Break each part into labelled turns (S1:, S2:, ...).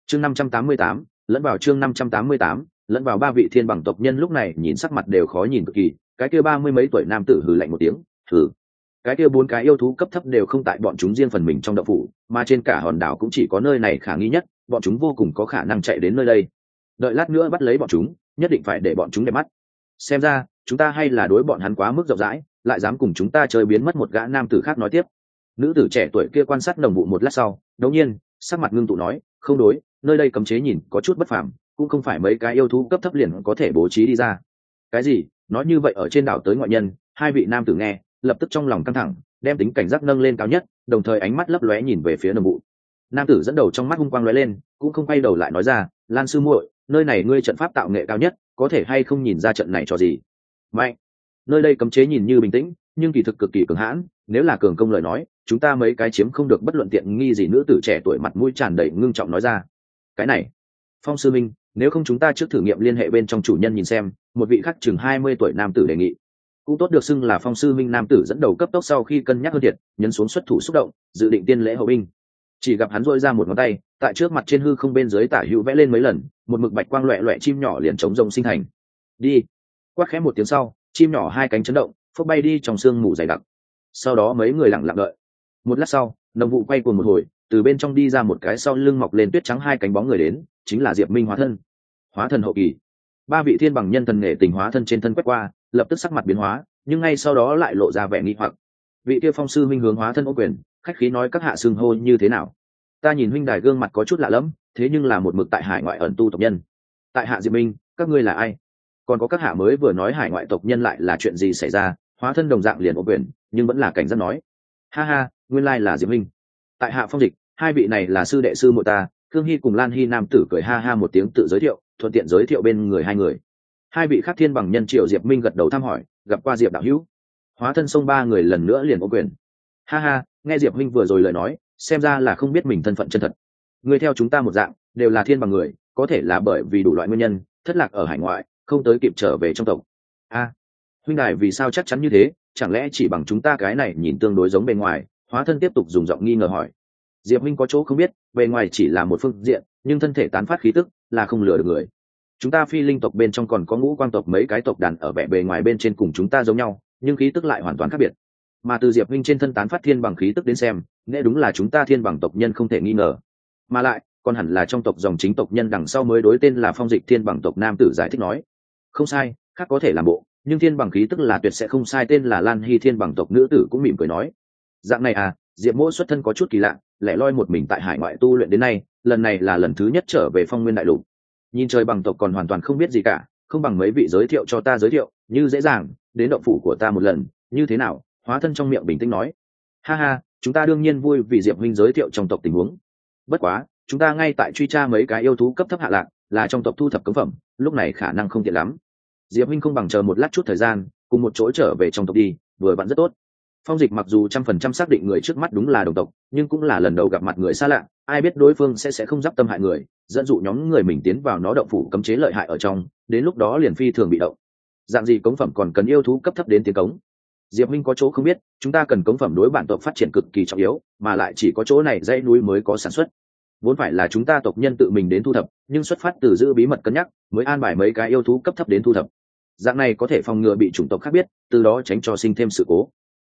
S1: chương 588, lẫn vào chương 588, lẫn vào. Ba vị thiên bằng tộc nhân lúc này nhìn sắc mặt đều khó nhìn cực kỳ. Cái kia 30 mấy tuổi nam tử hừ lạnh một tiếng, hừ. Cái kia 4 cái yêu thú cấp thấp đều không tại bọn chúng riêng phần mình trong động phủ, mà trên cả hòn đảo cũng chỉ có nơi này khả nghi nhất, bọn chúng vô cùng có khả năng chạy đến nơi đây. Đợi lát nữa bắt lấy bọn chúng, nhất định phải để bọn chúng đẹp mắt. Xem ra chúng ta hay là đối bọn hắn quá mức rộng rãi, lại dám cùng chúng ta chơi biến mất. Một gã nam tử khác nói tiếp. Nữ tử trẻ tuổi kia quan sát đồng vụ một lát sau, đột nhiên sắc mặt ngưng tụ nói, không đối, nơi đây cấm chế nhìn có chút bất phàm, cũng không phải mấy cái yêu thú cấp thấp liền có thể bố trí đi ra. Cái gì? Nói như vậy ở trên đảo tới ngoại nhân? Hai vị nam tử nghe, lập tức trong lòng căng thẳng, đem tính cảnh giác nâng lên cao nhất, đồng thời ánh mắt lấp lóe nhìn về phía đồng vụ. Nam tử dẫn đầu trong mắt hung quang lóe lên, cũng không quay đầu lại nói ra, Lan sư muội, nơi này ngươi trận pháp tạo nghệ cao nhất, có thể hay không nhìn ra trận này cho gì? Mạnh. Nơi đây cấm chế nhìn như bình tĩnh, nhưng kỳ thực cực kỳ cường hãn, nếu là cường công lời nói, chúng ta mấy cái chiếm không được bất luận tiện nghi gì. Nữ tử trẻ tuổi mặt mũi tràn đầy ngưng trọng nói ra. Cái này, Phong sư minh, nếu không chúng ta trước thử nghiệm liên hệ bên trong chủ nhân nhìn xem. Một vị khác chừng 20 tuổi nam tử đề nghị. Cũng tốt được xưng là Phong sư minh nam tử dẫn đầu cấp tốc sau khi cân nhắc hơn thiệt, nhấn xuống xuất thủ xúc động, dự định tiên lễ hậu binh. Chỉ gặp hắn rỗi ra một ngón tay, tại trước mặt trên hư không bên dưới tả hữu vẽ lên mấy lần, một mực bạch quang loẹt loẹt chim nhỏ liền chống rồng sinh thành. Đi. Quát khẽ một tiếng sau, chim nhỏ hai cánh chấn động, phốc bay đi trong sương mù dày đặc. Sau đó mấy người lặng lặng đợi. Một lát sau, nồng vụ quay cuồng một hồi, từ bên trong đi ra một cái sau lưng mọc lên tuyết trắng hai cánh bóng người đến, chính là Diệp Minh hóa thân. Hóa thân hậu kỳ. Ba vị thiên bằng nhân thần nghệ tình hóa thân trên thân quét qua, lập tức sắc mặt biến hóa, nhưng ngay sau đó lại lộ ra vẻ nghi hoặc. Vị kia Phong sư minh hướng hóa thân ô quyền, khách khí nói, các hạ xưng hô như thế nào? Ta nhìn huynh đài gương mặt có chút lạ lẫm, thế nhưng là một mực tại hải ngoại ẩn tu tộc nhân. Tại hạ Diệp Minh, các ngươi là ai? Còn có các hạ mới vừa nói hải ngoại tộc nhân lại là chuyện gì xảy ra? Hóa thân đồng dạng liền ô quyền, nhưng vẫn là cảnh giác nói. Ha ha, nguyên lai là Diệp Minh. Tại hạ Phong Dịch, hai vị này là sư đệ sư muội ta. Khương Hy cùng Lan Hy nam tử cười ha ha một tiếng tự giới thiệu, thuận tiện giới thiệu bên người hai người. Hai vị khác thiên bằng nhân triệu Diệp Minh gật đầu thăm hỏi, gặp qua Diệp đạo hữu. Hóa thân xông ba người lần nữa liền ô quyền. Ha ha, nghe Diệp Minh vừa rồi lời nói, xem ra là không biết mình thân phận chân thật. Người theo chúng ta một dạng, đều là thiên bằng người, có thể là bởi vì đủ loại nguyên nhân, thất lạc ở hải ngoại, không tới kịp trở về trong tộc. A, huynh đài vì sao chắc chắn như thế? Chẳng lẽ chỉ bằng chúng ta cái này nhìn tương đối giống bề ngoài? Hóa thân tiếp tục dùng giọng nghi ngờ hỏi. Diệp Minh có chỗ không biết, bề ngoài chỉ là một phương diện, nhưng thân thể tán phát khí tức là không lừa được người. Chúng ta phi linh tộc bên trong còn có ngũ quang tộc mấy cái tộc đàn ở vẻ bề ngoài bên trên cùng chúng ta giống nhau, nhưng khí tức lại hoàn toàn khác biệt. Mà từ Diệp Minh trên thân tán phát thiên bằng khí tức đến xem, nghĩa đúng là chúng ta thiên bằng tộc nhân không thể nghi ngờ. Mà lại, còn hẳn là trong tộc dòng chính tộc nhân đằng sau mới đối tên là Phong Dịch thiên bằng tộc nam tử giải thích nói. Không sai, khác có thể làm bộ, nhưng thiên bằng khí tức là tuyệt sẽ không sai. Tên là Lan Hy thiên bằng tộc nữ tử cũng mỉm cười nói. Dạng này à? Diệp Mỗ xuất thân có chút kỳ lạ, lẻ loi một mình tại hải ngoại tu luyện đến nay, lần này là lần thứ nhất trở về Phong Nguyên đại lục. Nhìn trời bằng tộc còn hoàn toàn không biết gì cả, không bằng mấy vị giới thiệu cho ta giới thiệu, như dễ dàng đến động phủ của ta một lần, như thế nào? Hóa thân trong miệng bình tĩnh nói. Ha ha, chúng ta đương nhiên vui vì Diệp huynh giới thiệu trong tộc tình huống. Bất quá, chúng ta ngay tại truy tra mấy cái yêu thú cấp thấp hạ lạc, là trong tộc thu thập cấm phẩm, lúc này khả năng không tiện lắm. Diệp huynh không bằng chờ một lát chút thời gian, cùng một chỗ trở về trong tộc đi, vừa vặn rất tốt. Phong Dịch mặc dù 100% xác định người trước mắt đúng là đồng tộc, nhưng cũng là lần đầu gặp mặt người xa lạ, ai biết đối phương sẽ không giáp tâm hại người, dẫn dụ nhóm người mình tiến vào nó động phủ cấm chế lợi hại ở trong, đến lúc đó liền phi thường bị động. Dạng gì cống phẩm còn cần yêu thú cấp thấp đến tiến cống? Diệp Minh có chỗ không biết, chúng ta cần cống phẩm đối bản tộc phát triển cực kỳ trọng yếu, mà lại chỉ có chỗ này dãy núi mới có sản xuất. Vốn phải là chúng ta tộc nhân tự mình đến thu thập, nhưng xuất phát từ giữ bí mật cân nhắc, mới an bài mấy cái yêu thú cấp thấp đến thu thập. Dạng này có thể phòng ngừa bị chủng tộc khác biết, từ đó tránh cho sinh thêm sự cố.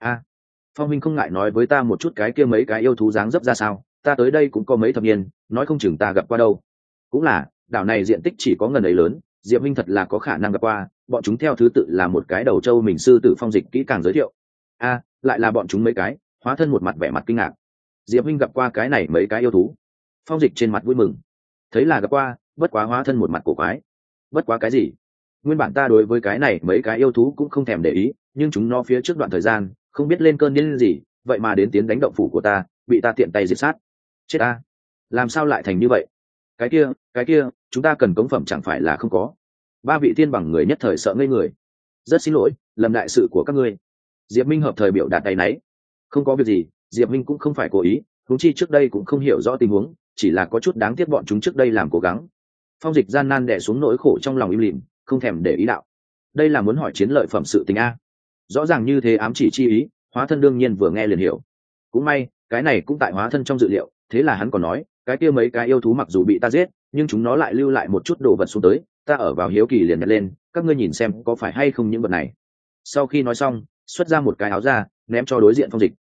S1: Phong Minh không ngại nói với ta một chút cái kia mấy cái yêu thú dáng dấp ra sao? Ta tới đây cũng có mấy thập niên, nói không chừng ta gặp qua đâu. Cũng là, đảo này diện tích chỉ có ngần ấy lớn, Diệp Minh thật là có khả năng gặp qua. Bọn chúng theo thứ tự là một cái đầu trâu mình sư tử Phong Dịch kỹ càng giới thiệu. Lại là bọn chúng mấy cái. Hóa thân một mặt vẻ mặt kinh ngạc. Diệp Minh gặp qua cái này mấy cái yêu thú. Phong Dịch trên mặt vui mừng. Thấy là gặp qua, bất quá hóa thân một mặt cổ quái. Bất quá cái gì? Nguyên bản ta đối với cái này mấy cái yêu thú cũng không thèm để ý, nhưng chúng nó phía trước đoạn thời gian không biết lên cơn điên gì, vậy mà đến tiến đánh động phủ của ta, bị ta tiện tay diệt sát. Chết ta! Làm sao lại thành như vậy? Cái kia, chúng ta cần cống phẩm chẳng phải là không có? Ba vị thiên bằng người nhất thời sợ ngây người. Rất xin lỗi, lầm đại sự của các ngươi. Diệp Minh hợp thời biểu đạt tay náy. Không có việc gì, Diệp Minh cũng không phải cố ý, huống chi trước đây cũng không hiểu rõ tình huống, chỉ là có chút đáng tiếc bọn chúng trước đây làm cố gắng. Phong Dịch gian nan đè xuống nỗi khổ trong lòng im lìm, không thèm để ý đạo. Đây là muốn hỏi chiến lợi phẩm sự tình a. Rõ ràng như thế ám chỉ chi ý, hóa thân đương nhiên vừa nghe liền hiểu. Cũng may, cái này cũng tại hóa thân trong dự liệu, thế là hắn còn nói cái kia mấy cái yêu thú mặc dù bị ta giết nhưng chúng nó lại lưu lại một chút đồ vật xuống tới, ta ở vào hiếu kỳ liền nhặt lên, các ngươi nhìn xem có phải hay không những vật này. Sau khi nói xong xuất ra một cái áo ra ném cho đối diện Phong Dịch.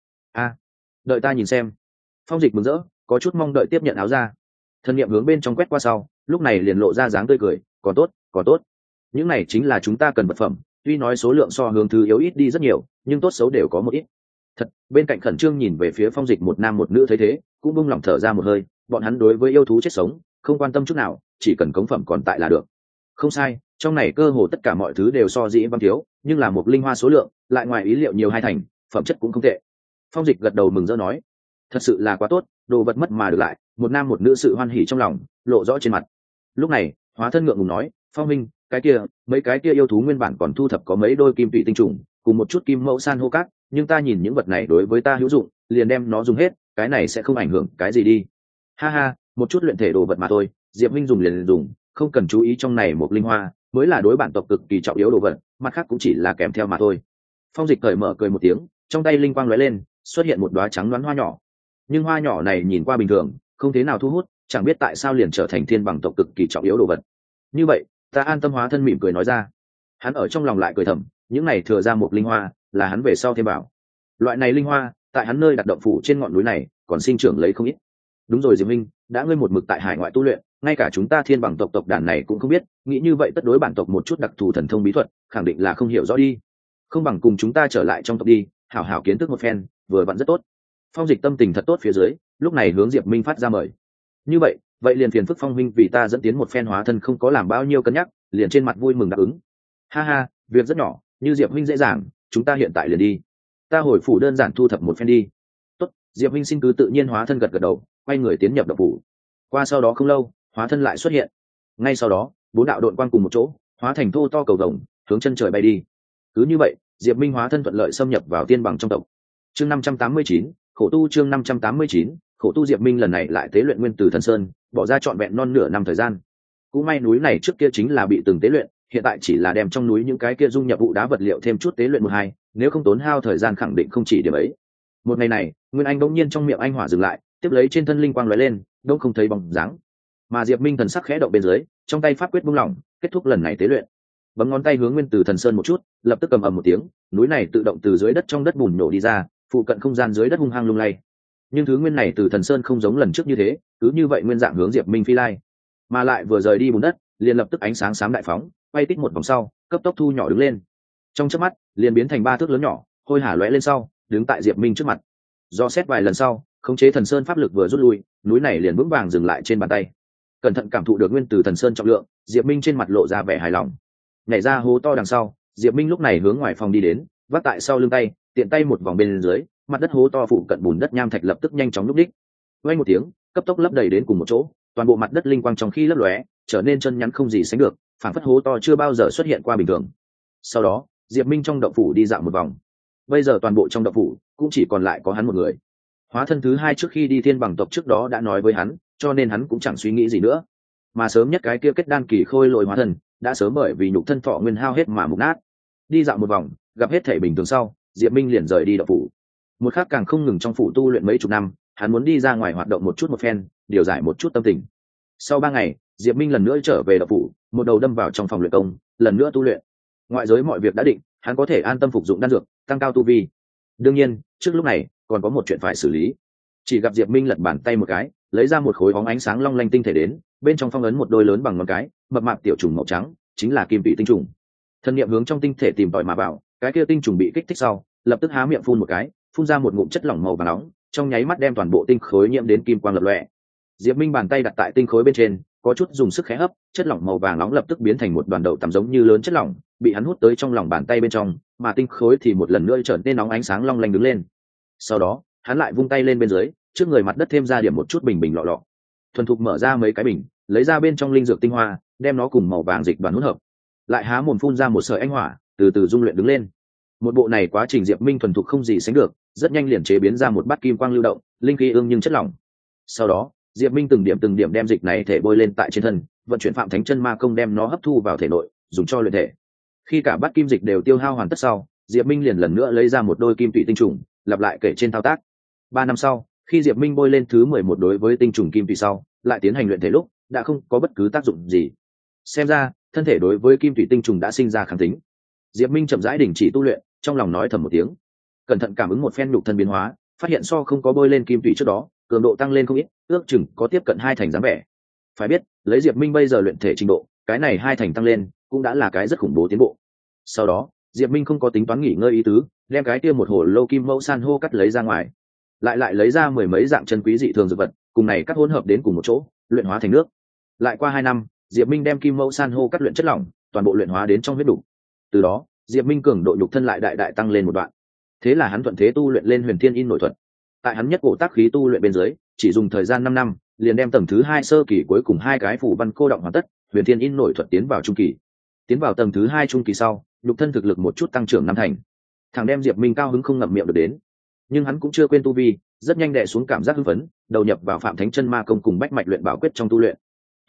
S1: Đợi ta nhìn xem. Phong Dịch mừng rỡ, có chút mong đợi tiếp nhận áo ra. Thần niệm hướng bên trong quét qua sau, lúc này liền lộ ra dáng tươi cười, còn tốt, còn tốt. Những này chính là chúng ta cần vật phẩm, tuy nói số lượng so hướng thứ yếu ít đi rất nhiều, nhưng tốt xấu đều có một ít. Thật, bên cạnh khẩn trương nhìn về phía Phong Dịch một nam một nữ thấy thế, cũng buông lỏng thở ra một hơi, bọn hắn đối với yêu thú chết sống, không quan tâm chút nào, chỉ cần cống phẩm còn tại là được. Không sai, trong này cơ hồ tất cả mọi thứ đều so dĩ vắng thiếu, nhưng là một linh hoa số lượng, lại ngoài ý liệu nhiều hai thành, phẩm chất cũng không tệ. Phong Dịch gật đầu mừng rỡ nói, thật sự là quá tốt, đồ vật mất mà được lại, một nam một nữ sự hoan hỉ trong lòng lộ rõ trên mặt. Lúc này hóa thân ngượng ngùng nói, Phong minh, cái kia mấy cái kia yêu thú nguyên bản còn thu thập có mấy đôi kim tụy tinh trùng cùng một chút kim mẫu san hô cát, nhưng ta nhìn những vật này đối với ta hữu dụng, liền đem nó dùng hết, cái này sẽ không ảnh hưởng cái gì đi. Ha ha, một chút luyện thể đồ vật mà thôi, Diệp minh dùng liền dùng, không cần chú ý, trong này một linh hoa mới là đối bản tộc cực kỳ trọng yếu đồ vật, mặt khác cũng chỉ là kèm theo mà thôi. Phong Dịch cởi mở cười một tiếng, trong tay linh quang lóe lên, xuất hiện một đóa trắng đoán hoa nhỏ, nhưng hoa nhỏ này nhìn qua bình thường, không thế nào thu hút, chẳng biết tại sao liền trở thành thiên bằng tộc cực kỳ trọng yếu đồ vật. Như vậy ta an tâm, hóa thân mỉm cười nói ra. Hắn ở trong lòng lại cười thầm, những này thừa ra một linh hoa là hắn về sau thêm bảo. Loại này linh hoa tại hắn nơi đặt động phủ trên ngọn núi này còn sinh trưởng lấy không ít. Đúng rồi Diệp Minh, đã ngươi một mực tại hải ngoại tu luyện, ngay cả chúng ta thiên bằng tộc tộc đàn này cũng không biết, nghĩ như vậy tất đối bản tộc một chút đặc thù thần thông bí thuật khẳng định là không hiểu rõ đi. Không bằng cùng chúng ta trở lại trong tộc đi, hảo hảo kiến thức một phen, vừa vặn rất tốt. Phong Dịch tâm tình thật tốt phía dưới, lúc này hướng Diệp Minh phát ra mời. Như vậy liền phiền phức Phong minh vì ta dẫn tiến một phen, hóa thân không có làm bao nhiêu cân nhắc, liền trên mặt vui mừng đáp ứng. Ha ha, việc rất nhỏ, như Diệp Minh dễ dàng, chúng ta hiện tại liền đi. Ta hồi phủ đơn giản thu thập một phen đi. Tốt, Diệp Minh xin cứ tự nhiên, hóa thân gật gật đầu, quay người tiến nhập động phủ. Qua sau đó không lâu, hóa thân lại xuất hiện. Ngay sau đó, bốn đạo đội quang cùng một chỗ, hóa thành thô to cầu rồng, hướng chân trời bay đi. Cứ như vậy, Diệp Minh hóa thân thuận lợi xâm nhập vào tiên bằng trong tộc. Chương 589, khổ tu. Chương 589, khổ tu. Diệp Minh lần này lại tế luyện nguyên tử thần sơn, bỏ ra trọn vẹn non nửa năm thời gian. Cũng may núi này trước kia chính là bị từng tế luyện, hiện tại chỉ là đem trong núi những cái kia dung nhập vụ đá vật liệu thêm chút tế luyện một hai, nếu không tốn hao thời gian khẳng định không chỉ điểm ấy. Một ngày này, Nguyên Anh bỗng nhiên trong miệng anh hỏa dừng lại, tiếp lấy trên thân linh quang lóe lên, đâu không thấy bóng dáng. Mà Diệp Minh thần sắc khẽ động bên dưới, trong tay pháp quyết buông lỏng, kết thúc lần này tế luyện. Bấm ngón tay hướng nguyên tử thần sơn một chút, lập tức cầm ầm một tiếng, núi này tự động từ dưới đất trong đất bùn nổ đi ra, phụ cận không gian dưới đất hung hăng lung lay. Nhưng thứ nguyên này từ thần sơn không giống lần trước như thế, cứ như vậy nguyên dạng hướng Diệp Minh phi lai, mà lại vừa rời đi bùn đất, liền lập tức ánh sáng xám đại phóng, quay tít một vòng sau, cấp tốc thu nhỏ đứng lên. Trong chớp mắt, liền biến thành 3 thước lớn nhỏ, hôi hả lóe lên sau, đứng tại Diệp Minh trước mặt. Do xét vài lần sau, khống chế thần sơn pháp lực vừa rút lui, núi này liền vững vàng dừng lại trên bàn tay. Cẩn thận cảm thụ được nguyên tử thần sơn trọng lượng, Diệp Minh trên mặt lộ ra vẻ hài lòng. Nhảy ra hố to đằng sau, Diệp Minh lúc này hướng ngoài phòng đi đến, vác tại sau lưng tay, tiện tay một vòng bên dưới, mặt đất hố to phụ cận bùn đất nham thạch lập tức nhanh chóng lúc đích. Vang một tiếng, cấp tốc lấp đầy đến cùng một chỗ, toàn bộ mặt đất linh quang trong khi lấp lóe, trở nên chân nhắn không gì sánh được, phảng phất hố to chưa bao giờ xuất hiện qua bình thường. Sau đó, Diệp Minh trong động phủ đi dạo một vòng. Bây giờ toàn bộ trong động phủ cũng chỉ còn lại có hắn một người. Hóa thân thứ hai trước khi đi thiên bằng tộc trước đó đã nói với hắn, cho nên hắn cũng chẳng suy nghĩ gì nữa. Mà sớm nhất cái kia kết đan kỳ khôi lỗi hóa thân, đã sớm bởi vì nhục thân thọ nguyên hao hết mà mục nát. Đi dạo một vòng, gặp hết thể bình thường sau, Diệp Minh liền rời đi động phủ. Một khắc càng không ngừng trong phủ tu luyện mấy chục năm, hắn muốn đi ra ngoài hoạt động một chút một phen, điều giải một chút tâm tình. Sau 3 ngày, Diệp Minh lần nữa trở về động phủ, một đầu đâm vào trong phòng luyện công, lần nữa tu luyện. Ngoại giới mọi việc đã định, hắn có thể an tâm phục dụng đan dược, tăng cao tu vi. Đương nhiên, trước lúc này, còn có một chuyện phải xử lý. Chỉ gặp Diệp Minh lật bàn tay một cái, lấy ra một khối bóng ánh sáng long lanh tinh thể đến, bên trong phong ấn một đôi lớn bằng ngón cái, mập mạp tiểu trùng màu trắng, chính là kim vị tinh trùng. Thân niệm hướng trong tinh thể tìm tòi mà vào, cái kia tinh trùng bị kích thích sau, lập tức há miệng phun một cái, phun ra một ngụm chất lỏng màu vàng nóng, trong nháy mắt đem toàn bộ tinh khối nhiễm đến kim quang lập lòe. Diệp Minh bàn tay đặt tại tinh khối bên trên, có chút dùng sức khẽ hấp, chất lỏng màu vàng nóng lập tức biến thành một đoàn đậu tằm giống như lớn chất lỏng, bị hắn hút tới trong lòng bàn tay bên trong, mà tinh khối thì một lần nữa trở nên nóng ánh sáng long lanh đứng lên. Sau đó, hắn lại vung tay lên bên dưới, trước người mặt đất thêm ra điểm một chút bình bình lọ lọ. Thuần thục mở ra mấy cái bình, lấy ra bên trong linh dược tinh hoa, đem nó cùng màu vàng dịch đoàn hỗn hợp. Lại há mồm phun ra một sợi ánh hỏa, từ từ dung luyện đứng lên. Một bộ này quá trình Diệp Minh thuần thục không gì sánh được, rất nhanh liền chế biến ra một bát kim quang lưu động, linh khí ương nhưng chất lỏng. Sau đó, Diệp Minh từng điểm đem dịch này thể bôi lên tại trên thân, vận chuyển Phạm Thánh Chân Ma Công đem nó hấp thu vào thể nội, dùng cho luyện thể. Khi cả bát kim dịch đều tiêu hao hoàn tất sau, Diệp Minh liền lần nữa lấy ra một đôi kim tụy tinh trùng, lặp lại kể trên thao tác. 3 năm sau, khi diệp minh bôi lên thứ 11 đối với tinh trùng kim tùy sau lại tiến hành luyện thể lúc đã không có bất cứ tác dụng gì. Xem ra thân thể đối với kim tùy tinh trùng đã sinh ra kháng tính. Diệp minh chậm rãi đình chỉ tu luyện, trong lòng nói thầm một tiếng, cẩn thận cảm ứng một phen nhục thân biến hóa, phát hiện so không có bôi lên kim tùy trước đó cường độ tăng lên không ít, ước chừng có tiếp cận 2 thành dáng vẻ. Phải biết lấy diệp minh bây giờ luyện thể trình độ, cái này 2 thành tăng lên cũng đã là cái rất khủng bố tiến bộ. Sau đó diệp minh không có tính toán nghỉ ngơi ý tứ, đem cái kia một hồ lô kim mẫu san hô cắt lấy ra ngoài, lại lấy ra 10 mấy dạng chân quý dị thường dược vật, cùng này cắt hỗn hợp đến cùng một chỗ luyện hóa thành nước. Lại qua 2 năm, diệp minh đem kim mẫu san hô cắt luyện chất lỏng toàn bộ luyện hóa đến trong huyết đủ. Từ đó diệp minh cường độ nhục thân lại đại đại tăng lên một đoạn. Thế là hắn thuận thế tu luyện lên huyền thiên in nội thuật. Tại hắn nhất cổ tác khí tu luyện bên dưới, chỉ dùng thời gian 5 năm liền đem tầng thứ 2 sơ kỳ cuối cùng 2 cái phủ văn cô động hoàn tất, huyền thiên in nội thuật tiến vào trung kỳ. Tiến vào tầng thứ 2 trung kỳ sau, nhục thân thực lực một chút tăng trưởng 5 thành. Thằng đem diệp minh cao hứng không ngậm miệng được đến. Nhưng hắn cũng chưa quên tu vi, rất nhanh đè xuống cảm giác hưng phấn, đầu nhập vào phạm thánh chân ma công cùng bách mạch luyện bảo quyết trong tu luyện.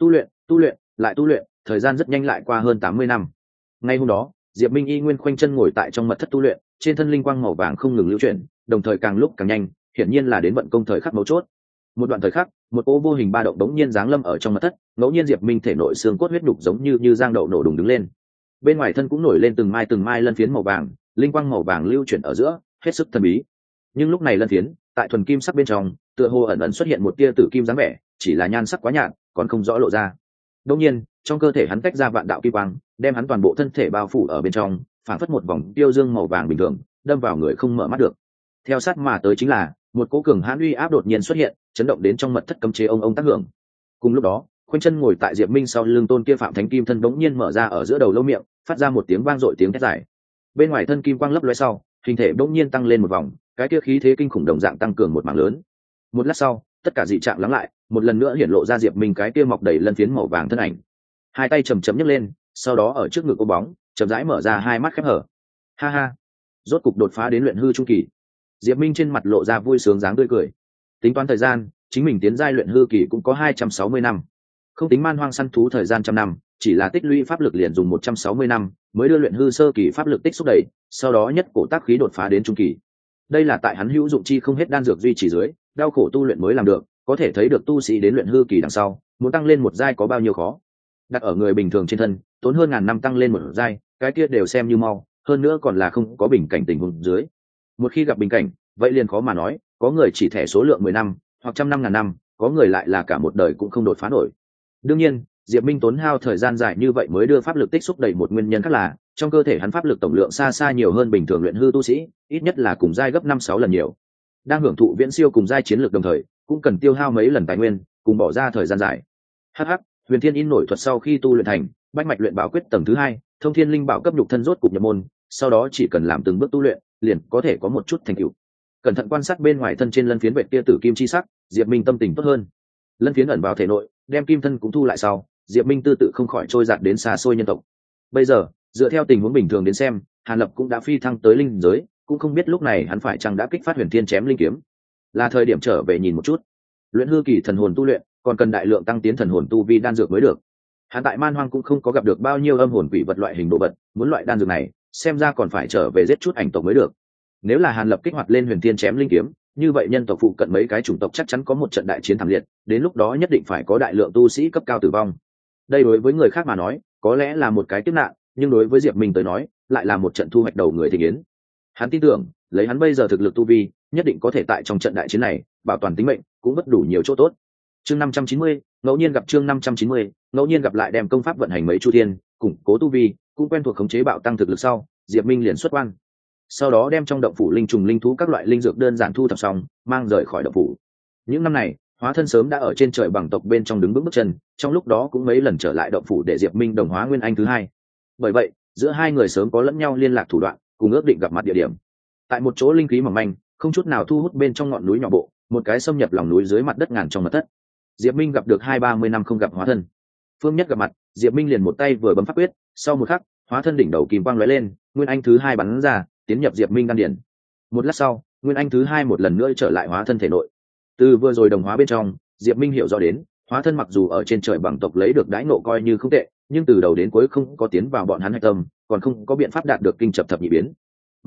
S1: Tu luyện lại tu luyện, thời gian rất nhanh lại qua hơn 80 năm. Ngay hôm đó diệp minh y nguyên khoanh chân ngồi tại trong mật thất tu luyện, trên thân linh quang màu vàng không ngừng lưu chuyển, đồng thời càng lúc càng nhanh, hiển nhiên là đến vận công thời khắc mấu chốt. Một đoạn thời khắc, một ô vô hình ba động đống nhiên giáng lâm ở trong mật thất, ngẫu nhiên diệp minh thể nội xương cốt huyết đục giống như giang đậu nổ đùng đứng lên. Bên ngoài thân cũng nổi lên từng mai lân phiến màu vàng, linh quang màu vàng lưu chuyển ở giữa, hết sức thần bí. Nhưng lúc này lân phiến tại thuần kim sắc bên trong tựa hồ ẩn ẩn xuất hiện một tia tử kim dáng vẻ, chỉ là nhan sắc quá nhạt, còn không rõ lộ ra. Đương nhiên trong cơ thể hắn tách ra vạn đạo kim quang, đem hắn toàn bộ thân thể bao phủ ở bên trong, phản phất một vòng tiêu dương màu vàng bình thường, đâm vào người không mở mắt được. Theo sát mà tới chính là một cỗ cường hãn uy áp đột nhiên xuất hiện, chấn động đến trong mật thất cấm chế ông tác hưởng. Cùng lúc đó khoanh chân ngồi tại diệp minh sau lưng tôn kia phạm thánh kim thân bỗng nhiên mở ra ở giữa đầu lâu miệng, phát ra một tiếng vang dội tiếng thét dài. Bên ngoài thân kim quang lấp lóe sau, hình thể bỗng nhiên tăng lên một vòng, cái kia khí thế kinh khủng đồng dạng tăng cường một mảng lớn. Một lát sau tất cả dị trạng lắng lại, một lần nữa hiển lộ ra diệp minh cái kia mọc đầy lân phiến màu vàng thân ảnh. Hai tay chầm chậm nhấc lên, sau đó ở trước ngực ô bóng chậm rãi mở ra hai mắt khép hở. Ha ha, rốt cục đột phá đến luyện hư trung kỳ. Diệp minh trên mặt lộ ra vui sướng dáng tươi cười. Tính toán thời gian, chính mình tiến giai luyện hư kỳ cũng có 260 năm. Không tính man hoang săn thú thời gian trăm năm, chỉ là tích lũy pháp lực liền dùng 160 năm mới đưa luyện hư sơ kỳ pháp lực tích xúc đầy, sau đó nhất cổ tác khí đột phá đến trung kỳ. Đây là tại hắn hữu dụng chi không hết đan dược duy trì dưới, đau khổ tu luyện mới làm được, có thể thấy được tu sĩ đến luyện hư kỳ đằng sau, muốn tăng lên một giai có bao nhiêu khó. Đặt ở người bình thường trên thân, tốn hơn ngàn năm tăng lên một giai, cái kia đều xem như mau, hơn nữa còn là không có bình cảnh tình huống dưới. Một khi gặp bình cảnh, vậy liền khó mà nói, có người chỉ thẻ số lượng 10 năm, hoặc trăm năm ngàn năm, có người lại là cả một đời cũng không đột phá nổi. Đương nhiên diệp minh tốn hao thời gian dài như vậy mới đưa pháp lực tích xúc đầy một nguyên nhân khác là trong cơ thể hắn pháp lực tổng lượng xa xa nhiều hơn bình thường luyện hư tu sĩ, ít nhất là cùng giai gấp 5-6 lần nhiều. Đang hưởng thụ viễn siêu cùng giai chiến lược đồng thời, cũng cần tiêu hao mấy lần tài nguyên, cùng bỏ ra thời gian dài. Hắc, huyền thiên in nổi thuật sau khi tu luyện thành bách mạch luyện bảo quyết tầng thứ 2, thông thiên linh bảo cấp nhục thân rốt cục nhập môn, sau đó chỉ cần làm từng bước tu luyện, liền có thể có một chút thành tựu. Cẩn thận quan sát bên ngoài thân trên lân phiến vệt tia tử kim chi sắc, diệp minh tâm tình tốt hơn. Lân phiến ẩn vào thể nội, đem kim thân cũng thu lại sau, diệp minh tư tự không khỏi trôi giạt đến xa xôi nhân tộc. Bây giờ dựa theo tình huống bình thường đến xem, hàn lập cũng đã phi thăng tới linh giới, cũng không biết lúc này hắn phải chăng đã kích phát huyền thiên chém linh kiếm, là thời điểm trở về nhìn một chút. Luyện hư kỳ thần hồn tu luyện còn cần đại lượng tăng tiến thần hồn tu vi đan dược mới được. Hắn tại man hoang cũng không có gặp được bao nhiêu âm hồn quỷ vật loại hình đồ vật, muốn loại đan dược này xem ra còn phải trở về giết chút ảnh tộc mới được. Nếu là hàn lập kích hoạt lên huyền thiên chém linh kiếm, như vậy nhân tộc phụ cận mấy cái chủng tộc chắc chắn có một trận đại chiến thảm liệt, đến lúc đó nhất định phải có đại lượng tu sĩ cấp cao tử vong. Đây đối với người khác mà nói có lẽ là một cái kiếp nạn, nhưng đối với diệp minh tới nói lại là một trận thu hoạch đầu người thị yến. Hắn tin tưởng lấy hắn bây giờ thực lực tu vi, nhất định có thể tại trong trận đại chiến này bảo toàn tính mệnh, cũng mất đủ nhiều chỗ tốt. Chương 590, ngẫu nhiên gặp chương 590, ngẫu nhiên gặp lại đem công pháp vận hành mấy chu thiên, củng cố tu vi, cũng quen thuộc khống chế bạo tăng thực lực sau, diệp minh liền xuất quan. Sau đó đem trong động phủ linh trùng linh thú các loại linh dược đơn giản thu thập xong, mang rời khỏi động phủ. Những năm này hóa thân sớm đã ở trên trời bằng tộc bên trong đứng bước chân, trong lúc đó cũng mấy lần trở lại động phủ để diệp minh đồng hóa nguyên anh thứ 2. Bởi vậy giữa hai người sớm có lẫn nhau liên lạc thủ đoạn, cùng ước định gặp mặt địa điểm tại một chỗ linh khí mỏng manh, không chút nào thu hút bên trong ngọn núi nhỏ bộ, một cái xâm nhập lòng núi dưới mặt đất ngàn trong mật thất. Diệp minh gặp được 20-30 năm không gặp hóa thân. Phương nhất gặp mặt, diệp minh liền một tay vừa bấm pháp quyết, sau một khắc hóa thân đỉnh đầu kim quang lóe lên, nguyên anh thứ 2 bắn ra, tiến nhập diệp minh đan điển. Một lát sau nguyên anh thứ 2 một lần nữa trở lại hóa thân thể nội. Từ vừa rồi đồng hóa bên trong, diệp minh hiểu rõ đến hóa thân mặc dù ở trên trời bằng tộc lấy được đãi ngộ coi như không tệ, nhưng từ đầu đến cuối không có tiến vào bọn hắn hạch tâm, còn không có biện pháp đạt được kinh chập thập nhị biến. Mà lại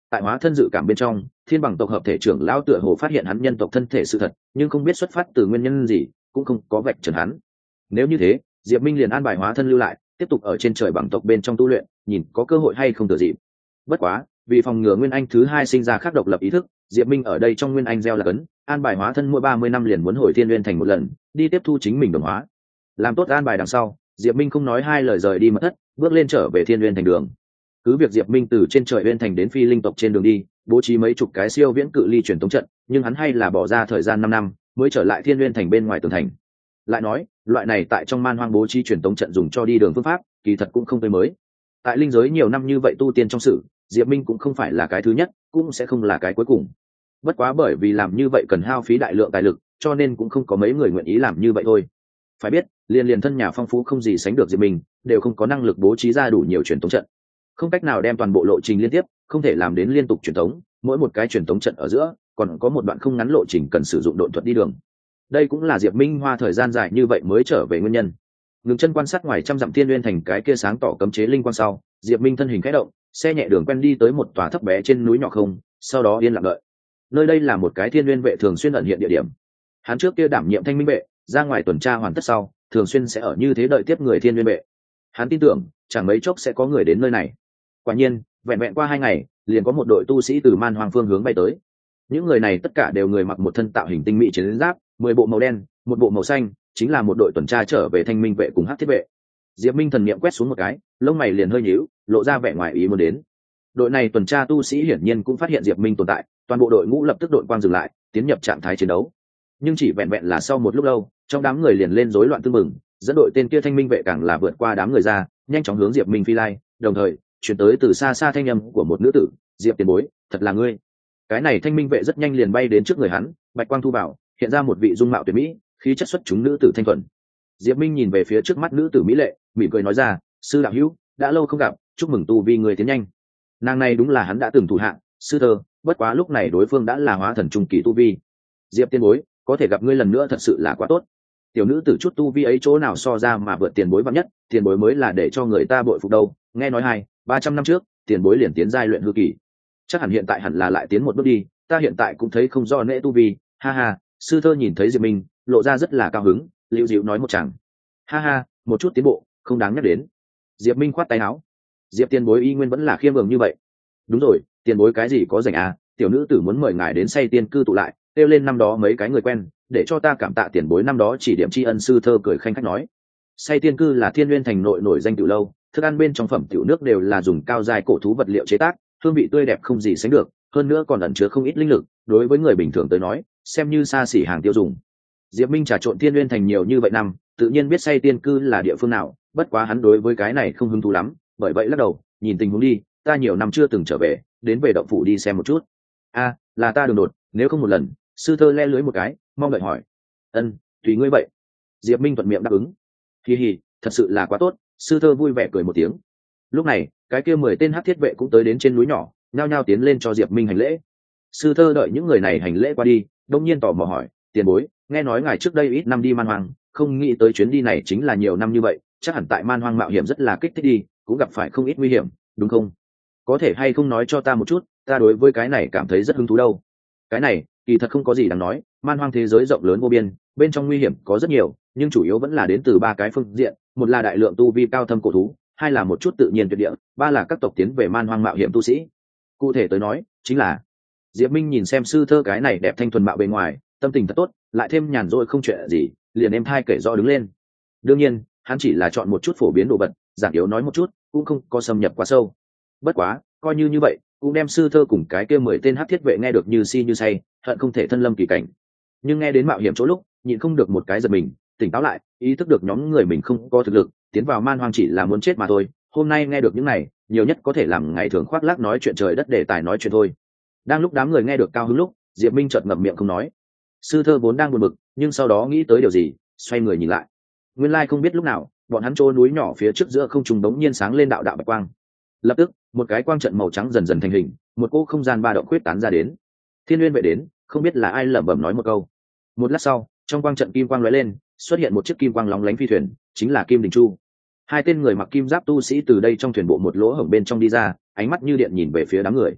S1: Tại hóa thân dự cảm bên trong, thiên bằng tộc hợp thể trưởng lão tựa hồ phát hiện hắn nhân tộc thân thể sự thật, nhưng không biết xuất phát từ nguyên nhân gì, cũng không có vạch trần hắn. Nếu như thế, Diệp Minh liền an bài hóa thân lưu lại, tiếp tục ở trên trời bằng tộc bên trong tu luyện, nhìn có cơ hội hay không thừa dịp. Bất quá, vì phòng ngừa nguyên anh thứ hai sinh ra khác độc lập ý thức, Diệp Minh ở đây trong nguyên anh gieo là cấn, an bài hóa thân mỗi 30 năm liền muốn hồi thiên nguyên thành một lần, đi tiếp thu chính mình đồng hóa. Làm tốt an bài đằng sau, Diệp Minh không nói hai lời rời đi mật thất, bước lên trở về thiên nguyên thành đường. Cứ việc Diệp Minh từ trên trời nguyên thành đến phi linh tộc trên đường đi, bố trí mấy chục cái siêu viễn cự ly truyền tống trận, nhưng hắn hay là bỏ ra thời gian 5 năm mới trở lại thiên nguyên thành bên ngoài tường thành. Lại nói, loại này tại trong man hoang bố trí truyền tống trận dùng cho đi đường phương pháp, kỳ thật cũng không tới mới. Tại linh giới nhiều năm như vậy tu tiên trong sự, Diệp Minh cũng không phải là cái thứ nhất, cũng sẽ không là cái cuối cùng. Bất quá bởi vì làm như vậy cần hao phí đại lượng tài lực, cho nên cũng không có mấy người nguyện ý làm như vậy thôi. Phải biết, liền thân nhà phong phú không gì sánh được Diệp Minh, đều không có năng lực bố trí ra đủ nhiều truyền tống trận. Không cách nào đem toàn bộ lộ trình liên tiếp, không thể làm đến liên tục truyền tống, mỗi một cái truyền tống trận ở giữa còn có một đoạn không ngắn lộ trình cần sử dụng độn thuật đi đường. Đây cũng là Diệp Minh hoa thời gian dài như vậy mới trở về nguyên nhân. Ngừng chân quan sát ngoài trăm dặm thiên nguyên thành cái kia sáng tỏ cấm chế linh quang sau, Diệp Minh thân hình khẽ động, xe nhẹ đường quen đi tới một tòa thấp bé trên núi nhỏ không, sau đó yên lặng đợi. Nơi đây là một cái thiên nguyên vệ thường xuyên ẩn hiện địa điểm. Hắn trước kia đảm nhiệm thanh minh vệ, ra ngoài tuần tra hoàn tất sau, thường xuyên sẽ ở như thế đợi tiếp người thiên nguyên vệ. Hắn tin tưởng, chẳng mấy chốc sẽ có người đến nơi này. Quả nhiên, vẹn vẹn qua 2 ngày, liền có một đội tu sĩ từ man hoang phương hướng bay tới. Những người này tất cả đều người mặc một thân tạo hình tinh mỹ chiến giáp, 10 bộ màu đen, một bộ màu xanh, chính là một đội tuần tra trở về thanh minh vệ cùng hắc thiết vệ. Diệp Minh thần niệm quét xuống một cái, lông mày liền hơi nhíu, lộ ra vẻ ngoài ý muốn đến. Đội này tuần tra tu sĩ hiển nhiên cũng phát hiện Diệp Minh tồn tại, toàn bộ đội ngũ lập tức đội quang dừng lại, tiến nhập trạng thái chiến đấu. Nhưng chỉ vẹn vẹn là sau một lúc lâu, trong đám người liền lên rối loạn tương mừng, dẫn đội tên kia thanh minh vệ càng là vượt qua đám người ra, nhanh chóng hướng Diệp Minh phi lai, đồng thời truyền tới từ xa xa thanh âm của một nữ tử, "Diệp tiền bối, thật là ngươi." Cái này thanh minh vệ rất nhanh liền bay đến trước người hắn, bạch quang thu vào, hiện ra một vị dung mạo tuyệt mỹ, khí chất xuất chúng nữ tử thanh thuần. Diệp Minh nhìn về phía trước mắt nữ tử mỹ lệ, mỉm cười nói ra, "Sư đạo hữu, đã lâu không gặp, chúc mừng tu vi người tiến nhanh." Nàng này đúng là hắn đã từng thủ hạ, sư thơ, bất quá lúc này đối phương đã là hóa thần trung kỳ tu vi. "Diệp tiên bối, có thể gặp ngươi lần nữa thật sự là quá tốt." Tiểu nữ tử chút tu vi ấy chỗ nào so ra mà vượt tiền bối vạn nhất, tiền bối mới là để cho người ta bội phục đâu. Nghe nói 200-300 năm trước, tiền bối liền tiến giai luyện hư kỳ, chắc hẳn hiện tại hẳn là lại tiến một bước đi. Ta hiện tại cũng thấy không do nễ tu vi, ha ha. Sư thơ nhìn thấy Diệp Minh, lộ ra rất là cao hứng, liễu dịu nói một chàng, ha ha, một chút tiến bộ, không đáng nhắc đến. Diệp Minh khoát tay áo, Diệp tiền bối y nguyên vẫn là khiêm nhường như vậy. Đúng rồi, tiền bối cái gì có rảnh à, tiểu nữ tử muốn mời ngài đến say tiên cư tụ lại, kêu lên năm đó mấy cái người quen, để cho ta cảm tạ tiền bối năm đó chỉ điểm tri ân. Sư thơ cười khanh khách nói, say tiên cư là thiên nguyên thành nội nổi danh tiểu lâu, thức ăn bên trong phẩm tiểu nước đều là dùng cao giai cổ thú vật liệu chế tác, hương vị tươi đẹp không gì sánh được, hơn nữa còn ẩn chứa không ít linh lực, đối với người bình thường tới nói xem như xa xỉ hàng tiêu dùng. Diệp Minh trà trộn thiên nguyên thành nhiều như vậy năm, tự nhiên biết say tiên cư là địa phương nào, bất quá hắn đối với cái này không hứng thú lắm, bởi vậy lắc đầu, nhìn tình huống đi, ta nhiều năm chưa từng trở về, đến về động phủ đi xem một chút. A, là ta đường đột, nếu không một lần. Sư thơ le lưới một cái, mong đợi hỏi. Ân, tùy ngươi vậy. Diệp Minh thuận miệng đáp ứng. Hi hi, thật sự là quá tốt. Sư thơ vui vẻ cười một tiếng. Lúc này, cái kia 10 tên hắc thiết vệ cũng tới đến trên núi nhỏ, nhao nhao tiến lên cho Diệp Minh hành lễ. Sư thơ đợi những người này hành lễ qua đi, đông nhiên tò mò hỏi, tiền bối, nghe nói ngài trước đây ít năm đi man hoang, không nghĩ tới chuyến đi này chính là nhiều năm như vậy, chắc hẳn tại man hoang mạo hiểm rất là kích thích đi, cũng gặp phải không ít nguy hiểm, đúng không? Có thể hay không nói cho ta một chút, ta đối với cái này cảm thấy rất hứng thú đâu. Cái này kỳ thật không có gì đáng nói, man hoang thế giới rộng lớn vô biên, bên trong nguy hiểm có rất nhiều, nhưng chủ yếu vẫn là đến từ 3 cái phương diện, một là đại lượng tu vi cao thâm cổ thú, 2 là một chút tự nhiên tuyệt địa, 3 là các tộc tiến về man hoang mạo hiểm tu sĩ. Cụ thể tới nói, chính là Diệp Minh nhìn xem sư thơ cái này đẹp thanh thuần mạo bề ngoài, tâm tình thật tốt, lại thêm nhàn rỗi không chuyện gì, liền em thai kể rõ đứng lên. Đương nhiên, hắn chỉ là chọn một chút phổ biến đồ vật, giản yếu nói một chút, cũng không có xâm nhập quá sâu. Bất quá, coi như vậy, cũng đem sư thơ cùng cái kia 10 tên hắc thiết vệ nghe được như si như say, hận không thể thân lâm kỳ cảnh. Nhưng nghe đến mạo hiểm chỗ lúc, nhịn không được một cái giật mình, tỉnh táo lại, ý thức được nhóm người mình không có thực lực, tiến vào man hoang chỉ là muốn chết mà thôi. Hôm nay nghe được những này, nhiều nhất có thể làm ngày thường khoác lác nói chuyện trời đất để tài nói chuyện thôi. Đang lúc đám người nghe được cao hứng lúc, Diệp Minh chợt ngậm miệng không nói. Sư thơ vốn đang buồn bực, nhưng sau đó nghĩ tới điều gì, xoay người nhìn lại. Nguyên lai không biết lúc nào, bọn hắn trôi núi nhỏ phía trước giữa không trung đống nhiên sáng lên đạo đạo bạch quang. Lập tức, một cái quang trận màu trắng dần dần thành hình, một cỗ không gian ba động khuyết tán ra đến. Thiên Nguyên vệ đến, không biết là ai lẩm bẩm nói một câu. Một lát sau, trong quang trận kim quang lóe lên, xuất hiện một chiếc kim quang lóng lánh phi thuyền, chính là Kim Đình Chu. 2 tên người mặc kim giáp tu sĩ từ đây trong thuyền bộ một lỗ hổng bên trong đi ra, ánh mắt như điện nhìn về phía đám người.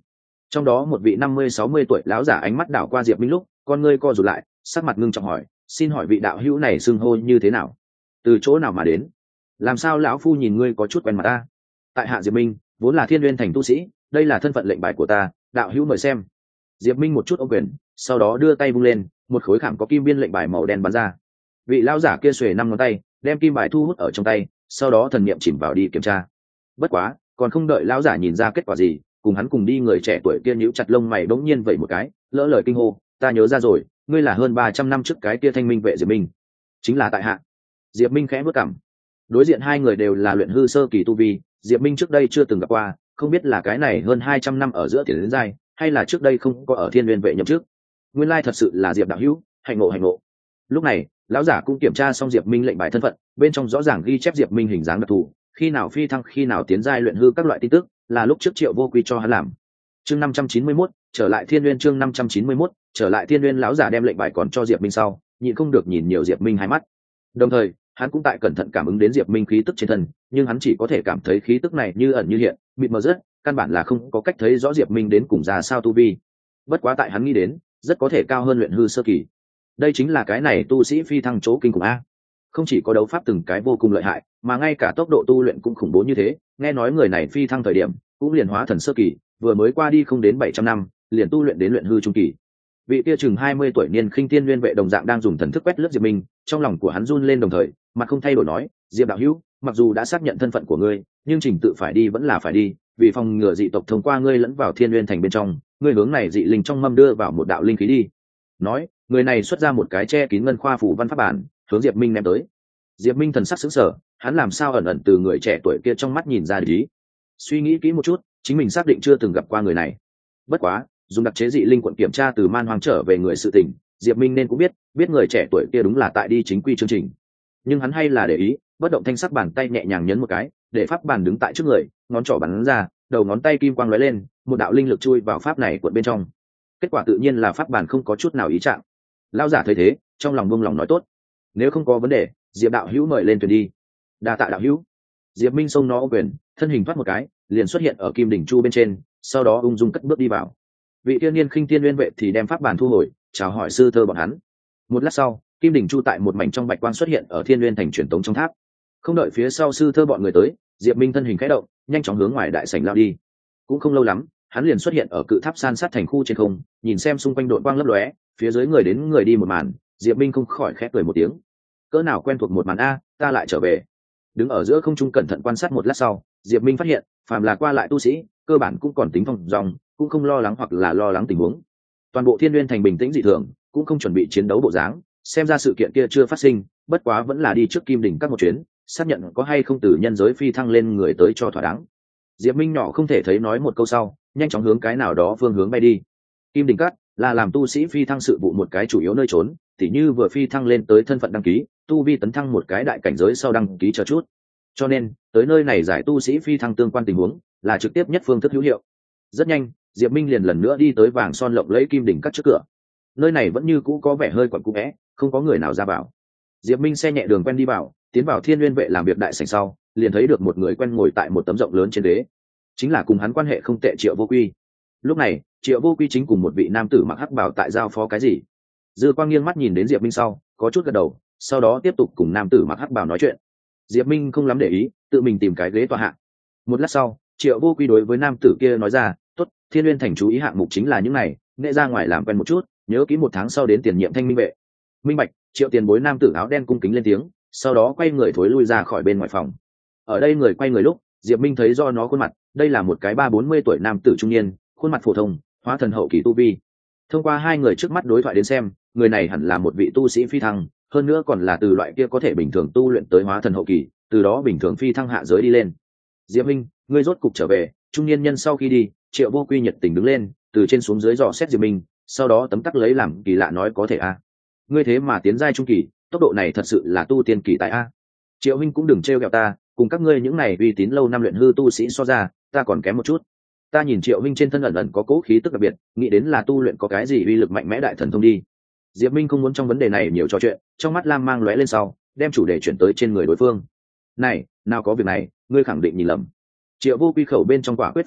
S1: Trong đó một vị 50-60 tuổi lão giả ánh mắt đảo qua Diệp Minh lúc con ngươi co rụt lại, sắc mặt ngưng trọng hỏi, xin hỏi vị đạo hữu này xưng hô như thế nào, từ chỗ nào mà đến, làm sao lão phu nhìn ngươi có chút quen mặt ta? Tại hạ Diệp Minh, vốn là Thiên Nguyên thành tu sĩ, đây là thân phận lệnh bài của ta, đạo hữu mời xem. Diệp Minh một chút ôm quyền, sau đó đưa tay vung lên, một khối khảm có kim biên lệnh bài màu đen bắn ra. Vị lão giả kia xuề 5 ngón tay, đem kim bài thu hút ở trong tay, sau đó thần niệm chìm vào đi kiểm tra. Bất quá, còn không đợi lão giả nhìn ra kết quả gì, cùng hắn cùng đi người trẻ tuổi kia nhíu chặt lông mày bỗng nhiên vậy một cái, lỡ lời kinh hô, ta nhớ ra rồi, ngươi là hơn 300 năm trước cái kia Thanh Minh vệ Diệp Minh. Chính là tại hạ. Diệp Minh khẽ bước cằm. Đối diện hai người đều là luyện hư sơ kỳ tu vi, Diệp Minh trước đây chưa từng gặp qua, không biết là cái này hơn 200 năm ở giữa tiền đến giai, hay là trước đây không có ở Thiên Nguyên vệ nhậm chức. Nguyên lai thật sự là Diệp đạo hữu, hạnh ngộ hạnh ngộ. Lúc này, lão giả cũng kiểm tra xong Diệp Minh lệnh bài thân phận, bên trong rõ ràng ghi chép Diệp Minh hình dáng đặc thù, khi nào phi thăng, khi nào tiến giai luyện hư các loại tin tức, là lúc trước Triệu Vô Quy cho hắn làm. Chương 591, trở lại Thiên Nguyên, chương 591, trở lại Thiên Nguyên. Lão giả đem lệnh bài còn cho Diệp Minh sau, nhịn không được nhìn nhiều Diệp Minh hai mắt. Đồng thời, hắn cũng tại cẩn thận cảm ứng đến Diệp Minh khí tức trên thân, nhưng hắn chỉ có thể cảm thấy khí tức này như ẩn như hiện, mịt mờ rất, căn bản là không có cách thấy rõ Diệp Minh đến cùng ra sao tu vi. Bất quá tại hắn nghĩ đến, rất có thể cao hơn luyện hư sơ kỳ. Đây chính là cái này tu sĩ phi thăng chỗ kinh khủng a. Không chỉ có đấu pháp từng cái vô cùng lợi hại, mà ngay cả tốc độ tu luyện cũng khủng bố như thế. Nghe nói người này phi thăng thời điểm cũng liền hóa thần sơ kỳ, vừa mới qua đi không đến 700 năm, liền tu luyện đến luyện hư trung kỳ. Vị kia chừng 20 tuổi niên khinh tiên nguyên vệ đồng dạng đang dùng thần thức quét lướt Diệp Minh, trong lòng của hắn run lên, đồng thời mặt không thay đổi nói, Diệp đạo hữu, mặc dù đã xác nhận thân phận của ngươi, nhưng trình tự phải đi vẫn là phải đi, vì phòng ngừa dị tộc thông qua ngươi lẫn vào Thiên Nguyên thành bên trong, ngươi hướng này dị linh trong mâm đưa vào một đạo linh khí đi. Nói, người này xuất ra một cái che kín ngân khoa phủ văn pháp bản, hướng Diệp Minh ném tới. Diệp Minh thần sắc sững sờ, hắn làm sao ẩn ẩn từ người trẻ tuổi kia trong mắt nhìn ra ý. Suy nghĩ kỹ một chút, chính mình xác định chưa từng gặp qua người này. Bất quá, dùng đặc chế dị linh quận kiểm tra từ man hoang trở về người sự tình, Diệp Minh nên cũng biết người trẻ tuổi kia đúng là tại đi chính quy chương trình. Nhưng hắn hay là để ý, bất động thanh sắc bàn tay nhẹ nhàng nhấn một cái, để pháp bàn đứng tại trước người, ngón trỏ bắn ra, đầu ngón tay kim quang lóe lên, một đạo linh lực chui vào pháp này cuộn bên trong. Kết quả tự nhiên là pháp bàn không có chút nào ý trạng. Lão giả thấy thế, trong lòng buông lòng nói tốt, nếu không có vấn đề, Diệp đạo hữu mời lên thuyền đi. Đa tạ đạo hữu. Diệp Minh xông nó quyền, thân hình thoát một cái, liền xuất hiện ở kim đỉnh chu bên trên, sau đó ung dung cất bước đi vào. Vị tiên niên khinh tiên nguyên vệ thì đem pháp bàn thu hồi, chào hỏi sư thơ bọn hắn. Một lát sau, kim đỉnh chu tại một mảnh trong bạch quang xuất hiện ở Thiên Nguyên thành truyền tống trong tháp. Không đợi phía sau sư thơ bọn người tới, Diệp Minh thân hình khẽ động, nhanh chóng hướng ngoài đại sảnh lao đi. Cũng không lâu lắm, hắn liền xuất hiện ở cự tháp san sát thành khu trên không, nhìn xem xung quanh đội quang lấp lóe, phía dưới người đến người đi một màn, Diệp Minh không khỏi khẽ cười một tiếng. Cỡ nào quen thuộc một màn a, ta lại trở về. Đứng ở giữa không trung cẩn thận quan sát một lát sau, Diệp Minh phát hiện, phàm là qua lại tu sĩ, cơ bản cũng còn tính thong dong, cũng không lo lắng hoặc là lo lắng tình huống. Toàn bộ Thiên Nguyên thành bình tĩnh dị thường, cũng không chuẩn bị chiến đấu bộ dáng, xem ra sự kiện kia chưa phát sinh, bất quá vẫn là đi trước Kim đỉnh các một chuyến, xác nhận có hay không từ nhân giới phi thăng lên người tới cho thỏa đáng. Diệp Minh nhỏ không thể thấy nói một câu sau, nhanh chóng hướng cái nào đó phương hướng bay đi. Kim đỉnh các là làm tu sĩ phi thăng sự vụ một cái chủ yếu nơi trốn, tỉ như vừa phi thăng lên tới thân phận đăng ký, tu vi tấn thăng một cái đại cảnh giới sau đăng ký chờ chút. Cho nên, tới nơi này giải tu sĩ phi thăng tương quan tình huống, là trực tiếp nhất phương thức hữu hiệu. Rất nhanh, Diệp Minh liền lần nữa đi tới vàng son lộng lẫy Kim đỉnh các trước cửa. Nơi này vẫn như cũ có vẻ hơi quẩn cũ vẽ, không có người nào ra vào. Diệp Minh xe nhẹ đường quen đi vào, tiến vào Thiên Nguyên vệ làm việc đại sảnh sau, liền thấy được một người quen ngồi tại một tấm rộng lớn trên ghế, chính là cùng hắn quan hệ không tệ Triệu Vô Quy. Lúc này, Triệu Vô Quy chính cùng một vị nam tử mặc hắc bào tại giao phó cái gì. Dư Quang nghiêng mắt nhìn đến Diệp Minh sau, có chút gật đầu, sau đó tiếp tục cùng nam tử mặc hắc bào nói chuyện. Diệp Minh không lắm để ý, tự mình tìm cái ghế tọa hạ. Một lát sau, Triệu Vô Quy đối với nam tử kia nói ra, "Tốt, Thiên Nguyên thành chú ý hạng mục chính là những này, nghệ ra ngoài làm quen một chút, nhớ kỹ 1 tháng sau đến tiền nhiệm Thanh Minh vệ." Minh bạch. Triệu tiền bối nam tử áo đen cung kính lên tiếng, sau đó quay người thối lui ra khỏi bên ngoài phòng. Ở đây người quay người lúc, Diệp Minh thấy do nó khuôn mặt, đây là một cái 30-40 tuổi nam tử trung niên, khuôn mặt phổ thông, hóa thần hậu kỳ tu vi. Thông qua hai người trước mắt đối thoại đến xem, người này hẳn là một vị tu sĩ phi thăng, hơn nữa còn là từ loại kia có thể bình thường tu luyện tới hóa thần hậu kỳ, từ đó bình thường phi thăng hạ giới đi lên. Diệp Minh, ngươi rốt cục trở về. Trung niên nhân sau khi đi, Triệu Vô Quy nhiệt tình đứng lên, từ trên xuống dưới dò xét Diệp Minh, sau đó tấm tắc lấy làm kỳ lạ nói, có thể a, ngươi thế mà tiến giai trung kỳ, tốc độ này thật sự là tu tiên kỳ tại a. Triệu Minh cũng đừng trêu ghẹo ta, cùng các ngươi những này uy tín lâu năm luyện hư tu sĩ so ra, ta còn kém một chút. Ta nhìn Triệu Minh trên thân ẩn ẩn có cố khí tức đặc biệt, nghĩ đến là tu luyện có cái gì uy lực mạnh mẽ đại thần thông đi. Diệp Minh không muốn trong vấn đề này nhiều trò chuyện, trong mắt lam mang lóe lên sau, đem chủ đề chuyển tới trên người đối phương. Này, nào có việc này, ngươi khẳng định nhìn lầm. Triệu Vô Quy khẩu bên trong quả quyết phủ nhận,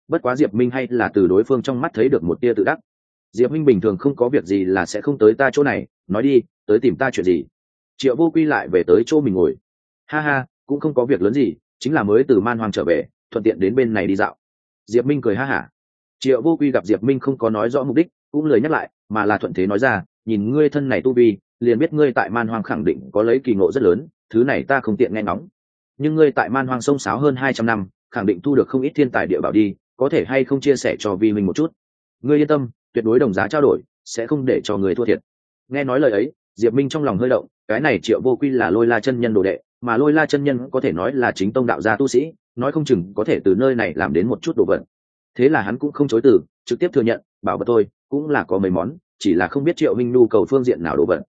S1: bất quá Diệp Minh hay là từ đối phương trong mắt thấy được một tia tự đắc. Diệp Minh bình thường không có việc gì là sẽ không tới ta chỗ này, nói đi, tới tìm ta chuyện gì? Triệu Vô Quy lại về tới chỗ mình ngồi. Ha ha, cũng không có việc lớn gì, chính là mới từ Man Hoang trở về, thuận tiện đến bên này đi dạo. Diệp Minh cười ha hả. Triệu Vô Quy gặp Diệp Minh không có nói rõ mục đích, cũng lời nhắc lại, mà là thuận thế nói ra, nhìn ngươi thân này tu vi, liền biết ngươi tại Man Hoang khẳng định có lấy kỳ ngộ rất lớn, thứ này ta không tiện nghe ngóng. Nhưng ngươi tại Man Hoang sông sáo hơn 200 năm, khẳng định thu được không ít thiên tài địa bảo đi, có thể hay không chia sẻ cho vi mình một chút? Ngươi yên tâm, tuyệt đối đồng giá trao đổi, sẽ không để cho người thua thiệt. Nghe nói lời ấy, Diệp Minh trong lòng hơi động, cái này Triệu Vô Quy là Lôi La chân nhân đồ đệ, mà Lôi La chân nhân có thể nói là chính tông đạo gia tu sĩ, nói không chừng có thể từ nơi này làm đến một chút đồ vật. Thế là hắn cũng không chối từ, trực tiếp thừa nhận, bảo vật tôi cũng là có mấy món, chỉ là không biết Triệu Minh nhu cầu phương diện nào đồ vật.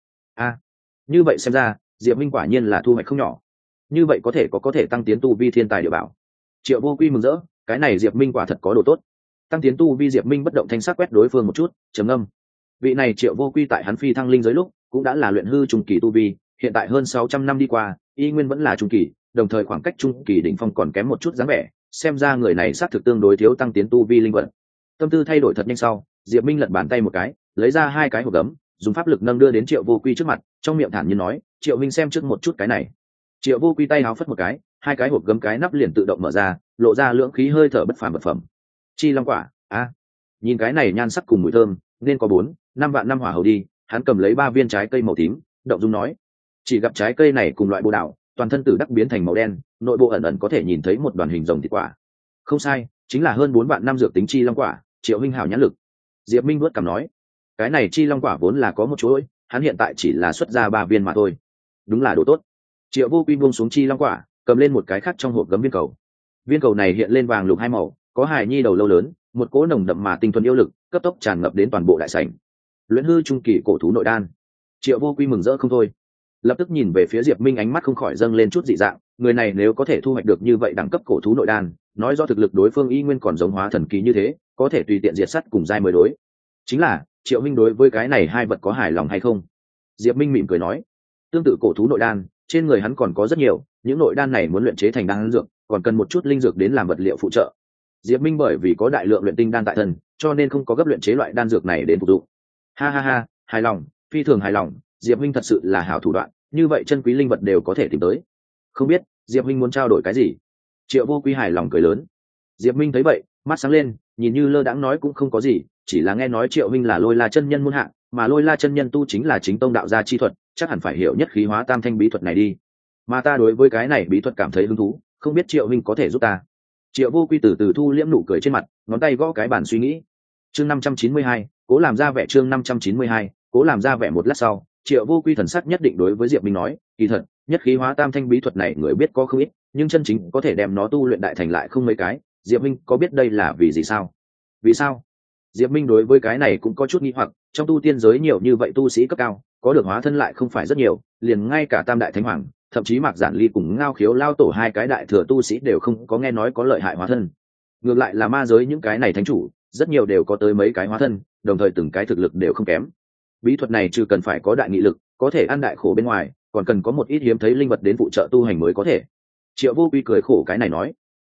S1: Như vậy xem ra, Diệp Minh quả nhiên là thu hoạch không nhỏ. Như vậy có thể tăng tiến tu vi thiên tài địa bảo. Triệu Vô Quy mừng rỡ, cái này Diệp Minh quả thật có đồ tốt. Tăng tiến tu vi, Diệp Minh bất động thanh sắc quét đối phương một chút, trầm ngâm. Vị này Triệu Vô Quy tại hắn phi thăng linh giới lúc cũng đã là luyện hư trung kỳ tu vi, hiện tại hơn 600 năm đi qua, y nguyên vẫn là trung kỳ, đồng thời khoảng cách trung kỳ đỉnh phong còn kém một chút dáng vẻ, xem ra người này xác thực tương đối thiếu tăng tiến tu vi linh vật. Tâm tư thay đổi thật nhanh sau, Diệp Minh lật bàn tay một cái, lấy ra hai cái hộp gấm, dùng pháp lực nâng đưa đến Triệu Vô Quy trước mặt, trong miệng thản nhiên nói, Triệu Minh xem trước một chút cái này. Triệu Vô Quy tay háo phất một cái, hai cái hộp gấm cái nắp liền tự động mở ra, lộ ra lưỡng khí hơi thở bất phàm vật phẩm. Chi long quả, nhìn cái này nhan sắc cùng mùi thơm, nên có 4-5 vạn năm hỏa hầu đi. Hắn cầm lấy 3 viên trái cây màu tím, động dung nói, chỉ gặp trái cây này cùng loại bồ đào, toàn thân tử đắc biến thành màu đen, nội bộ ẩn ẩn có thể nhìn thấy một đoàn hình rồng thịt quả. Không sai, chính là hơn 4 vạn năm dược tính chi long quả. Triệu Minh hảo nhãn lực. Diệp Minh vuốt cằm nói, cái này chi long quả vốn là có một chuỗi, hắn hiện tại chỉ là xuất ra 3 viên mà thôi. Đúng là đồ tốt. Triệu Vô Quy buông xuống chi long quả, cầm lên một cái khác trong hộp gấm viên cầu. Viên cầu này hiện lên vàng lục hai màu, có hài nhi đầu lâu lớn, một cỗ nồng đậm mà tinh thuần yêu lực cấp tốc tràn ngập đến toàn bộ đại sảnh. Luyện hư trung kỳ cổ thú nội đan. Triệu Vô Quy mừng rỡ không thôi, lập tức nhìn về phía Diệp Minh, ánh mắt không khỏi dâng lên chút dị dạng. Người này nếu có thể thu hoạch được như vậy đẳng cấp cổ thú nội đan, nói do thực lực đối phương y nguyên còn giống hóa thần kỳ như thế, có thể tùy tiện diệt sát cùng giai mới đối. Chính là Triệu Minh đối với cái này hai vật có hài lòng hay không? Diệp Minh mỉm cười nói, tương tự cổ thú nội đan, trên người hắn còn có rất nhiều, những nội đan này muốn luyện chế thành đan dược, còn cần một chút linh dược đến làm vật liệu phụ trợ. Diệp Minh bởi vì có đại lượng luyện tinh đan tại thân, cho nên không có gấp luyện chế loại đan dược này đến phục dụng. Ha ha ha, hài lòng, phi thường hài lòng, Diệp Minh thật sự là hảo thủ đoạn, như vậy chân quý linh vật đều có thể tìm tới. Không biết Diệp Minh muốn trao đổi cái gì? Triệu Vô Quy hài lòng cười lớn. Diệp Minh thấy vậy, mắt sáng lên, nhìn như lơ đãng nói cũng không có gì, chỉ là nghe nói Triệu Minh là Lôi La chân nhân môn hạ, mà Lôi La chân nhân tu chính là chính tông đạo gia chi thuật, chắc hẳn phải hiểu nhất khí hóa tam thanh bí thuật này đi. Mà ta đối với cái này bí thuật cảm thấy hứng thú, không biết Triệu Minh có thể giúp ta. Triệu Vô Quy từ từ thu liễm nụ cười trên mặt, ngón tay gõ cái bàn suy nghĩ. Chương 592, cố làm ra vẻ. Chương 592, cố làm ra vẻ. Một lát sau, Triệu Vô Quy thần sắc nhất định đối với Diệp Minh nói, kỳ thật, nhất khí hóa tam thanh bí thuật này người biết có không ít, nhưng chân chính có thể đem nó tu luyện đại thành lại không mấy cái. Diệp Minh có biết đây là vì gì sao? Vì sao? Diệp Minh đối với cái này cũng có chút nghi hoặc, trong tu tiên giới nhiều như vậy tu sĩ cấp cao, có được hóa thân lại không phải rất nhiều, liền ngay cả Tam đại thánh hoàng, thậm chí Mạc Giản Ly cùng Ngao Khiếu lao tổ hai cái đại thừa tu sĩ đều không có nghe nói có lợi hại hóa thân. Ngược lại là ma giới những cái này thánh chủ, rất nhiều đều có tới mấy cái hóa thân, đồng thời từng cái thực lực đều không kém. Bí thuật này trừ cần phải có đại nghị lực, có thể ăn đại khổ bên ngoài, còn cần có một ít hiếm thấy linh vật đến phụ trợ tu hành mới có thể. Triệu Vô Quy cười khổ cái này nói,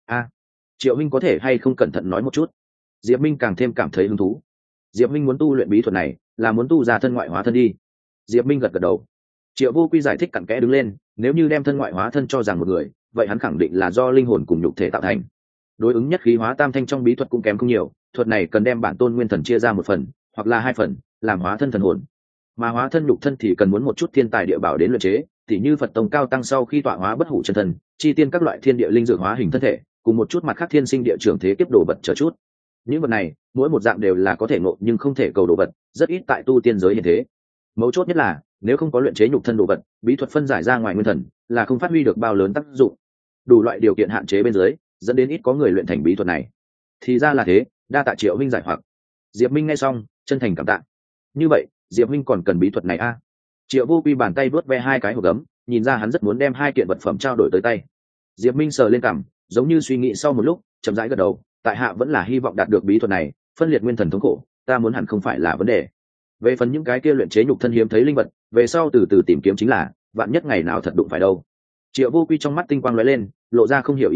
S1: Triệu Minh có thể hay không cẩn thận nói một chút? Diệp Minh càng thêm cảm thấy hứng thú. Diệp Minh muốn tu luyện bí thuật này, là muốn tu ra thân ngoại hóa thân đi. Diệp Minh gật gật đầu. Triệu Vô Quy giải thích cặn kẽ đứng lên, nếu như đem thân ngoại hóa thân cho rằng một người, vậy hắn khẳng định là do linh hồn cùng nhục thể tạo thành. Đối ứng nhất khí hóa tam thanh trong bí thuật cũng kém không nhiều, thuật này cần đem bản tôn nguyên thần chia ra một phần, hoặc là 2 phần, làm hóa thân thần hồn. Mà hóa thân nhục thân thì cần muốn một chút thiên tài địa bảo đến luyện chế, tỉ như Phật tông cao tăng sau khi tọa hóa bất hủ chân thân, chi tiên các loại thiên địa linh dược hóa hình thân thể, cùng một chút mặt khác thiên sinh địa trưởng thế kiếp đồ vật chờ chút. Những vật này, mỗi một dạng đều là có thể ngộ nhưng không thể cầu đồ vật, rất ít tại tu tiên giới hiện thế. Mấu chốt nhất là, nếu không có luyện chế nhục thân đồ vật, bí thuật phân giải ra ngoài nguyên thần, là không phát huy được bao lớn tác dụng. Đủ loại điều kiện hạn chế bên dưới, dẫn đến ít có người luyện thành bí thuật này. Thì ra là thế, đa tạ Triệu Minh giải hoặc. Diệp Minh nghe xong, chân thành cảm tạ. Như vậy, Diệp Minh còn cần bí thuật này a? Triệu Vô Quy bàn tay vuốt ve hai cái hộp gấm, nhìn ra hắn rất muốn đem 2 kiện vật phẩm trao đổi tới tay. Diệp Minh sờ lên cằm, giống như suy nghĩ sau một lúc, chậm rãi gật đầu, tại hạ vẫn là hy vọng đạt được bí thuật này, phân liệt nguyên thần thống khổ, ta muốn hẳn không phải là vấn đề. Về phần những cái kia luyện chế nhục thân hiếm thấy linh vật, về sau từ từ tìm kiếm chính là, vạn nhất ngày nào thật đụng phải đâu. Triệu Vô Quy trong mắt tinh quang lóe lên, lộ ra không hiểu ý vị,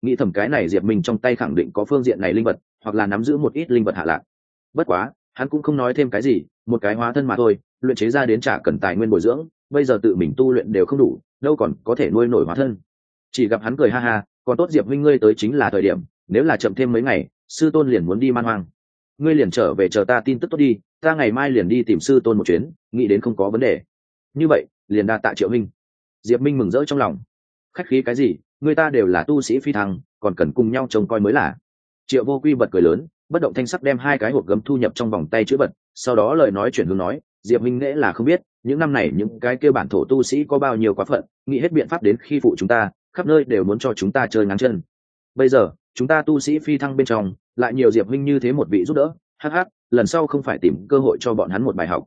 S1: nghĩ thầm cái này Diệp Minh trong tay khẳng định có phương diện này linh vật, hoặc là nắm giữ một ít linh vật hạ lạc. Bất quá hắn cũng không nói thêm cái gì, một cái hóa thân mà thôi, luyện chế ra đến chả cần tài nguyên bồi dưỡng, bây giờ tự mình tu luyện đều không đủ, đâu còn có thể nuôi nổi hóa thân. Chỉ gặp hắn cười ha ha, còn tốt Diệp huynh ngươi tới chính là thời điểm, nếu là chậm thêm mấy ngày sư tôn liền muốn đi man hoang, ngươi liền trở về chờ ta tin tức tốt đi, ta ngày mai liền đi tìm sư tôn một chuyến, nghĩ đến không có vấn đề. Như vậy liền đa tạ Triệu huynh. Diệp Minh mừng rỡ trong lòng. Khách khí cái gì, người ta đều là tu sĩ phi thăng, còn cần cùng nhau trông coi mới là. Triệu Vô Quy bật cười lớn, bất động thanh sắc đem hai cái hộp gấm thu nhập trong vòng tay chữ vật, sau đó lời nói chuyển hướng nói, Diệp huynh nghĩa là không biết những năm này những cái kêu bản thổ tu sĩ có bao nhiêu quá phận, nghĩ hết biện pháp đến khi phụ chúng ta, khắp nơi đều muốn cho chúng ta chơi ngáng chân. Bây giờ chúng ta tu sĩ phi thăng bên trong lại nhiều Diệp huynh như thế một vị giúp đỡ, hắc hắc, lần sau không phải tìm cơ hội cho bọn hắn một bài học.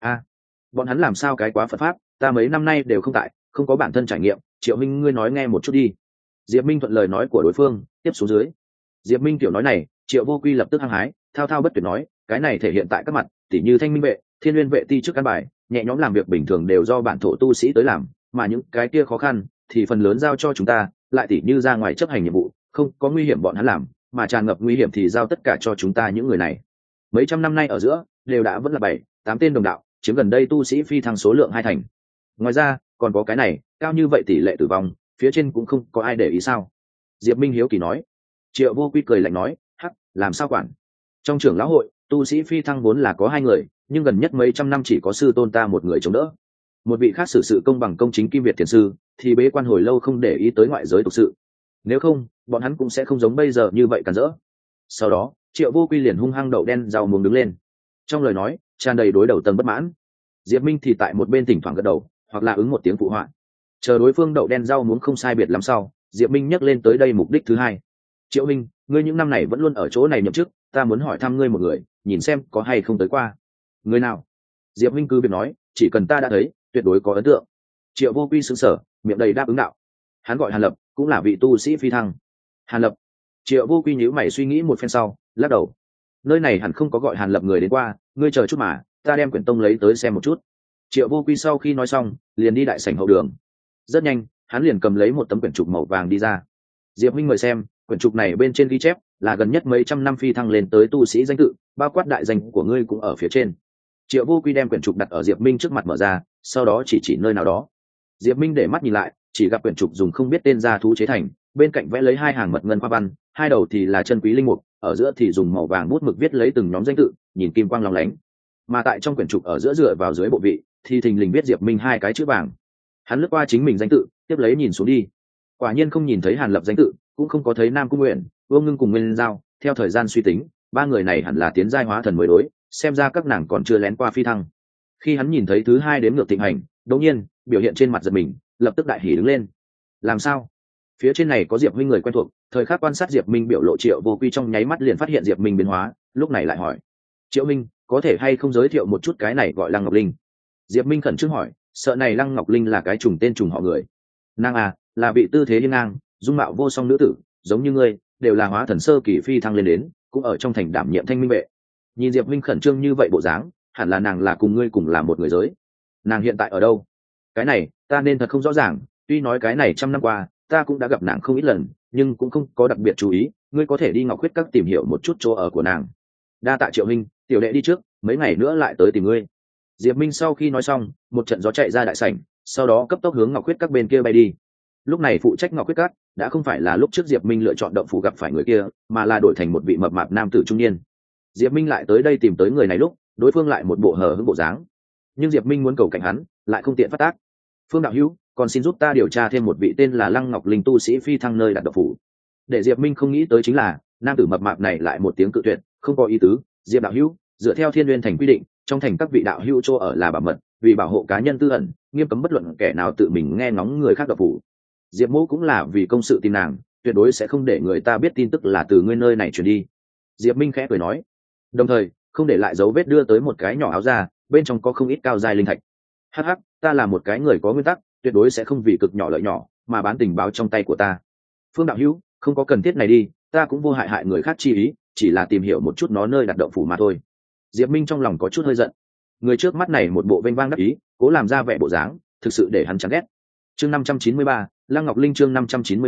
S1: Bọn hắn làm sao cái quá phật pháp, ta mấy năm nay đều không tại, không có bản thân trải nghiệm, Triệu huynh ngươi nói nghe một chút đi. Diệp Minh thuận lời nói của đối phương, tiếp xuống dưới. Diệp Minh tiểu nói này, Triệu Vô Quy lập tức hăng hái, thao thao bất tuyệt nói, cái này thể hiện tại các mặt, tỉ như Thanh Minh vệ, Thiên Nguyên vệ ti trước căn bài, nhẹ nhõm làm việc bình thường đều do bản thổ tu sĩ tới làm, mà những cái kia khó khăn thì phần lớn giao cho chúng ta, lại tỉ như ra ngoài chấp hành nhiệm vụ, không có nguy hiểm bọn hắn làm, mà tràn ngập nguy hiểm thì giao tất cả cho chúng ta những người này. Mấy trăm năm nay ở giữa, đều đã vẫn là 7-8 tên đồng đạo, chiếm gần đây tu sĩ phi thăng số lượng 2 thành. Ngoài ra còn có cái này, cao như vậy tỷ lệ tử vong, phía trên cũng không có ai để ý sao? Diệp Minh hiếu kỳ nói. Triệu Vô Quy cười lạnh nói, hắc, làm sao quản? Trong trưởng lão hội, tu sĩ phi thăng vốn là có 2 người, nhưng gần nhất mấy trăm năm chỉ có sư tôn ta một người chống đỡ. Một vị khác xử sự công bằng công chính Kim Việt thiền sư, thì bế quan hồi lâu không để ý tới ngoại giới tục sự. Nếu không, bọn hắn cũng sẽ không giống bây giờ như vậy càn rỡ. Sau đó, Triệu Vô Quy liền hung hăng đậu đen rau muống đứng lên. Trong lời nói, tràn đầy đối đầu tầng bất mãn. Diệp Minh thì tại một bên thỉnh thoảng gật đầu, hoặc là ứng một tiếng phụ họa. Chờ đối phương đậu đen rau muống không sai biệt lắm sau, Diệp Minh nhắc lên tới đây mục đích thứ hai. Triệu Minh, ngươi những năm này vẫn luôn ở chỗ này nhậm chức, ta muốn hỏi thăm ngươi một người, nhìn xem có hay không tới qua. Người nào? Diệp Minh cứ việc nói, chỉ cần ta đã thấy, tuyệt đối có ấn tượng. Triệu Vô Quy sững sờ, miệng đầy đáp ứng đạo. Hắn gọi Hàn Lập, cũng là vị tu sĩ phi thăng. Hàn Lập. Triệu Vô Quy nhíu mày suy nghĩ một phen sau, lắc đầu. Nơi này hẳn không có gọi Hàn Lập người đến qua, ngươi chờ chút mà, ta đem quyển tông lấy tới xem một chút. Triệu Vô Quy sau khi nói xong, liền đi đại sảnh hậu đường. Rất nhanh, hắn liền cầm lấy một tấm quyển trục màu vàng đi ra. Diệp huynh mời xem, quyển trục này bên trên ghi chép là gần nhất mấy trăm năm phi thăng lên tới tu sĩ danh tự, bao quát đại danh của ngươi cũng ở phía trên. Triệu Vô Quy đem quyển trục đặt ở Diệp Minh trước mặt mở ra, sau đó chỉ nơi nào đó. Diệp Minh để mắt nhìn lại, chỉ gặp quyển trục dùng không biết tên gia thú chế thành, bên cạnh vẽ lấy 2 hàng mật ngân hoa văn, 2 đầu thì là chân quý linh mục, ở giữa thì dùng màu vàng bút mực viết lấy từng nhóm danh tự, nhìn kim quang lóng lánh. Mà tại trong quyển trục ở giữa dựa vào dưới bộ vị, thì thình lình viết Diệp Minh 2 cái chữ vàng. Hắn lướt qua chính mình danh tự, tiếp lấy nhìn xuống đi. Quả nhiên không nhìn thấy Hàn Lập danh tự, cũng không có thấy Nam Cung Nguyện, Vương Ngưng cùng Nguyên Giao. Theo thời gian suy tính, 3 người này hẳn là tiến giai hóa thần mới đối, xem ra các nàng còn chưa lén qua phi thăng. Khi hắn nhìn thấy thứ 2 đếm ngược thịnh hành, đột nhiên biểu hiện trên mặt giật mình, lập tức đại hỉ đứng lên. Làm sao? Phía trên này có Diệp Minh người quen thuộc. Thời khắc quan sát Diệp Minh biểu lộ, Triệu Vô Quy trong nháy mắt liền phát hiện Diệp Minh biến hóa, lúc này lại hỏi, Triệu Minh, có thể hay không giới thiệu một chút cái này gọi Lăng Ngọc Linh? Diệp Minh khẩn trương hỏi, sợ này Lăng Ngọc Linh là cái trùng tên trùng họ người. Nàng à, là vị tư thế hiên ngang, dung mạo vô song nữ tử, giống như ngươi, đều là hóa thần sơ kỳ phi thăng lên đến, cũng ở trong thành đảm nhiệm thanh minh vệ. Nhìn Diệp Minh khẩn trương như vậy bộ dáng, hẳn là nàng là cùng ngươi cùng là một người giới. Nàng hiện tại ở đâu? Cái này ta nên thật không rõ ràng, tuy nói cái này trăm năm qua ta cũng đã gặp nàng không ít lần, nhưng cũng không có đặc biệt chú ý. Ngươi có thể đi Ngọc Huyết Các tìm hiểu một chút chỗ ở của nàng. Đa tạ Triệu Minh, tiểu đệ đi trước, mấy ngày nữa lại tới tìm ngươi. Diệp Minh sau khi nói xong, một trận gió chạy ra đại sảnh, sau đó cấp tốc hướng Ngọc Huyết Các bên kia bay đi. Lúc này phụ trách Ngọc Huyết Các đã không phải là lúc trước Diệp Minh lựa chọn động phủ gặp phải người kia, mà là đổi thành một vị mập mạp nam tử trung niên. Diệp Minh lại tới đây tìm tới người này lúc, đối phương lại một bộ hờ hững bộ dáng, nhưng Diệp Minh muốn cầu cạnh hắn, lại không tiện phát tác. Phương đạo hữu, còn xin giúp ta điều tra thêm một vị tên là Lăng Ngọc Linh tu sĩ phi thăng nơi đặt động phủ. Để Diệp Minh không nghĩ tới chính là, nam tử mập mạp này lại một tiếng cự tuyệt, không có ý tứ. Diệp đạo hữu, dựa theo Thiên Nguyên thành quy định, trong thành các vị đạo hữu chỗ ở là bảo mật, vì bảo hộ cá nhân tư ẩn, nghiêm cấm bất luận kẻ nào tự mình nghe ngóng người khác động phủ. Diệp Mỗ cũng là vì công sự tìm nàng, tuyệt đối sẽ không để người ta biết tin tức là từ ngươi nơi này truyền đi. Diệp Minh khẽ cười nói, đồng thời không để lại dấu vết đưa tới một cái nhỏ áo ra, bên trong có không ít cao giai linh thạch. Hắc hắc, ta là một cái người có nguyên tắc, tuyệt đối sẽ không vì cực nhỏ lợi nhỏ mà bán tình báo trong tay của ta. Phương đạo hữu, không có cần thiết này đi, ta cũng vô hại người khác chi ý, chỉ là tìm hiểu một chút nó nơi đặt động phủ mà thôi. Diệp Minh trong lòng có chút hơi giận. Người trước mắt này một bộ vênh vang đắc ý, cố làm ra vẻ bộ dáng, thực sự để hắn chán ghét. Chương 593, Lăng Ngọc Linh chương 593,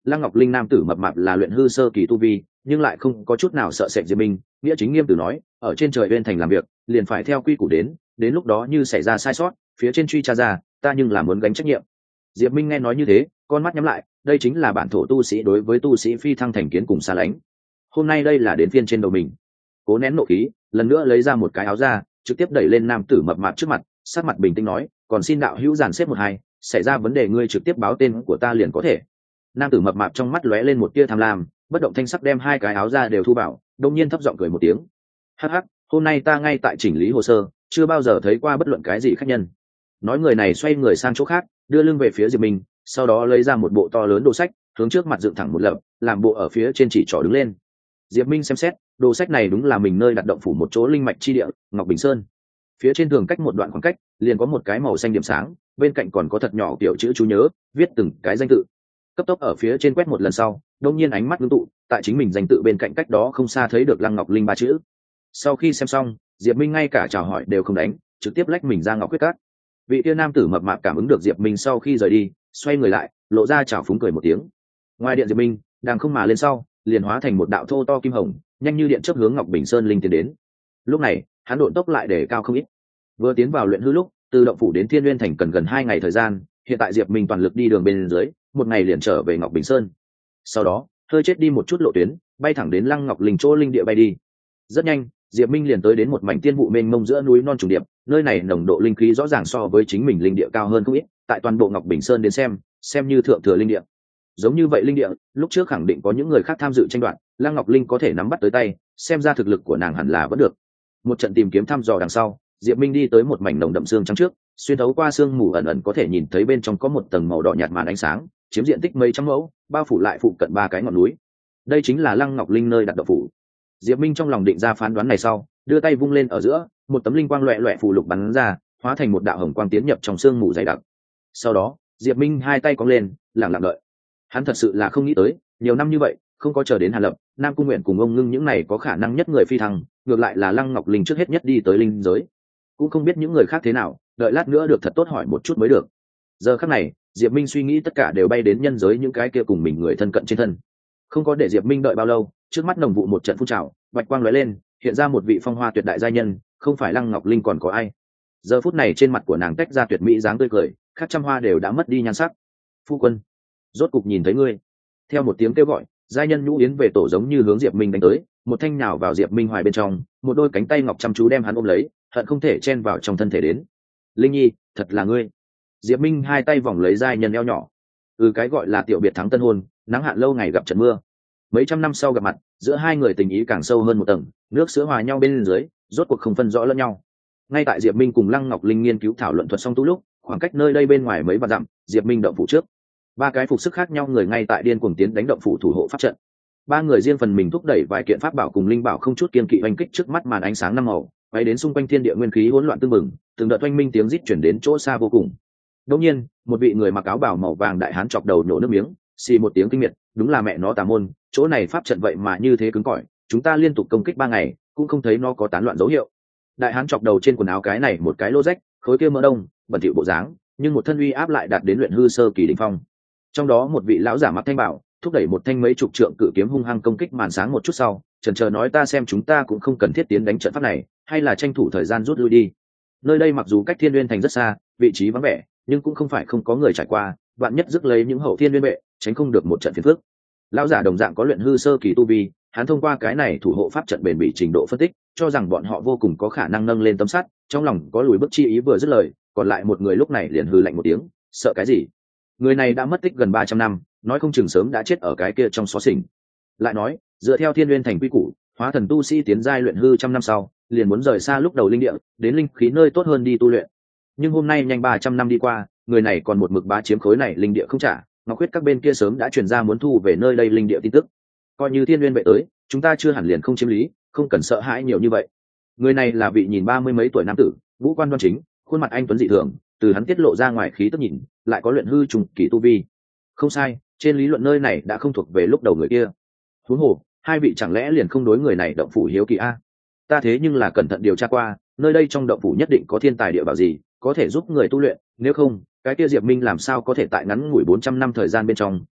S1: Lăng Ngọc Linh nam tử mập mạp là luyện hư sơ kỳ tu vi, nhưng lại không có chút nào sợ sệt Diệp Minh. Nghĩa chính nghiêm tử nói, ở trên trời Uyên Thành làm việc, liền phải theo quy củ đến lúc đó như xảy ra sai sót, phía trên truy tra ra, ta nhưng là muốn gánh trách nhiệm. Diệp Minh nghe nói như thế, con mắt nhắm lại, đây chính là bản thổ tu sĩ đối với tu sĩ phi thăng thành kiến cùng xa lánh. Hôm nay đây là đến phiên trên đầu mình. Cố nén nộ khí, lần nữa lấy ra một cái áo ra, trực tiếp đẩy lên nam tử mập mạp trước mặt, sắc mặt bình tĩnh nói, còn xin đạo hữu dàn xếp một hai, xảy ra vấn đề ngươi trực tiếp báo tên của ta liền có thể. Nam tử mập mạp trong mắt lóe lên một tia tham lam, bất động thanh sắc đem hai cái áo ra đều thu vào, đột nhiên thấp giọng cười một tiếng. Hắc hắc, hôm nay ta ngay tại chỉnh lý hồ sơ, chưa bao giờ thấy qua bất luận cái gì khách nhân. Nói người này xoay người sang chỗ khác, đưa lưng về phía Diệp Minh, sau đó lấy ra một bộ to lớn đồ sách, hướng trước mặt dựng thẳng một lập, làm bộ ở phía trên chỉ trỏ đứng lên. Diệp Minh xem xét, đồ sách này đúng là mình nơi đặt động phủ một chỗ linh mạch chi địa, Ngọc Bình Sơn. Phía trên tường cách một đoạn khoảng cách, liền có một cái màu xanh điểm sáng, bên cạnh còn có thật nhỏ tiểu chữ chú nhớ, viết từng cái danh tự. Cấp tốc ở phía trên quét một lần sau, đột nhiên ánh mắt ngưng tụ, tại chính mình danh tự bên cạnh cách đó không xa thấy được Lăng Ngọc Linh ba chữ. Sau khi xem xong, Diệp Minh ngay cả chào hỏi đều không đánh, trực tiếp lách mình ra Ngọc Quyết Các. Vị tiên nam tử mập mạp cảm ứng được Diệp Minh sau khi rời đi, xoay người lại, lộ ra chào phúng cười một tiếng. Ngoài điện Diệp Minh, đang không mà lên sau, liền hóa thành một đạo thô to kim hồng, nhanh như điện chớp hướng Ngọc Bình Sơn linh tiến đến. Lúc này, hắn độn tốc lại để cao không ít. Vừa tiến vào luyện hư lúc, từ động phủ đến Thiên Nguyên Thành cần gần 2 ngày thời gian, hiện tại Diệp Minh toàn lực đi đường bên dưới, một ngày liền trở về Ngọc Bình Sơn. Sau đó, hơi chết đi một chút lộ tuyến, bay thẳng đến Lăng Ngọc Linh chỗ linh địa bay đi. Rất nhanh, Diệp Minh liền tới đến một mảnh tiên vụ mênh mông giữa núi non trùng điệp, nơi này nồng độ linh khí rõ ràng so với chính mình linh địa cao hơn không ít, tại toàn bộ Ngọc Bình Sơn đến xem như thượng thừa linh địa. Giống như vậy linh địa, lúc trước khẳng định có những người khác tham dự tranh đoạt, Lăng Ngọc Linh có thể nắm bắt tới tay, xem ra thực lực của nàng hẳn là vẫn được. Một trận tìm kiếm thăm dò đằng sau, Diệp Minh đi tới một mảnh nồng đậm xương trắng trước, xuyên thấu qua sương mù ẩn ẩn có thể nhìn thấy bên trong có một tầng màu đỏ nhạt màn ánh sáng, chiếm diện tích mấy trăm mẫu, bao phủ lại phụ cận 3 cái ngọn núi. Đây chính là Lăng Ngọc Linh nơi đặt động phủ. Diệp Minh trong lòng định ra phán đoán này sau, đưa tay vung lên ở giữa, một tấm linh quang loẹt loẹt phù lục bắn ra, hóa thành một đạo hồng quang tiến nhập trong sương mù dày đặc. Sau đó, Diệp Minh hai tay cong lên, lặng lặng đợi. Hắn thật sự là không nghĩ tới, nhiều năm như vậy, không có chờ đến Hàn Lập, Nam Cung Nguyện cùng ông Ngưng những này có khả năng nhất người phi thăng, ngược lại là Lăng Ngọc Linh trước hết nhất đi tới linh giới. Cũng không biết những người khác thế nào, đợi lát nữa được thật tốt hỏi một chút mới được. Giờ khắc này, Diệp Minh suy nghĩ tất cả đều bay đến nhân giới những cái kia cùng mình người thân cận trên thân. Không có để Diệp Minh đợi bao lâu, trước mắt nồng vụ một trận phun trào, bạch quang lóe lên, hiện ra một vị phong hoa tuyệt đại giai nhân, không phải Lăng Ngọc Linh còn có ai. Giờ phút này trên mặt của nàng tách ra tuyệt mỹ dáng tươi cười, khác trăm hoa đều đã mất đi nhan sắc. Phu quân, rốt cục nhìn thấy ngươi. Theo một tiếng kêu gọi, giai nhân nhũ yến về tổ giống như hướng Diệp Minh đánh tới, một thanh nhào vào Diệp Minh hoài bên trong, một đôi cánh tay ngọc chăm chú đem hắn ôm lấy, hận không thể chen vào trong thân thể đến. Linh nhi, thật là ngươi. Diệp Minh hai tay vòng lấy giai nhân eo nhỏ. Cái gọi là tiểu biệt thắng tân hôn, nắng hạn lâu ngày gặp trận mưa. Mấy trăm năm sau gặp mặt, giữa hai người tình ý càng sâu hơn một tầng, nước sữa hòa nhau bên dưới, rốt cuộc không phân rõ lẫn nhau. Ngay tại Diệp Minh cùng Lăng Ngọc Linh nghiên cứu thảo luận thuật xong tu lúc, khoảng cách nơi đây bên ngoài mấy vạn dặm, Diệp Minh động phủ trước. 3 cái phục sức khác nhau người ngay tại điên cuồng tiến đánh động phủ thủ hộ pháp trận. 3 người riêng phần mình thúc đẩy vài kiện pháp bảo cùng linh bảo không chút kiên kỵ oanh kích trước mắt màn ánh sáng năm màu, bay đến xung quanh thiên địa nguyên khí hỗn loạn tương mừng, từng đợt oanh minh tiếng rít chuyển đến chỗ xa vô cùng. Đột nhiên, một vị người mặc áo bào màu vàng đại hán chọc đầu nổ nước miếng, xì một tiếng kinh miệt, đúng là mẹ nó tà môn, chỗ này pháp trận vậy mà như thế cứng cỏi, chúng ta liên tục công kích 3 ngày, cũng không thấy nó có tán loạn dấu hiệu. Đại hán chọc đầu trên quần áo cái này một cái lỗ rách, khối kia mỡ đông, bẩn thỉu bộ dáng, nhưng một thân uy áp lại đạt đến luyện hư sơ kỳ đỉnh phong. Trong đó một vị lão giả mặc thanh bảo, thúc đẩy một thanh mấy chục trượng cự kiếm hung hăng công kích màn sáng một chút sau, chần chờ nói ta xem chúng ta cũng không cần thiết tiến đánh trận pháp này, hay là tranh thủ thời gian rút lui đi. Nơi đây mặc dù cách Thiên Nguyên Thành rất xa, vị trí vắng vẻ, nhưng cũng không phải không có người trải qua, bạn nhất rước lấy những hậu thiên nguyên vệ, tránh không được một trận phiền phức. Lão giả đồng dạng có luyện hư sơ kỳ tu vi, hắn thông qua cái này thủ hộ pháp trận bền bỉ trình độ phân tích, cho rằng bọn họ vô cùng có khả năng nâng lên tấm sắt, trong lòng có lùi bước chi ý vừa dứt lời, còn lại một người lúc này liền hừ lạnh một tiếng, sợ cái gì? Người này đã mất tích gần 300 năm, nói không chừng sớm đã chết ở cái kia trong xó xỉnh. Lại nói, dựa theo Thiên Nguyên Thành quy củ, hóa thần tu sĩ tiến giai luyện hư trăm năm sau, liền muốn rời xa lúc đầu linh địa, đến linh khí nơi tốt hơn đi tu luyện. Nhưng hôm nay nhanh 300 năm đi qua, người này còn một mực bá chiếm khối này linh địa không trả, Ngọc Khuyết các bên kia sớm đã truyền ra muốn thu về nơi đây linh địa tin tức. Coi như Thiên Nguyên vệ tới, chúng ta chưa hẳn liền không chiếm lý, không cần sợ hãi nhiều như vậy. Người này là vị nhìn 30 mấy tuổi nam tử, ngũ quan đoan chính, khuôn mặt anh tuấn dị thường, từ hắn tiết lộ ra ngoài khí tức nhìn, lại có luyện hư trùng kỳ tu vi. Không sai, trên lý luận nơi này đã không thuộc về lúc đầu người kia. Huống hồ, hai vị chẳng lẽ liền không đối người này động phủ hiếu kỳ a? Ta thế nhưng là cẩn thận điều tra qua, nơi đây trong động phủ nhất định có thiên tài địa bảo gì, có thể giúp người tu luyện, nếu không, cái kia Diệp Minh làm sao có thể tại ngắn ngủi 400 năm thời gian bên trong,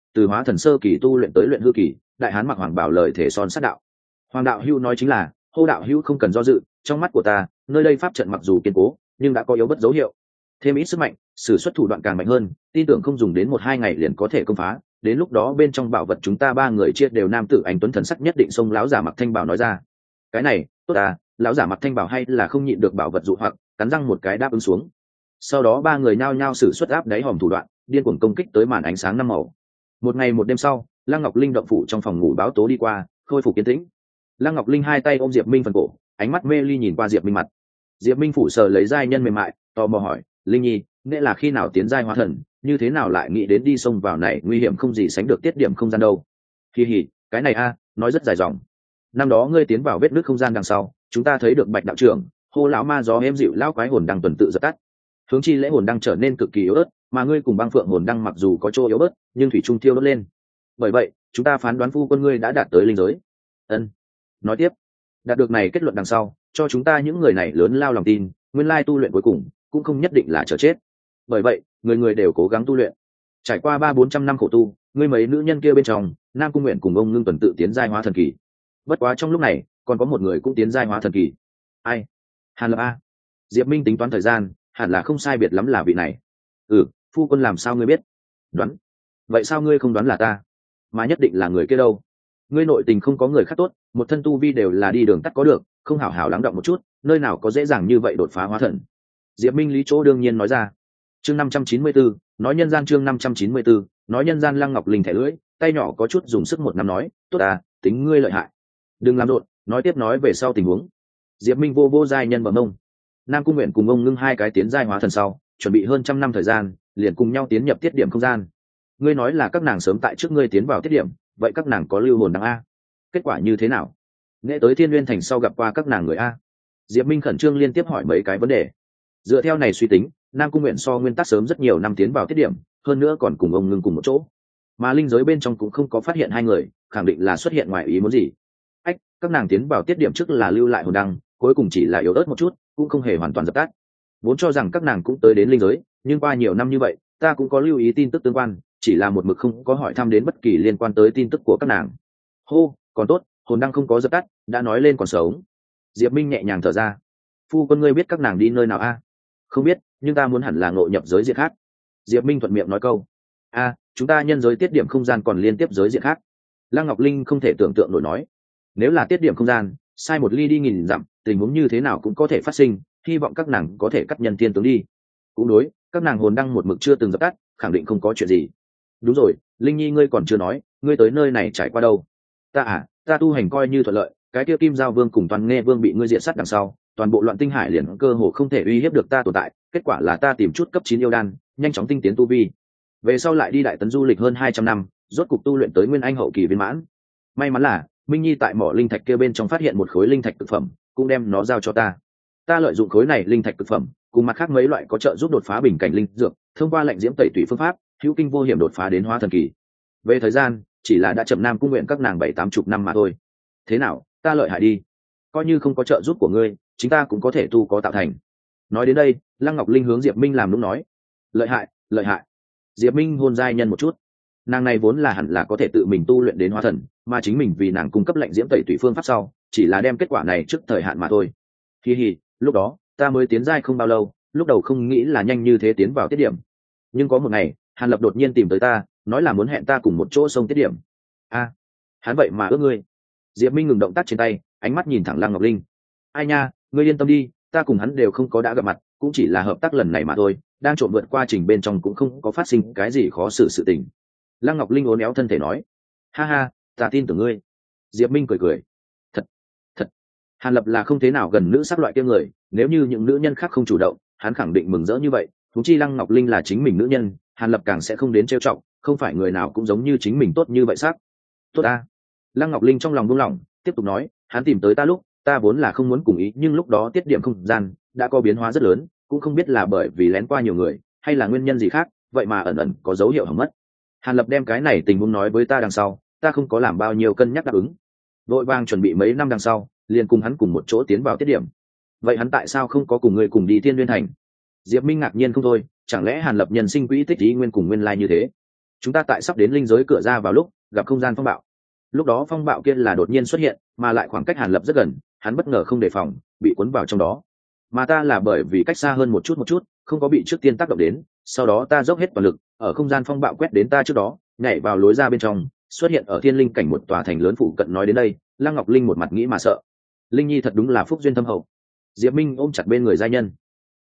S1: từ hóa thần sơ kỳ tu luyện tới luyện hư kỳ, đại hán mặc hoàng bảo lời thể son sát đạo. Hoàng đạo hữu nói chính là, hô đạo hữu không cần do dự, trong mắt của ta nơi đây pháp trận mặc dù kiên cố nhưng đã có yếu bất dấu hiệu, thêm ít sức mạnh, sử xuất thủ đoạn càng mạnh hơn, tin tưởng không dùng đến 1-2 ngày liền có thể công phá. Đến lúc đó bên trong bảo vật chúng ta 3 người chia đều nam tử anh tuấn thần sắc nhất định. Xông lão giả mặc thanh bảo nói ra. Cái này tốt à? Lão giả mặc thanh bảo hay là không nhịn được bảo vật dụ hoặc, cắn răng một cái đáp ứng xuống. Sau đó 3 người nhao nhao sử xuất áp đáy hòm thủ đoạn, điên cuồng công kích tới màn ánh sáng năm màu. Một ngày một đêm sau, Lăng Ngọc Linh động phủ trong phòng ngủ báo tố đi qua, khôi phục yên tĩnh. Lăng Ngọc Linh hai tay ôm Diệp Minh phần cổ, ánh mắt mê ly nhìn qua Diệp Minh mặt. Diệp Minh phủ sờ lấy giai nhân mềm mại, tò mò hỏi, Linh Nhi, nghĩa là khi nào tiến giai hóa thần, như thế nào lại nghĩ đến đi sông vào này nguy hiểm không gì sánh được tiết điểm không gian đâu? Kỳ hỉ, cái này a, nói rất dài dòng. Năm đó ngươi tiến vào vết nứt không gian đằng sau, chúng ta thấy được Bạch đạo trưởng, hô lão ma gió êm dịu lão quái hồn đang tuần tự dập tắt. Hướng chi lễ hồn đang trở nên cực kỳ yếu ớt, mà ngươi cùng băng phượng hồn đang mặc dù có chỗ yếu bớt, nhưng thủy trung thiêu đốt lên. Bởi vậy, chúng ta phán đoán phu quân ngươi đã đạt tới linh giới. Ân. Nói tiếp, đạt được này kết luận đằng sau, cho chúng ta những người này lớn lao lòng tin, nguyên lai tu luyện cuối cùng cũng không nhất định là chờ chết. Bởi vậy, người người đều cố gắng tu luyện. Trải qua 300-400 năm khổ tu, ngươi mấy nữ nhân kia bên trong, Nam Cung Nguyện cùng ông Ngưng tuần tự tiến giai hóa thần kỳ. Bất quá trong lúc này, còn có một người cũng tiến giai hóa thần kỳ. Ai? Hàn Lập a. Diệp Minh tính toán thời gian, hẳn là không sai biệt lắm là vị này. Ừ, phu quân làm sao ngươi biết? Đoán. Vậy sao ngươi không đoán là ta, mà nhất định là người kia đâu? Ngươi nội tình không có người khác tốt, một thân tu vi đều là đi đường tắt có được, không hảo hảo lắng động một chút, nơi nào có dễ dàng như vậy đột phá hóa thần. Diệp Minh lý chỗ đương nhiên nói ra. Chương 594, nói nhân gian. Chương 594, nói nhân gian. Lăng Ngọc Linh thẻ lưỡi, tay nhỏ có chút dùng sức một năm nói, tốt à, tính ngươi lợi hại. Đừng làm rộn, nói tiếp nói về sau tình huống. Diệp Minh vô giai nhân bẩm ông. Nam Cung Nguyện cùng ông Ngưng hai cái tiến giai hóa thần sau, chuẩn bị hơn 100 năm thời gian, liền cùng nhau tiến nhập tiết điểm không gian. Ngươi nói là các nàng sớm tại trước ngươi tiến vào tiết điểm, vậy các nàng có lưu hồn đăng a? Kết quả như thế nào? Nghệ tới Thiên Nguyên Thành sau gặp qua các nàng người a? Diệp Minh khẩn trương liên tiếp hỏi mấy cái vấn đề. Dựa theo này suy tính, Nam Cung Nguyện so nguyên tắc sớm rất nhiều năm tiến vào tiết điểm, hơn nữa còn cùng ông Ngưng cùng một chỗ, mà linh giới bên trong cũng không có phát hiện hai người, khẳng định là xuất hiện ngoài ý muốn gì. Ách, các nàng tiến vào tiết điểm trước là lưu lại hồn đăng, cuối cùng chỉ là yếu ớt một chút, cũng không hề hoàn toàn dập tắt. Vốn cho rằng các nàng cũng tới đến linh giới, nhưng qua nhiều năm như vậy, ta cũng có lưu ý tin tức tương quan, chỉ là một mực không có hỏi thăm đến bất kỳ liên quan tới tin tức của các nàng. Hô, còn tốt, hồn đăng không có dập tắt, đã nói lên còn sống. Diệp Minh nhẹ nhàng thở ra. Phu quân ngươi biết các nàng đi nơi nào a? Không biết, nhưng ta muốn hẳn là ngộ nhập giới diện khác. Diệp Minh thuận miệng nói câu. A, chúng ta nhân giới tiết điểm không gian còn liên tiếp giới diện khác. Lăng Ngọc Linh không thể tưởng tượng nổi nói. Nếu là tiết điểm không gian, sai một ly đi nghìn dặm, tình huống như thế nào cũng có thể phát sinh, hy vọng các nàng có thể cắt nhân thiên tướng đi. Cũng đối, các nàng hồn đăng một mực chưa từng dập tắt, khẳng định không có chuyện gì. Đúng rồi, Linh Nhi ngươi còn chưa nói, ngươi tới nơi này trải qua đâu? Ta tu hành coi như thuận lợi, cái kia Kim Giao Vương cùng Toàn Nghe Vương bị ngươi diệt sát đằng sau, toàn bộ Loạn Tinh Hải liền cơ hồ không thể uy hiếp được ta tồn tại, kết quả là ta tìm chút cấp 9 yêu đan, nhanh chóng tinh tiến tu vi. Về sau lại đi Đại Tấn du lịch hơn 200 năm, rốt cục tu luyện tới Nguyên Anh hậu kỳ viên mãn. May mắn là Minh Nhi tại mỏ linh thạch kia bên trong phát hiện một khối linh thạch cực phẩm, cũng đem nó giao cho ta. Ta lợi dụng khối này linh thạch cực phẩm, cùng mặt khác mấy loại có trợ giúp đột phá bình cảnh linh dược, thông qua lệnh diễm tẩy tủy phương pháp, hữu kinh vô hiểm đột phá đến hóa thần kỳ. Về thời gian, chỉ là đã chậm Nam Cung Nguyện các nàng 7-80 năm mà thôi. Thế nào, ta lợi hại đi. Coi như không có trợ giúp của ngươi, chúng ta cũng có thể tu có tạo thành. Nói đến đây, Lăng Ngọc Linh hướng Diệp Minh làm nũng nói. Lợi hại, lợi hại. Diệp Minh hôn giai nhân một chút. Nàng này vốn là hẳn là có thể tự mình tu luyện đến hóa thần, mà chính mình vì nàng cung cấp lệnh diễm tẩy tủy phương pháp sau, chỉ là đem kết quả này trước thời hạn mà thôi. Hi hi, lúc đó ta mới tiến giai không bao lâu, lúc đầu không nghĩ là nhanh như thế tiến vào tiết điểm. Nhưng có một ngày, Hàn Lập đột nhiên tìm tới ta, nói là muốn hẹn ta cùng một chỗ sông tiết điểm. A, hắn vậy mà ước ngươi? Diệp Minh ngừng động tác trên tay, ánh mắt nhìn thẳng Lăng Ngọc Linh. Ai nha, ngươi yên tâm đi, ta cùng hắn đều không có đã gặp mặt, cũng chỉ là hợp tác lần này mà thôi, đang trộn vượt qua trình bên trong cũng không có phát sinh cái gì khó xử sự tình. Lăng Ngọc Linh uốn éo thân thể nói. Ha ha, ta tin tưởng ngươi. Diệp Minh cười cười. Thật. Hàn Lập là không thế nào gần nữ sắc loại kia người, nếu như những nữ nhân khác không chủ động, hắn khẳng định mừng rỡ như vậy. Thú chi Lăng Ngọc Linh là chính mình nữ nhân, Hàn Lập càng sẽ không đến trêu chọc, không phải người nào cũng giống như chính mình tốt như vậy sắc. Tốt a. Lăng Ngọc Linh trong lòng buông lỏng, tiếp tục nói, hắn tìm tới ta lúc, ta vốn là không muốn cùng ý, nhưng lúc đó tiết điểm không gian đã có biến hóa rất lớn, cũng không biết là bởi vì lén qua nhiều người, hay là nguyên nhân gì khác, vậy mà ẩn ẩn có dấu hiệu hỏng mất. Hàn Lập đem cái này tình huống nói với ta đằng sau, ta không có làm bao nhiêu cân nhắc đáp ứng, vội vàng chuẩn bị mấy năm đằng sau, liền cùng hắn cùng một chỗ tiến vào tiết điểm. Vậy hắn tại sao không có cùng người cùng đi Thiên Nguyên Thành? Diệp Minh ngạc nhiên không thôi, chẳng lẽ Hàn Lập nhân sinh quỹ tích ý nguyên cùng nguyên lai như thế? chúng ta tại sắp đến linh giới cửa ra vào lúc gặp không gian phong bạo. Lúc đó phong bạo kia là đột nhiên xuất hiện, mà lại khoảng cách Hàn Lập rất gần, hắn bất ngờ không đề phòng bị cuốn vào trong đó, mà ta là bởi vì cách xa hơn một chút không có bị trước tiên tác động đến, sau đó ta dốc hết toàn lực ở không gian phong bạo quét đến ta trước đó nhảy vào lối ra bên trong, xuất hiện ở thiên linh cảnh một tòa thành lớn phụ cận. Nói đến đây, Lăng Ngọc Linh một mặt nghĩ mà sợ. Linh nhi thật đúng là phúc duyên thâm hậu. Diệp Minh ôm chặt bên người giai nhân.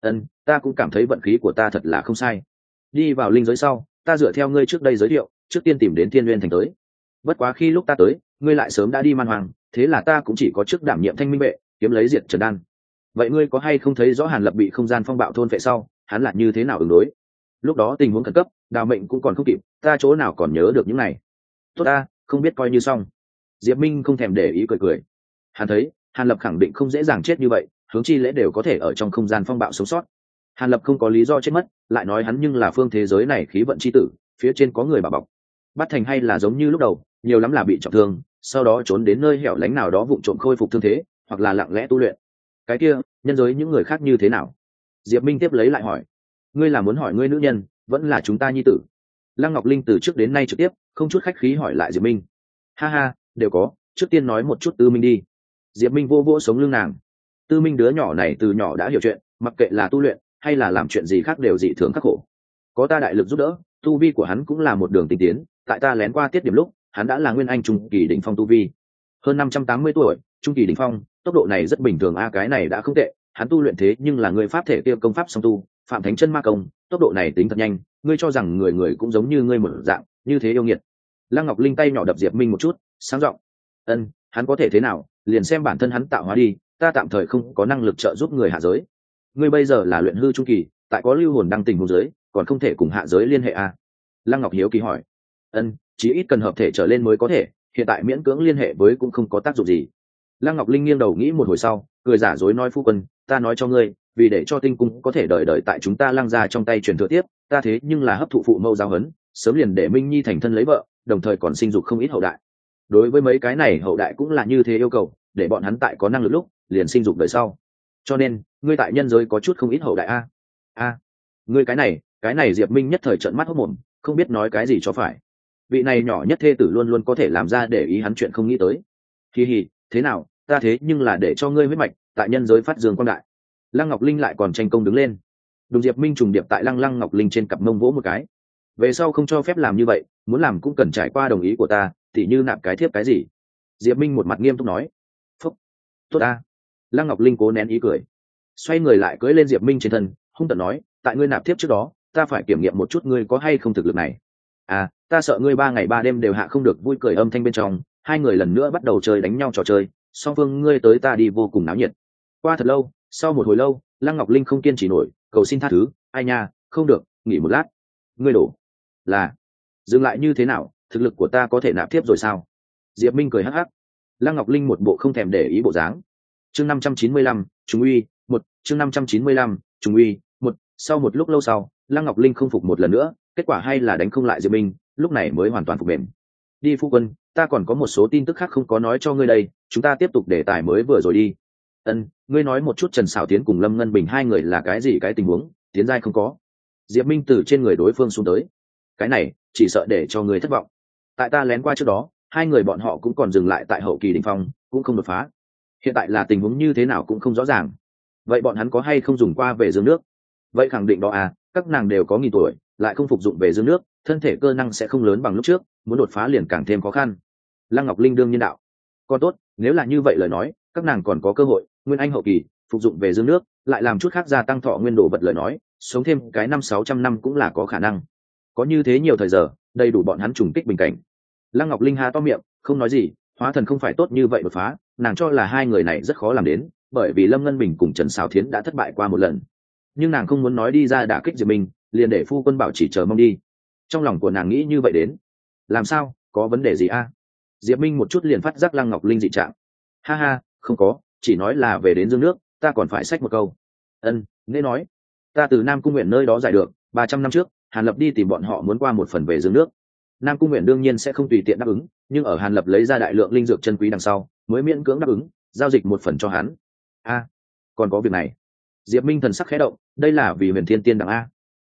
S1: Ta cũng cảm thấy vận khí của ta thật là không sai. Đi vào linh giới sau, ta dựa theo ngươi trước đây giới thiệu, trước tiên tìm đến Thiên Nguyên thành tới. Bất quá khi lúc ta tới, ngươi lại sớm đã đi man hoàng, thế là ta cũng chỉ có chức đảm nhiệm thanh minh vệ, kiếm lấy diệt Trần Đan. Vậy ngươi có hay không thấy rõ Hàn Lập bị không gian phong bạo thôn phệ sau, hắn là như thế nào ứng đối? Lúc đó tình huống khẩn cấp, đào mệnh cũng còn không kịp, ta chỗ nào còn nhớ được những này. Tốt ta, không biết coi như xong. Diệp Minh không thèm để ý cười. Hắn thấy Hàn Lập khẳng định không dễ dàng chết như vậy, hướng chi lễ đều có thể ở trong không gian phong bạo sống sót. Hàn Lập không có lý do chết mất, lại nói hắn nhưng là phương thế giới này khí vận chi tử, phía trên có người bảo bọc. Bắt thành hay là giống như lúc đầu, nhiều lắm là bị trọng thương, sau đó trốn đến nơi hẻo lánh nào đó vụng trộm khôi phục thương thế, hoặc là lặng lẽ tu luyện. Cái kia, nhân giới những người khác như thế nào? Diệp Minh tiếp lấy lại hỏi. Ngươi là muốn hỏi ngươi nữ nhân, vẫn là chúng ta nhi tử? Lăng Ngọc Linh từ trước đến nay trực tiếp, không chút khách khí hỏi lại Diệp Minh. Ha ha, đều có, trước tiên nói một chút Tư Minh đi. Diệp Minh vô vô sống lưng nàng. Tư Minh đứa nhỏ này từ nhỏ đã hiểu chuyện, mặc kệ là tu luyện hay là làm chuyện gì khác đều dị thường khắc khổ. Có ta đại lực giúp đỡ, tu vi của hắn cũng là một đường tinh tiến, tại ta lén qua tiết điểm lúc, hắn đã là nguyên anh trung kỳ đỉnh phong tu vi. Hơn 580 tuổi, trung kỳ đỉnh phong, tốc độ này rất bình thường cái này đã không tệ, hắn tu luyện thế nhưng là người pháp thể kia công pháp song tu, Phạm Thánh Chân Ma công, tốc độ này tính thật nhanh, ngươi cho rằng người người cũng giống như ngươi một dạng, như thế yêu nghiệt. Lăng Ngọc Linh tay nhỏ đập Diệp Minh một chút, sáng giọng. Hắn có thể thế nào, liền xem bản thân hắn tạo hóa đi, ta tạm thời không có năng lực trợ giúp người hạ giới. Ngươi bây giờ là luyện hư trung kỳ, tại có lưu hồn đăng tình huống giới, còn không thể cùng hạ giới liên hệ Lăng Ngọc hiếu kỳ hỏi. Chí ít cần hợp thể trở lên mới có thể, hiện tại miễn cưỡng liên hệ với cũng không có tác dụng gì. Lăng Ngọc Linh nghiêng đầu nghĩ một hồi sau, cười giả dối nói, phu quân, ta nói cho ngươi, vì để cho tinh cung có thể đợi tại chúng ta Lăng gia trong tay truyền thừa tiếp, ta thế nhưng là hấp thụ phụ mẫu giáo huấn, sớm liền để Minh Nhi thành thân lấy vợ, đồng thời còn sinh dục không ít hậu đại. Đối với mấy cái này hậu đại cũng là như thế yêu cầu, để bọn hắn tại có năng lực lúc liền sinh dục đời sau. Cho nên ngươi tại nhân giới có chút không ít hậu đại ngươi cái này Diệp Minh nhất thời trợn mắt hốt mồm, không biết nói cái gì cho phải. Vị này nhỏ nhất thê tử luôn luôn có thể làm ra để ý hắn chuyện không nghĩ tới. Hi, thế nào, ta thế nhưng là để cho ngươi huyết mạch tại nhân giới phát dương quang đại. Lăng Ngọc Linh lại còn tranh công đứng lên. Đúng, Diệp Minh trùng điệp tại Lăng Ngọc Linh trên cặp mông vỗ một cái. Về sau không cho phép làm như vậy, muốn làm cũng cần trải qua đồng ý của ta, tỉ như nạp cái thiếp cái gì. Diệp Minh một mặt nghiêm túc nói. Phúc, tốt ta. Lăng Ngọc Linh cố nén ý cười, xoay người lại cưỡi lên Diệp Minh trên thân, hung tợn nói, tại ngươi nạp thiếp trước đó, ta phải kiểm nghiệm một chút ngươi có hay không thực lực này. Ta sợ ngươi 3 ngày 3 đêm đều hạ không được vui cười âm thanh bên trong, hai người lần nữa bắt đầu chơi đánh nhau trò chơi, song phương ngươi tới ta đi vô cùng náo nhiệt. Qua thật lâu, sau một hồi lâu, Lăng Ngọc Linh không kiên trì nổi, cầu xin tha thứ, ai nha, không được, nghỉ một lát. Ngươi đổ là dừng lại như thế nào, thực lực của ta có thể nạp thiếp rồi sao? Diệp Minh cười hắc hắc. Lăng Ngọc Linh một bộ không thèm để ý bộ dáng. Chương 595, Trung Uy, chương 595, Trung Uy, Sau một lúc lâu sau, Lăng Ngọc Linh không phục một lần nữa, kết quả hay là đánh không lại Diệp Minh, lúc này mới hoàn toàn phục mềm. Đi phu quân, ta còn có một số tin tức khác không có nói cho ngươi đây, chúng ta tiếp tục đề tài mới vừa rồi đi. Ngươi nói một chút Trần Sảo Tiến cùng Lâm Ngân Bình hai người là cái gì cái tình huống, tiến giai không có. Diệp Minh từ trên người đối phương xuống tới. Cái này, chỉ sợ để cho ngươi thất vọng. Tại ta lén qua trước đó, hai người bọn họ cũng còn dừng lại tại hậu kỳ đỉnh phong, cũng không đột phá. Hiện tại là tình huống như thế nào cũng không rõ ràng. Vậy bọn hắn có hay không dùng qua về dương nước? Vậy khẳng định đó các nàng đều có nghìn tuổi, lại không phục dụng về dương nước, thân thể cơ năng sẽ không lớn bằng lúc trước, muốn đột phá liền càng thêm khó khăn. Lăng Ngọc Linh đương nhiên đạo. Còn tốt, nếu là như vậy lời nói, các nàng còn có cơ hội, nguyên anh hậu kỳ, phục dụng về dương nước, lại làm chút khác gia tăng thọ nguyên đồ vật lời nói, sống thêm cái 500-600 năm cũng là có khả năng. Có như thế nhiều thời giờ, đầy đủ bọn hắn trùng kích bình cảnh. Lăng Ngọc Linh há to miệng, không nói gì, hóa thần không phải tốt như vậy đột phá, nàng cho là hai người này rất khó làm đến, bởi vì Lâm Ngân Bình cùng Trần Sảo Thiến đã thất bại qua một lần. Nhưng nàng không muốn nói đi ra đả kích Diệp Minh, liền để phu quân bảo chỉ chờ mong đi. Trong lòng của nàng nghĩ như vậy đến. Làm sao, có vấn đề gì Diệp Minh một chút liền phát giác Lăng Ngọc Linh dị trạng. Ha, không có, chỉ nói là về đến dương nước, ta còn phải xách một câu. Nghe nói, ta từ Nam Cung Nguyện nơi đó giải được, 300 năm trước, Hàn Lập đi tìm bọn họ muốn qua một phần về dương nước. Nam Cung Nguyện đương nhiên sẽ không tùy tiện đáp ứng, nhưng ở Hàn Lập lấy ra đại lượng linh dược chân quý đằng sau, mới miễn cưỡng đáp ứng, giao dịch một phần cho hắn. Còn có việc này. Diệp Minh thần sắc khẽ động, đây là vì Huyền Thiên Tiên đằng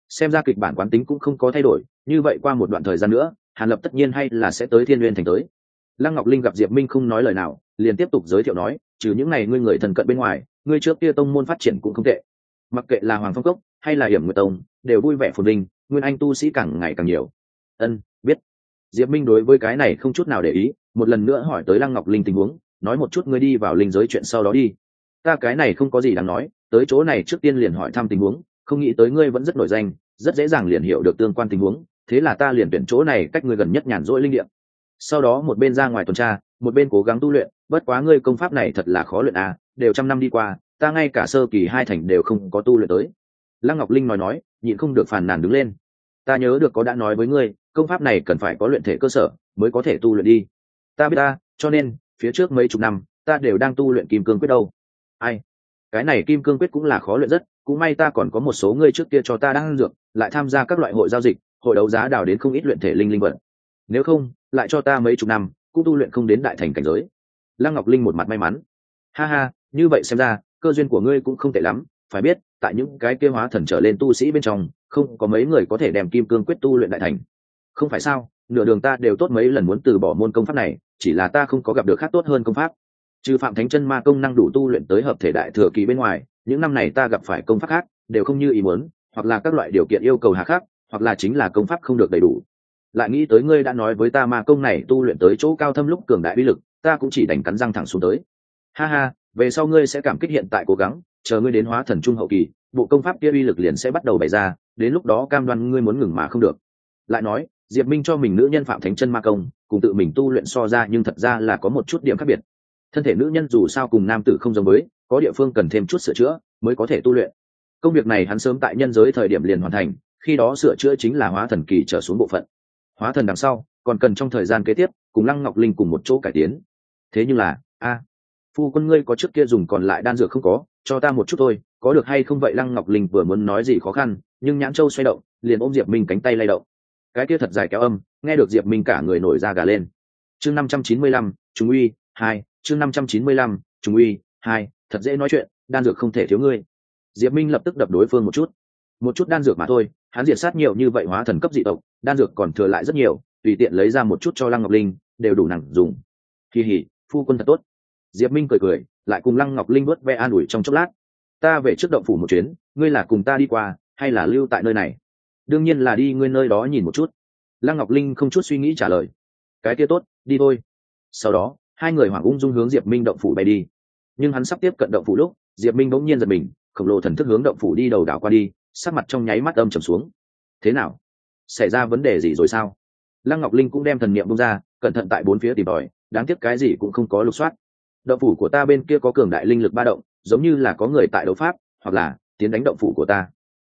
S1: xem ra kịch bản quán tính cũng không có thay đổi, như vậy qua một đoạn thời gian nữa Hàn Lập tất nhiên hay là sẽ tới Thiên Nguyên thành tới. Lăng Ngọc Linh gặp Diệp Minh không nói lời nào, liền tiếp tục giới thiệu nói, trừ những này ngươi người thần cận bên ngoài, ngươi trước kia tông môn phát triển cũng không tệ. Mặc kệ là Hoàng Phong Cốc hay là Hiểm Nguyệt Tông, đều vui vẻ phồn vinh, nguyên anh tu sĩ càng ngày càng nhiều. Ân, biết. Diệp Minh đối với cái này không chút nào để ý, một lần nữa hỏi tới Lăng Ngọc Linh tình huống, nói một chút ngươi đi vào linh giới chuyện sau đó đi. Ta cái này không có gì đáng nói, tới chỗ này trước tiên liền hỏi thăm tình huống, không nghĩ tới ngươi vẫn rất nổi danh, rất dễ dàng liền hiểu được tương quan tình huống, thế là ta liền tuyển chỗ này cách ngươi gần nhất nhàn rỗi linh địa. Sau đó một bên ra ngoài tuần tra, một bên cố gắng tu luyện, bất quá ngươi công pháp này thật là khó luyện à, đều trăm năm đi qua, ta ngay cả sơ kỳ 2 thành đều không có tu luyện tới. Lăng Ngọc Linh nói, nhịn không được phàn nàn đứng lên. Ta nhớ được có đã nói với ngươi, công pháp này cần phải có luyện thể cơ sở mới có thể tu luyện đi. Ta biết ta, cho nên phía trước mấy chục năm ta đều đang tu luyện kim cương quyết đâu. Ai, cái này kim cương quyết cũng là khó luyện rất, cũng may ta còn có một số ngươi trước kia cho ta đang dược, lại tham gia các loại hội giao dịch, hội đấu giá đào đến không ít luyện thể linh vật. Nếu không, lại cho ta mấy chục năm, cũng tu luyện không đến đại thành cảnh giới. Lăng Ngọc Linh một mặt may mắn. Ha ha, như vậy xem ra, cơ duyên của ngươi cũng không tệ lắm, phải biết, tại những cái kia hóa thần trở lên tu sĩ bên trong, không có mấy người có thể đem kim cương quyết tu luyện đại thành. Không phải sao, nửa đường ta đều tốt mấy lần muốn từ bỏ môn công pháp này, chỉ là ta không có gặp được khác tốt hơn công pháp. Trừ Phạm Thánh Chân Ma công năng đủ tu luyện tới hợp thể đại thừa kỳ bên ngoài, những năm này ta gặp phải công pháp khác, đều không như ý muốn, hoặc là các loại điều kiện yêu cầu hà khắc, hoặc là chính là công pháp không được đầy đủ. Lại nghĩ tới ngươi đã nói với ta ma công này tu luyện tới chỗ cao thâm lúc cường đại uy lực, ta cũng chỉ đành cắn răng thẳng xuống tới. Ha ha, về sau ngươi sẽ cảm kích hiện tại cố gắng, chờ ngươi đến hóa thần trung hậu kỳ, bộ công pháp kia uy lực liền sẽ bắt đầu bày ra, đến lúc đó cam đoan ngươi muốn ngừng mà không được. Lại nói, Diệp Minh cho mình nữ nhân Phạm Thánh Chân Ma công, cùng tự mình tu luyện so ra nhưng thật ra là có một chút điểm khác biệt. Thân thể nữ nhân dù sao cùng nam tử không giống với, có địa phương cần thêm chút sửa chữa mới có thể tu luyện. Công việc này hắn sớm tại nhân giới thời điểm liền hoàn thành, khi đó sửa chữa chính là hóa thần kỳ trở xuống bộ phận. Hóa thần đằng sau còn cần trong thời gian kế tiếp cùng Lăng Ngọc Linh cùng một chỗ cải tiến. Thế nhưng là phu quân ngươi có trước kia dùng còn lại đan dược không có, cho ta một chút thôi, có được hay không vậy? Lăng Ngọc Linh vừa muốn nói gì khó khăn, nhưng nhãn châu xoay động, liền ôm Diệp Minh cánh tay lay động. Cái kia thật dài kéo âm, nghe được Diệp Minh cả người nổi da gà lên. Chương 595, Trung Uy 2, chương 595, Trung Uy 2, thật dễ nói chuyện, đan dược không thể thiếu ngươi. Diệp Minh lập tức đập đối phương một chút đan dược mà thôi, hắn diệt sát nhiều như vậy hóa thần cấp dị tộc, đan dược còn thừa lại rất nhiều, tùy tiện lấy ra một chút cho Lăng Ngọc Linh, đều đủ nàng dùng. Kỳ hỉ, phu quân thật tốt. Diệp Minh cười, lại cùng Lăng Ngọc Linh vớt ve an ủi trong chốc lát. Ta về trước động phủ một chuyến, ngươi là cùng ta đi qua, hay là lưu tại nơi này? Đương nhiên là đi ngươi nơi đó nhìn một chút. Lăng Ngọc Linh không chút suy nghĩ trả lời. Cái kia tốt, đi thôi. Sau đó, hai người hoảng ung dung hướng Diệp Minh động phủ bay đi. Nhưng hắn sắp tiếp cận động phủ lúc, Diệp Minh bỗng nhiên giật mình, khổng lồ thần thức hướng động phủ đi đầu đảo qua đi, sắc mặt trong nháy mắt âm trầm xuống. Thế nào? Xảy ra vấn đề gì rồi sao? Lăng Ngọc Linh cũng đem thần niệm bung ra, cẩn thận tại bốn phía tìm tòi, đáng tiếc cái gì cũng không có lục soát. Động phủ của ta bên kia có cường đại linh lực ba động, giống như là có người tại đấu pháp, hoặc là tiến đánh động phủ của ta.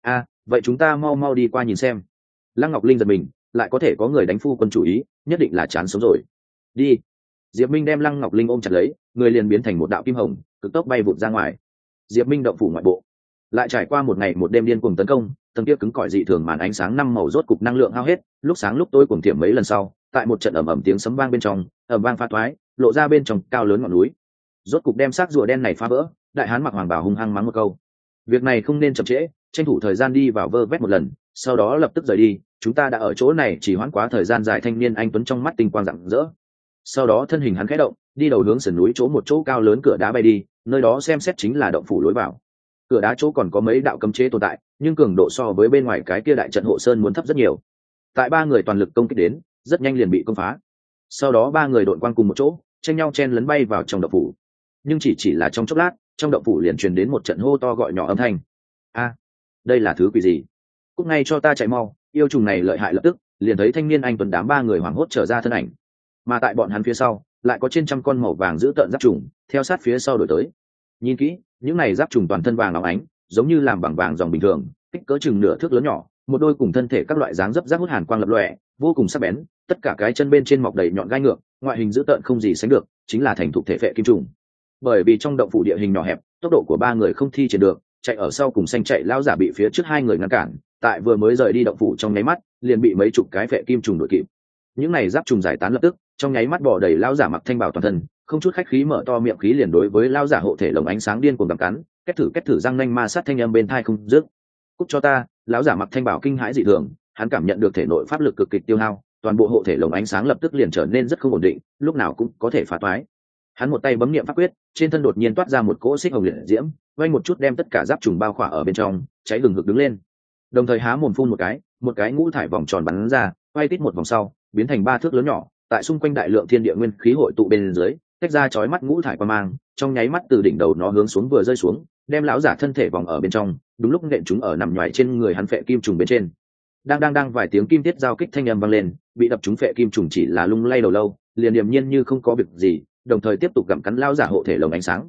S1: Vậy chúng ta mau mau đi qua nhìn xem. Lăng Ngọc Linh giật mình, lại có thể có người đánh phu quân chủ ý, nhất định là chán sống rồi. Đi. Diệp Minh đem Lăng Ngọc Linh ôm chặt lấy, người liền biến thành một đạo kim hồng, cực tốc bay vụt ra ngoài. Diệp Minh động phủ ngoại bộ, lại trải qua một ngày một đêm điên cuồng tấn công, tầng kia cứng cỏi dị thường màn ánh sáng năm màu rốt cục năng lượng hao hết, lúc sáng lúc tối cuồng thiểm mấy lần sau, tại một trận ầm ầm tiếng sấm vang bên trong, ầm vang phá thoái, lộ ra bên trong cao lớn ngọn núi. Rốt cục đem xác rùa đen này phá vỡ, đại hán mặc hoàng bào hung hăng mắng một câu. Việc này không nên chậm trễ, tranh thủ thời gian đi vào vơ vét một lần, sau đó lập tức rời đi, chúng ta đã ở chỗ này chỉ hoãn quá thời gian dài. Thanh niên anh tuấn trong mắt tinh quang rạng rỡ. Sau đó thân hình hắn khẽ động, đi đầu hướng sườn núi chỗ một chỗ cao lớn cửa đá bay đi, nơi đó xem xét chính là động phủ lối vào. Cửa đá chỗ còn có mấy đạo cấm chế tồn tại, nhưng cường độ so với bên ngoài cái kia đại trận hộ sơn muốn thấp rất nhiều. Tại ba người toàn lực công kích đến, rất nhanh liền bị công phá. Sau đó ba người đội quang cùng một chỗ, tranh nhau chen lấn bay vào trong động phủ. Nhưng chỉ là trong chốc lát, trong động phủ liền truyền đến một trận hô to gọi nhỏ âm thanh. Đây là thứ quỷ gì? Cút ngay cho ta chạy mau, yêu trùng này lợi hại. Lập tức liền thấy thanh niên anh tuấn đám ba người hoảng hốt trở ra thân ảnh, mà tại bọn hắn phía sau lại có trên trăm con màu vàng giữ tợn giáp trùng theo sát phía sau đổi tới. Nhìn kỹ, những này giáp trùng toàn thân vàng óng ánh, giống như làm bằng vàng dòng bình thường, kích cỡ chừng nửa thước lớn nhỏ, một đôi cùng thân thể các loại dáng dấp rác hút hàn quang lập lòe, vô cùng sắc bén, tất cả cái chân bên trên mọc đầy nhọn gai ngược, ngoại hình dữ tợn không gì sánh được, chính là thành thục thể phệ kim trùng. Bởi vì trong động phủ địa hình nhỏ hẹp, tốc độ của ba người không thi triển được, chạy ở sau cùng xanh chạy lao giả bị phía trước hai người ngăn cản, tại vừa mới rời đi động phủ trong nháy mắt, liền bị mấy chục cái phệ kim trùng đuổi kịp. Những này giáp trùng giải tán lập tức, trong nháy mắt bỏ đầy lao giả mặc thanh bào toàn thân, không chút khách khí mở to miệng khí liền đối với lao giả hộ thể lồng ánh sáng điên cuồng gặm cắn, kết thử răng nanh ma sát thanh âm bên tai không dứt. Cút cho ta, Lão giả mặc thanh bảo kinh hãi dị thường, hắn cảm nhận được thể nội pháp lực cực kịch tiêu hao, toàn bộ hộ thể lồng ánh sáng lập tức liền trở nên rất không ổn định, lúc nào cũng có thể phá toái. Hắn một tay bấm niệm pháp quyết, trên thân đột nhiên toát ra một cỗ xích hồng liệt diễm, vang một chút đem tất cả giáp trùng bao khỏa ở bên trong, cháy hừng hực đứng lên. Đồng thời há mồm phun một cái ngũ thải vòng tròn bắn ra, quay tít một vòng sau, biến thành 3 thước lớn nhỏ, tại xung quanh đại lượng thiên địa nguyên khí hội tụ bên dưới, tách ra chói mắt ngũ thải quang mang, trong nháy mắt từ đỉnh đầu nó hướng xuống vừa rơi xuống, đem lão giả thân thể vòng ở bên trong, đúng lúc nện chúng ở nằm nhoài trên người hắn phệ kim trùng bên trên. Đang vài tiếng kim tiết giao kích thanh âm vang lên, bị đập trúng phệ kim trùng chỉ là lung lay đầu lâu, liền điềm nhiên như không có việc gì, đồng thời tiếp tục gặm cắn lão giả hộ thể lồng ánh sáng.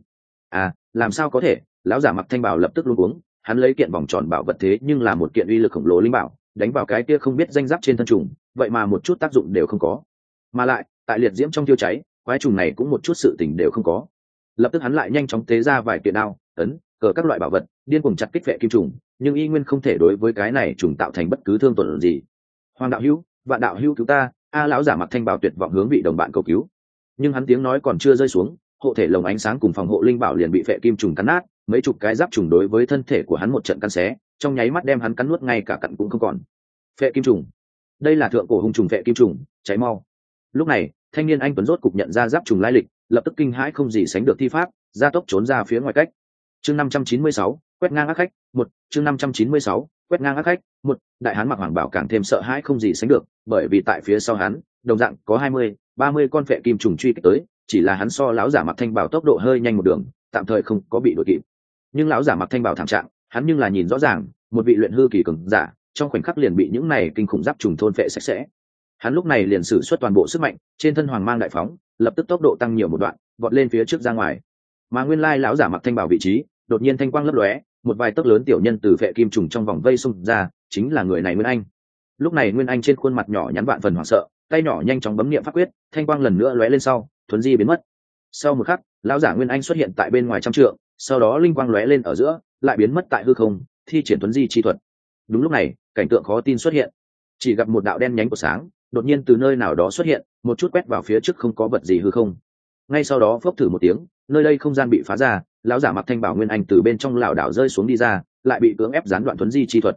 S1: Làm sao có thể? Lão giả mặc thanh bào lập tức luống cuống, hắn lấy kiện vòng tròn bảo vật thế nhưng là một kiện uy lực khổng lồ linh bảo, đánh vào cái kia không biết danh giáp trên thân trùng, vậy mà một chút tác dụng đều không có. Mà lại, tại liệt diễm trong tiêu cháy, quái trùng này cũng một chút sự tình đều không có. Lập tức hắn lại nhanh chóng tế ra vài kiện đao, ấn, cờ các loại bảo vật, điên cuồng chặt kích phệ kim trùng, nhưng y nguyên không thể đối với cái này trùng tạo thành bất cứ thương tổn gì. Hoàng đạo hữu, vạn đạo hữu cứu ta! Lão giả mặc thanh bào tuyệt vọng hướng vị đồng bạn cầu cứu. Nhưng hắn tiếng nói còn chưa rơi xuống, hộ thể lồng ánh sáng cùng phòng hộ linh bảo liền bị phệ kim trùng cắn nát, mấy chục cái giáp trùng đối với thân thể của hắn một trận cắn xé, trong nháy mắt đem hắn cắn nuốt ngay cả cặn cũng không còn. Phệ kim trùng, đây là thượng cổ hung trùng phệ kim trùng, cháy mau! Lúc này, thanh niên anh tuấn rốt cục nhận ra giáp trùng lai lịch, lập tức kinh hãi không gì sánh được thi pháp, gia tốc trốn ra phía ngoài cách. Chương 596, quét ngang ác khách, 1, chương 596, quét ngang ác khách, 1, đại hán mặc hoàng bảo càng thêm sợ hãi không gì sánh được, bởi vì tại phía sau hắn, đồng dạng có 20, 30 con phệ kim trùng truy kích tới, chỉ là hắn so lão giả mặc thanh bảo tốc độ hơi nhanh một đường, tạm thời không có bị đuổi kịp. Nhưng lão giả mặc thanh bảo thảm trạng, hắn nhưng là nhìn rõ ràng, một vị luyện hư kỳ cường giả, trong khoảnh khắc liền bị những này kinh khủng giáp trùng thôn phệ sạch sẽ. Hắn lúc này liền sử xuất toàn bộ sức mạnh, trên thân hoàng mang đại phóng, lập tức tốc độ tăng nhiều một đoạn, vọt lên phía trước ra ngoài. Mà nguyên lai lão giả mặc thanh bảo vị trí, đột nhiên thanh quang lấp lóe, một vài tấc lớn tiểu nhân từ phệ kim trùng trong vòng vây xung ra, chính là người này Nguyên Anh. Lúc này Nguyên Anh trên khuôn mặt nhỏ nhắn vạn phần hoảng sợ, tay nhỏ nhanh chóng bấm niệm pháp quyết, thanh quang lần nữa lóe lên sau, thuấn di biến mất. Sau một khắc, lão giả Nguyên Anh xuất hiện tại bên ngoài trăm trượng, sau đó linh quang lóe lên ở giữa, lại biến mất tại hư không, thi triển thuấn di chi thuật. Đúng lúc này, cảnh tượng khó tin xuất hiện. Chỉ gặp một đạo đen nhánh của sáng, đột nhiên từ nơi nào đó xuất hiện, một chút quét vào phía trước không có vật gì hư không. Ngay sau đó phốc thử một tiếng, nơi đây không gian bị phá ra, lão giả mặc thanh bảo Nguyên Anh từ bên trong lảo đảo rơi xuống đi ra, lại bị cưỡng ép gián đoạn thuấn di chi thuật.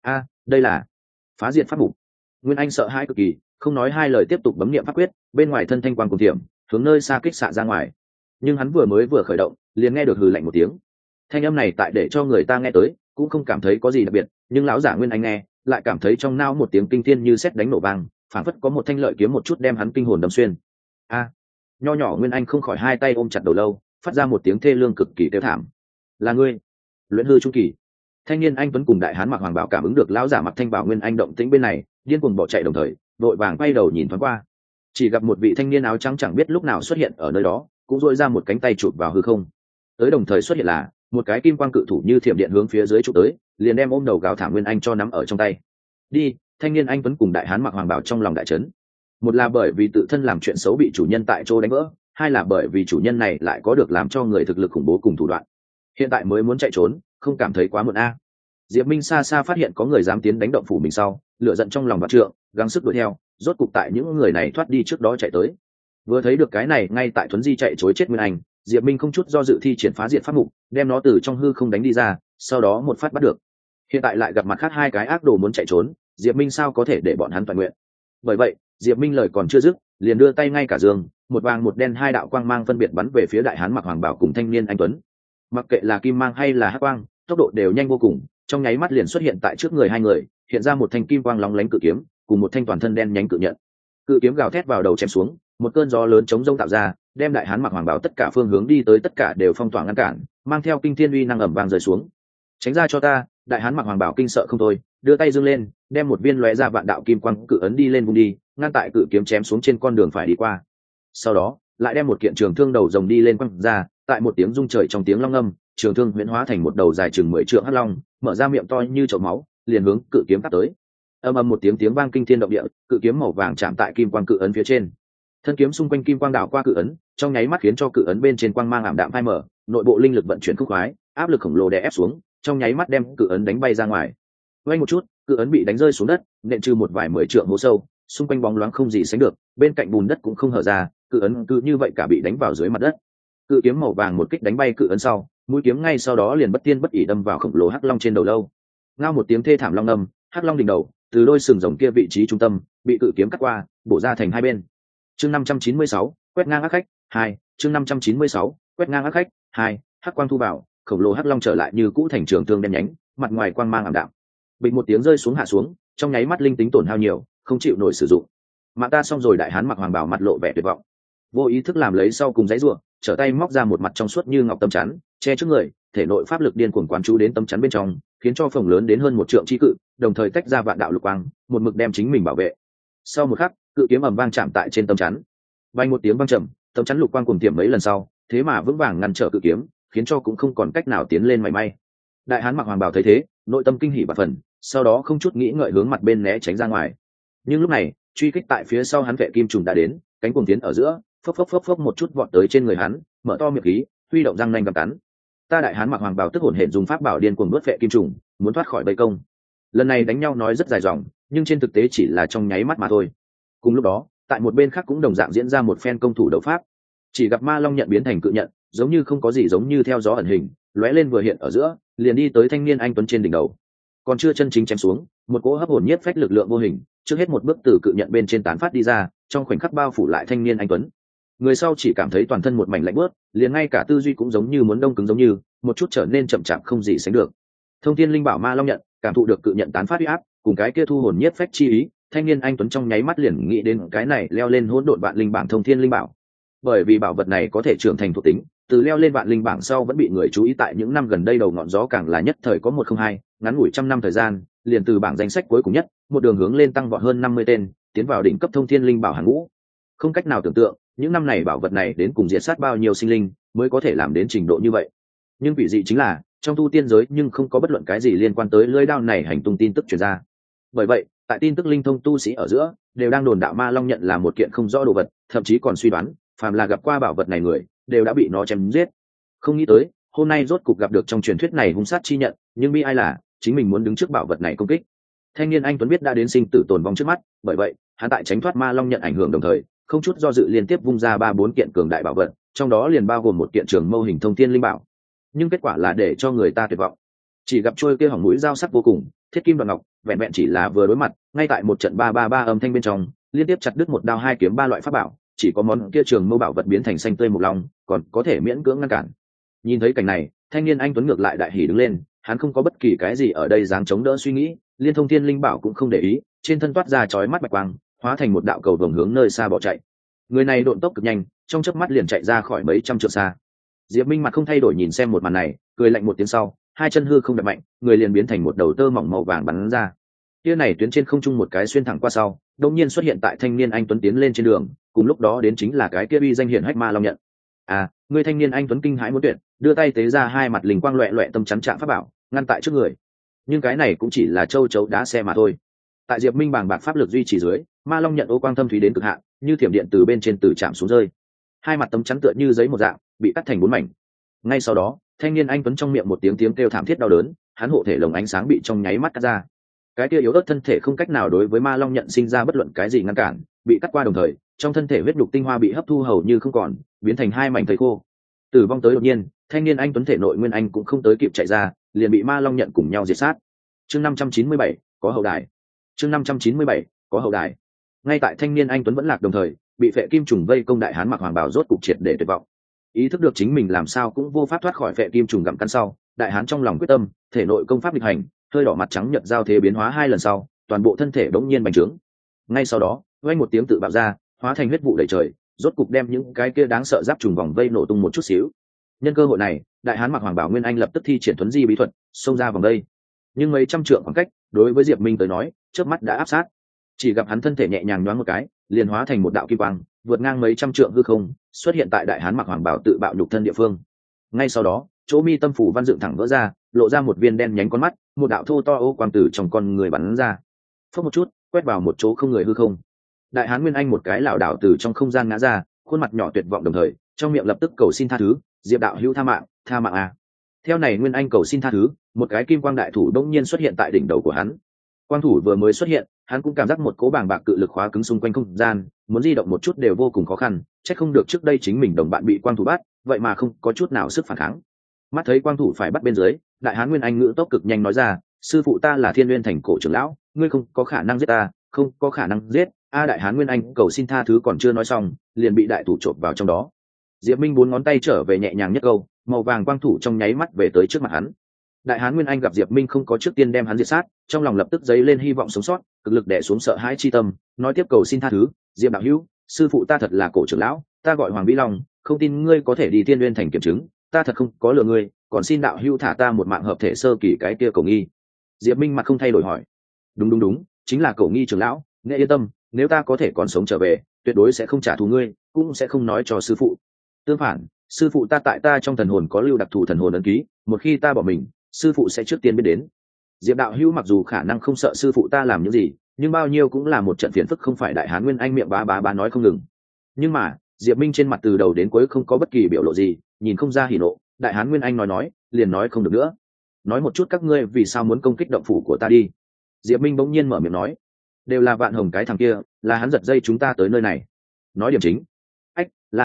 S1: Đây là phá diệt pháp mục. Nguyên Anh sợ hãi cực kỳ, không nói hai lời tiếp tục bấm niệm pháp quyết, bên ngoài thân thanh quang cùng tiệm, hướng nơi xa kích xạ ra ngoài. Nhưng hắn vừa khởi động, liền nghe được hừ lạnh một tiếng. Thanh âm này tại để cho người ta nghe tới, cũng không cảm thấy có gì đặc biệt, nhưng lão giả Nguyên Anh nghe, lại cảm thấy trong não một tiếng kinh thiên như sét đánh nổ vang, phảng phất có một thanh lợi kiếm một chút đem hắn kinh hồn đâm xuyên. Nho nhỏ Nguyên Anh không khỏi hai tay ôm chặt đầu lâu, phát ra một tiếng thê lương cực kỳ kêu thảm. Là ngươi? Luyện hư trung kỳ. Thanh niên anh tuấn cùng đại hán mặc hoàng bảo cảm ứng được lão giả mặc thanh bảo Nguyên Anh động tĩnh bên này, điên cuồng bỏ chạy đồng thời, vội vàng quay đầu nhìn thoáng qua. Chỉ gặp một vị thanh niên áo trắng chẳng biết lúc nào xuất hiện ở nơi đó, cũng duỗi ra một cánh tay chụp vào hư không. Tới đồng thời xuất hiện là một cái kim quang cự thủ như thiểm điện hướng phía dưới chụp tới, liền đem ôm đầu gào thảm Nguyên Anh cho nắm ở trong tay. Đi! Thanh niên anh tuấn cùng đại hán mặc hoàng bảo trong lòng đại chấn. Một là bởi vì tự thân làm chuyện xấu bị chủ nhân tại chỗ đánh vỡ, hai là bởi vì chủ nhân này lại có được làm cho người thực lực khủng bố cùng thủ đoạn. Hiện tại mới muốn chạy trốn, không cảm thấy quá muộn Diệp Minh xa xa phát hiện có người dám tiến đánh động phủ mình sau, lửa giận trong lòng vạn trượng, gắng sức đuổi theo, rốt cục tại những người này thoát đi trước đó chạy tới. Vừa thấy được cái này ngay tại thuấn di chạy trối chết Nguyên Anh, Diệp Minh không chút do dự thi triển phá diệt pháp mục, đem nó từ trong hư không đánh đi ra, sau đó một phát bắt được. Hiện tại lại gặp mặt khác hai cái ác đồ muốn chạy trốn, Diệp Minh sao có thể để bọn hắn toàn nguyện. Bởi vậy, Diệp Minh lời còn chưa dứt, liền đưa tay ngay cả giường, một vàng một đen hai đạo quang mang phân biệt bắn về phía đại hán mặc hoàng bảo cùng thanh niên anh tuấn. Mặc kệ là kim mang hay là hắc quang, tốc độ đều nhanh vô cùng, trong nháy mắt liền xuất hiện tại trước người hai người, hiện ra một thanh kim quang lóng lánh cự kiếm, cùng một thanh toàn thân đen nhánh cự nhận. Cự kiếm gào thét vào đầu chém xuống, một cơn gió lớn chống rông tạo ra, đem đại hán mặc hoàng bảo tất cả phương hướng đi tới tất cả đều phong tỏa ngăn cản, mang theo kinh thiên uy năng ầm vang rơi xuống. Tránh ra cho ta! Đại hán mặc hoàng bảo kinh sợ không thôi, đưa tay giương lên, đem một viên lóe ra vạn đạo kim quang cự ấn đi lên vùng đi, ngăn tại cự kiếm chém xuống trên con đường phải đi qua. Sau đó, lại đem một kiện trường thương đầu rồng đi lên quăng ra, tại một tiếng rung trời trong tiếng long âm, trường thương huyễn hóa thành một đầu dài chừng 10 trượng hắc long, mở ra miệng to như chậu máu, liền hướng cự kiếm cắt tới. Ầm ầm một tiếng vang kinh thiên động địa, cự kiếm màu vàng chạm tại kim quang cự ấn phía trên. Thân kiếm xung quanh kim quang đảo qua cự ấn, trong nháy mắt khiến cho cự ấn bên trên quang mang ảm đạm phai mở, nội bộ linh lực vận chuyển khúc khoái, áp lực khổng lồ đè ép xuống, trong nháy mắt đem cự ấn đánh bay ra ngoài. Vang một chút, cự ấn bị đánh rơi xuống đất, nện trừ một vài 10 trượng hố sâu, xung quanh bóng loáng không gì sánh được, bên cạnh bùn đất cũng không hở ra, cự ấn cứ như vậy cả bị đánh vào dưới mặt đất. Cự kiếm màu vàng một kích đánh bay cự ấn sau, mũi kiếm ngay sau đó liền bất tiên bất ỷ đâm vào khổng lồ hắc long trên đầu lâu. ngao một tiếng thê thảm long âm, hắc long đỉnh đầu từ đôi sừng rồng kia vị trí trung tâm bị cự kiếm cắt qua, bổ ra thành hai bên. Chương 596, quét ngang ác khách 2, chương 596, quét ngang ác khách 2, hắc quang thu vào, khổng lồ hắc long trở lại như cũ thành trường thương đen nhánh, mặt ngoài quang mang ảm đạm. Bình một tiếng rơi xuống hạ xuống, trong nháy mắt linh tính tổn hao nhiều, không chịu nổi sử dụng. Mà ta xong rồi, đại hán mặc hoàng bào mặt lộ vẻ tuyệt vọng, vô ý thức làm lấy sau cùng giấy rủa, trở tay móc ra một mặt trong suốt như ngọc tâm chắn, che trước người, thể nội pháp lực điên cuồng quán chú đến tâm chắn bên trong, khiến cho phồng lớn đến hơn một trượng chi cự, đồng thời tách ra vạn đạo lục quang, một mực đem chính mình bảo vệ. Sau một khắc, cự kiếm ầm vang chạm tại trên tâm chắn, vang một tiếng vang trầm, tâm chắn lục quang cùng tiệm mấy lần sau, thế mà vững vàng ngăn trở cự kiếm, khiến cho cũng không còn cách nào tiến lên mảy may. Đại hán mặc hoàng bào thấy thế, nội tâm kinh hỉ bạt phần, sau đó không chút nghĩ ngợi hướng mặt bên né tránh ra ngoài. Nhưng lúc này, truy kích tại phía sau hắn vệ kim trùng đã đến, cánh cuồng tiến ở giữa, phốc phốc một chút vọt tới trên người hắn, mở to miệng khí, huy động răng nanh gặm cắn. Ta đại hán mặc hoàng bào tức hổn hển dùng pháp bảo điên cuồng nuốt vệ kim trùng, muốn thoát khỏi vây công. Lần này đánh nhau nói rất dài dòng, nhưng trên thực tế chỉ là trong nháy mắt mà thôi. Cùng lúc đó, tại một bên khác cũng đồng dạng diễn ra một phen công thủ đấu pháp. Chỉ gặp ma long nhận biến thành cự nhận, giống như không có gì, giống như theo gió ẩn hình, lóe lên vừa hiện ở giữa, liền đi tới thanh niên anh tuấn trên đỉnh đầu. Còn chưa chân chính chém xuống, một cỗ hấp hồn nhiếp phách lực lượng vô hình, trước hết một bước từ cự nhận bên trên tán phát đi ra, trong khoảnh khắc bao phủ lại thanh niên anh tuấn. Người sau chỉ cảm thấy toàn thân một mảnh lạnh bớt, liền ngay cả tư duy cũng giống như muốn đông cứng, giống như một chút trở nên chậm chạp không gì sánh được. Thông thiên linh bảo ma long nhận cảm thụ được cự nhận tán phát uy áp, cùng cái kia thu hồn nhiếp phách chi ý, thanh niên anh tuấn trong nháy mắt liền nghĩ đến cái này leo lên hỗn độn vạn linh bảng thông thiên linh bảo. Bởi vì bảo vật này có thể trưởng thành thuộc tính, từ leo lên vạn linh bảng sau vẫn bị người chú ý, tại những năm gần đây đầu ngọn gió càng là nhất thời có 102, ngắn ngủi trăm năm thời gian, liền từ bảng danh sách cuối cùng nhất, một đường hướng lên tăng vọt hơn 50 tên, tiến vào đỉnh cấp thông thiên linh bảo hàng ngũ. Không cách nào tưởng tượng, những năm này bảo vật này đến cùng diệt sát bao nhiêu sinh linh mới có thể làm đến trình độ như vậy. Nhưng quỷ dị chính là, trong tu tiên giới nhưng không có bất luận cái gì liên quan tới lưỡi đao này hành tung tin tức truyền ra. Bởi vậy, tại tin tức linh thông tu sĩ ở giữa, đều đang đồn đạo ma long nhận là một kiện không rõ đồ vật, thậm chí còn suy đoán, phàm là gặp qua bảo vật này người, đều đã bị nó chém giết. Không nghĩ tới, hôm nay rốt cục gặp được trong truyền thuyết này hung sát chi nhận, nhưng bi ai là, chính mình muốn đứng trước bảo vật này công kích. Thanh niên anh tuấn biết đã đến sinh tử tồn vong trước mắt, bởi vậy, hắn tại tránh thoát ma long nhận ảnh hưởng đồng thời, không chút do dự liên tiếp vung ra 3-4 kiện cường đại bảo vật, trong đó liền bao gồm một kiện trường mâu hình thông thiên linh bảo. Nhưng kết quả là để cho người ta tuyệt vọng. Chỉ gặp trôi kia hỏng mũi dao sắc vô cùng, thiết kim đoạn ngọc, vẹn vẹn chỉ là vừa đối mặt, ngay tại một trận 333 âm thanh bên trong, liên tiếp chặt đứt một đao hai kiếm ba loại pháp bảo, chỉ có món kia trường mâu bảo vật biến thành xanh tươi một lòng, còn có thể miễn cưỡng ngăn cản. Nhìn thấy cảnh này, thanh niên anh tuấn ngược lại đại hỉ đứng lên, hắn không có bất kỳ cái gì ở đây dáng chống đỡ suy nghĩ, liên thông thiên linh bảo cũng không để ý, trên thân toát ra chói mắt bạch quang, hóa thành một đạo cầu vồng hướng nơi xa bỏ chạy. Người này độn tốc cực nhanh, trong chớp mắt liền chạy ra khỏi mấy trăm trượng xa. Diệp Minh mặt không thay đổi nhìn xem một màn này, cười lạnh một tiếng sau, hai chân hư không đập mạnh, người liền biến thành một đầu tơ mỏng màu vàng bắn ra. Tia này tuyến trên không trung một cái xuyên thẳng qua sau, đột nhiên xuất hiện tại thanh niên anh tuấn tiến lên trên đường, cùng lúc đó đến chính là cái kia uy danh hiển hách ma long nhận. À, người thanh niên anh tuấn kinh hãi muốn tuyệt, đưa tay tế ra hai mặt linh quang loẹt loẹt tâm chắn trạng pháp bảo, ngăn tại trước người. Nhưng cái này cũng chỉ là châu chấu đá xe mà thôi. Tại Diệp Minh bàng bạc pháp lực duy trì dưới, ma long nhận ô quang thâm thúy đến cực hạn, như thiểm điện từ bên trên từ chạm xuống rơi. Hai mặt tấm chắn tựa như giấy một dạng, bị cắt thành bốn mảnh. Ngay sau đó, thanh niên anh tuấn trong miệng một tiếng kêu thảm thiết đau đớn, hắn hộ thể lồng ánh sáng bị trong nháy mắt cắt ra. Cái kia yếu ớt thân thể không cách nào đối với ma long nhận sinh ra bất luận cái gì ngăn cản, bị cắt qua đồng thời, trong thân thể huyết nhục tinh hoa bị hấp thu hầu như không còn, biến thành hai mảnh thây khô. Tử vong tới đột nhiên, thanh niên anh tuấn thể nội nguyên anh cũng không tới kịp chạy ra, liền bị ma long nhận cùng nhau diệt sát. Chương 597, có hậu đài. Chương 597, có hậu đài. Ngay tại thanh niên anh tuấn vẫn lạc đồng thời, bị phệ kim trùng vây công đại hán mặc hoàng bào rốt cục triệt để tuyệt vọng. Ý thức được chính mình làm sao cũng vô pháp thoát khỏi phệ kim trùng gặm cắn sau, đại hán trong lòng quyết tâm, thể nội công pháp nghịch hành, hơi đỏ mặt trắng nhợt giao thế biến hóa hai lần sau, toàn bộ thân thể đống nhiên bành trướng. Ngay sau đó, vang một tiếng tự bạo ra, hóa thành huyết vụ đầy trời, rốt cục đem những cái kia đáng sợ giáp trùng vòng vây nổ tung một chút xíu. Nhân cơ hội này, đại hán mặc hoàng bảo nguyên anh lập tức thi triển thuấn di bí thuật, xông ra vòng vây. Nhưng mấy trăm trượng khoảng cách, đối với Diệp Minh tới nói, chớp mắt đã áp sát. Chỉ gặp hắn thân thể nhẹ nhàng nhoáng một cái, liền hóa thành một đạo kim quang, vượt ngang mấy trăm trượng hư không, xuất hiện tại đại hán mặc hoàng bảo tự bạo nhục thân địa phương. Ngay sau đó, chỗ mi tâm phủ văn dựng thẳng vỡ ra, lộ ra một viên đen nhánh con mắt, một đạo thô to ô quang tử trong con người bắn ra. Phốc một chút, quét vào một chỗ không người hư không. Đại hán nguyên anh một cái lảo đảo từ trong không gian ngã ra, khuôn mặt nhỏ tuyệt vọng đồng thời, trong miệng lập tức cầu xin tha thứ, Diệp đạo hữu tha mạng à. Theo này nguyên anh cầu xin tha thứ, một cái kim quang đại thủ đột nhiên xuất hiện tại đỉnh đầu của hắn. Quang thủ vừa mới xuất hiện, hắn cũng cảm giác một cỗ bàng bạc cự lực khóa cứng xung quanh không gian, muốn di động một chút đều vô cùng khó khăn, chắc không được trước đây chính mình đồng bạn bị quang thủ bắt, vậy mà không có chút nào sức phản kháng. Mắt thấy quang thủ phải bắt bên dưới, đại hán nguyên anh ngữ tốc cực nhanh nói ra, sư phụ ta là Thiên Nguyên thành cổ trưởng lão, ngươi không có khả năng giết ta, không có khả năng giết. A Đại Hán Nguyên Anh cầu xin tha thứ còn chưa nói xong, liền bị đại thủ chộp vào trong đó. Diệp Minh bốn ngón tay trở về nhẹ nhàng nhất câu, màu vàng quang thủ trong nháy mắt về tới trước mặt hắn. Đại Hán Nguyên Anh gặp Diệp Minh không có trước tiên đem hắn diệt sát, trong lòng lập tức dấy lên hy vọng sống sót, cực lực đè xuống sợ hãi chi tâm, nói tiếp cầu xin tha thứ. Diệp đạo hữu, sư phụ ta thật là cổ trưởng lão, ta gọi Hoàng Vĩ Long, không tin ngươi có thể đi Thiên Nguyên thành kiểm chứng, ta thật không có lừa ngươi, còn xin đạo hữu thả ta một mạng hợp thể sơ kỳ cái kia Cổ Nghi. Diệp Minh mặt không thay đổi hỏi. Đúng, chính là Cổ Nghi trưởng lão, nghe yên tâm, nếu ta có thể còn sống trở về, tuyệt đối sẽ không trả thù ngươi, cũng sẽ không nói cho sư phụ. Tương phản, sư phụ ta tại ta trong thần hồn có lưu đặc thù thần hồn ấn ký, một khi ta bỏ mình, sư phụ sẽ trước tiên biết đến. Diệp đạo hữu mặc dù khả năng không sợ sư phụ ta làm những gì, nhưng bao nhiêu cũng là một trận phiền phức, không phải Đại Hán Nguyên Anh miệng bá nói không ngừng. Nhưng mà Diệp Minh trên mặt từ đầu đến cuối không có bất kỳ biểu lộ gì, nhìn không ra hỉ nộ. Đại Hán Nguyên Anh nói liền nói không được nữa. Nói một chút các ngươi vì sao muốn công kích động phủ của ta đi. Diệp Minh bỗng nhiên mở miệng nói, đều là Vạn Hồng cái thằng kia, là hắn giật dây chúng ta tới nơi này. Nói điểm chính. Ách,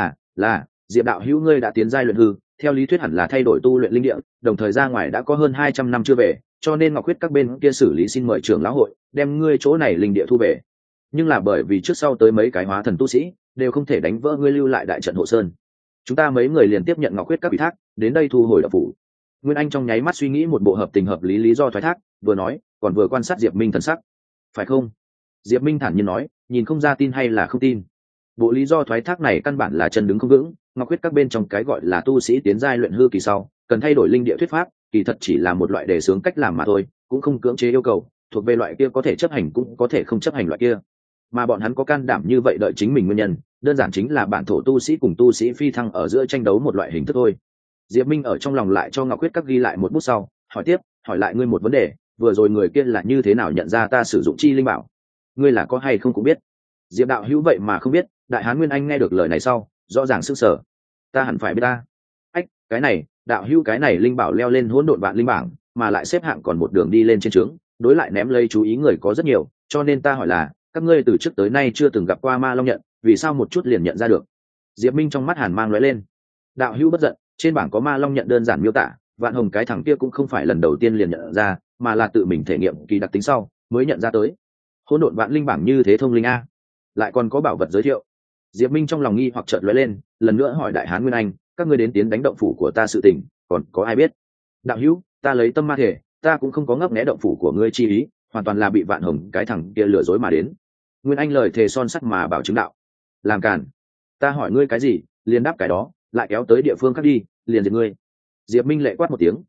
S1: là Diệp đạo hữu ngươi đã tiến giai luyện hư, theo lý thuyết hẳn là thay đổi tu luyện linh địa, đồng thời ra ngoài đã có hơn 200 năm chưa về, cho nên Ngọc Huyết các bên kia xử lý xin mời trưởng lão hội đem ngươi chỗ này linh địa thu về. Nhưng là bởi vì trước sau tới mấy cái hóa thần tu sĩ đều không thể đánh vỡ ngươi lưu lại đại trận hộ sơn, chúng ta mấy người liền tiếp nhận Ngọc Huyết các ủy thác đến đây thu hồi đạo phủ. Nguyên Anh trong nháy mắt suy nghĩ một bộ hợp tình hợp lý lý do thoái thác, vừa nói còn vừa quan sát Diệp Minh thần sắc. Phải không? Diệp Minh thản nhiên nói, nhìn không ra tin hay là không tin. Bộ lý do thoái thác này căn bản là chân đứng không vững. Ngọc Huyết các bên trong cái gọi là tu sĩ tiến giai luyện hư kỳ sau cần thay đổi linh địa thuyết pháp, kỳ thật chỉ là một loại đề xướng cách làm mà thôi, cũng không cưỡng chế yêu cầu, thuộc về loại kia có thể chấp hành cũng có thể không chấp hành loại kia. Mà bọn hắn có can đảm như vậy đợi chính mình nguyên nhân, đơn giản chính là bản thổ tu sĩ cùng tu sĩ phi thăng ở giữa tranh đấu một loại hình thức thôi. Diệp Minh ở trong lòng lại cho Ngọc Huyết các ghi lại một bút sau, hỏi lại ngươi một vấn đề, vừa rồi người kia là như thế nào nhận ra ta sử dụng chi linh bảo? Ngươi là có hay không cũng biết. Diệp đạo hữu vậy mà không biết. Đại Hán Nguyên Anh nghe được lời này sau rõ ràng sững sờ. Ta hẳn phải biết ta. Ách, cái này đạo hữu, cái này linh bảo leo lên hỗn độn vạn linh bảng, mà lại xếp hạng còn một đường đi lên trên trướng, đối lại ném lấy chú ý người có rất nhiều, cho nên ta hỏi là các ngươi từ trước tới nay chưa từng gặp qua ma long nhận, vì sao một chút liền nhận ra được? Diệp Minh trong mắt hàn mang lóe lên. Đạo hữu bất giận, trên bảng có ma long nhận đơn giản miêu tả, Vạn Hồng cái thằng kia cũng không phải lần đầu tiên liền nhận ra, mà là tự mình thể nghiệm kỳ đặc tính sau mới nhận ra tới. Hỗn độn vạn linh bảng như thế thông linh a, lại còn có bảo vật giới thiệu. Diệp Minh trong lòng nghi hoặc chợt lóe lên, lần nữa hỏi Đại Hán Nguyên Anh, các ngươi đến tiến đánh động phủ của ta sự tình, còn có ai biết? Đạo hữu, ta lấy tâm ma thể, ta cũng không có ngấp nghé động phủ của ngươi chi ý, hoàn toàn là bị Vạn Hồng cái thằng kia lừa dối mà đến. Nguyên Anh lời thề son sắt mà bảo chứng đạo. Làm càn. Ta hỏi ngươi cái gì, liền đáp cái đó, lại kéo tới địa phương khác đi, liền diệt ngươi. Diệp Minh lệ quát một tiếng.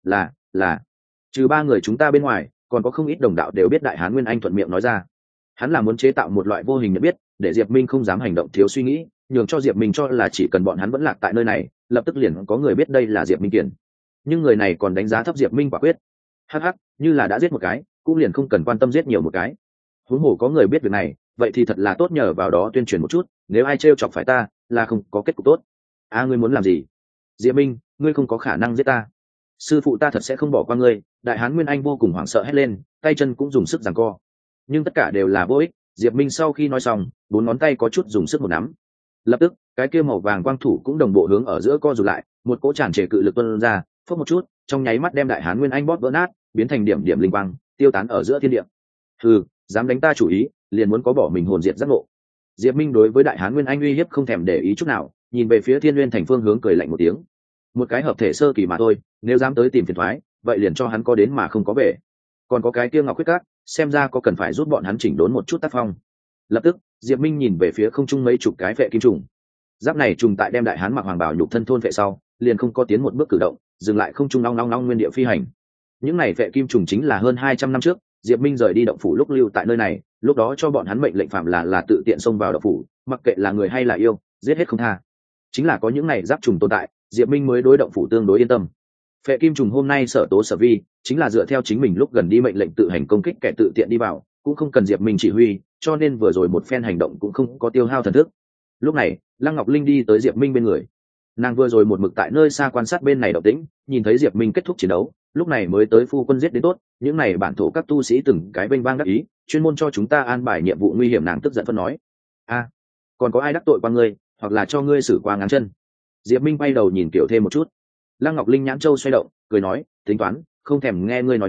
S1: Là. Trừ ba người chúng ta bên ngoài, còn có không ít đồng đạo đều biết Đại Hán Nguyên Anh thuận miệng nói ra. Hắn là muốn chế tạo một loại vô hình nhận biết, để Diệp Minh không dám hành động thiếu suy nghĩ, nhường cho Diệp Minh cho là chỉ cần bọn hắn vẫn lạc tại nơi này, lập tức liền có người biết đây là Diệp Minh Kiền. Nhưng người này còn đánh giá thấp Diệp Minh quả quyết. Hắc, như là đã giết một cái, cũng liền không cần quan tâm giết nhiều một cái. Huống hồ có người biết việc này, vậy thì thật là tốt nhờ vào đó tuyên truyền một chút, nếu ai trêu chọc phải ta, là không có kết cục tốt. Ngươi muốn làm gì? Diệp Minh, ngươi không có khả năng giết ta. Sư phụ ta thật sẽ không bỏ qua ngươi. Đại Hán Nguyên Anh vô cùng hoảng sợ hét lên, tay chân cũng dùng sức giằng co. Nhưng tất cả đều là vô ích. Diệp Minh sau khi nói xong, bốn ngón tay có chút dùng sức một nắm. Lập tức, cái kia màu vàng quang thủ cũng đồng bộ hướng ở giữa co rụt lại, một cỗ tràn trề cự lực tuôn ra, phốc một chút, trong nháy mắt đem Đại Hán Nguyên Anh bóp vỡ nát, biến thành điểm điểm linh quang, tiêu tán ở giữa thiên địa. Hừ, dám đánh ta chủ ý, liền muốn có bỏ mình hồn diệt giác ngộ. Diệp Minh đối với Đại Hán Nguyên Anh uy hiếp không thèm để ý chút nào, nhìn về phía Thiên Nguyên thành phương hướng cười lạnh một tiếng. Một cái hợp thể sơ kỳ mà thôi, nếu dám tới tìm phiền toái, vậy liền cho hắn có đến mà không có về. Còn có cái kia Ngọc Huyết Các, xem ra có cần phải giúp bọn hắn chỉnh đốn một chút tác phong. Lập tức, Diệp Minh nhìn về phía không trung mấy chục cái phệ kim trùng. Giáp này trùng tại đem Đại Hán mặc hoàng bào nhục thân thôn phệ sau, liền không có tiến một bước cử động, dừng lại không trung long long long nguyên địa phi hành. Những này phệ kim trùng chính là hơn 200 năm trước, Diệp Minh rời đi động phủ lúc lưu tại nơi này, lúc đó cho bọn hắn mệnh lệnh phạm là tự tiện xông vào động phủ, mặc kệ là người hay là yêu, giết hết không tha. Chính là có những này giáp trùng tồn tại, Diệp Minh mới đối động phủ tương đối yên tâm. Phệ kim trùng hôm nay sở tố sở vi, chính là dựa theo chính mình lúc gần đi mệnh lệnh tự hành công kích kẻ tự tiện đi vào, cũng không cần Diệp Minh chỉ huy, cho nên vừa rồi một phen hành động cũng không có tiêu hao thần thức. Lúc này, Lăng Ngọc Linh đi tới Diệp Minh bên người. Nàng vừa rồi một mực tại nơi xa quan sát bên này động tĩnh, nhìn thấy Diệp Minh kết thúc chiến đấu, lúc này mới tới phu quân giết đến tốt, những này bản thổ các tu sĩ từng cái bênh bang đắc ý, chuyên môn cho chúng ta an bài nhiệm vụ nguy hiểm. Nàng tức giận phân nói: còn có ai đắc tội qua ngươi, hoặc là cho ngươi xử qua ngáng chân? Diệp Minh bay đầu nhìn Kiểu Thêm một chút. Lăng Ngọc Linh nhãn châu xoay động, cười nói: tính toán, không thèm nghe ngươi nói nữa,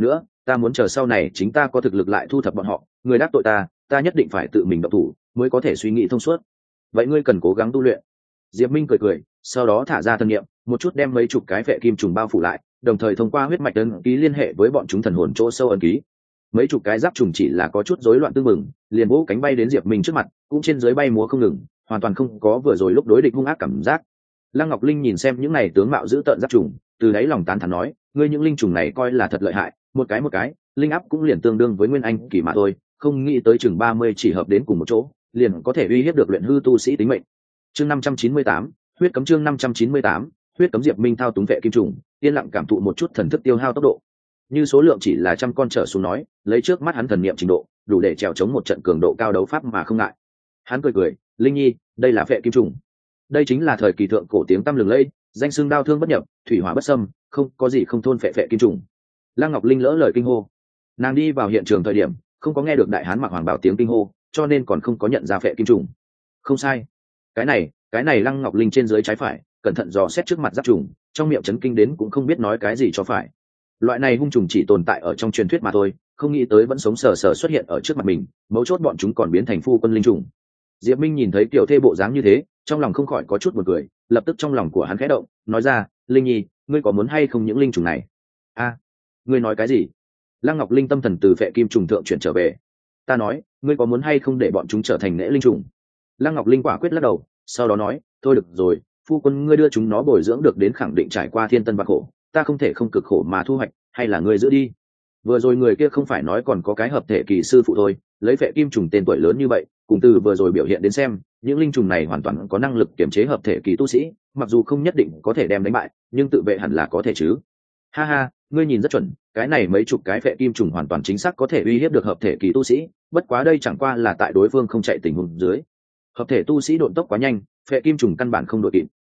S1: ta muốn chờ sau này chính ta có thực lực lại thu thập bọn họ, người đắc tội ta nhất định phải tự mình động thủ mới có thể suy nghĩ thông suốt. Vậy ngươi cần cố gắng tu luyện. Diệp Minh cười cười, sau đó thả ra thân niệm, một chút đem mấy chục cái vệ kim trùng bao phủ lại, đồng thời thông qua huyết mạch ấn ký liên hệ với bọn chúng thần hồn chỗ sâu ấn ký. Mấy chục cái giáp trùng chỉ là có chút rối loạn tương mừng, liền vỗ cánh bay đến Diệp Minh trước mặt, cũng trên dưới bay múa không ngừng, hoàn toàn không có vừa rồi lúc đối địch hung ác cảm giác. Lăng Ngọc Linh nhìn xem những này tướng mạo dữ tợn giáp trùng, từ đáy lòng tán thán nói, ngươi những linh trùng này coi là thật lợi hại, một cái, linh áp cũng liền tương đương với nguyên anh kỳ mà thôi, không nghĩ tới chừng 30 chỉ hợp đến cùng một chỗ, liền có thể uy hiếp được luyện hư tu sĩ tính mệnh. Chương 598, huyết cấm chương 598, huyết cấm. Diệp Minh thao túng vệ kim trùng, yên lặng cảm thụ một chút thần thức tiêu hao tốc độ. Như số lượng chỉ là trăm con trở xuống nói, lấy trước mắt hắn thần niệm trình độ, đủ để trèo chống một trận cường độ cao đấu pháp mà không ngại. Hắn cười, Linh Nhi, đây là vệ kim trùng. Đây chính là thời kỳ thượng cổ tiếng tăm lừng lẫy, danh xưng đao thương bất nhập, thủy hỏa bất xâm, không có gì không thôn vệ kim trùng. Lăng Ngọc Linh lỡ lời kinh hô. Nàng đi vào hiện trường thời điểm, không có nghe được đại hán mặc hoàng bảo tiếng kinh hô, cho nên còn không có nhận ra vệ kim trùng. Không sai, cái này Lăng Ngọc Linh trên dưới trái phải cẩn thận dò xét trước mặt giáp trùng, trong miệng chấn kinh đến cũng không biết nói cái gì cho phải. Loại này hung trùng chỉ tồn tại ở trong truyền thuyết mà thôi, không nghĩ tới vẫn sống sờ sờ xuất hiện ở trước mặt mình, mấu chốt bọn chúng còn biến thành phu quân linh trùng. Diệp Minh nhìn thấy tiểu thê bộ dáng như thế, trong lòng không khỏi có chút buồn cười, lập tức trong lòng của hắn khẽ động, nói ra, Linh Nhi, ngươi có muốn hay không những linh trùng này? A, ngươi nói cái gì? Lăng Ngọc Linh tâm thần từ vệ kim trùng thượng chuyển trở về. Ta nói, ngươi có muốn hay không để bọn chúng trở thành nễ linh trùng? Lăng Ngọc Linh quả quyết lắc đầu, sau đó nói, thôi được rồi, phu quân ngươi đưa chúng nó bồi dưỡng được đến khẳng định trải qua thiên tân vạn khổ, ta không thể không cực khổ mà thu hoạch, hay là ngươi giữ đi. Vừa rồi người kia không phải nói còn có cái hợp thể kỳ sư phụ thôi, lấy vệ kim trùng tên tuổi lớn như vậy, cùng từ vừa rồi biểu hiện đến xem, những linh trùng này hoàn toàn có năng lực kiểm chế hợp thể kỳ tu sĩ, mặc dù không nhất định có thể đem đánh bại, nhưng tự vệ hẳn là có thể chứ. Ha ha, ngươi nhìn rất chuẩn, cái này mấy chục cái vệ kim trùng hoàn toàn chính xác có thể uy hiếp được hợp thể kỳ tu sĩ, bất quá đây chẳng qua là tại đối phương không chạy tình huống dưới. Hợp thể tu sĩ độn tốc quá nhanh, vệ kim trùng căn bản không đội kịp.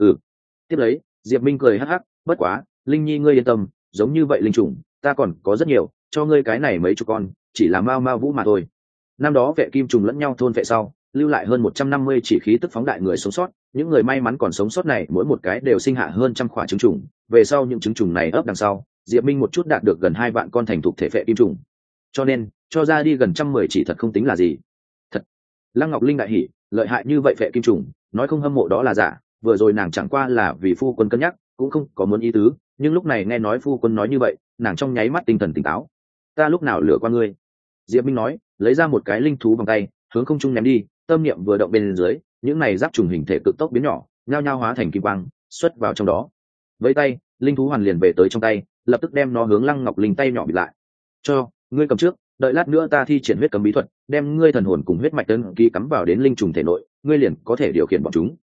S1: Tiếp lấy, Diệp Minh cười hắc hắc, bất quá, Linh Nhi ngươi yên tâm, giống như vậy linh trùng, ta còn có rất nhiều, cho ngươi cái này mấy chục con, chỉ là mao vũ mà thôi. Năm đó vệ kim trùng lẫn nhau thôn vệ sau, lưu lại hơn 150 chỉ khí tức phóng đại người sống sót, những người may mắn còn sống sót này mỗi một cái đều sinh hạ hơn trăm quả trứng trùng, về sau những trứng trùng này ấp đằng sau, Diệp Minh một chút đạt được gần 2 vạn con thành thục thể vệ kim trùng. Cho nên, cho ra đi gần 110 chỉ thật không tính là gì. Thật. Lăng Ngọc Linh đại hỉ, lợi hại như vậy vệ kim trùng, nói không hâm mộ đó là giả, vừa rồi nàng chẳng qua là vì phu quân cân nhắc, cũng không có muốn ý tứ, nhưng lúc này nghe nói phu quân nói như vậy, nàng trong nháy mắt tinh thần tỉnh táo. Ta lúc nào lừa qua ngươi? Diệp Minh nói, lấy ra một cái linh thú bằng tay, hướng không trung ném đi, tâm niệm vừa động bên dưới, những này giáp trùng hình thể cực tốc biến nhỏ, nhao nhao hóa thành kim quang, xuất vào trong đó. Với tay, linh thú hoàn liền về tới trong tay, lập tức đem nó hướng Lăng Ngọc Linh tay nhỏ bịt lại. Cho, ngươi cầm trước, đợi lát nữa ta thi triển huyết cấm bí thuật, đem ngươi thần hồn cùng huyết mạch ấn ký cắm vào đến linh trùng thể nội, ngươi liền có thể điều khiển bọn chúng.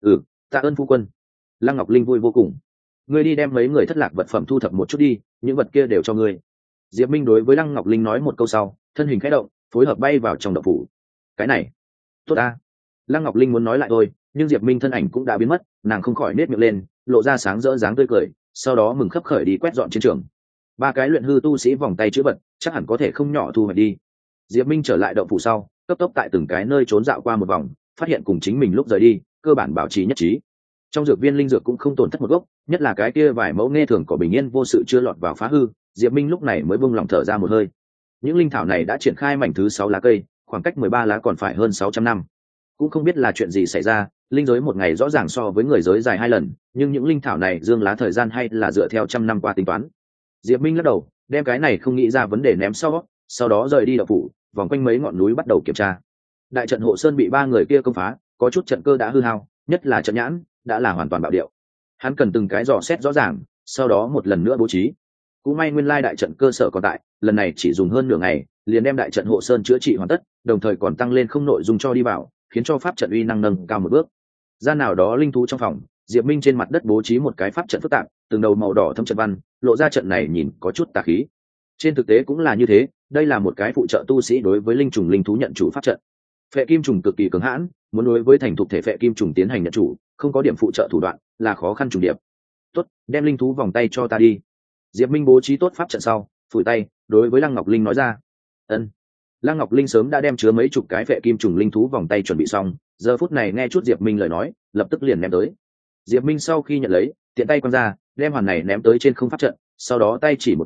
S1: Tạ ơn phu quân. Lăng Ngọc Linh vui vô cùng. Ngươi đi đem mấy người thất lạc vật phẩm thu thập một chút đi, những vật kia đều cho ngươi. Diệp Minh đối với Lăng Ngọc Linh nói một câu sau, thân hình khẽ động, phối hợp bay vào trong động phủ. Cái này, tốt a. Lăng Ngọc Linh muốn nói lại thôi, nhưng Diệp Minh thân ảnh cũng đã biến mất, nàng không khỏi nết miệng lên, lộ ra sáng rỡ dáng tươi cười, sau đó mừng khấp khởi đi quét dọn chiến trường. 3 cái luyện hư tu sĩ vòng tay chữ vật, chắc hẳn có thể không nhỏ thu hoạch đi. Diệp Minh trở lại động phủ sau, cấp tốc tại từng cái nơi trốn dạo qua một vòng, phát hiện cùng chính mình lúc rời đi, cơ bản bảo trì nhất trí. Trong dược viên linh dược cũng không tổn thất một gốc, nhất là cái kia vài mẫu nghe thường có bình yên vô sự chưa lọt vào phá hư, Diệp Minh lúc này mới buông lòng thở ra một hơi. Những linh thảo này đã triển khai mảnh thứ 6 lá cây, khoảng cách 13 lá còn phải hơn 600 năm. Cũng không biết là chuyện gì xảy ra, linh giới một ngày rõ ràng so với người giới dài 2 lần, nhưng những linh thảo này dương lá thời gian hay là dựa theo trăm năm qua tính toán. Diệp Minh lắc đầu, đem cái này không nghĩ ra vấn đề ném sau đó rời đi động phủ, vòng quanh mấy ngọn núi bắt đầu kiểm tra. Đại trận hộ sơn bị 3 người kia công phá, có chút trận cơ đã hư hao, nhất là trận nhãn đã là hoàn toàn bạo điệu. Hắn cần từng cái dò xét rõ ràng, sau đó một lần nữa bố trí. Cũng may nguyên lai đại trận cơ sở còn tại, lần này chỉ dùng hơn nửa ngày, liền đem đại trận hộ sơn chữa trị hoàn tất, đồng thời còn tăng lên không nội dung cho đi vào, khiến cho pháp trận uy năng nâng cao một bước. Gian nào đó linh thú trong phòng, Diệp Minh trên mặt đất bố trí một cái pháp trận phức tạp, từng đầu màu đỏ thâm trận văn, lộ ra trận này nhìn có chút tà khí. Trên thực tế cũng là như thế, đây là một cái phụ trợ tu sĩ đối với linh trùng linh thú nhận chủ pháp trận. Phệ kim trùng cực kỳ cứng hãn, muốn đối với thành thục thể phệ kim trùng tiến hành nhận chủ, không có điểm phụ trợ thủ đoạn, là khó khăn trùng điệp. Tốt, đem linh thú vòng tay cho ta đi. Diệp Minh bố trí tốt pháp trận sau, phủi tay, đối với Lăng Ngọc Linh nói ra. Ân. Lăng Ngọc Linh sớm đã đem chứa mấy chục cái phệ kim trùng linh thú vòng tay chuẩn bị xong, giờ phút này nghe chút Diệp Minh lời nói, lập tức liền ném tới. Diệp Minh sau khi nhận lấy, tiện tay quăng ra, đem hoàn này ném tới trên không pháp trận, sau đó tay chỉ một chút,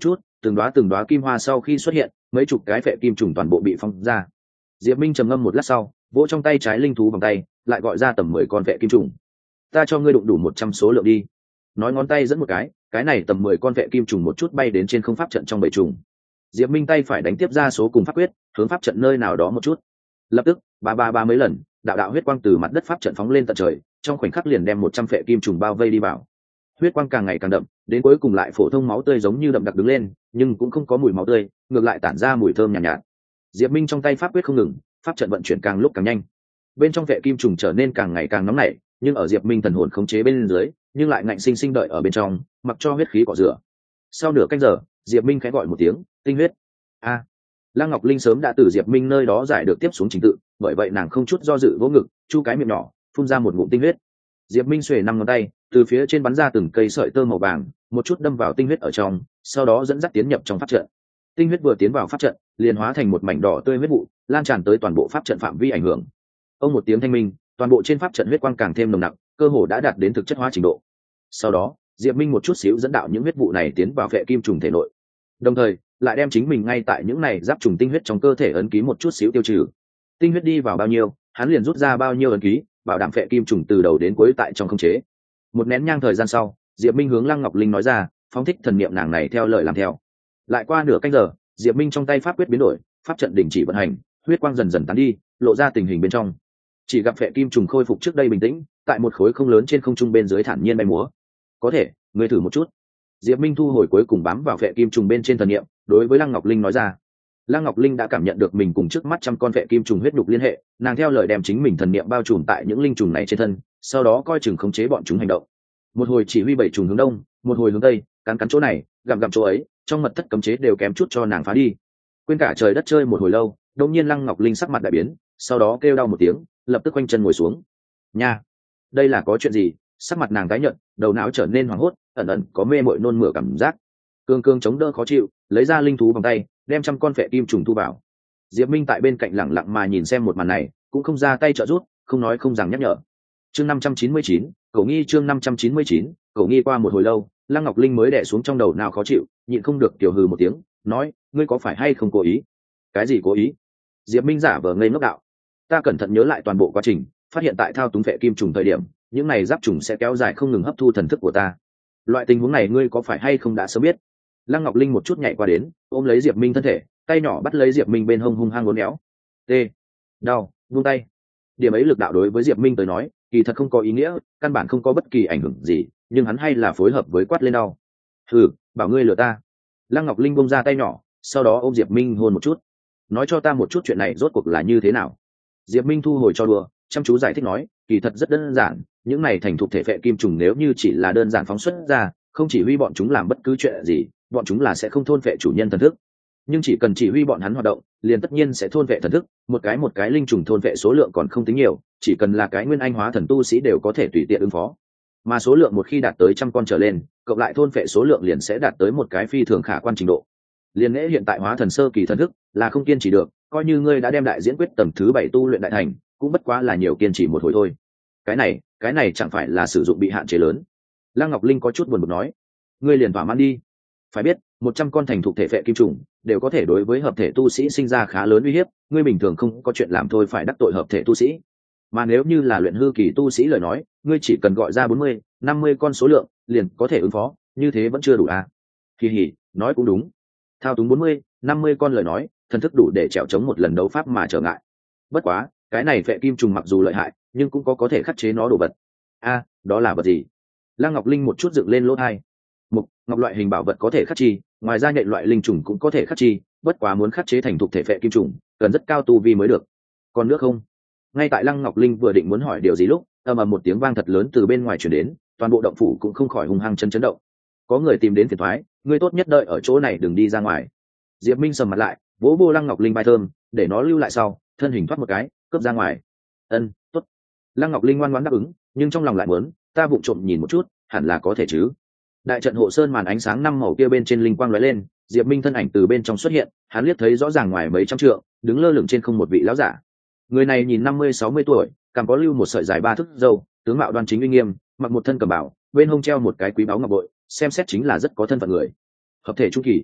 S1: từng đóa kim hoa sau khi xuất hiện, mấy chục cái phệ kim trùng toàn bộ bị phong ra. Diệp Minh trầm ngâm một lát sau, vỗ trong tay trái linh thú vòng tay, lại gọi ra tầm 10 con phệ kim trùng. Ta cho ngươi đụng đủ 100 số lượng đi. Nói ngón tay dẫn một cái này tầm 10 con phệ kim trùng một chút bay đến trên không pháp trận trong bầy trùng. Diệp Minh tay phải đánh tiếp ra số cùng pháp quyết, hướng pháp trận nơi nào đó một chút. Lập tức, ba mấy lần, đạo huyết quang từ mặt đất pháp trận phóng lên tận trời, trong khoảnh khắc liền đem 100 phệ kim trùng bao vây đi vào. Huyết quang càng ngày càng đậm, đến cuối cùng lại phổ thông máu tươi giống như đậm đặc đứng lên, nhưng cũng không có mùi máu tươi, ngược lại tản ra mùi thơm nhàn nhạt. Diệp Minh trong tay pháp quyết không ngừng, pháp trận vận chuyển càng lúc càng nhanh. Bên trong phệ kim trùng trở nên càng ngày càng nóng nảy, nhưng ở Diệp Minh thần hồn khống chế bên dưới, nhưng lại ngạnh sinh sinh đợi ở bên trong, mặc cho huyết khí cọ rửa. Sau nửa canh giờ, Diệp Minh khẽ gọi một tiếng, tinh huyết. A. Lăng Ngọc Linh sớm đã từ Diệp Minh nơi đó giải được tiếp xuống trình tự, bởi vậy nàng không chút do dự vỗ ngực, chu cái miệng nhỏ, phun ra một ngụm tinh huyết. Diệp Minh xuề 5 ngón tay, từ phía trên bắn ra từng cây sợi tơ màu vàng, một chút đâm vào tinh huyết ở trong, sau đó dẫn dắt tiến nhập trong pháp trận. Tinh huyết vừa tiến vào pháp trận, liền hóa thành một mảnh đỏ tươi huyết vụ, lan tràn tới toàn bộ pháp trận phạm vi ảnh hưởng. Ông một tiếng thanh minh, toàn bộ trên pháp trận huyết quang càng thêm nồng nặc, cơ hồ đã đạt đến thực chất hóa trình độ. Sau đó, Diệp Minh một chút xíu dẫn đạo những huyết vụ này tiến vào phệ kim trùng thể nội, đồng thời lại đem chính mình ngay tại những này giáp trùng tinh huyết trong cơ thể ấn ký một chút xíu tiêu trừ. Tinh huyết đi vào bao nhiêu, hắn liền rút ra bao nhiêu ấn ký, bảo đảm phệ kim trùng từ đầu đến cuối tại trong khống chế. Một nén nhang thời gian sau, Diệp Minh hướng Lăng Ngọc Linh nói ra, phóng thích thần niệm nàng này theo lời làm theo. Lại qua nửa canh giờ, Diệp Minh trong tay pháp quyết biến đổi, pháp trận đình chỉ vận hành, huyết quang dần dần tán đi, lộ ra tình hình bên trong. Chỉ gặp phệ kim trùng khôi phục trước đây bình tĩnh, tại một khối không lớn trên không trung bên dưới thản nhiên bay múa. Có thể, ngươi thử một chút. Diệp Minh thu hồi cuối cùng bám vào phệ kim trùng bên trên thần niệm, đối với Lăng Ngọc Linh nói ra. Lăng Ngọc Linh đã cảm nhận được mình cùng trước mắt trăm con phệ kim trùng huyết nhục liên hệ, nàng theo lời đem chính mình thần niệm bao trùm tại những linh trùng này trên thân, sau đó coi chừng khống chế bọn chúng hành động. Một hồi chỉ huy bảy trùng hướng đông, một hồi hướng tây, cắn chỗ này, gặm chỗ ấy, trong mật thất cấm chế đều kém chút cho nàng phá đi. Quên cả trời đất chơi một hồi lâu, đột nhiên Lăng Ngọc Linh sắc mặt đại biến, sau đó kêu đau một tiếng, lập tức quanh chân ngồi xuống. Nha, đây là có chuyện gì? Sắc mặt nàng tái nhợt, đầu não trở nên hoảng hốt, ẩn ẩn có mê mội nôn mửa cảm giác. Cương chống đỡ khó chịu, lấy ra linh thú vòng tay, đem trăm con phệ kim trùng thu vào. Diệp Minh tại bên cạnh lặng lặng mà nhìn xem một màn này, cũng không ra tay trợ giúp, không nói không rằng nhắc nhở. Chương 599, Cẩu Nghi chương 599, Cẩu Nghi. Qua một hồi lâu, Lăng Ngọc Linh mới đè xuống trong đầu nào khó chịu, nhịn không được tiểu hừ một tiếng, nói, ngươi có phải hay không cố ý? Cái gì cố ý? Diệp Minh giả vờ ngây ngốc đạo. Ta cẩn thận nhớ lại toàn bộ quá trình, phát hiện tại thao túng phệ kim trùng thời điểm, những này giáp trùng sẽ kéo dài không ngừng hấp thu thần thức của ta. Loại tình huống này ngươi có phải hay không đã sớm biết? Lăng Ngọc Linh một chút nhảy qua đến, ôm lấy Diệp Minh thân thể, tay nhỏ bắt lấy Diệp Minh bên hông hung hăng uốn éo. T. Đau, buông tay. Điểm ấy lực đạo đối với Diệp Minh tới nói, kỳ thật không có ý nghĩa, căn bản không có bất kỳ ảnh hưởng gì, nhưng hắn hay là phối hợp với quát lên đau. Hừ, bảo ngươi lừa ta. Lăng Ngọc Linh buông ra tay nhỏ, sau đó ôm Diệp Minh hôn một chút. Nói cho ta một chút chuyện này rốt cuộc là như thế nào. Diệp Minh thu hồi cho đùa, chăm chú giải thích nói, kỳ thật rất đơn giản, những này thành thục thể phệ kim trùng nếu như chỉ là đơn giản phóng xuất ra, không chỉ huy bọn chúng làm bất cứ chuyện gì, bọn chúng là sẽ không thôn phệ chủ nhân thần thức. Nhưng chỉ cần chỉ huy bọn hắn hoạt động, liền tất nhiên sẽ thôn phệ thần thức, một cái linh trùng thôn phệ số lượng còn không tính nhiều, chỉ cần là cái nguyên anh hóa thần tu sĩ đều có thể tùy tiện ứng phó. Mà số lượng một khi đạt tới 100 con trở lên, cộng lại thôn phệ số lượng liền sẽ đạt tới một cái phi thường khả quan trình độ. Liên Ngễ hiện tại hóa thần sơ kỳ thần thức là không kiên trì được, coi như ngươi đã đem đại diễn quyết tầng thứ 7 tu luyện đại thành, cũng bất quá là nhiều kiên trì một hồi thôi. Cái này chẳng phải là sử dụng bị hạn chế lớn. Lăng Ngọc Linh có chút buồn bực nói, ngươi liền thỏa mãn đi. Phải biết, 100 con thành thục thể phệ kim trùng đều có thể đối với hợp thể tu sĩ sinh ra khá lớn uy hiếp, ngươi bình thường không có chuyện làm thôi phải đắc tội hợp thể tu sĩ. Mà nếu như là luyện hư kỳ tu sĩ lời nói, ngươi chỉ cần gọi ra 40, 50 con số lượng, liền có thể ứng phó, như thế vẫn chưa đủ à? Kỳ hỉ, nói cũng đúng. Thao túng 40, 50 con lời nói, thần thức đủ để trèo chống một lần đấu pháp mà trở ngại. Bất quá, cái này phệ kim trùng mặc dù lợi hại, nhưng cũng có thể khắc chế nó đồ vật. A, đó là vật gì? Lăng Ngọc Linh một chút dựng lên lỗ tai. Mục, ngọc loại hình bảo vật có thể khắc chi, ngoài ra nhện loại linh trùng cũng có thể khắc chi, bất quá muốn khắc chế thành thục thể phệ kim trùng, cần rất cao tu vi mới được. Còn nước không? Ngay tại Lăng Ngọc Linh vừa định muốn hỏi điều gì lúc, ầm ầm một tiếng vang thật lớn từ bên ngoài truyền đến, toàn bộ động phủ cũng không khỏi hung hăng chấn động. Có người tìm đến phiền toái, ngươi tốt nhất đợi ở chỗ này đừng đi ra ngoài. Diệp Minh sầm mặt lại, vỗ vô Lăng Ngọc Linh vai thơm, để nó lưu lại sau, thân hình thoát một cái, cướp ra ngoài. Ân, tốt. Lăng Ngọc Linh ngoan ngoãn đáp ứng, nhưng trong lòng lại muốn, ta vụng trộm nhìn một chút, hẳn là có thể chứ. Đại trận hộ sơn màn ánh sáng năm màu kia bên trên linh quang lóe lên, Diệp Minh thân ảnh từ bên trong xuất hiện, hắn liếc thấy rõ ràng ngoài mấy trăm trượng, đứng lơ lửng trên không một vị lão giả. Người này nhìn 50-60 tuổi, cằm có lưu một sợi dài 3 thước râu, tướng mạo đoan chính uy nghiêm, mặc một thân cẩm bào, bên hông treo một cái quý báu ngọc bội, xem xét chính là rất có thân phận người. Hợp thể trung kỳ.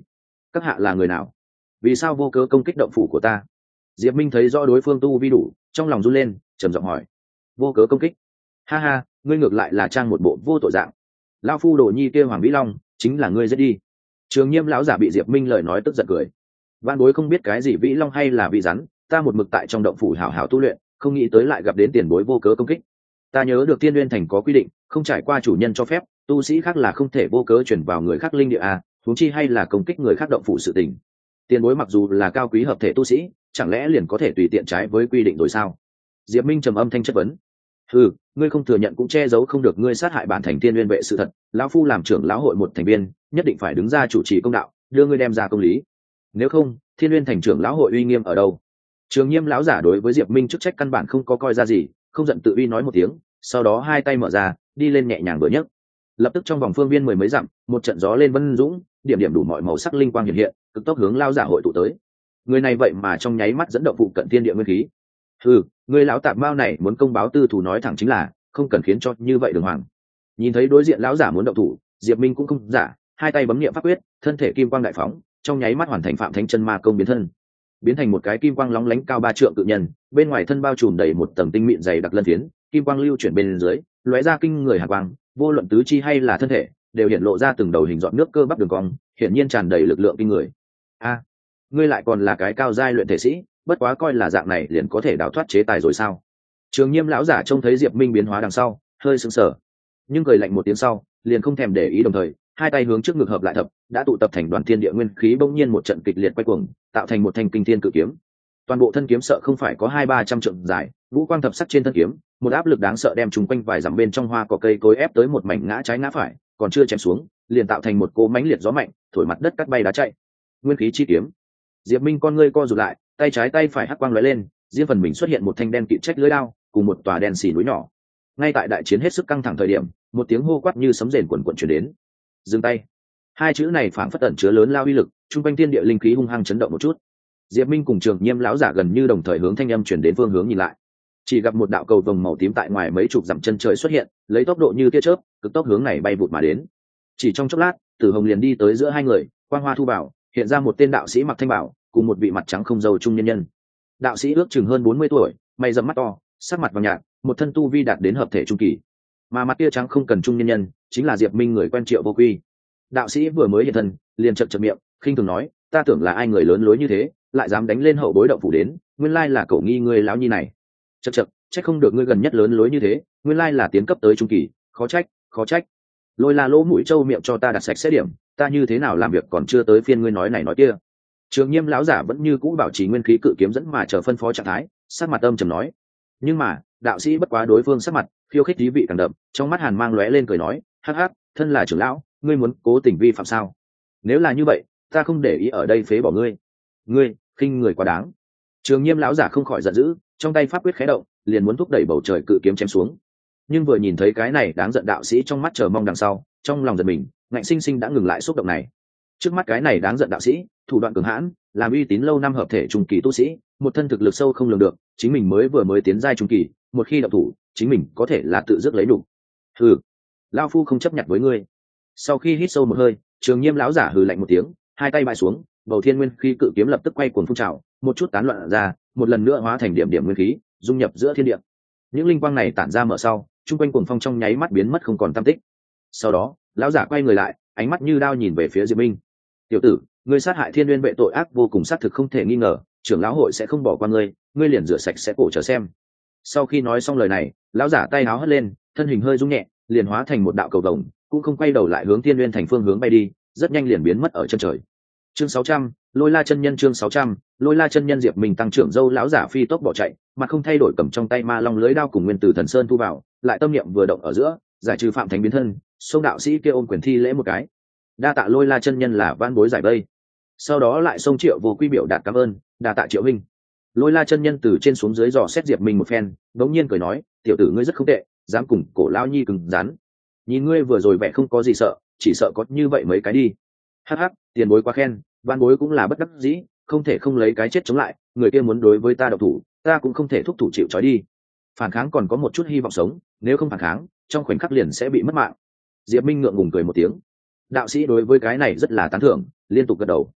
S1: các hạ là người nào? Vì sao vô cớ công kích động phủ của ta? Diệp Minh thấy rõ đối phương tu vi đủ, trong lòng run lên, trầm giọng hỏi. Vô cớ công kích? Ha ha, ngươi ngược lại là trang một bộ vô tội dạng. Lão phu đồ nhi kia Hoàng Vĩ Long chính là ngươi giết đi. Trường Nghiêm lão giả bị Diệp Minh lời nói tức giận cười. Vạn bối không biết cái gì Vĩ Long hay là vị rắn, ta một mực tại trong động phủ hảo hảo tu luyện, không nghĩ tới lại gặp đến tiền bối vô cớ công kích. Ta nhớ được Tiên Nguyên Thành có quy định, không trải qua chủ nhân cho phép, tu sĩ khác là không thể vô cớ chuyển vào người khác linh địa a, huống chi hay là công kích người khác động phủ sự tình. Tiền bối mặc dù là cao quý hợp thể tu sĩ, chẳng lẽ liền có thể tùy tiện trái với quy định rồi sao? Diệp Minh trầm âm thanh chất vấn. Ừ, ngươi không thừa nhận cũng che giấu không được ngươi sát hại bản thành Tiên Nguyên vệ sự thật. Lão phu làm trưởng lão hội một thành viên, nhất định phải đứng ra chủ trì công đạo, đưa ngươi đem ra công lý. Nếu không, Thiên Nguyên thành trưởng lão hội uy nghiêm ở đâu? Trường Nghiêm lão giả đối với Diệp Minh chức trách căn bản không có coi ra gì, không giận tự uy nói một tiếng, sau đó hai tay mở ra, đi lên nhẹ nhàng vừa nhấc. Lập tức trong vòng phương viên mười mấy dặm, một trận gió lên vân dũng, điểm điểm đủ mọi màu sắc linh quang hiện hiện, cực tốc hướng lão giả hội tụ tới. Người này vậy mà trong nháy mắt dẫn động phụ cận thiên địa nguyên khí. Ừ, người lão tạp mao này muốn công báo tư thủ nói thẳng chính là, không cần khiến cho như vậy đường hoàng. Nhìn thấy đối diện lão giả muốn động thủ, Diệp Minh cũng không giả, hai tay bấm niệm pháp quyết, thân thể kim quang đại phóng, trong nháy mắt hoàn thành Phạm Thánh Chân Ma công biến thành một cái kim quang lóng lánh cao 3 trượng cự nhân, bên ngoài thân bao trùm đầy một tầng tinh mịn dày đặc lân phiến, kim quang lưu chuyển bên dưới, lóe ra kinh người hàn quang, vô luận tứ chi hay là thân thể, đều hiện lộ ra từng đầu hình giọt nước cơ bắp đường cong, hiển nhiên tràn đầy lực lượng kinh người. A, ngươi lại còn là cái cao giai luyện thể sĩ, bất quá coi là dạng này liền có thể đào thoát chế tài rồi sao? Trường Nghiêm lão giả trông thấy Diệp Minh biến hóa đằng sau, hơi sững sờ, nhưng cười lạnh một tiếng sau, liền không thèm để ý, đồng thời hai tay hướng trước ngực hợp lại thập, đã tụ tập thành đoàn thiên địa nguyên khí, bỗng nhiên một trận kịch liệt quay cuồng, tạo thành một thanh kinh thiên cự kiếm. Toàn bộ thân kiếm sợ không phải có 200-300 trượng dài, vũ quang thập sắc trên thân kiếm, một áp lực đáng sợ đem chúng quanh vài dặm bên trong hoa cỏ cây cối ép tới một mảnh ngã trái ngã phải, còn chưa chém xuống, liền tạo thành một cỗ mãnh liệt gió mạnh, thổi mặt đất cắt bay đá chạy. Nguyên khí chi kiếm. Diệp Minh con ngươi co rụt lại, tay trái tay phải hắc quang lóe lên, riêng phần mình xuất hiện một thanh đen kịt trách lưỡi đao, cùng một tòa đen xì núi nhỏ. Ngay tại đại chiến hết sức căng thẳng thời điểm, một tiếng hô quát như sấm rền quần quần truyền đến. Dừng tay. Hai chữ này phảng phất ẩn chứa lớn lao uy lực, trung quanh thiên địa linh khí hung hăng chấn động một chút. Diệp Minh cùng Trường Nghiêm lão giả gần như đồng thời hướng thanh âm truyền đến phương hướng nhìn lại, chỉ gặp một đạo cầu vồng màu tím tại ngoài mấy chục dặm chân trời xuất hiện, lấy tốc độ như tia chớp, cực tốc hướng này bay vụt mà đến. Chỉ trong chốc lát, Tử Hồng liền đi tới giữa hai người, quang hoa thu bảo, hiện ra một tên đạo sĩ mặc thanh bảo, cùng một vị mặt trắng không râu trung nhân nhân. Đạo sĩ ước chừng hơn 40 tuổi, mày rậm mắt to, sắc mặt vàng nhạt, một thân tu vi đạt đến hợp thể trung kỳ. Mà mặt tia trắng không cần trung nhân nhân, chính là Diệp Minh người quen Triệu Vô Quy. Đạo sĩ vừa mới hiện thân, liền chậm chậm miệng, khinh thường nói, ta tưởng là ai người lớn lối như thế, lại dám đánh lên hậu bối động phủ đến, nguyên lai là cậu nghi ngươi lão nhi này. Chậc chậc, trách không được ngươi gần nhất lớn lối như thế, nguyên lai là tiến cấp tới trung kỳ, khó trách, khó trách. Lôi La lỗ mũi trâu miệng cho ta đặt sạch sẽ điểm, ta như thế nào làm việc còn chưa tới phiên ngươi nói này nói kia. Trường Nghiêm lão giả vẫn như cũ bảo trì nguyên khí cự kiếm dẫn mà chờ phân phó trạng thái, sắc mặt âm trầm nói. Nhưng mà, đạo sĩ bất quá đối phương sắc mặt, khiêu khích thí vị càng đậm, trong mắt hàn mang lóe lên cười nói, hắc hắc, thân là trưởng lão, ngươi muốn cố tình vi phạm sao? Nếu là như vậy, ta không để ý ở đây phế bỏ ngươi. Ngươi, khinh người quá đáng. Trường Nghiêm lão giả không khỏi giận dữ, trong tay pháp quyết khé động, liền muốn thúc đẩy bầu trời cự kiếm chém xuống. Nhưng vừa nhìn thấy cái này đáng giận đạo sĩ trong mắt chờ mong đằng sau, trong lòng giật mình, ngạnh sinh sinh đã ngừng lại xúc động này. Trước mắt cái này đáng giận đạo sĩ, thủ đoạn cường hãn, làm uy tín lâu năm hợp thể trung kỳ tu sĩ, một thân thực lực sâu không lường được, chính mình vừa mới tiến giai trung kỳ, một khi động thủ, chính mình có thể là tự dứt lấy đủ. Hừ, lão phu không chấp nhận với ngươi. Sau khi hít sâu một hơi, Trường Nghiêm lão giả hừ lạnh một tiếng, hai tay bãi xuống, bầu thiên nguyên khí cự kiếm lập tức quay cuồng phun trào, một chút tán loạn ra, một lần nữa hóa thành điểm điểm nguyên khí, dung nhập giữa thiên địa. Những linh quang này tản ra mở sau, trung quanh cuồng phong trong nháy mắt biến mất không còn tăm tích. Sau đó, lão giả quay người lại, ánh mắt như đao nhìn về phía Diệp Minh. "Tiểu tử, ngươi sát hại Thiên Nguyên vệ tội ác vô cùng, xác thực không thể nghi ngờ, trưởng lão hội sẽ không bỏ qua ngươi, ngươi liền rửa sạch sẽ cổ chờ xem." Sau khi nói xong lời này, lão giả tay áo hất lên, thân hình hơi rung nhẹ, liền hóa thành một đạo cầu vồng, cũng không quay đầu lại hướng Thiên Nguyên thành phương hướng bay đi, rất nhanh liền biến mất ở chân trời. Chương 600, Lôi La chân nhân. Chương 600, Lôi La chân nhân. Diệp Minh tăng trưởng dâu lão giả phi tốc bỏ chạy, mà không thay đổi cầm trong tay ma long lưới đao cùng nguyên tử thần sơn thu vào, lại tâm niệm vừa động ở giữa, giải trừ phạm thánh biến thân, xông đạo sĩ kia ôm quyền thi lễ một cái. Đa tạ Lôi La chân nhân là van bối giải vây. Sau đó lại xông Triệu Vô Quy biểu đạt cảm ơn, đa tạ Triệu huynh. Lôi La chân nhân từ trên xuống dưới dò xét Diệp Minh một phen, đống nhiên cười nói, tiểu tử ngươi rất không tệ, dám cùng cổ lão nhi cứng rắn. Nhìn ngươi vừa rồi vẻ không có gì sợ, chỉ sợ có như vậy mấy cái đi. Hắc hắc, tiền bối quá khen, van bối cũng là bất đắc dĩ, không thể không lấy cái chết chống lại, người kia muốn đối với ta độc thủ, ta cũng không thể thúc thủ chịu trói đi. Phản kháng còn có một chút hy vọng sống, nếu không phản kháng, trong khoảnh khắc liền sẽ bị mất mạng. Diệp Minh ngượng ngùng cười một tiếng. Đạo sĩ đối với cái này rất là tán thưởng, liên tục gật đầu.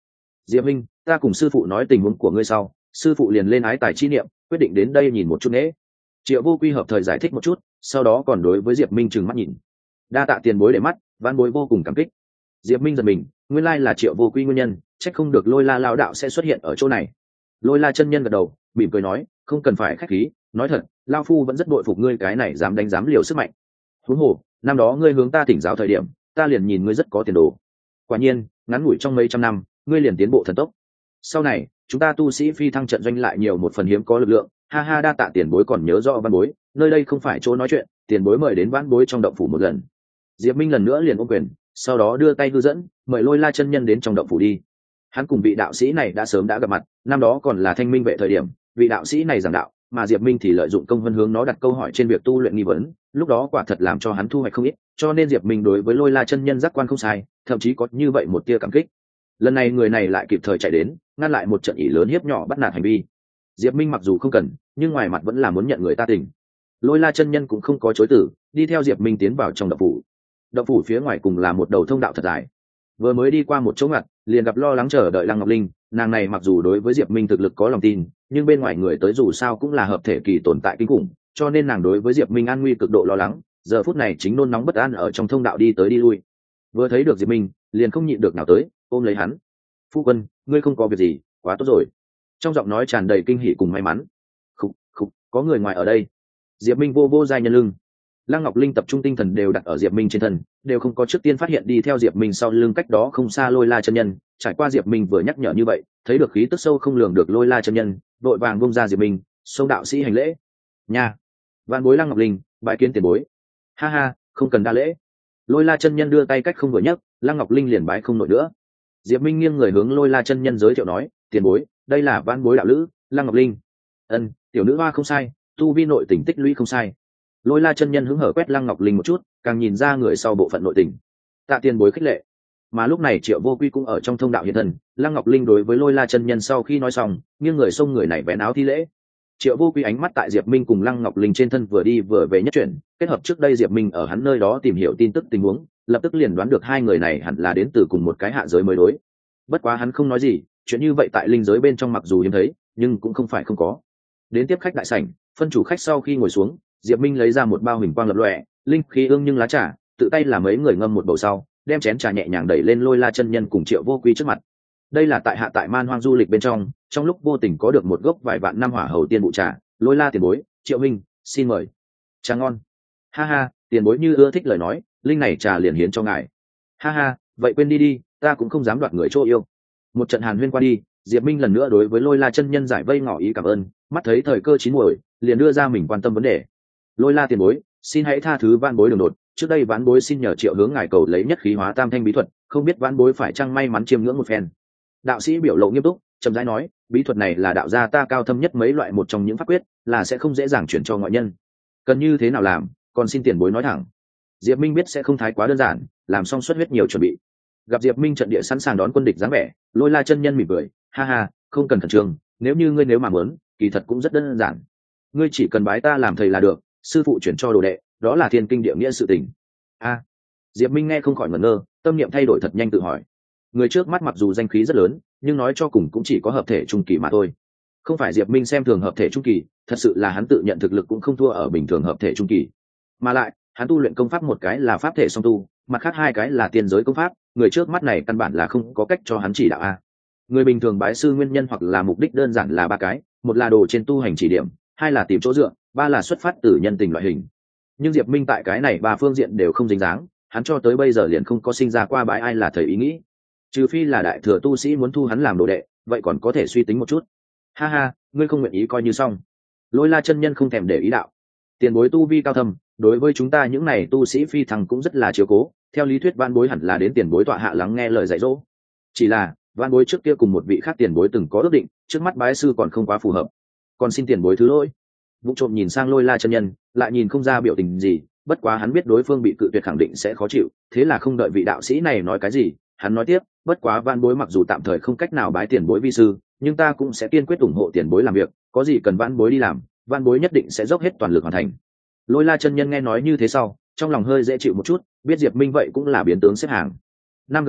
S1: Diệp minh, ta cùng sư phụ nói tình huống của ngươi sau, sư phụ liền lên ái tài chi niệm, quyết định đến đây nhìn một chút nễ. Triệu Vô Quy hợp thời giải thích một chút, sau đó còn đối với Diệp minh trừng mắt nhìn. Đa tạ tiền bối để mắt, vãn bối vô cùng cảm kích. Diệp minh giật mình, nguyên lai là Triệu Vô Quy nguyên nhân, trách không được Lôi La lão đạo sẽ xuất hiện ở chỗ này. Lôi La chân nhân gật đầu, mỉm cười nói, không cần phải khách khí, nói thật, lão phu vẫn rất bội phục ngươi cái này dám đánh dám liều sức mạnh. Huống hồ, năm đó ngươi hướng ta thỉnh giáo thời điểm, ta liền nhìn ngươi rất có tiền đồ. Quả nhiên, ngắn ngủi trong mấy trăm năm, ngươi liền tiến bộ thần tốc. Sau này, chúng ta tu sĩ phi thăng trận doanh lại nhiều một phần hiếm có lực lượng, ha ha, đa tạ tiền bối còn nhớ rõ văn bối, nơi đây không phải chỗ nói chuyện, tiền bối mời đến văn bối trong động phủ một lần. Diệp Minh lần nữa liền ôm quyền, sau đó đưa tay hư dẫn, mời Lôi La chân nhân đến trong động phủ đi. Hắn cùng vị đạo sĩ này đã sớm đã gặp mặt, năm đó còn là Thanh Minh vệ thời điểm, vị đạo sĩ này giảng đạo, mà Diệp Minh thì lợi dụng công vân hướng nó đặt câu hỏi trên việc tu luyện nghi vấn, lúc đó quả thật làm cho hắn thu hoạch không ít, cho nên Diệp Minh đối với Lôi La chân nhân giác quan không sai, thậm chí có như vậy một tia cảm kích. Lần này người này lại kịp thời chạy đến, ngăn lại một trận ỷ lớn hiếp nhỏ bắt nạt hành vi. Diệp Minh mặc dù không cần, nhưng ngoài mặt vẫn là muốn nhận người ta tình. Lôi La chân nhân cũng không có chối từ, đi theo Diệp Minh tiến vào trong động phủ. Động phủ phía ngoài cùng là một đầu thông đạo thật dài. Vừa mới đi qua một chỗ ngặt, liền gặp lo lắng chờ đợi Lăng Ngọc Linh, nàng này mặc dù đối với Diệp Minh thực lực có lòng tin, nhưng bên ngoài người tới dù sao cũng là hợp thể kỳ tồn tại kinh khủng, cho nên nàng đối với Diệp Minh an nguy cực độ lo lắng, giờ phút này chính nôn nóng bất an ở trong thông đạo đi tới đi lui. Vừa thấy được Diệp Minh, liền không nhịn được nào tới, ôm lấy hắn. "Phu quân, ngươi không có việc gì, quá tốt rồi." Trong giọng nói tràn đầy kinh hỉ cùng may mắn. "Khục, khục, có người ngoài ở đây." Diệp Minh vô vô giai nhân lưng. Lăng Ngọc Linh tập trung tinh thần đều đặt ở Diệp Minh trên thân, đều không có trước tiên phát hiện đi theo Diệp Minh sau lưng cách đó không xa Lôi La chân nhân, trải qua Diệp Minh vừa nhắc nhở như vậy, thấy được khí tức sâu không lường được Lôi La chân nhân, đội vàng bung ra Diệp Minh, xông đạo sĩ hành lễ. "Nha, vạn bối Lăng Ngọc Linh, bái kiến tiền bối." "Ha ha, không cần đa lễ." Lôi La chân nhân đưa tay cách không vừa nhấc, Lăng Ngọc Linh liền bái không nổi nữa. Diệp Minh nghiêng người hướng Lôi La chân nhân giới thiệu nói, "Tiền bối, đây là vạn bối đạo lữ, Lăng Ngọc Linh." "Ân, tiểu nữ hoa không sai, tu vi nội tình tích lũy không sai." Lôi La chân nhân hứng hở quét Lăng Ngọc Linh một chút, càng nhìn ra người sau bộ phận nội tình. "Tạ tiền bối khích lệ." Mà lúc này Triệu Vô Quy cũng ở trong thông đạo hiện thân, Lăng Ngọc Linh đối với Lôi La chân nhân sau khi nói xong, nghiêng người xông người này vén áo thi lễ. Triệu Vô Quy ánh mắt tại Diệp Minh cùng Lăng Ngọc Linh trên thân vừa đi vừa về nhất chuyển, kết hợp trước đây Diệp Minh ở hắn nơi đó tìm hiểu tin tức tình huống, lập tức liền đoán được hai người này hẳn là đến từ cùng một cái hạ giới mới đối. Bất quá hắn không nói gì, chuyện như vậy tại linh giới bên trong mặc dù hiếm thấy, nhưng cũng không phải không có. Đến tiếp khách đại sảnh, phân chủ khách sau khi ngồi xuống, Diệp Minh lấy ra một bao huỳnh quang lập lòe, linh khí ương nhưng lá trà, tự tay làm mấy người ngâm một bầu sau, đem chén trà nhẹ nhàng đẩy lên Lôi La chân nhân cùng Triệu Vô Quy trước mặt. Đây là tại hạ tại Man Hoang du lịch bên trong lúc vô tình có được một gốc vài vạn năm hỏa hầu tiên vụ trà, Lôi La tiền bối, Triệu Minh, xin mời. Trà ngon. Ha ha, tiền bối như ưa thích lời nói, linh này trà liền hiến cho ngài. Ha ha, vậy quên đi đi, ta cũng không dám đoạt người chỗ yêu. Một trận hàn huyên qua đi, Diệp Minh lần nữa đối với Lôi La chân nhân giải vây ngỏ ý cảm ơn, mắt thấy thời cơ chín muồi, liền đưa ra mình quan tâm vấn đề. Lôi La tiền bối, xin hãy tha thứ vãn bối đường đột, trước đây vãn bối xin nhờ Triệu hướng ngài cầu lấy nhất khí hóa tam thanh bí thuật, không biết vãn bối phải chăng may mắn chiêm ngưỡng một phen. Đạo sĩ biểu lộ nghiêm túc, chậm rãi nói, bí thuật này là đạo gia ta cao thâm nhất mấy loại một trong những pháp quyết, là sẽ không dễ dàng chuyển cho ngoại nhân. Cần như thế nào làm, còn xin tiền bối nói thẳng. Diệp Minh biết sẽ không thái quá đơn giản, làm xong xuất huyết nhiều chuẩn bị. Gặp Diệp Minh trận địa sẵn sàng đón quân địch dáng vẻ, Lôi La chân nhân mỉm cười, ha ha, không cần khẩn trương, nếu như ngươi nếu mà muốn, kỳ thật cũng rất đơn giản. Ngươi chỉ cần bái ta làm thầy là được, sư phụ chuyển cho đồ đệ, đó là thiên kinh địa nghĩa sự tình. A. Diệp Minh nghe không khỏi ngẩn ngơ, tâm niệm thay đổi thật nhanh tự hỏi. Người trước mắt mặc dù danh khí rất lớn, nhưng nói cho cùng cũng chỉ có hợp thể trung kỳ mà thôi. Không phải Diệp Minh xem thường hợp thể trung kỳ, thật sự là hắn tự nhận thực lực cũng không thua ở bình thường hợp thể trung kỳ. Mà lại, hắn tu luyện công pháp một cái là pháp thể song tu, mặt khác hai cái là tiên giới công pháp, người trước mắt này căn bản là không có cách cho hắn chỉ đạo a. Người bình thường bái sư nguyên nhân hoặc là mục đích đơn giản là ba cái, một là đồ trên tu hành chỉ điểm, hai là tìm chỗ dựa, ba là xuất phát từ nhân tình loại hình. Nhưng Diệp Minh tại cái này ba phương diện đều không dính dáng, hắn cho tới bây giờ liền không có sinh ra qua bái ai là thầy ý nghĩ. Trừ phi là đại thừa tu sĩ muốn thu hắn làm đồ đệ, vậy còn có thể suy tính một chút. Ha ha, ngươi không nguyện ý coi như xong. Lôi La chân nhân không thèm để ý đạo. Tiền bối tu vi cao thâm, đối với chúng ta những này tu sĩ phi thăng cũng rất là chiếu cố, theo lý thuyết van bối hẳn là đến tiền bối tọa hạ lắng nghe lời dạy dỗ. Chỉ là, van bối trước kia cùng một vị khác tiền bối từng có ước định, trước mắt bái sư còn không quá phù hợp. Còn xin tiền bối thứ lỗi. Vụ trộm nhìn sang Lôi La chân nhân, lại nhìn không ra biểu tình gì, bất quá hắn biết đối phương bị cự tuyệt khẳng định sẽ khó chịu, thế là không đợi vị đạo sĩ này nói cái gì, hắn nói tiếp, bất quá van bối mặc dù tạm thời không cách nào bái tiền bối vi sư, nhưng ta cũng sẽ kiên quyết ủng hộ tiền bối làm việc, có gì cần van bối đi làm, van bối nhất định sẽ dốc hết toàn lực hoàn thành. Lôi La chân nhân nghe nói như thế sau, trong lòng hơi dễ chịu một chút, biết Diệp Minh vậy cũng là biến tướng xếp hàng. Năm gần đây,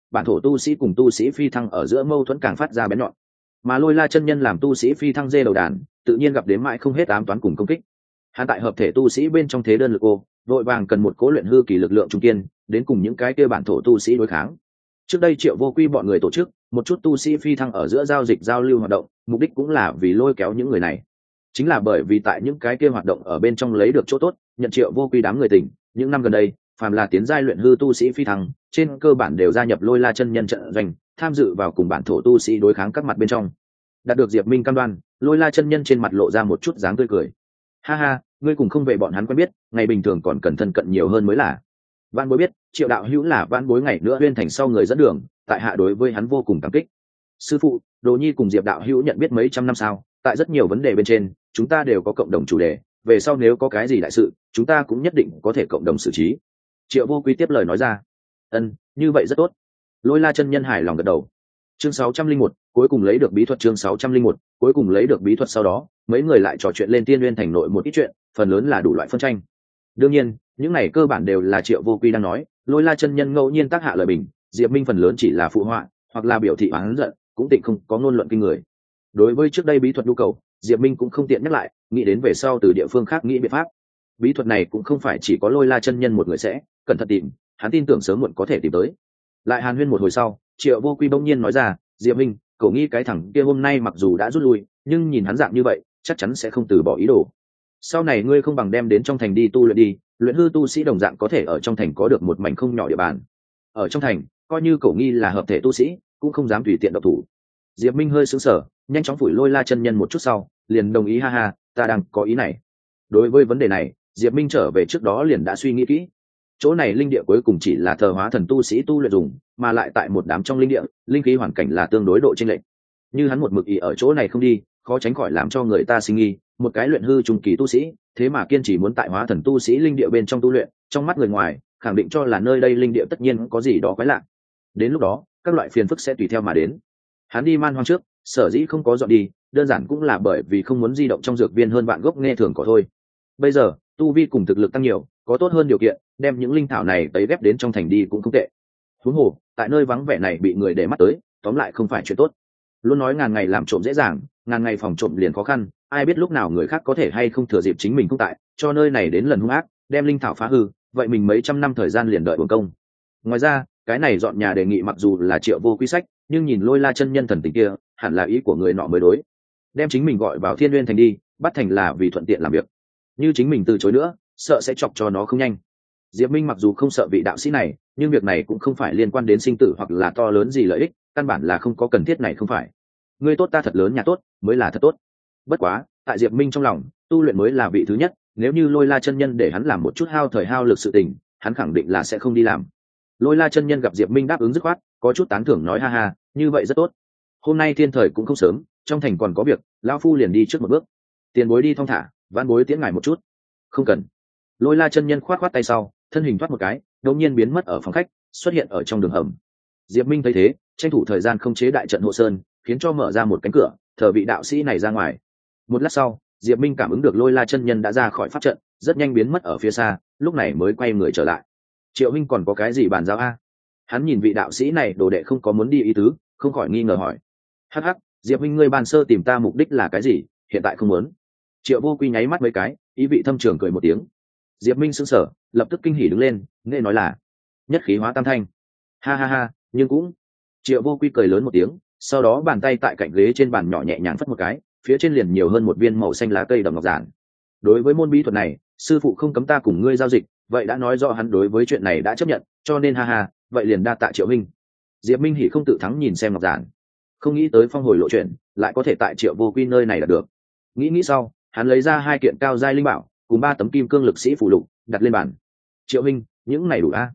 S1: bản thổ tu sĩ cùng tu sĩ phi thăng ở giữa mâu thuẫn càng phát ra bén nhọn, mà Lôi La chân nhân làm tu sĩ phi thăng dê đầu đàn, tự nhiên gặp đến mãi không hết ám toán cùng công kích. Hắn tại hợp thể tu sĩ bên trong thế đơn lực ô, vội vàng cần một cố luyện hư kỳ lực lượng trung kiên đến cùng những cái kia bản thổ tu sĩ đối kháng. Trước đây Triệu Vô Quy bọn người tổ chức một chút tu sĩ phi thăng ở giữa giao dịch giao lưu hoạt động, mục đích cũng là vì lôi kéo những người này. Chính là bởi vì tại những cái kia hoạt động ở bên trong lấy được chỗ tốt, nhận Triệu Vô Quy đám người tỉnh, những năm gần đây phàm là tiến giai luyện hư tu sĩ phi thăng trên cơ bản đều gia nhập Lôi La chân nhân trận doanh, tham dự vào cùng bản thổ tu sĩ đối kháng các mặt bên trong. Đạt được Diệp Minh cam đoan, Lôi La chân nhân trên mặt lộ ra một chút dáng tươi cười. Ha ha, ngươi cùng không vệ bọn hắn quen biết, ngày bình thường còn cần thân cận nhiều hơn mới là. Vạn Bối biết, Triệu đạo hữu là Vạn Bối ngày nữa uyên thành sau người dẫn đường, tại hạ đối với hắn vô cùng cảm kích. Sư phụ, Đồ Nhi cùng Diệp đạo hữu nhận biết mấy trăm năm sao, tại rất nhiều vấn đề bên trên, chúng ta đều có cộng đồng chủ đề, về sau nếu có cái gì đại sự, chúng ta cũng nhất định có thể cộng đồng xử trí. Triệu Vô Quy tiếp lời nói ra. Ân, như vậy rất tốt. Lôi La chân nhân hài lòng gật đầu. Chương 601, cuối cùng lấy được bí thuật. Chương 601, cuối cùng lấy được bí thuật. Sau đó mấy người lại trò chuyện lên Tiên Nguyên thành nội một ít chuyện, phần lớn là đủ loại phân tranh. Đương nhiên những này cơ bản đều là Triệu Vô Quy đang nói, Lôi La chân nhân ngẫu nhiên tác hạ lời bình, Diệp Minh phần lớn chỉ là phụ họa hoặc là biểu thị oán giận, cũng tịnh không có ngôn luận kinh người. Đối với trước đây bí thuật nhu cầu, Diệp Minh cũng không tiện nhắc lại, nghĩ đến về sau từ địa phương khác nghĩ biện pháp. Bí thuật này cũng không phải chỉ có Lôi La chân nhân một người sẽ cẩn thận tìm, hắn tin tưởng sớm muộn có thể tìm tới. Lại hàn huyên một hồi sau, Triệu Vô Quy bỗng nhiên nói ra, Diệp Minh, cậu nghĩ cái thằng kia hôm nay mặc dù đã rút lui, nhưng nhìn hắn dạng như vậy chắc chắn sẽ không từ bỏ ý đồ. Sau này ngươi không bằng đem đến trong thành đi tu luyện đi, luyện hư tu sĩ đồng dạng có thể ở trong thành có được một mảnh không nhỏ địa bàn. Ở trong thành coi như cậu nghi là hợp thể tu sĩ cũng không dám tùy tiện độc thủ. Diệp Minh hơi sững sờ, nhanh chóng phủi Lôi La chân nhân một chút sau liền đồng ý, ha ha, ta đang có ý này. Đối với vấn đề này, Diệp Minh trở về trước đó liền đã suy nghĩ kỹ. Chỗ này linh địa cuối cùng chỉ là thờ hóa thần tu sĩ tu luyện dùng, mà lại tại một đám trong linh địa, linh khí hoàn cảnh là tương đối độ chênh lệch. Như hắn một mực ý ở chỗ này không đi, khó tránh khỏi làm cho người ta sinh nghi, một cái luyện hư trung kỳ tu sĩ, thế mà kiên trì muốn tại hóa thần tu sĩ linh địa bên trong tu luyện, trong mắt người ngoài, khẳng định cho là nơi đây linh địa tất nhiên có gì đó quái lạ. Đến lúc đó, các loại phiền phức sẽ tùy theo mà đến. Hắn đi man hoang trước, sở dĩ không có dọn đi, đơn giản cũng là bởi vì không muốn di động trong dược viên hơn vạn gốc nghe thường có thôi. Bây giờ, tu vi cùng thực lực tăng nhiều, có tốt hơn điều kiện, đem những linh thảo này tấy ghép đến trong thành đi cũng không tệ. Huống hồ, tại nơi vắng vẻ này bị người để mắt tới, tóm lại không phải chuyện tốt. Luôn nói ngàn ngày làm trộm dễ dàng, ngàn ngày phòng trộm liền khó khăn, ai biết lúc nào người khác có thể hay không thừa dịp chính mình không tại, cho nơi này đến lần hung ác, đem linh thảo phá hư, vậy mình mấy trăm năm thời gian liền đợi uổng công. Ngoài ra, cái này dọn nhà đề nghị mặc dù là Triệu Vô Quy sách, nhưng nhìn Lôi La chân nhân thần tình kia, hẳn là ý của người nọ mới đối. Đem chính mình gọi vào Thiên Nguyên thành đi, bắt thành là vì thuận tiện làm việc. Như chính mình từ chối nữa, sợ sẽ chọc cho nó không nhanh. Diệp Minh mặc dù không sợ vị đạo sĩ này, nhưng việc này cũng không phải liên quan đến sinh tử hoặc là to lớn gì lợi ích, căn bản là không có cần thiết này không phải. Ngươi tốt ta thật lớn, nhà tốt mới là thật tốt. Bất quá, tại Diệp Minh trong lòng, tu luyện mới là vị thứ nhất, nếu như Lôi La chân nhân để hắn làm một chút hao thời hao lực sự tình, hắn khẳng định là sẽ không đi làm. Lôi La chân nhân gặp Diệp Minh đáp ứng dứt khoát, có chút tán thưởng nói, ha ha, như vậy rất tốt. Hôm nay thiên thời cũng không sớm, trong thành còn có việc, lão phu liền đi trước một bước. Tiền bối đi thong thả, Vãn bối tiễn ngài một chút. Không cần. Lôi La chân nhân khoát khoát tay sau, thân hình thoát một cái, đột nhiên biến mất ở phòng khách, xuất hiện ở trong đường hầm. Diệp Minh thấy thế, tranh thủ thời gian không chế đại trận hộ sơn, khiến cho mở ra một cánh cửa, thờ vị đạo sĩ này ra ngoài. Một lát sau, Diệp Minh cảm ứng được Lôi La chân nhân đã ra khỏi pháp trận, rất nhanh biến mất ở phía xa, lúc này mới quay người trở lại. Triệu huynh còn có cái gì bàn giao a? Hắn nhìn vị đạo sĩ này đồ đệ không có muốn đi ý tứ, không khỏi nghi ngờ hỏi. Hắc hắc, Diệp huynh ngươi bàn sơ tìm ta mục đích là cái gì, hiện tại không muốn. Triệu Vô Quy nháy mắt mấy cái, ý vị thâm trường cười một tiếng. Diệp Minh sững sờ, lập tức kinh hỉ đứng lên, nghe nói là nhất khí hóa tam thanh. Ha ha ha, nhưng cũng. Triệu Vô Quy cười lớn một tiếng, sau đó bàn tay tại cạnh ghế trên bàn nhỏ nhẹ nhàng phất một cái, phía trên liền nhiều hơn một viên màu xanh lá cây đầm ngọc giản. Đối với môn bí thuật này, sư phụ không cấm ta cùng ngươi giao dịch, vậy đã nói rõ hắn đối với chuyện này đã chấp nhận, cho nên ha ha, vậy liền đa tạ Triệu Minh. Diệp Minh hỉ không tự thắng nhìn xem ngọc giản, không nghĩ tới phong hồi lộ chuyện lại có thể tại Triệu Vô Quy nơi này đạt được. Nghĩ sau, hắn lấy ra 2 kiện cao giai linh bảo cùng 3 tấm kim cương lực sĩ phù lục đặt lên bàn. Triệu Minh, những này đủ a?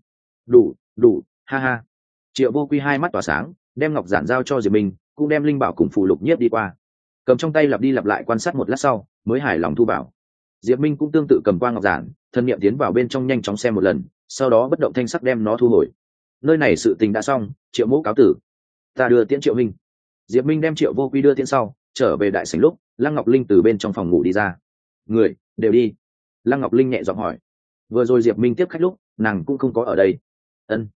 S1: Đủ, ha ha. Triệu Vô Quy hai mắt tỏa sáng, đem ngọc giản giao cho Diệp Minh, cũng đem linh bảo cùng phù lục nhiếp đi qua, cầm trong tay lặp đi lặp lại quan sát một lát sau mới hài lòng thu bảo. Diệp Minh cũng tương tự cầm qua ngọc giản, thân niệm tiến vào bên trong nhanh chóng xem một lần, sau đó bất động thanh sắc đem nó thu hồi. Nơi này sự tình đã xong, Triệu mẫu cáo tử. Ta đưa tiễn Triệu Minh. Diệp Minh đem Triệu Vô Quy đưa tiễn sau, trở về đại sảnh lúc, Lăng Ngọc Linh từ bên trong phòng ngủ đi ra. Người đều đi. Lăng Ngọc Linh nhẹ giọng hỏi. Vừa rồi Diệp Minh tiếp khách lúc, nàng cũng không có ở đây. Ân.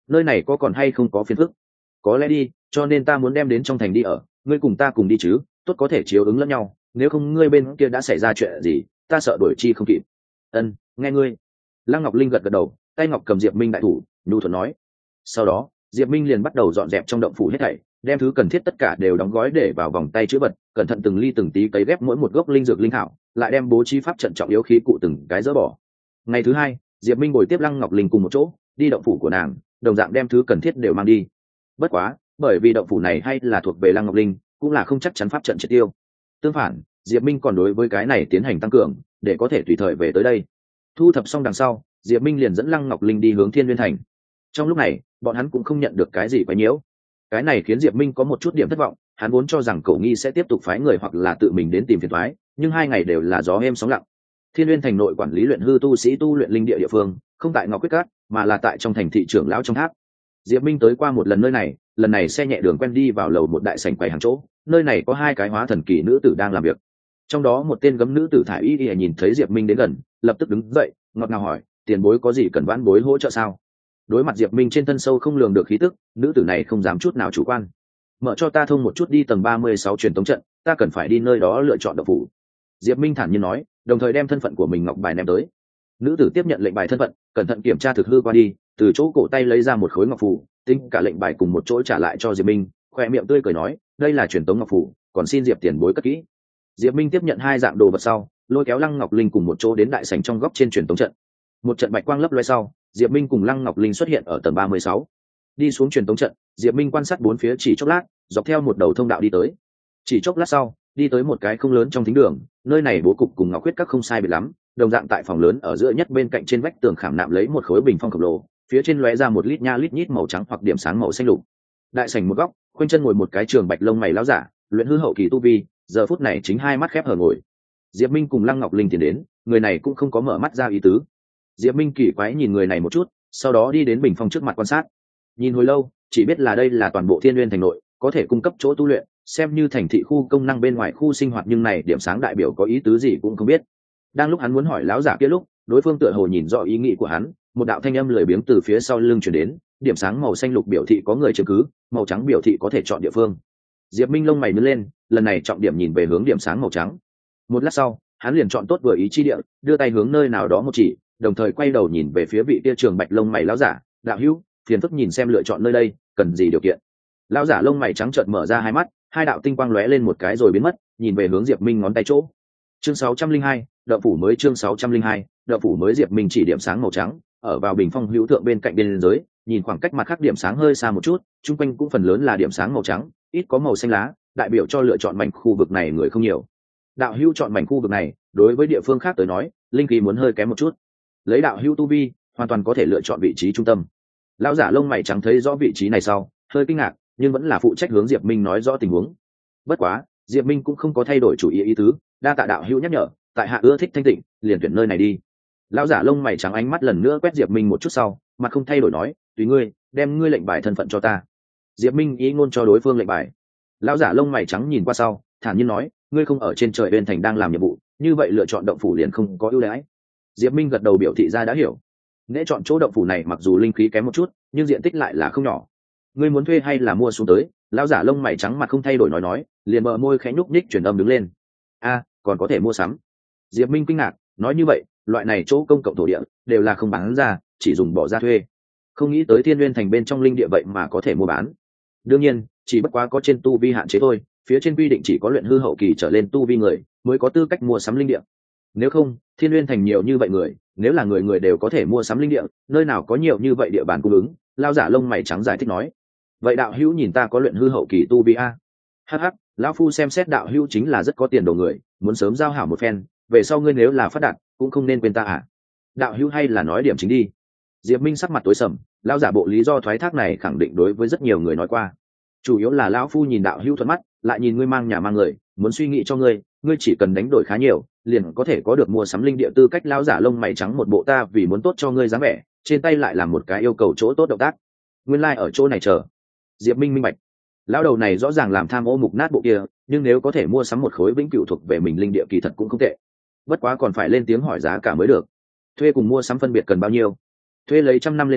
S1: nơi này có còn hay không có phiền phức? Có lẽ đi, cho nên ta muốn đem đến trong thành đi ở, ngươi cùng ta cùng đi chứ, tốt có thể chiếu ứng lẫn nhau, nếu không ngươi bên kia đã xảy ra chuyện gì, ta sợ đuổi chi không kịp. Ân, nghe ngươi. Lăng Ngọc Linh gật gật đầu, tay ngọc cầm Diệp Minh đại thủ, nhu thuận nói. Sau đó, Diệp Minh liền bắt đầu dọn dẹp trong động phủ hết thảy, đem thứ cần thiết tất cả đều đóng gói để vào vòng tay chữ vật, cẩn thận từng ly từng tí cấy ghép mỗi một gốc linh dược linh thảo, lại đem bố trí pháp trận trọng yếu khí cụ từng cái dỡ bỏ. Ngày thứ hai, Diệp Minh ngồi tiếp Lăng Ngọc Linh cùng một chỗ, đi động phủ của nàng, đồng dạng đem thứ cần thiết đều mang đi. Bất quá, bởi vì động phủ này hay là thuộc về Lăng Ngọc Linh, cũng là không chắc chắn pháp trận triệt tiêu. Tương phản, Diệp Minh còn đối với cái này tiến hành tăng cường, để có thể tùy thời về tới đây. Thu thập xong đằng sau, Diệp Minh liền dẫn Lăng Ngọc Linh đi hướng Thiên Nguyên Thành. Trong lúc này, bọn hắn cũng không nhận được cái gì quá nhiễu. Cái này khiến Diệp Minh có một chút điểm thất vọng, hắn vốn cho rằng Cổ Nghi sẽ tiếp tục phái người hoặc là tự mình đến tìm phiền toái, nhưng 2 ngày đều là gió êm sóng lặng. Thiên Nguyên Thành nội quản lý luyện hư tu sĩ tu luyện linh địa địa phương, không tại Ngọc Quyết Các, mà là tại trong thành thị trưởng lão trong tháp. Diệp Minh tới qua một lần nơi này, lần này xe nhẹ đường quen đi vào lầu một đại sảnh quầy hàng chỗ, nơi này có 2 cái hóa thần kỳ nữ tử đang làm việc. Trong đó một tên gấm nữ tử thải y nhìn thấy Diệp Minh đến gần, lập tức đứng dậy, ngọt ngào hỏi, tiền bối có gì cần vãn bối hỗ trợ sao? Đối mặt Diệp Minh trên thân sâu không lường được khí tức, nữ tử này không dám chút nào chủ quan. Mở cho ta thông một chút đi tầng 36 truyền tống trận, ta cần phải đi nơi đó lựa chọn động phủ. Diệp Minh thản nhiên nói, đồng thời đem thân phận của mình ngọc bài ném tới. Nữ tử tiếp nhận lệnh bài thân phận, cẩn thận kiểm tra thực hư qua đi, từ chỗ cổ tay lấy ra một khối ngọc phù, tính cả lệnh bài cùng một chỗ trả lại cho Diệp Minh, khoe miệng tươi cười nói, đây là truyền tống ngọc phù, còn xin Diệp tiền bối cất kỹ. Diệp Minh tiếp nhận 2 dạng đồ vật sau, lôi kéo Lăng Ngọc Linh cùng một chỗ đến đại sảnh trong góc trên truyền tống trận. Một trận bạch quang lấp loé sau, Diệp Minh cùng Lăng Ngọc Linh xuất hiện ở tầng 36. Đi xuống truyền tống trận, Diệp Minh quan sát bốn phía chỉ chốc lát, dọc theo một đầu thông đạo đi tới. Chỉ chốc lát sau, đi tới một cái không lớn trong thính đường, nơi này bố cục cùng Ngọc Quyết Các không sai biệt lắm, đồng dạng tại phòng lớn ở giữa nhất bên cạnh trên vách tường khảm nạm lấy một khối bình phong khổng lồ, phía trên lóe ra một lít nha lít nhít màu trắng hoặc điểm sáng màu xanh lục. Đại sảnh một góc, khoanh chân ngồi một cái trường bạch lông mày lão giả, luyện hư hậu kỳ tu vi, giờ phút này chính 2 mắt khép hờ ngồi. Diệp Minh cùng Lăng Ngọc Linh tiến đến, người này cũng không có mở mắt ra ý tứ. Diệp Minh kỳ quái nhìn người này một chút, sau đó đi đến bình phong trước mặt quan sát. Nhìn hồi lâu, chỉ biết là đây là toàn bộ Thiên Nguyên thành nội, có thể cung cấp chỗ tu luyện, xem như thành thị khu công năng bên ngoài khu sinh hoạt, nhưng này điểm sáng đại biểu có ý tứ gì cũng không biết. Đang lúc hắn muốn hỏi lão giả kia lúc, đối phương tựa hồ nhìn rõ ý nghĩ của hắn, một đạo thanh âm lười biếng từ phía sau lưng truyền đến, điểm sáng màu xanh lục biểu thị có người chứng cứ, màu trắng biểu thị có thể chọn địa phương. Diệp Minh lông mày nhướng lên, lần này trọng điểm nhìn về hướng điểm sáng màu trắng. Một lát sau, hắn liền chọn tốt vừa ý chi địa, đưa tay hướng nơi nào đó một chỉ, đồng thời quay đầu nhìn về phía vị kia trường bạch lông mày lão giả, đạo hữu, phiền phức nhìn xem lựa chọn nơi đây cần gì điều kiện. Lão giả lông mày trắng trợn mở ra 2 mắt, 2 đạo tinh quang lóe lên một cái rồi biến mất, nhìn về hướng Diệp Minh ngón tay chỗ. Chương 602, đậu phủ mới. Chương 602, đậu phủ mới. Diệp Minh chỉ điểm sáng màu trắng ở vào bình phong hữu thượng bên cạnh biên giới, nhìn khoảng cách mặt khác điểm sáng hơi xa một chút, chung quanh cũng phần lớn là điểm sáng màu trắng, ít có màu xanh lá, đại biểu cho lựa chọn mảnh khu vực này người không nhiều. Đạo hữu chọn mảnh khu vực này, đối với địa phương khác tới nói, linh khí muốn hơi kém một chút. Lấy đạo hữu tu vi, hoàn toàn có thể lựa chọn vị trí trung tâm. Lão giả lông mày trắng thấy rõ vị trí này sau, hơi kinh ngạc, nhưng vẫn là phụ trách hướng Diệp Minh nói rõ tình huống. Bất quá, Diệp Minh cũng không có thay đổi chủ ý tứ, đa tạ đạo hữu nhắc nhở, tại hạ ưa thích thanh tịnh, liền tuyển nơi này đi. Lão giả lông mày trắng ánh mắt lần nữa quét Diệp Minh một chút sau, mặt không thay đổi nói, tùy ngươi, đem ngươi lệnh bài thân phận cho ta. Diệp Minh ý ngôn cho đối phương lệnh bài. Lão giả lông mày trắng nhìn qua sau, thản nhiên nói, ngươi không ở trên trời bên thành đang làm nhiệm vụ, như vậy lựa chọn động phủ liền không có ưu đãi. Diệp Minh gật đầu biểu thị ra đã hiểu. Nếu chọn chỗ động phủ này mặc dù linh khí kém một chút, nhưng diện tích lại là không nhỏ. Ngươi muốn thuê hay là mua xuống tới? Lão giả lông mày trắng mặt không thay đổi nói, liền bờ môi khẽ nhúc nhích truyền âm đứng lên. A, còn có thể mua sắm. Diệp Minh kinh ngạc, nói như vậy, loại này chỗ công cộng thổ địa đều là không bán ra, chỉ dùng bỏ ra thuê. Không nghĩ tới Thiên Nguyên thành bên trong linh địa vậy mà có thể mua bán. Đương nhiên, chỉ bất quá có trên tu vi hạn chế thôi, phía trên quy định chỉ có luyện hư hậu kỳ trở lên tu vi người mới có tư cách mua sắm linh địa. Nếu không, Thiên Nguyên thành nhiều như vậy người, nếu là người người đều có thể mua sắm linh địa, nơi nào có nhiều như vậy địa bàn cung ứng? Lão giả lông mày trắng giải thích nói. Vậy đạo hữu nhìn ta có luyện hư hậu kỳ tu vi a? Hắc, lão phu xem xét đạo hữu chính là rất có tiền đồ người, muốn sớm giao hảo một phen, về sau ngươi nếu là phát đạt, cũng không nên quên ta à? Đạo hữu hay là nói điểm chính đi. Diệp Minh sắc mặt tối sầm, lão giả bộ lý do thoái thác này khẳng định đối với rất nhiều người nói qua. Chủ yếu là lão phu nhìn đạo hữu thuận mắt, lại nhìn ngươi mang nhà mang người, muốn suy nghĩ cho ngươi, ngươi chỉ cần đánh đổi khá nhiều, liền có thể có được mua sắm linh địa tư cách. Lão giả lông mày trắng một bộ ta vì muốn tốt cho ngươi dáng vẻ, trên tay lại làm một cái yêu cầu chỗ tốt động tác. Nguyên lai ở chỗ này chờ. Diệp Minh minh bạch, lão đầu này rõ ràng làm tham ô mục nát bộ kia, nhưng nếu có thể mua sắm một khối vĩnh cửu thuộc về mình linh địa kỳ thật cũng không tệ. Bất quá còn phải lên tiếng hỏi giá cả mới được. Thuê cùng mua sắm phân biệt cần bao nhiêu? Thuê lấy 100 năm lên tính,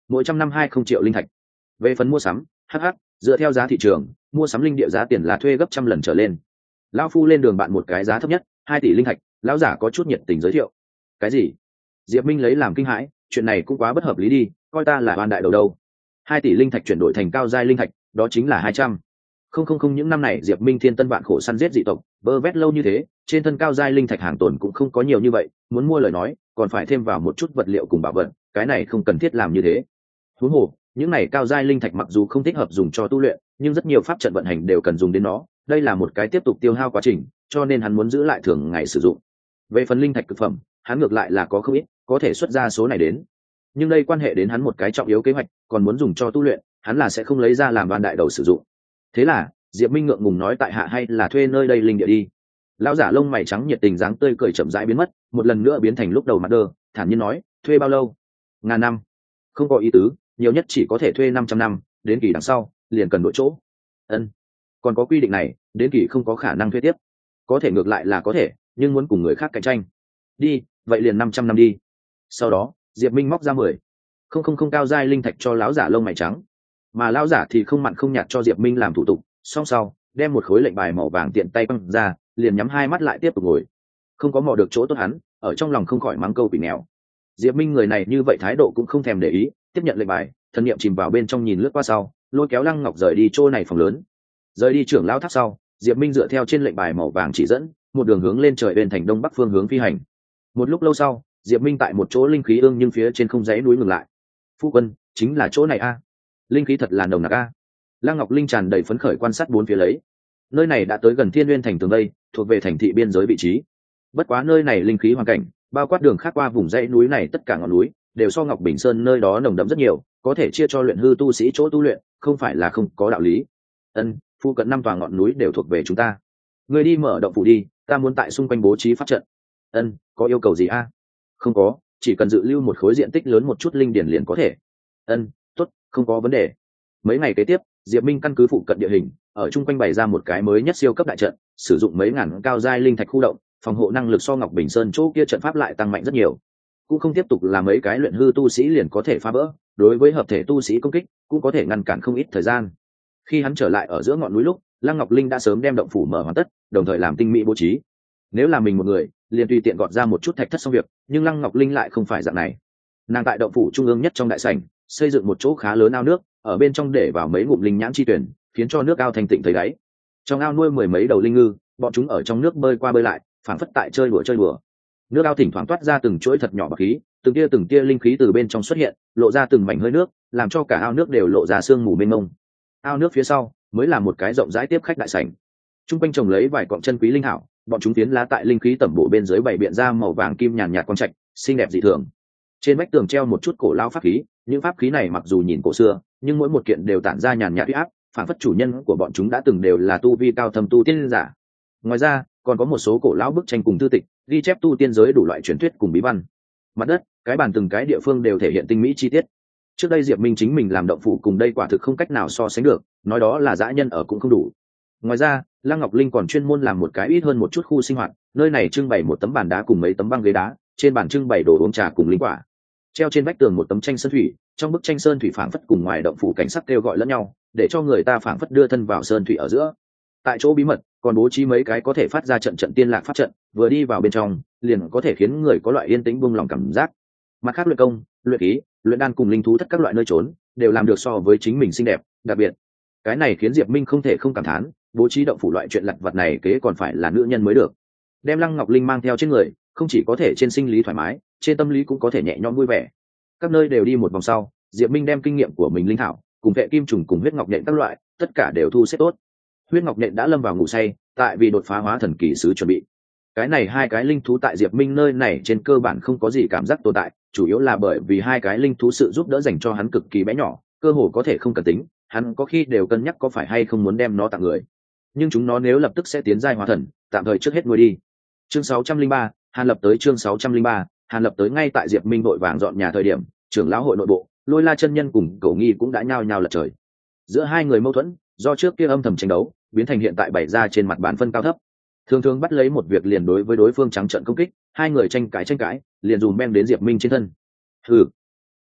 S1: mỗi trăm năm 20 triệu linh thạch. Về phần mua sắm, dựa theo giá thị trường, mua sắm linh địa giá tiền là thuê gấp trăm lần trở lên. Lão phu lên đường bạn một cái giá thấp nhất 2 tỷ linh thạch. Lão giả có chút nhiệt tình giới thiệu. Cái gì? Diệp Minh lấy làm kinh hãi, chuyện này cũng quá bất hợp lý đi, coi ta là oan đại đầu đâu. 2 tỷ linh thạch chuyển đổi thành cao giai linh thạch, đó chính là 200. Không, những năm này Diệp Minh thiên tân vạn khổ săn giết dị tộc, vơ vét lâu như thế, trên thân cao giai linh thạch hàng tồn cũng không có nhiều như vậy, muốn mua lời nói, còn phải thêm vào một chút vật liệu cùng bảo vật, cái này không cần thiết làm như thế. Huống hồ, những này cao giai linh thạch mặc dù không thích hợp dùng cho tu luyện, nhưng rất nhiều pháp trận vận hành đều cần dùng đến nó, đây là một cái tiếp tục tiêu hao quá trình, cho nên hắn muốn giữ lại thường ngày sử dụng. Về phần linh thạch cực phẩm, hắn ngược lại là có không ít, có thể xuất ra số này đến. Nhưng đây quan hệ đến hắn một cái trọng yếu kế hoạch, còn muốn dùng cho tu luyện, hắn là sẽ không lấy ra làm ban đại đầu sử dụng. Thế là Diệp Minh ngượng ngùng nói tại hạ hay là thuê nơi đây linh địa đi. Lão giả lông mày trắng nhiệt tình dáng tươi cười chậm rãi biến mất, một lần nữa biến thành lúc đầu mặt đơ, thản nhiên nói, thuê bao lâu? 1000 năm. Không có ý tứ, nhiều nhất chỉ có thể thuê 500 năm, đến kỳ đằng sau liền cần đổi chỗ. Ân, còn có quy định này, đến kỳ không có khả năng thuê tiếp. Có thể ngược lại là có thể, nhưng muốn cùng người khác cạnh tranh. Đi, vậy liền 500 năm đi. Sau đó Diệp Minh móc ra 10 không cao giai linh thạch cho lão giả lông mày trắng, mà lão giả thì không mặn không nhạt cho Diệp Minh làm thủ tục, xong sau đem một khối lệnh bài màu vàng tiện tay quăng ra, liền nhắm hai mắt lại tiếp tục ngồi. Không có mò được chỗ tốt hắn, ở trong lòng không khỏi mắng câu quỷ nghèo. Diệp Minh người này như vậy thái độ cũng không thèm để ý, tiếp nhận lệnh bài, thần niệm chìm vào bên trong nhìn lướt qua sau, lôi kéo Lăng Ngọc rời đi chỗ này phòng lớn. Rời đi trưởng lão tháp sau, Diệp Minh dựa theo trên lệnh bài màu vàng chỉ dẫn, một đường hướng lên trời bên thành đông bắc phương hướng phi hành. Một lúc lâu sau, Diệp Minh tại một chỗ linh khí ương nhưng phía trên không dãy núi ngừng lại. Phu quân, chính là chỗ này a. Linh khí thật là nồng nặc a. Lăng Ngọc Linh tràn đầy phấn khởi quan sát bốn phía lấy. Nơi này đã tới gần Thiên Nguyên thành tường vây, thuộc về thành thị biên giới vị trí. Bất quá nơi này linh khí hoàn cảnh, bao quát đường khác qua vùng dãy núi này tất cả ngọn núi đều so Ngọc Bình Sơn nơi đó nồng đậm rất nhiều, có thể chia cho luyện hư tu sĩ chỗ tu luyện, không phải là không có đạo lý. Ân, phu cận 5 tòa ngọn núi đều thuộc về chúng ta. Ngươi đi mở động phủ đi, ta muốn tại xung quanh bố trí pháp trận. Ân, có yêu cầu gì a? Không có, chỉ cần dự lưu một khối diện tích lớn một chút linh điển liền có thể. Ân, tốt, không có vấn đề. Mấy ngày kế tiếp, Diệp Minh căn cứ phụ cận địa hình, ở chung quanh bày ra một cái mới nhất siêu cấp đại trận, sử dụng mấy ngàn cao giai linh thạch khu động, phòng hộ năng lực so Ngọc Bình Sơn chỗ kia trận pháp lại tăng mạnh rất nhiều. Cũng không tiếp tục là mấy cái luyện hư tu sĩ liền có thể phá vỡ, đối với hợp thể tu sĩ công kích, cũng có thể ngăn cản không ít thời gian. Khi hắn trở lại ở giữa ngọn núi lúc, Lăng Ngọc Linh đã sớm đem động phủ mở hoàn tất, đồng thời làm tinh mỹ bố trí. Nếu là mình một người, liền tùy tiện gọt ra một chút thạch thất xong việc, nhưng Lăng Ngọc Linh lại không phải dạng này. Nàng tại động phủ trung ương nhất trong đại sảnh, xây dựng một chỗ khá lớn ao nước, ở bên trong để vào mấy ngụm linh nhãn chi tuyển, khiến cho nước ao thanh tịnh thấy đáy. Trong ao nuôi 10 mấy đầu linh ngư, bọn chúng ở trong nước bơi qua bơi lại, phảng phất tại chơi đùa. Nước ao thỉnh thoảng toát ra từng chuỗi thật nhỏ bọt khí, từng tia linh khí từ bên trong xuất hiện, lộ ra từng mảnh hơi nước, làm cho cả ao nước đều lộ ra sương mù mênh mông. Ao nước phía sau mới là một cái rộng rãi tiếp khách đại sảnh. Trung quanh trồng lấy vài cọng chân quý linh hảo, bọn chúng tiến lá tại linh khí tẩm bổ bên dưới bày biện ra màu vàng kim nhàn nhạt quang trạch, xinh đẹp dị thường. Trên vách tường treo một chút cổ lao pháp khí, những pháp khí này mặc dù nhìn cổ xưa, nhưng mỗi một kiện đều tản ra nhàn nhạt uy áp, phản phất chủ nhân của bọn chúng đã từng đều là tu vi cao thâm tu tiên giả. Ngoài ra, còn có một số cổ lão bức tranh cùng thư tịch, ghi chép tu tiên giới đủ loại truyền thuyết cùng bí văn. Mặt đất, cái bàn từng cái địa phương đều thể hiện tinh mỹ chi tiết. Trước đây Diệp Minh chính mình làm động phủ cùng đây quả thực không cách nào so sánh được, nói đó là dã nhân ở cũng không đủ. Ngoài ra, Lăng Ngọc Linh còn chuyên môn làm một cái ít hơn một chút khu sinh hoạt, nơi này trưng bày một tấm bàn đá cùng mấy tấm băng ghế đá, trên bàn trưng bày đồ uống trà cùng linh quả. Treo trên vách tường một tấm tranh sơn thủy, trong bức tranh sơn thủy phảng phất cùng ngoài động phủ cảnh sắc kêu gọi lẫn nhau, để cho người ta phảng phất đưa thân vào sơn thủy ở giữa. Tại chỗ bí mật, còn bố trí mấy cái có thể phát ra trận tiên lạc pháp trận, vừa đi vào bên trong, liền có thể khiến người có loại yên tĩnh buông lòng cảm giác. Mặt khác luyện công, luyện khí, luyện đan cùng linh thú thất các loại nơi trốn, đều làm được so với chính mình xinh đẹp, đặc biệt. Cái này khiến Diệp Minh không thể không cảm thán, bố trí động phủ loại chuyện lặt vặt này kế còn phải là nữ nhân mới được. Đem Lăng Ngọc Linh mang theo trên người, không chỉ có thể trên sinh lý thoải mái, trên tâm lý cũng có thể nhẹ nhõm vui vẻ. Các nơi đều đi một vòng sau, Diệp Minh đem kinh nghiệm của mình linh thảo, cùng vệ kim trùng cùng huyết ngọc nhện các loại, tất cả đều thu xếp tốt. Huyết ngọc nhện đã lâm vào ngủ say, tại vì đột phá hóa thần kỳ sứ chuẩn bị. Cái này hai cái linh thú tại Diệp Minh nơi này trên cơ bản không có gì cảm giác tồn tại, chủ yếu là bởi vì hai cái linh thú sự giúp đỡ dành cho hắn cực kỳ bé nhỏ, cơ hồ có thể không cần tính, hắn có khi đều cân nhắc có phải hay không muốn đem nó tặng người. Nhưng chúng nó nếu lập tức sẽ tiến giai hóa thần, tạm thời trước hết nuôi đi. Chương 603, Hàn Lập tới chương 603, Hàn Lập tới ngay tại Diệp Minh vội vàng dọn nhà thời điểm, trưởng lão hội nội bộ, Lôi La chân nhân cùng Cẩu Nghi cũng đã nhao nhao lật trời. Giữa hai người mâu thuẫn, do trước kia âm thầm tranh đấu, biến thành hiện tại bày ra trên mặt bàn phân cao thấp. Thường thường bắt lấy một việc liền đối với đối phương trắng trợn công kích, hai người tranh cãi, liền dùm beng đến Diệp Minh trên thân. Hừ,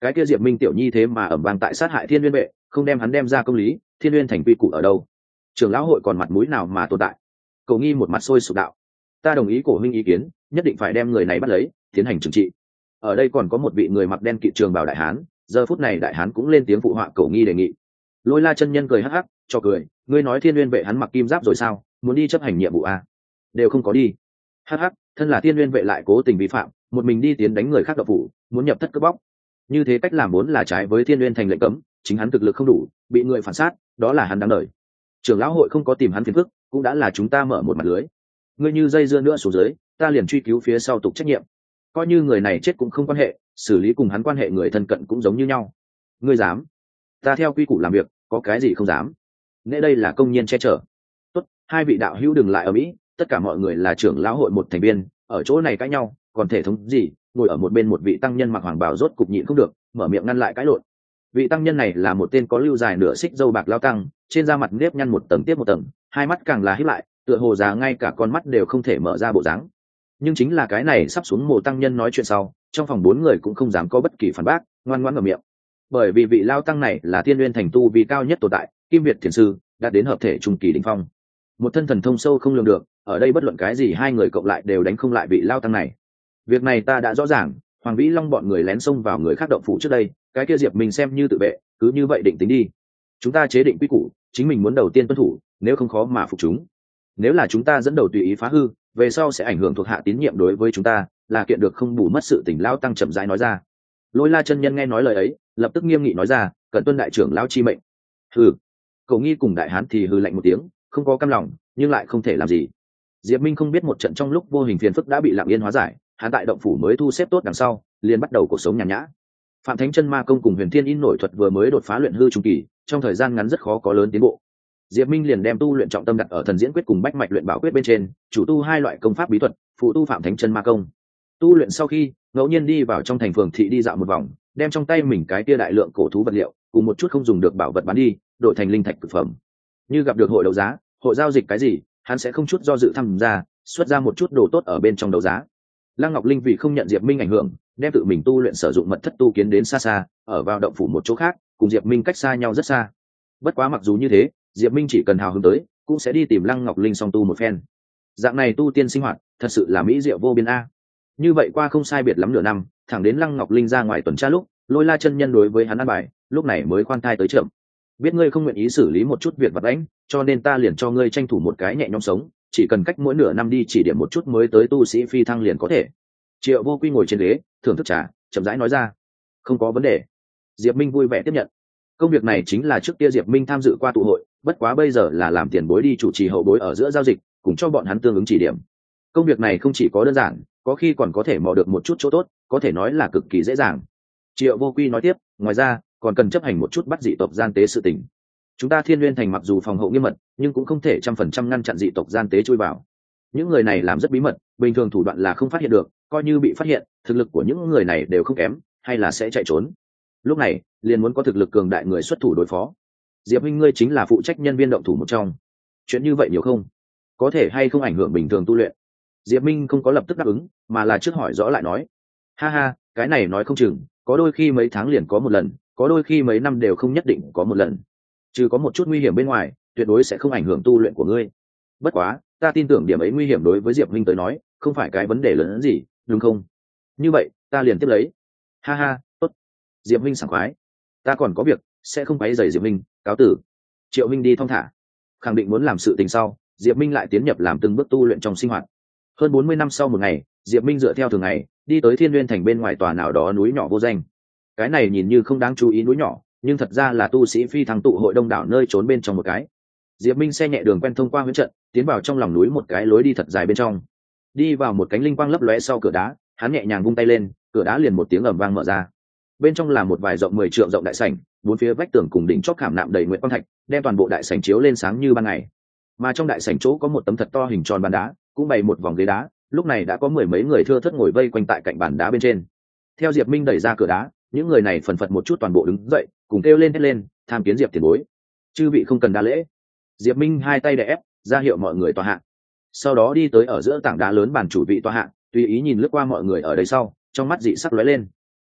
S1: cái kia Diệp Minh tiểu nhi thế mà ẩm vang tại sát hại Thiên Nguyên vệ, không đem hắn đem ra công lý, Thiên Nguyên thành quy củ ở đâu? Trưởng lão hội còn mặt mũi nào mà tồn tại? Cổ Nghi một mặt sôi sục đạo, ta đồng ý Cổ huynh ý kiến, nhất định phải đem người này bắt lấy, tiến hành trừng trị. Ở đây còn có một vị người mặc đen kịt trường bào đại hán, giờ phút này đại hán cũng lên tiếng phụ họa Cổ Nghi đề nghị. Lôi La chân nhân cười hắc hắc, cho cười, ngươi nói Thiên Nguyên vệ hắn mặc kim giáp rồi sao, muốn đi chấp hành nhiệm vụ à? Đều không có đi. Hắc hắc, thân là Thiên Nguyên vệ lại cố tình vi phạm, một mình đi tiến đánh người khác độc phủ, muốn nhập thất cướp bóc. Như thế cách làm vốn là trái với Thiên Nguyên thành lệnh cấm, chính hắn thực lực không đủ, bị người phản sát, đó là hắn đáng đời. Trưởng lão hội không có tìm hắn phiền phức, cũng đã là chúng ta mở một mặt lưới. Ngươi như dây dưa nữa xuống dưới, ta liền truy cứu phía sau tục trách nhiệm. Coi như người này chết cũng không quan hệ, xử lý cùng hắn quan hệ người thân cận cũng giống như nhau. Ngươi dám? Ta theo quy củ làm việc, có cái gì không dám? Nghe đây là công nhiên che chở. Tốt, hai vị đạo hữu đừng lại ở mỹ, tất cả mọi người là trưởng lão hội một thành viên, ở chỗ này cãi nhau, còn thể thống gì? Ngồi ở một bên một vị tăng nhân mặc hoàng bào rốt cục nhịn không được, mở miệng ngăn lại cãi lộn. Vị tăng nhân này là một tên có lưu dài nửa xích râu bạc lao tăng, trên da mặt nếp nhăn một tầng tiếp một tầng, hai mắt càng là híp lại, tựa hồ già ngay cả con mắt đều không thể mở ra bộ dáng. Nhưng chính là cái này sắp xuống mồ tăng nhân nói chuyện sau, trong phòng bốn người cũng không dám có bất kỳ phản bác, ngoan ngoãn mở miệng. Bởi vì vị lao tăng này là Thiên Nguyên thành tu vi cao nhất tồn tại, Kim Việt thiền sư, đạt đến hợp thể trung kỳ đỉnh phong. Một thân thần thông sâu không lường được, ở đây bất luận cái gì hai người cộng lại đều đánh không lại vị lao tăng này. Việc này ta đã rõ ràng, Hoàng Vĩ Long bọn người lén xông vào người khác động phủ trước đây, cái kia Diệp mình xem như tự vệ, cứ như vậy định tính đi. Chúng ta chế định quy củ, chính mình muốn đầu tiên tuân thủ, nếu không khó mà phục chúng. Nếu là chúng ta dẫn đầu tùy ý phá hư, về sau sẽ ảnh hưởng thuộc hạ tín nhiệm đối với chúng ta, là kiện được không bù mất sự tình. Lao tăng chậm rãi nói ra. Lôi La chân nhân nghe nói lời ấy, lập tức nghiêm nghị nói ra, cần tuân đại trưởng lão chi mệnh. Hừ. Cổ Nghi cùng đại hán thì hừ lạnh một tiếng, không có cam lòng, nhưng lại không thể làm gì. Diệp Minh không biết một trận trong lúc vô hình phiền phức đã bị lặng yên hóa giải, hắn tại động phủ mới thu xếp tốt đằng sau, liền bắt đầu cuộc sống nhàn nhã. Phạm Thánh Chân Ma Công cùng Huyền Thiên In nổi thuật vừa mới đột phá luyện hư trung kỳ, trong thời gian ngắn rất khó có lớn tiến bộ. Diệp Minh liền đem tu luyện trọng tâm đặt ở Thần Diễn Quyết cùng Bách Mạch Luyện Bảo Quyết bên trên, chủ tu hai loại công pháp bí thuật, phụ tu Phạm Thánh Chân Ma Công. Tu luyện sau khi, ngẫu nhiên đi vào trong thành phường thị đi dạo một vòng, đem trong tay mình cái kia đại lượng cổ thú vật liệu, cùng một chút không dùng được bảo vật bán đi, đổi thành linh thạch cực phẩm. Như gặp được hội đấu giá, hội giao dịch cái gì, hắn sẽ không chút do dự tham gia, xuất ra một chút đồ tốt ở bên trong đấu giá. Lăng Ngọc Linh vì không nhận Diệp Minh ảnh hưởng, đem tự mình tu luyện sử dụng mật thất tu kiến đến xa xa, ở vào động phủ một chỗ khác, cùng Diệp Minh cách xa nhau rất xa. Bất quá mặc dù như thế, Diệp Minh chỉ cần hào hứng tới, cũng sẽ đi tìm Lăng Ngọc Linh song tu một phen. Dạng này tu tiên sinh hoạt, thật sự là mỹ diệu vô biên a. Như vậy qua không sai biệt lắm nửa năm, thẳng đến Lăng Ngọc Linh ra ngoài tuần tra lúc, Lôi La chân nhân đối với hắn ăn bài, lúc này mới khoan thai tới chậm. Biết ngươi không nguyện ý xử lý một chút việc vặt vãnh, cho nên ta liền cho ngươi tranh thủ một cái nhẹ nhõm sống, chỉ cần cách mỗi nửa năm đi chỉ điểm một chút mới tới tu sĩ phi thăng liền có thể. Triệu Vô Quy ngồi trên ghế, thưởng thức trà, chậm rãi nói ra. Không có vấn đề. Diệp Minh vui vẻ tiếp nhận. Công việc này chính là trước kia Diệp Minh tham dự qua tụ hội, bất quá bây giờ là làm tiền bối đi chủ trì hậu bối ở giữa giao dịch, cùng cho bọn hắn tương ứng chỉ điểm. Công việc này không chỉ có đơn giản, có khi còn có thể mò được một chút chỗ tốt, có thể nói là cực kỳ dễ dàng. Triệu Vô Quy nói tiếp, ngoài ra còn cần chấp hành một chút bắt dị tộc gian tế sự tình. Chúng ta Thiên Nguyên thành mặc dù phòng hộ nghiêm mật, nhưng cũng không thể 100% ngăn chặn dị tộc gian tế chui vào. Những người này làm rất bí mật, bình thường thủ đoạn là không phát hiện được, coi như bị phát hiện, thực lực của những người này đều không kém, hay là sẽ chạy trốn. Lúc này, liền muốn có thực lực cường đại người xuất thủ đối phó. Diệp huynh ngươi chính là phụ trách nhân viên động thủ một trong. Chuyện như vậy nhiều không? Có thể hay không ảnh hưởng bình thường tu luyện? Diệp Minh không có lập tức đáp ứng, mà là trước hỏi rõ lại nói. Ha ha, cái này nói không chừng, có đôi khi mấy tháng liền có một lần, có đôi khi mấy năm đều không nhất định có một lần. Trừ có một chút nguy hiểm bên ngoài, tuyệt đối sẽ không ảnh hưởng tu luyện của ngươi. Bất quá, ta tin tưởng điểm ấy nguy hiểm đối với Diệp huynh tới nói, không phải cái vấn đề lớn hơn gì, đúng không? Như vậy, ta liền tiếp lấy. Ha ha, tốt. Diệp huynh sảng khoái. Ta còn có việc, sẽ không quấy rầy Diệp huynh, cáo tử. Triệu huynh đi thong thả. Khẳng định muốn làm sự tình sau, Diệp Minh lại tiến nhập làm từng bước tu luyện trong sinh hoạt. Hơn 40 năm sau một ngày, Diệp Minh dựa theo thường ngày, đi tới Thiên Nguyên thành bên ngoài tòa nào đó núi nhỏ vô danh. Cái này nhìn như không đáng chú ý núi nhỏ, nhưng thật ra là tu sĩ phi thăng tụ hội đông đảo nơi trốn bên trong một cái. Diệp Minh xe nhẹ đường quen thông qua huyễn trận, tiến vào trong lòng núi một cái lối đi thật dài bên trong. Đi vào một cánh linh quang lấp lóe sau cửa đá, hắn nhẹ nhàng vung tay lên, cửa đá liền một tiếng ầm vang mở ra. Bên trong là một vài rộng 10 trượng rộng đại sảnh, bốn phía vách tường cùng đỉnh chóp khảm nạm đầy nguyệt quang thạch, đem toàn bộ đại sảnh chiếu lên sáng như ban ngày. Mà trong đại sảnh chỗ có một tấm thật to hình tròn bàn đá, cũng bày một vòng ghế đá, lúc này đã có mười mấy người thưa thớt ngồi vây quanh tại cạnh bàn đá bên trên. Theo Diệp Minh đẩy ra cửa đá, những người này phần phật một chút toàn bộ đứng dậy, cùng kêu lên hét lên, tham kiến Diệp tiền bối. Chư vị không cần đa lễ. Diệp Minh hai tay đè ép, ra hiệu mọi người tòa hạ. Sau đó đi tới ở giữa tảng đá lớn bàn chủ vị tòa hạ, tùy ý nhìn lướt qua mọi người ở đây sau, trong mắt dị sắc lóe lên.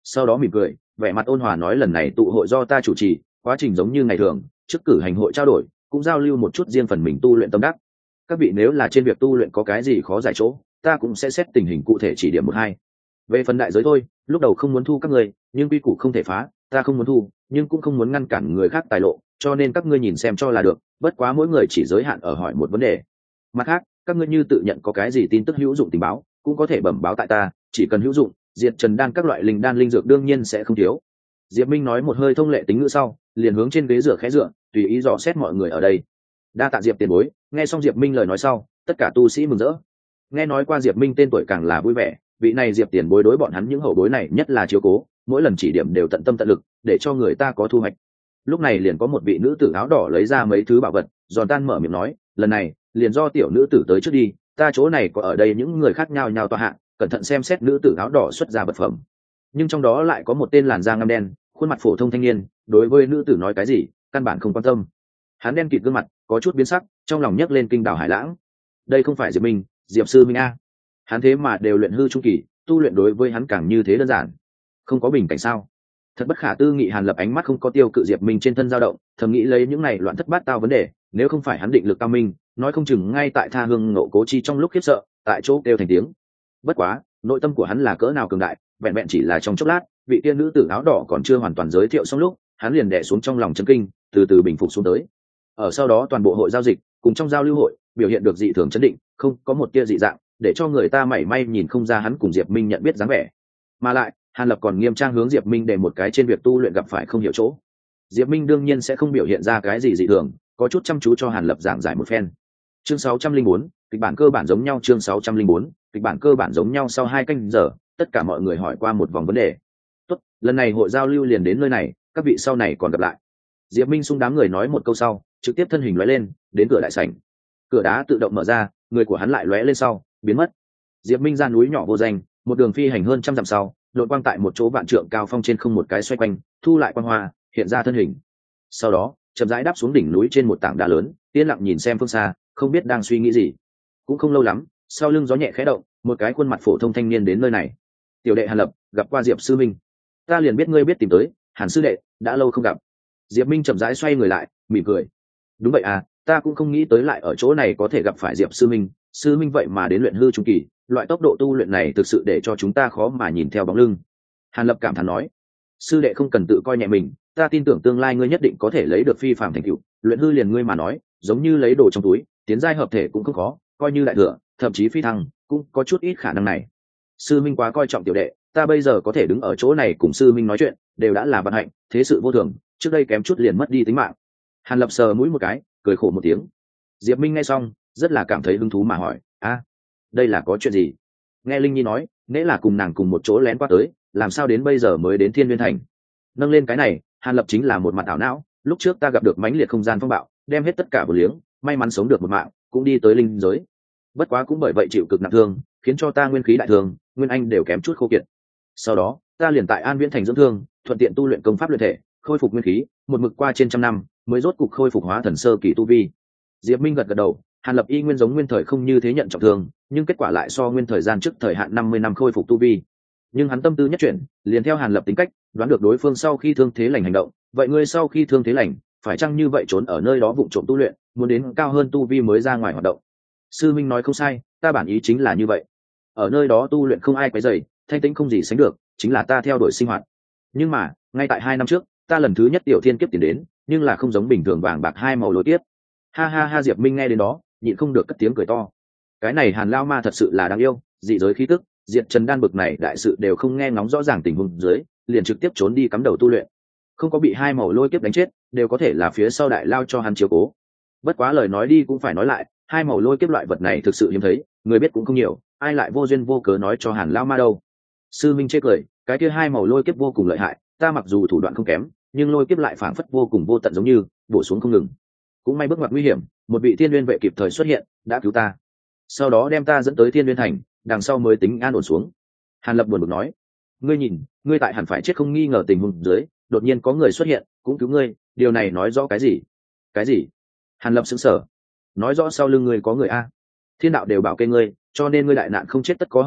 S1: sau đó mỉm cười, vẻ mặt ôn hòa nói lần này tụ hội do ta chủ trì, quá trình giống như ngày thường, trước cử hành hội trao đổi, cũng giao lưu một chút riêng phần mình tu luyện tâm đắc. Các vị nếu là trên việc tu luyện có cái gì khó giải chỗ, ta cũng sẽ xét tình hình cụ thể chỉ điểm một hai. Về phần đại giới thôi, lúc đầu không muốn thu các ngươi, nhưng quy củ không thể phá, ta không muốn thu, nhưng cũng không muốn ngăn cản người khác tài lộ, cho nên các ngươi nhìn xem cho là được, bất quá mỗi người chỉ giới hạn ở hỏi một vấn đề. Mặt khác, các ngươi như tự nhận có cái gì tin tức hữu dụng tình báo, cũng có thể bẩm báo tại ta, chỉ cần hữu dụng, diệt trần đan các loại linh đan linh dược đương nhiên sẽ không thiếu. Diệp Minh nói một hơi thông lệ tính ngữ sau, liền hướng trên ghế dựa khẽ dựa, tùy ý dò xét mọi người ở đây. Đa tạ Diệp tiền bối. Nghe xong Diệp Minh lời nói sau, tất cả tu sĩ mừng rỡ. Nghe nói qua Diệp Minh tên tuổi càng là vui vẻ, vị này Diệp tiền bối đối bọn hắn những hậu bối này nhất là chiếu cố, mỗi lần chỉ điểm đều tận tâm tận lực, để cho người ta có thu hoạch. Lúc này liền có một vị nữ tử áo đỏ lấy ra mấy thứ bảo vật, giòn tan mở miệng nói, lần này liền do tiểu nữ tử tới trước đi, ta chỗ này có ở đây những người khác nhau nhau tọa hạ, cẩn thận xem xét nữ tử áo đỏ xuất ra vật phẩm. Nhưng trong đó lại có một tên làn da ngăm đen, khuôn mặt phổ thông thanh niên, đối với nữ tử nói cái gì căn bản không quan tâm. Hắn đen kịt gương mặt có chút biến sắc, trong lòng nhấc lên kinh đảo hải lãng. Đây không phải Diệp Minh, Diệp sư minh a. Hắn thế mà đều luyện hư trung kỳ, tu luyện đối với hắn càng như thế đơn giản, không có bình cảnh sao? Thật bất khả tư nghị. Hàn Lập ánh mắt không có tiêu cự Diệp Minh trên thân dao động, thầm nghĩ lấy những này loạn thất bát tao vấn đề, nếu không phải hắn định lực cao minh, nói không chừng ngay tại tha hương nộ cố chi trong lúc khiếp sợ, tại chỗ kêu thành tiếng. Bất quá, nội tâm của hắn là cỡ nào cường đại, vẹn vẹn chỉ là trong chốc lát, vị tiên nữ tử áo đỏ còn chưa hoàn toàn giới thiệu xong lúc, hắn liền đè xuống trong lòng chấn kinh, từ từ bình phục xuống tới. Ở sau đó toàn bộ hội giao dịch cùng trong giao lưu hội biểu hiện được dị thường chấn định, không có một tia dị dạng, để cho người ta mảy may nhìn không ra hắn cùng Diệp Minh nhận biết dáng vẻ. Mà lại, Hàn Lập còn nghiêm trang hướng Diệp Minh để một cái trên việc tu luyện gặp phải không hiểu chỗ. Diệp Minh đương nhiên sẽ không biểu hiện ra cái gì dị thường, có chút chăm chú cho Hàn Lập giảng giải một phen. Chương 604, kịch bản cơ bản giống nhau. Chương 604, kịch bản cơ bản giống nhau. Sau 2 canh giờ, tất cả mọi người hỏi qua một vòng vấn đề. Tốt, lần này hội giao lưu liền đến nơi này, các vị sau này còn gặp lại. Diệp Minh xung đám người nói một câu sau, trực tiếp thân hình lóe lên, đến cửa đại sảnh. Cửa đá tự động mở ra, người của hắn lại lóe lên sau, biến mất. Diệp Minh ra núi nhỏ vô danh, một đường phi hành hơn trăm dặm sau, đội quang tại một chỗ vạn trượng cao phong trên không một cái xoay quanh, thu lại quang hoa, hiện ra thân hình. Sau đó, chậm rãi đáp xuống đỉnh núi trên một tảng đá lớn, yên lặng nhìn xem phương xa, không biết đang suy nghĩ gì. Cũng không lâu lắm, sau lưng gió nhẹ khẽ động, một cái khuôn mặt phổ thông thanh niên đến nơi này. Tiểu đệ Hàn Lập, gặp qua Diệp sư minh. Ta liền biết ngươi biết tìm tới, Hàn sư đệ, đã lâu không gặp. Diệp Minh chậm rãi xoay người lại, mỉm cười. Đúng vậy à, ta cũng không nghĩ tới lại ở chỗ này có thể gặp phải Diệp sư minh. Sư minh vậy mà đến luyện hư trung kỳ, loại tốc độ tu luyện này thực sự để cho chúng ta khó mà nhìn theo bóng lưng. Hàn Lập cảm thán nói, sư đệ không cần tự coi nhẹ mình, ta tin tưởng tương lai ngươi nhất định có thể lấy được phi phàm thành tựu. Luyện hư liền ngươi mà nói, giống như lấy đồ trong túi, tiến giai hợp thể cũng không khó, coi như đại thừa, thậm chí phi thăng, cũng có chút ít khả năng này. Sư minh quá coi trọng tiểu đệ, ta bây giờ có thể đứng ở chỗ này cùng sư minh nói chuyện, đều đã là vận hạnh, thế sự vô thường, trước đây kém chút liền mất đi tính mạng. Hàn Lập sờ mũi một cái, cười khổ một tiếng. Diệp Minh nghe xong, rất là cảm thấy hứng thú mà hỏi, đây là có chuyện gì? Nghe Linh Nhi nói, nễ là cùng nàng cùng một chỗ lén qua tới, làm sao đến bây giờ mới đến Thiên Nguyên Thành? Nâng lên cái này, Hàn Lập chính là một mặt ảo não, lúc trước ta gặp được mãnh liệt không gian phong bạo, đem hết tất cả vô liếng, may mắn sống được một mạng, cũng đi tới linh giới. Bất quá cũng bởi vậy chịu cực nặng thương, khiến cho ta nguyên khí đại thương, nguyên anh đều kém chút khô kiệt. Sau đó, ta liền tại An Viễn Thành dưỡng thương, thuận tiện tu luyện công pháp luyện thể, khôi phục nguyên khí, một mực qua trên trăm năm, mới rốt cục khôi phục hóa thần sơ kỳ tu vi. Diệp Minh gật gật đầu, Hàn Lập y nguyên giống nguyên thời không như thế nhận trọng thương, nhưng kết quả lại so nguyên thời gian trước thời hạn 50 năm khôi phục tu vi. Nhưng hắn tâm tư nhất chuyển, liền theo Hàn Lập tính cách, đoán được đối phương sau khi thương thế lành hành động, vậy ngươi sau khi thương thế lành, phải chăng như vậy trốn ở nơi đó vụng trộm tu luyện, muốn đến cao hơn tu vi mới ra ngoài hoạt động. Sư Minh nói không sai, ta bản ý chính là như vậy. Ở nơi đó tu luyện không ai quấy rầy, thanh tĩnh không gì sánh được, chính là ta theo đuổi sinh hoạt. Nhưng mà, ngay tại 2 năm trước, ta lần thứ nhất tiểu thiên kiếp tiến đến, nhưng là không giống bình thường vàng bạc hai màu lối tiếp. Ha ha ha, Diệp Minh nghe đến đó, nhịn không được cất tiếng cười to. Cái này Hàn Lao Ma thật sự là đáng yêu, dị giới khí tức, diệt Trần Đan bực này đại sự đều không nghe ngóng rõ ràng tình huống dưới, liền trực tiếp trốn đi cắm đầu tu luyện. Không có bị hai màu lôi kiếp đánh chết, đều có thể là phía sau đại lao cho hắn chiếu cố. Bất quá lời nói đi cũng phải nói lại, hai màu lôi kiếp loại vật này thực sự hiếm thấy, người biết cũng không nhiều, ai lại vô duyên vô cớ nói cho Hàn Lao Ma đâu. Sư Minh chê cười, cái kia hai màu lôi kiếp vô cùng lợi hại, ta mặc dù thủ đoạn không kém, nhưng lôi kiếp lại phảng phất vô cùng vô tận giống như bổ xuống không ngừng. Cũng may bước ngoặt nguy hiểm, một vị thiên nguyên vệ kịp thời xuất hiện, đã cứu ta, sau đó đem ta dẫn tới Thiên Nguyên Thành, đằng sau mới tính an ổn xuống. Hàn Lập buồn bực nói, ngươi nhìn, ngươi tại hẳn phải chết không nghi ngờ tình huống dưới, đột nhiên có người xuất hiện, cũng cứu ngươi, điều này nói rõ cái gì? Cái gì? Hàn Lập sững sờ, nói rõ sau lưng ngươi có người a. Thiên đạo đều bảo kê ngươi, cho nên ngươi đại nạn không chết tất có hậu phúc,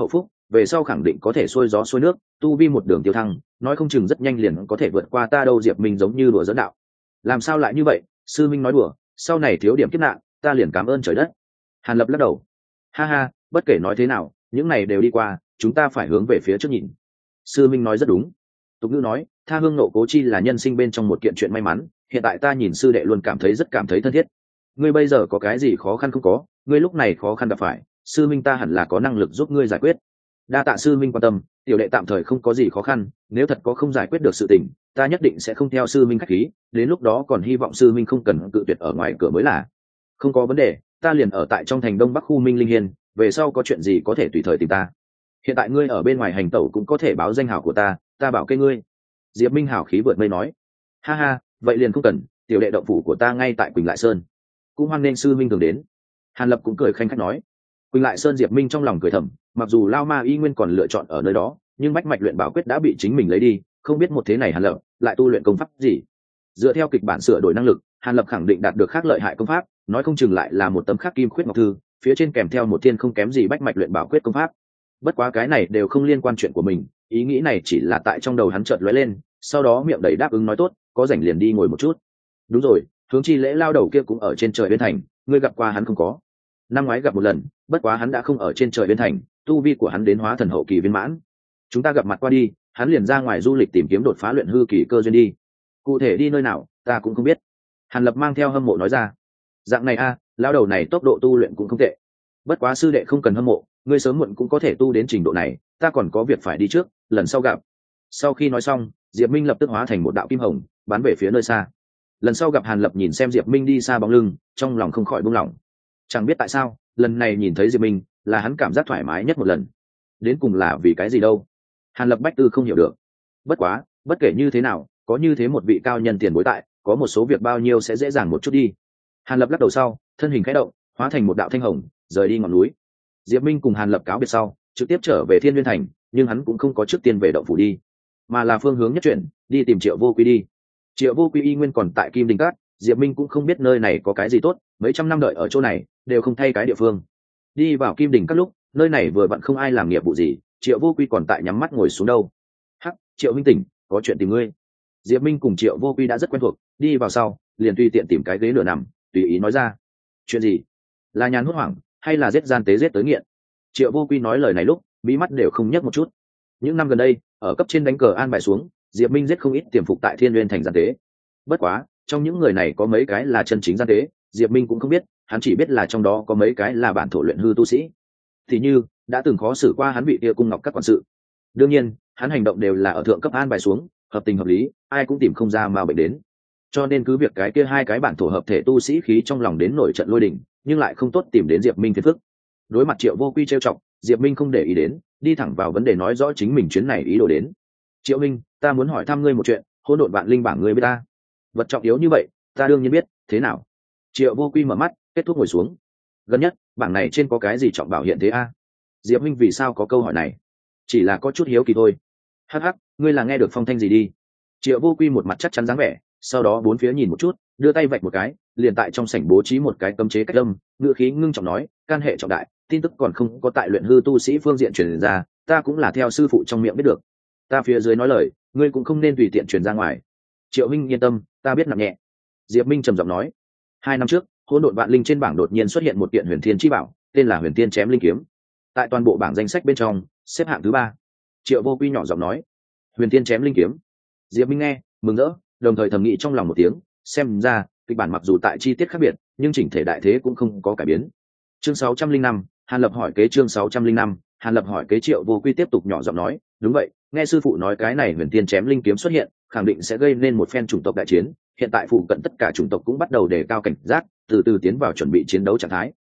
S1: về sau khẳng định có thể xuôi gió xuôi nước, tu vi một đường tiêu thăng, nói không chừng rất nhanh liền có thể vượt qua ta đâu. Diệp Minh giống như đùa dẫn đạo. Làm sao lại như vậy, sư minh nói đùa, sau này thiếu điểm kiếp nạn ta liền cảm ơn trời đất. Hàn Lập lắc đầu. Ha ha, bất kể nói thế nào, những này đều đi qua, chúng ta phải hướng về phía trước nhìn. Sư minh nói rất đúng. Tục ngữ nói, tha hương nộ cố chi là nhân sinh bên trong một kiện chuyện may mắn, hiện tại ta nhìn sư đệ luôn cảm thấy rất cảm thấy thân thiết. Ngươi bây giờ có cái gì khó khăn không có, ngươi lúc này khó khăn gặp phải, sư minh ta hẳn là có năng lực giúp ngươi giải quyết. Đa tạ sư minh quan tâm, tiểu đệ tạm thời không có gì khó khăn, nếu thật có không giải quyết được sự tình, ta nhất định sẽ không theo sư minh khách khí, đến lúc đó còn hy vọng sư minh không cần cự tuyệt ở ngoài cửa mới là. Không có vấn đề, ta liền ở tại trong thành Đông Bắc khu Minh Linh Hiên, về sau có chuyện gì có thể tùy thời tìm ta. Hiện tại ngươi ở bên ngoài hành tẩu cũng có thể báo danh hảo của ta bảo kê ngươi. Diệp Minh hảo khí vượt mây nói. Ha ha, vậy liền không cần, tiểu đệ động phủ của ta ngay tại Quỳnh Lại Sơn, cũng hoan nên sư minh thường đến. Hàn Lập cũng cười khanh khách nói. Quỳnh Lại Sơn, Diệp Minh trong lòng cười thầm, mặc dù Lao Ma y nguyên còn lựa chọn ở nơi đó, nhưng bách mạch luyện bảo quyết đã bị chính mình lấy đi, không biết một thế này Hàn Lập lại tu luyện công pháp gì. Dựa theo kịch bản sửa đổi năng lực, Hàn Lập khẳng định đạt được khác lợi hại công pháp, nói không chừng lại là một tấm khắc kim khuyết ngọc thư, phía trên kèm theo một thiên không kém gì bách mạch luyện bảo quyết công pháp. Bất quá cái này đều không liên quan chuyện của mình, ý nghĩ này chỉ là tại trong đầu hắn chợt lóe lên, sau đó miệng đầy đáp ứng nói tốt, có rảnh liền đi ngồi một chút. Đúng rồi, Hướng Chi Lễ lao đầu kia cũng ở trên trời bên thành, ngươi gặp qua hắn không có? Năm ngoái gặp một lần, bất quá hắn đã không ở trên trời bên thành, tu vi của hắn đến hóa thần hậu kỳ viên mãn. Chúng ta gặp mặt qua đi, hắn liền ra ngoài du lịch tìm kiếm đột phá luyện hư kỳ cơ duyên đi. Cụ thể đi nơi nào, ta cũng không biết. Hàn Lập mang theo hâm mộ nói ra. Dạng này a, lão đầu này tốc độ tu luyện cũng không tệ. Bất quá sư đệ không cần hâm mộ, ngươi sớm muộn cũng có thể tu đến trình độ này, ta còn có việc phải đi trước, lần sau gặp. Sau khi nói xong, Diệp Minh lập tức hóa thành một đạo kim hồng, bắn về phía nơi xa. Lần sau gặp Hàn Lập nhìn xem Diệp Minh đi xa bóng lưng, trong lòng không khỏi buông lỏng. Chẳng biết tại sao, lần này nhìn thấy Diệp Minh, là hắn cảm giác thoải mái nhất một lần. Đến cùng là vì cái gì đâu? Hàn Lập bách tư không hiểu được. Bất quá, bất kể như thế nào, có như thế một vị cao nhân tiền bối tại, có một số việc bao nhiêu sẽ dễ dàng một chút đi. Hàn Lập lắc đầu sau, thân hình khẽ động, hóa thành một đạo thanh hồng, rời đi ngọn núi. Diệp Minh cùng Hàn Lập cáo biệt sau, trực tiếp trở về Thiên Nguyên Thành, nhưng hắn cũng không có trước tiên về động phủ đi, mà là phương hướng nhất chuyển, đi tìm Triệu Vô Quy đi. Triệu Vô Quy y nguyên còn tại Kim Đình Các, Diệp Minh cũng không biết nơi này có cái gì tốt, mấy trăm năm đợi ở chỗ này, đều không thay cái địa phương. Đi vào Kim Đình Các lúc, nơi này vừa vặn không ai làm nghiệp vụ gì, Triệu Vô Quy còn tại nhắm mắt ngồi xuống đâu. Hắc, Triệu huynh tỉnh, có chuyện tìm ngươi. Diệp Minh cùng Triệu Vô Quy đã rất quen thuộc, đi vào sau, liền tùy tiện tìm cái ghế nửa nằm, tùy ý nói ra. Chuyện gì? Là nhàn hốt hoảng, hay là giết gian tế giết tới nghiện? Triệu Vô Quy nói lời này lúc, mí mắt đều không nhấc một chút. Những năm gần đây, ở cấp trên đánh cờ an bài xuống, Diệp Minh giết không ít tiềm phục tại Thiên Nguyên Thành gian tế. Bất quá, trong những người này có mấy cái là chân chính gian tế, Diệp Minh cũng không biết, hắn chỉ biết là trong đó có mấy cái là bản thổ luyện hư tu sĩ. Thì như, đã từng khó xử qua hắn bị kia cung ngọc các quản sự. Đương nhiên, hắn hành động đều là ở thượng cấp an bài xuống, hợp tình hợp lý, ai cũng tìm không ra mà bệnh đến. Cho nên cứ việc cái kia hai cái bản thổ hợp thể tu sĩ khí trong lòng đến nổi trận lôi đình, nhưng lại không tốt tìm đến Diệp Minh phiền phức. Đối mặt Triệu Vô Quy trêu chọc, Diệp Minh không để ý đến, đi thẳng vào vấn đề nói rõ chính mình chuyến này ý đồ đến. Triệu Minh, ta muốn hỏi thăm ngươi một chuyện, hỗn độn vạn linh bảng ngươi biết ta? Vật trọng yếu như vậy, ta đương nhiên biết, thế nào? Triệu Vô Quy mở mắt, kết thúc ngồi xuống. Gần nhất, bảng này trên có cái gì trọng bảo hiện thế a? Diệp Minh vì sao có câu hỏi này? Chỉ là có chút hiếu kỳ thôi. Hắc hắc, ngươi là nghe được phong thanh gì đi? Triệu Vô Quy một mặt chắc chắn dáng vẻ, sau đó bốn phía nhìn một chút, đưa tay vạch một cái, liền tại trong sảnh bố trí một cái cấm chế cách âm, ngữ khí ngưng trọng nói, can hệ trọng đại, tin tức còn không có tại luyện hư tu sĩ phương diện truyền ra, ta cũng là theo sư phụ trong miệng biết được. Ta phía dưới nói lời, ngươi cũng không nên tùy tiện truyền ra ngoài. Triệu Minh yên tâm, ta biết nặng nhẹ. Diệp Minh trầm giọng nói. 2 năm trước, hỗn độn vạn linh trên bảng đột nhiên xuất hiện một kiện huyền thiên chi bảo, tên là huyền thiên chém linh kiếm. Tại toàn bộ bảng danh sách bên trong, xếp hạng thứ 3. Triệu Vô Quy nhỏ giọng nói. Huyền thiên chém linh kiếm. Diệp Minh nghe, mừng rỡ, đồng thời thầm nghĩ trong lòng một tiếng, xem ra kịch bản mặc dù tại chi tiết khác biệt, nhưng chỉnh thể đại thế cũng không có cải biến. Chương 605, Hàn Lập hỏi kế. Chương 605, Hàn Lập hỏi kế. Triệu Vô Quy tiếp tục nhỏ giọng nói, đúng vậy, nghe sư phụ nói cái này huyền tiên chém linh kiếm xuất hiện, khẳng định sẽ gây nên một phen chủng tộc đại chiến, hiện tại phụ cận tất cả chủng tộc cũng bắt đầu đề cao cảnh giác, từ từ tiến vào chuẩn bị chiến đấu trạng thái.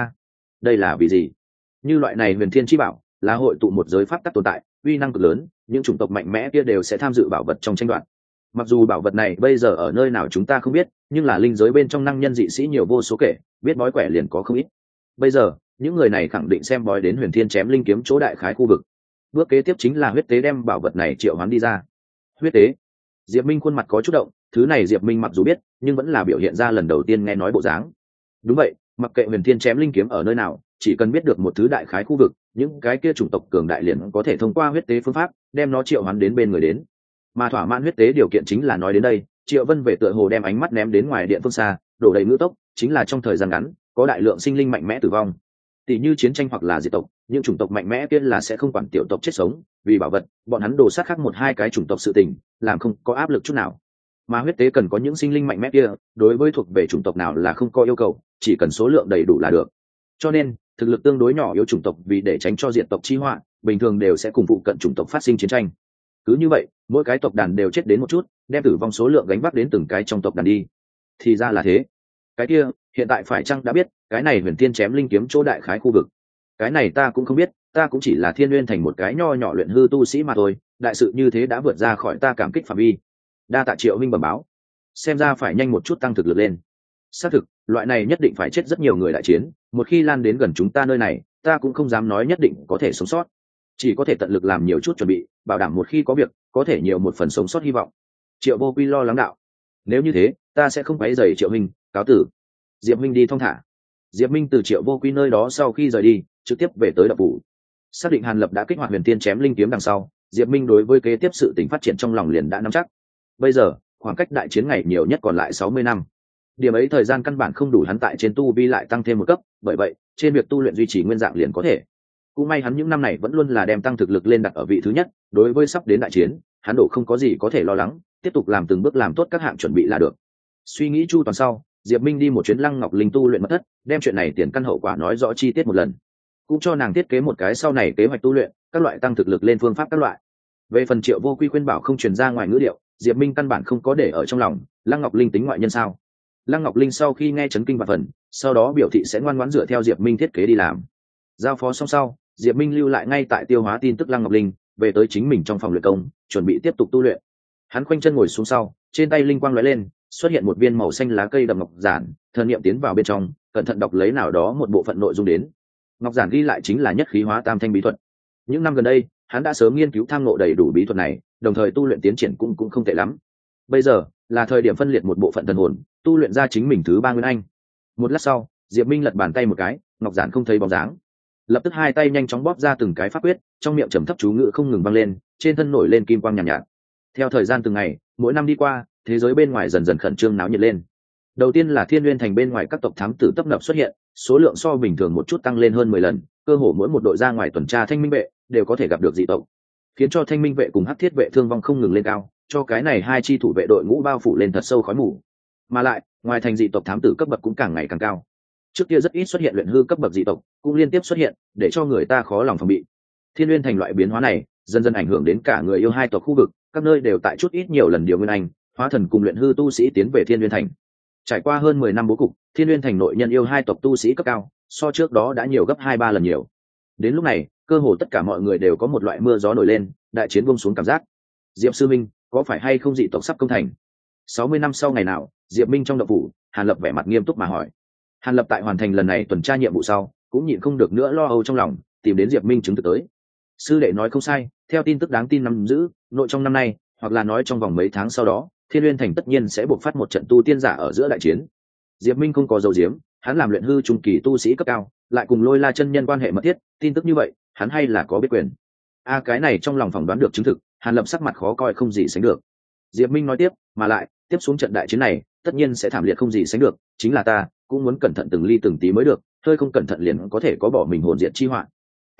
S1: Đây là vì gì? Như loại này huyền thiên chi bảo, là hội tụ một giới pháp tắc tồn tại, uy năng cực lớn, những chủng tộc mạnh mẽ kia đều sẽ tham dự bảo vật trong tranh đoạt. Mặc dù bảo vật này bây giờ ở nơi nào chúng ta không biết, nhưng là linh giới bên trong năng nhân dị sĩ nhiều vô số kể, biết bói quẻ liền có không ít. Bây giờ, những người này khẳng định xem bói đến huyền thiên chém linh kiếm chỗ đại khái khu vực. Bước kế tiếp chính là huyết tế đem bảo vật này triệu hoán đi ra. Huyết tế. Diệp Minh khuôn mặt có chút động, thứ này Diệp Minh mặc dù biết, nhưng vẫn là biểu hiện ra lần đầu tiên nghe nói bộ dáng. Đúng vậy, mặc kệ huyền thiên chém linh kiếm ở nơi nào, chỉ cần biết được một thứ đại khái khu vực, những cái kia chủng tộc cường đại liền có thể thông qua huyết tế phương pháp đem nó triệu hoán đến bên người đến. Mà thỏa mãn huyết tế điều kiện chính là nói đến đây, Triệu Vân về tựa hồ đem ánh mắt ném đến ngoài điện phương xa, đổ đầy ngữ tốc, chính là trong thời gian ngắn có đại lượng sinh linh mạnh mẽ tử vong. Tỷ như chiến tranh hoặc là diệt tộc, những chủng tộc mạnh mẽ kia là sẽ không quản tiểu tộc chết sống, vì bảo vật, bọn hắn đổ sát khác một hai cái chủng tộc sự tình, làm không có áp lực chút nào. Mà huyết tế cần có những sinh linh mạnh mẽ kia, đối với thuộc về chủng tộc nào là không có yêu cầu, chỉ cần số lượng đầy đủ là được. Cho nên, thực lực tương đối nhỏ yếu chủng tộc vì để tránh cho diệt tộc chi họa, bình thường đều sẽ cùng phụ cận chủng tộc phát sinh chiến tranh. Cứ như vậy, mỗi cái tộc đàn đều chết đến một chút, đem tử vong số lượng gánh vác đến từng cái trong tộc đàn đi. Thì ra là thế. Cái kia, hiện tại phải chăng đã biết, cái này Huyền Tiên chém linh kiếm chỗ đại khái khu vực. Cái này ta cũng không biết, ta cũng chỉ là Thiên Nguyên thành một cái nho nhỏ luyện hư tu sĩ mà thôi, đại sự như thế đã vượt ra khỏi ta cảm kích phạm vi. Đa tạ Triệu huynh bẩm báo. Xem ra phải nhanh một chút tăng thực lực lên. Xác thực, loại này nhất định phải chết rất nhiều người đại chiến, một khi lan đến gần chúng ta nơi này, ta cũng không dám nói nhất định có thể sống sót. Chỉ có thể tận lực làm nhiều chút chuẩn bị, bảo đảm một khi có việc, có thể nhiều một phần sống sót hy vọng. Triệu Vô Quy lo lắng đạo. Nếu như thế, ta sẽ không quấy rầy Triệu huynh, cáo tử. Diệp huynh đi thong thả. Diệp Minh từ Triệu Vô Quy nơi đó sau khi rời đi, trực tiếp về tới đập phủ. Xác định Hàn Lập đã kích hoạt Huyền Tiên chém linh kiếm đằng sau, Diệp Minh đối với kế tiếp sự tình phát triển trong lòng liền đã nắm chắc. Bây giờ, khoảng cách đại chiến ngày nhiều nhất còn lại 60 năm. Điểm ấy thời gian căn bản không đủ hắn tại trên tu vi lại tăng thêm một cấp, bởi vậy, trên việc tu luyện duy trì nguyên dạng liền có thể. Cũng may hắn những năm này vẫn luôn là đem tăng thực lực lên đặt ở vị thứ nhất, đối với sắp đến đại chiến, hắn đổ không có gì có thể lo lắng, tiếp tục làm từng bước làm tốt các hạng chuẩn bị là được. Suy nghĩ chu toàn sau, Diệp Minh đi một chuyến Lăng Ngọc Linh tu luyện mật thất, đem chuyện này tiền căn hậu quả nói rõ chi tiết một lần, cũng cho nàng thiết kế một cái sau này kế hoạch tu luyện, các loại tăng thực lực lên phương pháp các loại. Về phần Triệu Vô Quy khuyên bảo không truyền ra ngoài ngữ điệu, Diệp Minh căn bản không có để ở trong lòng, Lăng Ngọc Linh tính ngoại nhân sao? Lăng Ngọc Linh sau khi nghe chấn kinh và phần, sau đó biểu thị sẽ ngoan ngoãn dựa theo Diệp Minh thiết kế đi làm. Giao phó xong sau, Diệp Minh lưu lại ngay tại tiêu hóa tin tức Lăng Ngọc Linh, về tới chính mình trong phòng luyện công, chuẩn bị tiếp tục tu luyện. Hắn khoanh chân ngồi xuống sau, trên tay linh quang lóe lên, xuất hiện một viên màu xanh lá cây đậm ngọc giản, thần niệm tiến vào bên trong, cẩn thận đọc lấy nào đó một bộ phận nội dung đến. Ngọc giản ghi lại chính là nhất khí hóa tam thanh bí thuật. Những năm gần đây, hắn đã sớm nghiên cứu tham ngộ đầy đủ bí thuật này, đồng thời tu luyện tiến triển cũng không tệ lắm. Bây giờ là thời điểm phân liệt một bộ phận thần hồn, tu luyện ra chính mình thứ ba nguyên anh. Một lát sau, Diệp Minh lật bàn tay một cái, ngọc giản không thấy bóng dáng. Lập tức hai tay nhanh chóng bóp ra từng cái pháp quyết, trong miệng trầm thấp chú ngữ không ngừng vang lên, trên thân nổi lên kim quang nhàn nhạt. Theo thời gian từng ngày, mỗi năm đi qua, thế giới bên ngoài dần dần khẩn trương náo nhiệt lên. Đầu tiên là Thiên Nguyên thành bên ngoài các tộc thám tử tấp nập xuất hiện, số lượng so bình thường một chút tăng lên hơn 10 lần, cơ hồ mỗi một đội ra ngoài tuần tra thanh minh vệ đều có thể gặp được dị tộc, khiến cho thanh minh vệ cùng hắc thiết vệ thương vong không ngừng lên cao, cho cái này hai chi thủ vệ đội ngũ bao phủ lên thật sâu khói mù. Mà lại, ngoài thành dị tộc thám tử cấp bậc cũng càng ngày càng cao. Trước kia rất ít xuất hiện luyện hư cấp bậc dị tộc, cũng liên tiếp xuất hiện, để cho người ta khó lòng phòng bị. Thiên Nguyên thành loại biến hóa này, dần dần ảnh hưởng đến cả người yêu hai tộc khu vực, các nơi đều tại chút ít nhiều lần điều nguyên anh, hóa thần cùng luyện hư tu sĩ tiến về Thiên Nguyên thành. Trải qua hơn 10 năm bố cục, Thiên Nguyên thành nội nhân yêu hai tộc tu sĩ cấp cao, so trước đó đã nhiều gấp 2-3 lần nhiều. Đến lúc này, cơ hồ tất cả mọi người đều có một loại mưa gió nổi lên, đại chiến buông xuống cảm giác. Diệp sư minh, có phải hay không dị tộc sắp công thành? 60 năm sau ngày nào, Diệp Minh trong động phủ, Hàn Lập vẻ mặt nghiêm túc mà hỏi. Hàn Lập tại hoàn thành lần này tuần tra nhiệm vụ sau, cũng nhịn không được nữa lo âu trong lòng, tìm đến Diệp Minh chứng thực tới. Sư đệ nói không sai, theo tin tức đáng tin nắm giữ, nội trong năm nay, hoặc là nói trong vòng mấy tháng sau đó, Thiên Nguyên thành tất nhiên sẽ buộc phát một trận tu tiên giả ở giữa đại chiến. Diệp Minh không có dầu diếm, hắn làm luyện hư trung kỳ tu sĩ cấp cao, lại cùng Lôi La chân nhân quan hệ mật thiết, tin tức như vậy, hắn hay là có biết quyền. Cái này trong lòng phỏng đoán được chứng thực, Hàn Lập sắc mặt khó coi không gì sánh được. Diệp Minh nói tiếp, mà lại, tiếp xuống trận đại chiến này, tất nhiên sẽ thảm liệt không gì sánh được, chính là ta cũng muốn cẩn thận từng ly từng tí mới được, hơi không cẩn thận liền có thể có bỏ mình hồn diệt chi họa.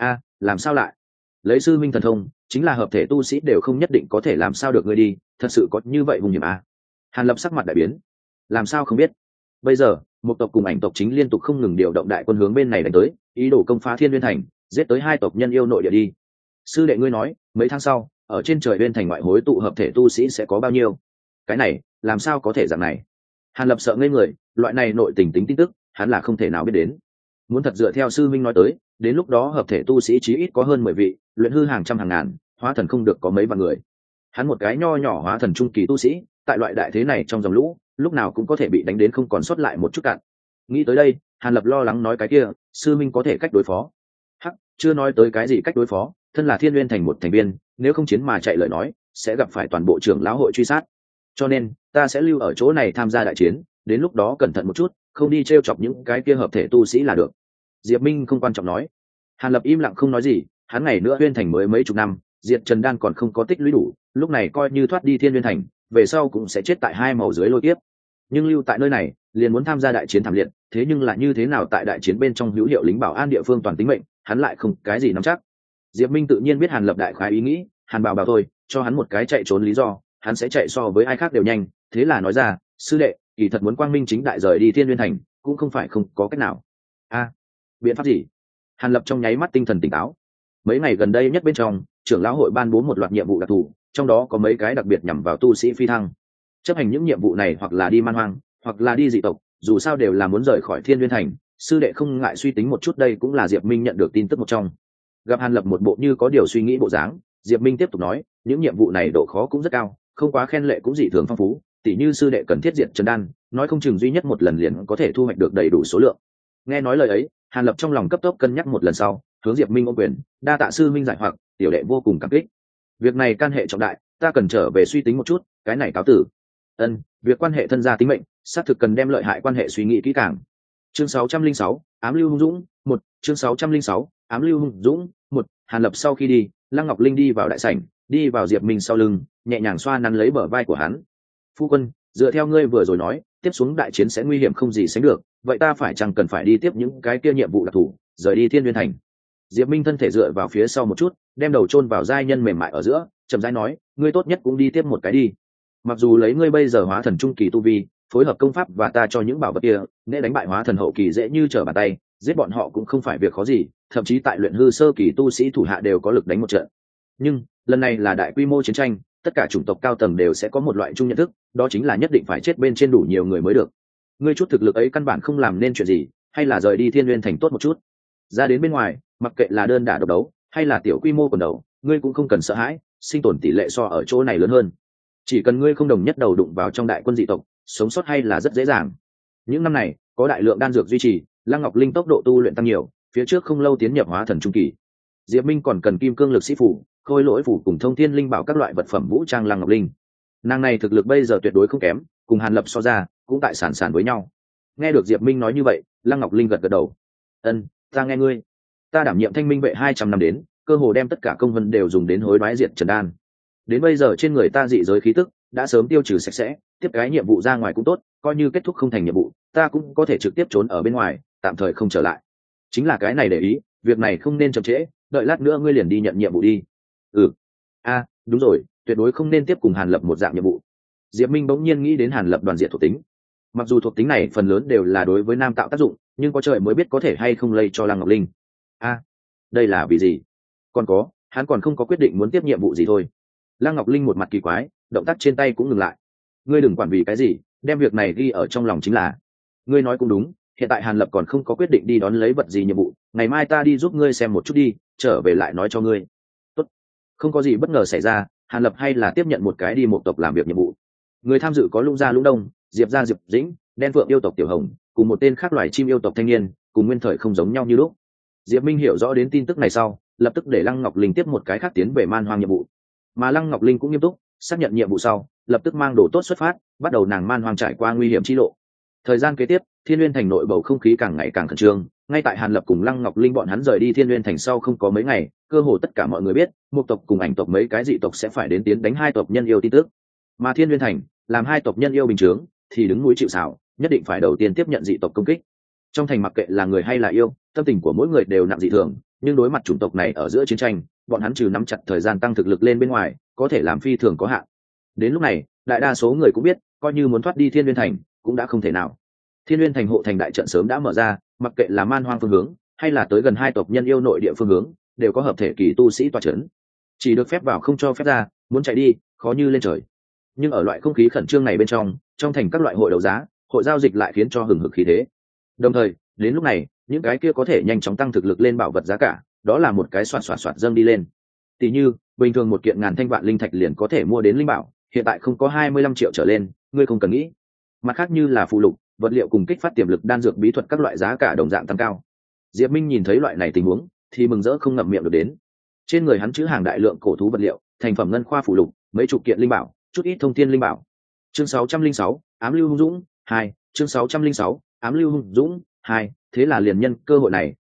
S1: Làm sao lại? Lấy sư minh thần thông, chính là hợp thể tu sĩ đều không nhất định có thể làm sao được ngươi đi, thật sự có như vậy hung hiểm à? Hàn Lập sắc mặt đại biến. Làm sao không biết? Bây giờ, một tộc cùng ảnh tộc chính liên tục không ngừng điều động đại quân hướng bên này đánh tới, ý đồ công phá Thiên Nguyên thành, giết tới hai tộc nhân yêu nội địa đi. Sư đệ ngươi nói, mấy tháng sau, ở trên trời Nguyên thành ngoại hối tụ hợp thể tu sĩ sẽ có bao nhiêu? Cái này, làm sao có thể dạng này? Hàn Lập sợ ngây người, loại này nội tình tính tin tức, hắn là không thể nào biết đến. Muốn thật dựa theo sư minh nói tới, đến lúc đó hợp thể tu sĩ chí ít có hơn 10 vị, luyện hư hàng trăm hàng ngàn, hóa thần không được có mấy vạn người. Hắn một cái nho nhỏ hóa thần trung kỳ tu sĩ, tại loại đại thế này trong dòng lũ, lúc nào cũng có thể bị đánh đến không còn sót lại một chút cạn. Nghĩ tới đây, Hàn Lập lo lắng nói cái kia, sư minh có thể cách đối phó. Chưa nói tới cái gì cách đối phó, thân là Thiên Nguyên thành một thành viên, nếu không chiến mà chạy lời nói, sẽ gặp phải toàn bộ trưởng lão hội truy sát. Cho nên, ta sẽ lưu ở chỗ này tham gia đại chiến, đến lúc đó cẩn thận một chút, không đi trêu chọc những cái kia hợp thể tu sĩ là được. Diệp Minh không quan trọng nói. Hàn Lập im lặng không nói gì, hắn ngày nữa Uyên Thành mới mấy chục năm, Diệt Trần Đan còn không có tích lũy đủ, lúc này coi như thoát đi Thiên Uyên Thành, về sau cũng sẽ chết tại hai màu dưới lôi tiếp. Nhưng lưu tại nơi này, liền muốn tham gia đại chiến thảm liệt, thế nhưng là như thế nào tại đại chiến bên trong hữu hiệu lính bảo an địa phương toàn tính mệnh, hắn lại không cái gì nắm chắc. Diệp Minh tự nhiên biết Hàn Lập đại khái ý nghĩ, Hàn Bảo thôi, cho hắn một cái chạy trốn lý do, hắn sẽ chạy so với ai khác đều nhanh, thế là nói ra, sư đệ, kỳ thật muốn quang minh chính đại rời đi Thiên Uyên Thành, cũng không phải không có cách nào. Biện pháp gì? Hàn Lập trong nháy mắt tinh thần tỉnh táo. Mấy ngày gần đây nhất bên trong, trưởng lão hội ban bố một loạt nhiệm vụ đặc thù, trong đó có mấy cái đặc biệt nhằm vào tu sĩ phi thăng. Chấp hành những nhiệm vụ này hoặc là đi man hoang, hoặc là đi dị tộc, dù sao đều là muốn rời khỏi Thiên Uyên Thành. Sư đệ không ngại suy tính một chút, đây cũng là Diệp Minh nhận được tin tức một trong. Gặp Hàn Lập một bộ như có điều suy nghĩ bộ dáng, Diệp Minh tiếp tục nói, những nhiệm vụ này độ khó cũng rất cao, không quá khen lệ cũng dị thường phong phú, tỉ như sư đệ cần thiết diệt Trần Đan, nói không chừng duy nhất một lần liền có thể thu hoạch được đầy đủ số lượng. Nghe nói lời ấy, Hàn Lập trong lòng cấp tốc cân nhắc một lần sau, hướng Diệp Minh ôm quyền, đa tạ sư minh giải hoặc, tiểu đệ vô cùng cảm kích. Việc này can hệ trọng đại, ta cần trở về suy tính một chút, cái này cáo tử. Việc quan hệ thân gia tính mệnh, xác thực cần đem lợi hại quan hệ suy nghĩ kỹ càng. Chương 606, ám lưu hung dũng, 1, chương 606, ám lưu hung dũng, 1, Hàn Lập sau khi đi, Lăng Ngọc Linh đi vào đại sảnh, đi vào Diệp Minh sau lưng, nhẹ nhàng xoa nắn lấy bờ vai của hắn. Phu quân, dựa theo ngươi vừa rồi nói, tiếp xuống đại chiến sẽ nguy hiểm không gì sánh được, vậy ta phải chăng cần phải đi tiếp những cái kia nhiệm vụ đặc thù, rời đi Thiên Uyên Thành? Diệp Minh thân thể dựa vào phía sau một chút, đem đầu chôn vào giai nhân mềm mại ở giữa, chậm rãi nói, ngươi tốt nhất cũng đi tiếp một cái đi. Mặc dù lấy ngươi bây giờ hóa thần trung kỳ tu vi, phối hợp công pháp và ta cho những bảo vật kia, nên đánh bại hóa thần hậu kỳ dễ như trở bàn tay, giết bọn họ cũng không phải việc khó gì, thậm chí tại luyện hư sơ kỳ tu sĩ thủ hạ đều có lực đánh một trận. Nhưng lần này là đại quy mô chiến tranh, tất cả chủng tộc cao tầng đều sẽ có một loại chung nhận thức, đó chính là nhất định phải chết bên trên đủ nhiều người mới được. Ngươi chút thực lực ấy căn bản không làm nên chuyện gì, hay là rời đi Thiên Uyên Thành tốt một chút. Ra đến bên ngoài, mặc kệ là đơn đả độc đấu hay là tiểu quy mô quần đấu, ngươi cũng không cần sợ hãi, sinh tồn tỷ lệ so ở chỗ này lớn hơn. Chỉ cần ngươi không đồng nhất đầu đụng vào trong đại quân dị tộc, sống sót hay là rất dễ dàng. Những năm này có đại lượng đan dược duy trì, Lăng Ngọc Linh tốc độ tu luyện tăng nhiều, phía trước không lâu tiến nhập hóa thần trung kỳ. Diệp Minh còn cần kim cương lực sĩ phủ, khôi lỗi phủ cùng thông thiên linh bảo các loại vật phẩm vũ trang Lăng Ngọc Linh. Nàng này thực lực bây giờ tuyệt đối không kém, cùng Hàn Lập so ra cũng tại sản với nhau. Nghe được Diệp Minh nói như vậy, Lăng Ngọc Linh gật gật đầu. Ta nghe ngươi. Ta đảm nhiệm Thanh Minh vệ 200 năm đến, cơ hồ đem tất cả công vân đều dùng đến hối đoái diệt Trần Đan. Đến bây giờ trên người ta dị giới khí tức đã sớm tiêu trừ sạch sẽ, tiếp cái nhiệm vụ ra ngoài cũng tốt, coi như kết thúc không thành nhiệm vụ, ta cũng có thể trực tiếp trốn ở bên ngoài, tạm thời không trở lại. Chính là cái này để ý, việc này không nên chậm trễ, đợi lát nữa ngươi liền đi nhận nhiệm vụ đi. Đúng rồi, tuyệt đối không nên tiếp cùng Hàn Lập một dạng nhiệm vụ. Diệp Minh bỗng nhiên nghĩ đến Hàn Lập đoàn diệt thuộc tính. Mặc dù thuộc tính này phần lớn đều là đối với nam tạo tác dụng, nhưng có trời mới biết có thể hay không lây cho Lăng Ngọc Linh. Đây là vì gì? Còn có, hắn còn không có quyết định muốn tiếp nhiệm vụ gì thôi. Lăng Ngọc Linh một mặt kỳ quái, động tác trên tay cũng ngừng lại. Ngươi đừng quản vì cái gì, đem việc này ghi ở trong lòng chính là. Ngươi nói cũng đúng, hiện tại Hàn Lập còn không có quyết định đi đón lấy vật gì nhiệm vụ, ngày mai ta đi giúp ngươi xem một chút đi, trở về lại nói cho ngươi. Tốt. Không có gì bất ngờ xảy ra, Hàn Lập hay là tiếp nhận một cái đi một tộc làm việc nhiệm vụ. Người tham dự có Lũng Gia Lũng Đông, Diệp Gia Diệp Dĩnh, Đen Phượng yêu tộc Tiểu Hồng, cùng một tên khác loài chim yêu tộc thanh niên, cùng nguyên thời không giống nhau như lúc. Diệp Minh hiểu rõ đến tin tức này sau, lập tức để Lăng Ngọc Linh tiếp một cái khác tiến về man hoang nhiệm vụ. Mà Lăng Ngọc Linh cũng nghiêm túc, xác nhận nhiệm vụ sau, lập tức mang đồ tốt xuất phát, bắt đầu nàng man hoang trải qua nguy hiểm chi lộ. Thời gian kế tiếp, Thiên Uyên Thành nội bầu không khí càng ngày càng khẩn trương, ngay tại Hàn Lập cùng Lăng Ngọc Linh bọn hắn rời đi Thiên Uyên Thành sau không có mấy ngày, cơ hồ tất cả mọi người biết, một tộc cùng ảnh tộc mấy cái dị tộc sẽ phải đến tiến đánh hai tộc nhân yêu tin tức. Mà Thiên Uyên Thành, làm hai tộc nhân yêu bình chướng, thì đứng núi chịu sào, nhất định phải đầu tiên tiếp nhận dị tộc công kích. Trong thành mặc kệ là người hay là yêu, tâm tình của mỗi người đều nặng dị thường, nhưng đối mặt chủng tộc này ở giữa chiến tranh, bọn hắn trừ nắm chặt thời gian tăng thực lực lên bên ngoài, có thể làm phi thường có hạn. Đến lúc này, đại đa số người cũng biết, coi như muốn thoát đi Thiên Uyên Thành, cũng đã không thể nào. Thiên Uyên Thành hộ thành đại trận sớm đã mở ra, mặc kệ là man hoang phương hướng, hay là tới gần hai tộc nhân yêu nội địa phương hướng, đều có hợp thể kỳ tu sĩ tọa chấn. Chỉ được phép vào không cho phép ra, muốn chạy đi, khó như lên trời. Nhưng ở loại không khí khẩn trương này bên trong thành các loại hội đấu giá, hội giao dịch lại khiến cho hừng hực khí thế. Đồng thời, đến lúc này, những cái kia có thể nhanh chóng tăng thực lực lên bảo vật giá cả, đó là một cái xoạt dâng đi lên. Tỷ như, bình thường một kiện ngàn thanh vạn linh thạch liền có thể mua đến linh bảo, hiện tại không có 25 triệu trở lên, ngươi không cần nghĩ. Mặt khác như là phụ lục, vật liệu cùng kích phát tiềm lực đan dược bí thuật các loại giá cả đồng dạng tăng cao. Diệp Minh nhìn thấy loại này tình huống, thì mừng rỡ không ngậm miệng được đến. Trên người hắn trữ hàng đại lượng cổ thú vật liệu, thành phẩm ngân khoa phụ lục, mấy chục kiện linh bảo, chút ít thông thiên linh bảo. Chương 606, ám lưu hung dũng 2, chương 606, ám lưu hung dũng 2, thế là liền nhân cơ hội này,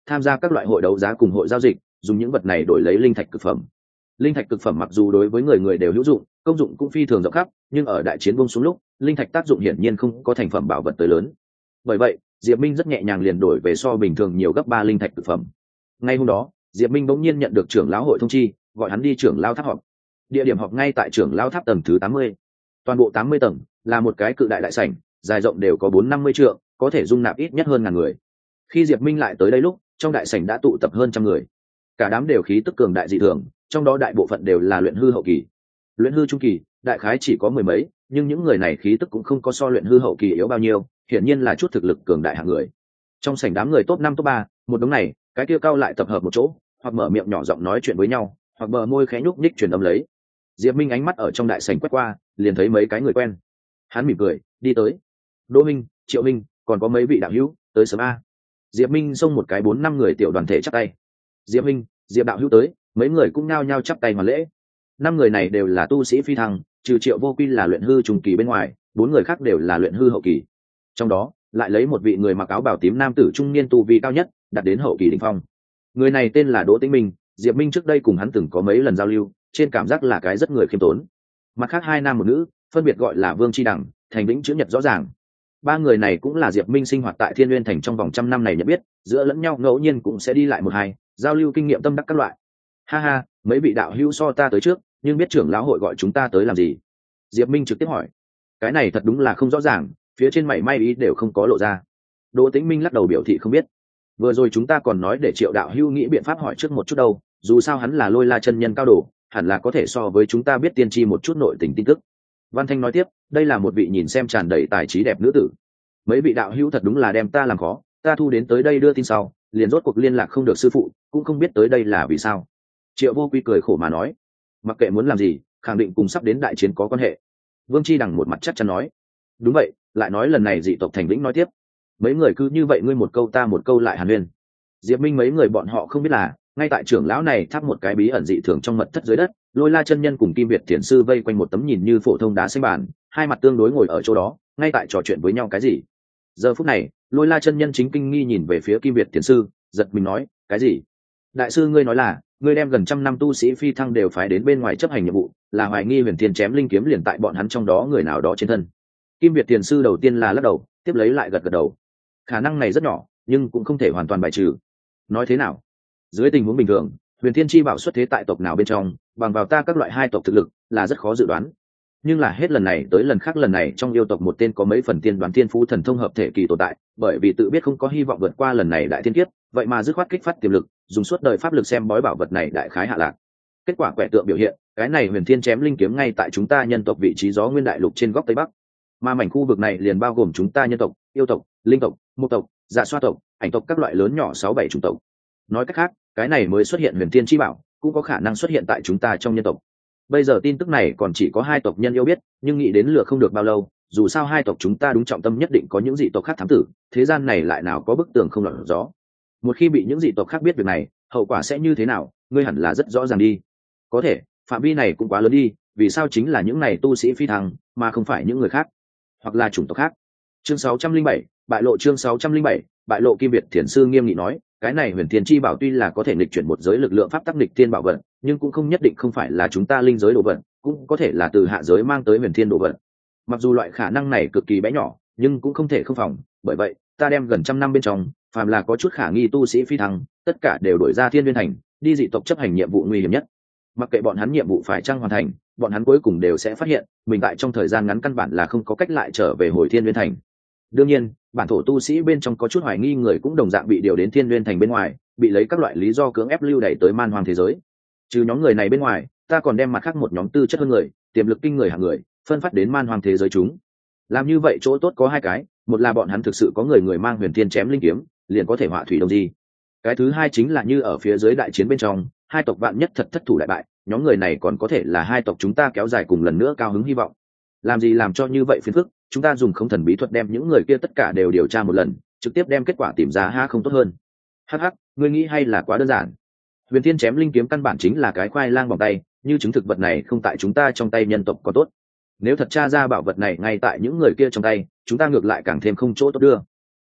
S1: tham gia các loại hội đấu giá cùng hội giao dịch, dùng những vật này đổi lấy linh thạch cực phẩm. Linh thạch cực phẩm mặc dù đối với người người đều hữu dụng, công dụng cũng phi thường rộng khắp, nhưng ở đại chiến buông xuống lúc, linh thạch tác dụng hiển nhiên không có thành phẩm bảo vật tới lớn. Bởi vậy, Diệp Minh rất nhẹ nhàng liền đổi về so bình thường nhiều gấp 3 linh thạch cực phẩm. Ngay hôm đó, Diệp Minh bỗng nhiên nhận được trưởng lão hội thông chi, gọi hắn đi trưởng lão tháp họp. Địa điểm họp ngay tại trưởng lão tháp tầng thứ 80. Toàn bộ 80 tầng là một cái cự đại đại sảnh, dài rộng đều có 450 trượng, có thể dung nạp ít nhất hơn ngàn người. Khi Diệp Minh lại tới đây lúc, trong đại sảnh đã tụ tập hơn trăm người. Cả đám đều khí tức cường đại dị thường, trong đó đại bộ phận đều là luyện hư hậu kỳ. Luyện hư trung kỳ, đại khái chỉ có mười mấy, nhưng những người này khí tức cũng không có so luyện hư hậu kỳ yếu bao nhiêu, hiển nhiên là chút thực lực cường đại hạng người. Trong sảnh đám người top 5 top 3, một đống này, cái kia cao lại tập hợp một chỗ, hoặc mở miệng nhỏ giọng nói chuyện với nhau, hoặc bờ môi khẽ nhúc nhích truyền âm lấy. Diệp Minh ánh mắt ở trong đại sảnh quét qua, liền thấy mấy cái người quen. Hắn mỉm cười, đi tới. Đỗ Minh, Triệu Minh, còn có mấy vị đạo hữu, tới sớm a. Diệp Minh xông một cái 4-5 người tiểu đoàn thể chắp tay. Diệp Minh, Diệp đạo hữu tới, mấy người cũng nhao nhao chắp tay hoàn lễ. 5 người này đều là tu sĩ phi thăng, trừ Triệu Vô Quy là luyện hư trung kỳ bên ngoài, 4 người khác đều là luyện hư hậu kỳ. Trong đó, lại lấy một vị người mặc áo bào tím nam tử trung niên tu vi cao nhất, đạt đến hậu kỳ đỉnh phong. Người này tên là Đỗ Tĩnh Minh, Diệp Minh trước đây cùng hắn từng có mấy lần giao lưu, trên cảm giác là cái rất người khiêm tốn. Mặt khác 2 nam một nữ, phân biệt gọi là Vương Chi Đằng, Thành Vĩnh chữ nhật rõ ràng. 3 người này cũng là Diệp Minh sinh hoạt tại Thiên Nguyên Thành trong vòng trăm năm này nhận biết, giữa lẫn nhau ngẫu nhiên cũng sẽ đi lại một hai, giao lưu kinh nghiệm tâm đắc các loại. Ha ha, mấy vị đạo hữu so ta tới trước, nhưng biết trưởng lão hội gọi chúng ta tới làm gì? Diệp Minh trực tiếp hỏi. Cái này thật đúng là không rõ ràng, phía trên mảy may ý đều không có lộ ra. Đỗ Tĩnh Minh lắc đầu biểu thị không biết. Vừa rồi chúng ta còn nói để Triệu đạo hữu nghĩ biện pháp hỏi trước một chút đâu, dù sao hắn là Lôi La chân nhân cao độ, hẳn là có thể so với chúng ta biết tiên tri một chút nội tình tin tức. Văn Thanh nói tiếp, đây là một vị nhìn xem tràn đầy tài trí đẹp nữ tử. Mấy vị đạo hữu thật đúng là đem ta làm khó, ta thu đến tới đây đưa tin sau, liền rốt cuộc liên lạc không được sư phụ, cũng không biết tới đây là vì sao. Triệu Vô Quy cười khổ mà nói, mặc kệ muốn làm gì, khẳng định cùng sắp đến đại chiến có quan hệ. Vương Chi Đằng một mặt chắc chắn nói, đúng vậy, lại nói lần này dị tộc Thành Vĩnh nói tiếp, mấy người cứ như vậy ngươi một câu ta một câu lại hàn huyên. Diệp Minh mấy người bọn họ không biết là, ngay tại trưởng lão này thắp một cái bí ẩn dị thường trong mật thất dưới đất, Lôi La chân nhân cùng Kim Việt thiền sư vây quanh một tấm nhìn như phổ thông đá xanh bàn, hai mặt tương đối ngồi ở chỗ đó, ngay tại trò chuyện với nhau cái gì. Giờ phút này, Lôi La chân nhân chính kinh nghi nhìn về phía Kim Việt thiền sư, giật mình nói, cái gì? Đại sư ngươi nói là, ngươi đem gần trăm năm tu sĩ phi thăng đều phái đến bên ngoài chấp hành nhiệm vụ, là hoài nghi Huyền Thiên chém linh kiếm liền tại bọn hắn trong đó người nào đó trên thân. Kim Việt thiền sư đầu tiên là lắc đầu, tiếp lấy lại gật gật đầu. Khả năng này rất nhỏ, nhưng cũng không thể hoàn toàn bài trừ. Nói thế nào? Dưới tình huống bình thường, Huyền Thiên chi bảo xuất thế tại tộc nào bên trong, bằng vào ta các loại hai tộc thực lực, là rất khó dự đoán. Nhưng là hết lần này tới lần khác lần này trong yêu tộc một tên có mấy phần tiên đoán thiên phú thần thông hợp thể kỳ tồn tại, bởi vì tự biết không có hy vọng vượt qua lần này đại thiên kiếp, vậy mà dứt khoát kích phát tiềm lực, dùng suốt đời pháp lực xem bói bảo vật này đại khái hạ lạc. Kết quả quẻ tượng biểu hiện, cái này Huyền Thiên chém linh kiếm ngay tại chúng ta nhân tộc vị trí gió nguyên đại lục trên góc tây bắc, mà mảnh khu vực này liền bao gồm chúng ta nhân tộc, yêu tộc, linh tộc, mục tộc, dạ xoa tộc, ảnh tộc các loại lớn nhỏ 6-7 chủng tộc. Nói cách khác, cái này mới xuất hiện Huyền Thiên chi bảo, cũng có khả năng xuất hiện tại chúng ta trong nhân tộc. Bây giờ tin tức này còn chỉ có hai tộc nhân yêu biết, nhưng nghĩ đến lửa không được bao lâu, dù sao hai tộc chúng ta đúng trọng tâm nhất định có những dị tộc khác thám tử, thế gian này lại nào có bức tường không lọt gió. Một khi bị những dị tộc khác biết việc này, hậu quả sẽ như thế nào, ngươi hẳn là rất rõ ràng đi. Có thể, phạm vi này cũng quá lớn đi, vì sao chính là những này tu sĩ phi thăng, mà không phải những người khác, hoặc là chủng tộc khác. Chương 607, bại lộ. Chương 607, bại lộ. Kim Việt thiền sư nghiêm nghị nói, cái này Huyền Thiên chi bảo tuy là có thể nghịch chuyển một giới lực lượng pháp tắc nghịch thiên bảo vật, nhưng cũng không nhất định không phải là chúng ta linh giới đồ vật, cũng có thể là từ hạ giới mang tới Huyền Thiên đồ vật. Mặc dù loại khả năng này cực kỳ bé nhỏ, nhưng cũng không thể không phòng, bởi vậy ta đem gần trăm năm bên trong, phàm là có chút khả nghi tu sĩ phi thăng, tất cả đều đổi ra Thiên Nguyên Thành, đi dị tộc chấp hành nhiệm vụ nguy hiểm nhất. Mặc kệ bọn hắn nhiệm vụ phải chăng hoàn thành, bọn hắn cuối cùng đều sẽ phát hiện mình tại trong thời gian ngắn căn bản là không có cách lại trở về hồi Thiên Nguyên Thành. Đương nhiên, bản thổ tu sĩ bên trong có chút hoài nghi người cũng đồng dạng bị điều đến Thiên Nguyên Thành bên ngoài, bị lấy các loại lý do cưỡng ép lưu đày tới man hoang thế giới. Trừ nhóm người này bên ngoài, ta còn đem mặt khác một nhóm tư chất hơn người, tiềm lực kinh người hạng người, phân phát đến man hoang thế giới chúng. Làm như vậy chỗ tốt có hai cái, một là bọn hắn thực sự có người mang Huyền Thiên chém linh kiếm, liền có thể họa thủy đông di. Cái thứ hai chính là như ở phía dưới đại chiến bên trong, hai tộc vạn nhất thật thất thủ đại bại, nhóm người này còn có thể là hai tộc chúng ta kéo dài cùng lần nữa cao hứng hy vọng. Làm gì làm cho như vậy phiền phức, chúng ta dùng không thần bí thuật đem những người kia tất cả đều điều tra một lần, trực tiếp đem kết quả tìm ra ha không tốt hơn. Hắc hắc, ngươi nghĩ hay là quá đơn giản. Huyền Thiên chém linh kiếm căn bản chính là cái khoai lang bằng tay, như chứng thực vật này không tại chúng ta trong tay nhân tộc có tốt. Nếu thật tra ra bảo vật này ngay tại những người kia trong tay, chúng ta ngược lại càng thêm không chỗ tốt đưa.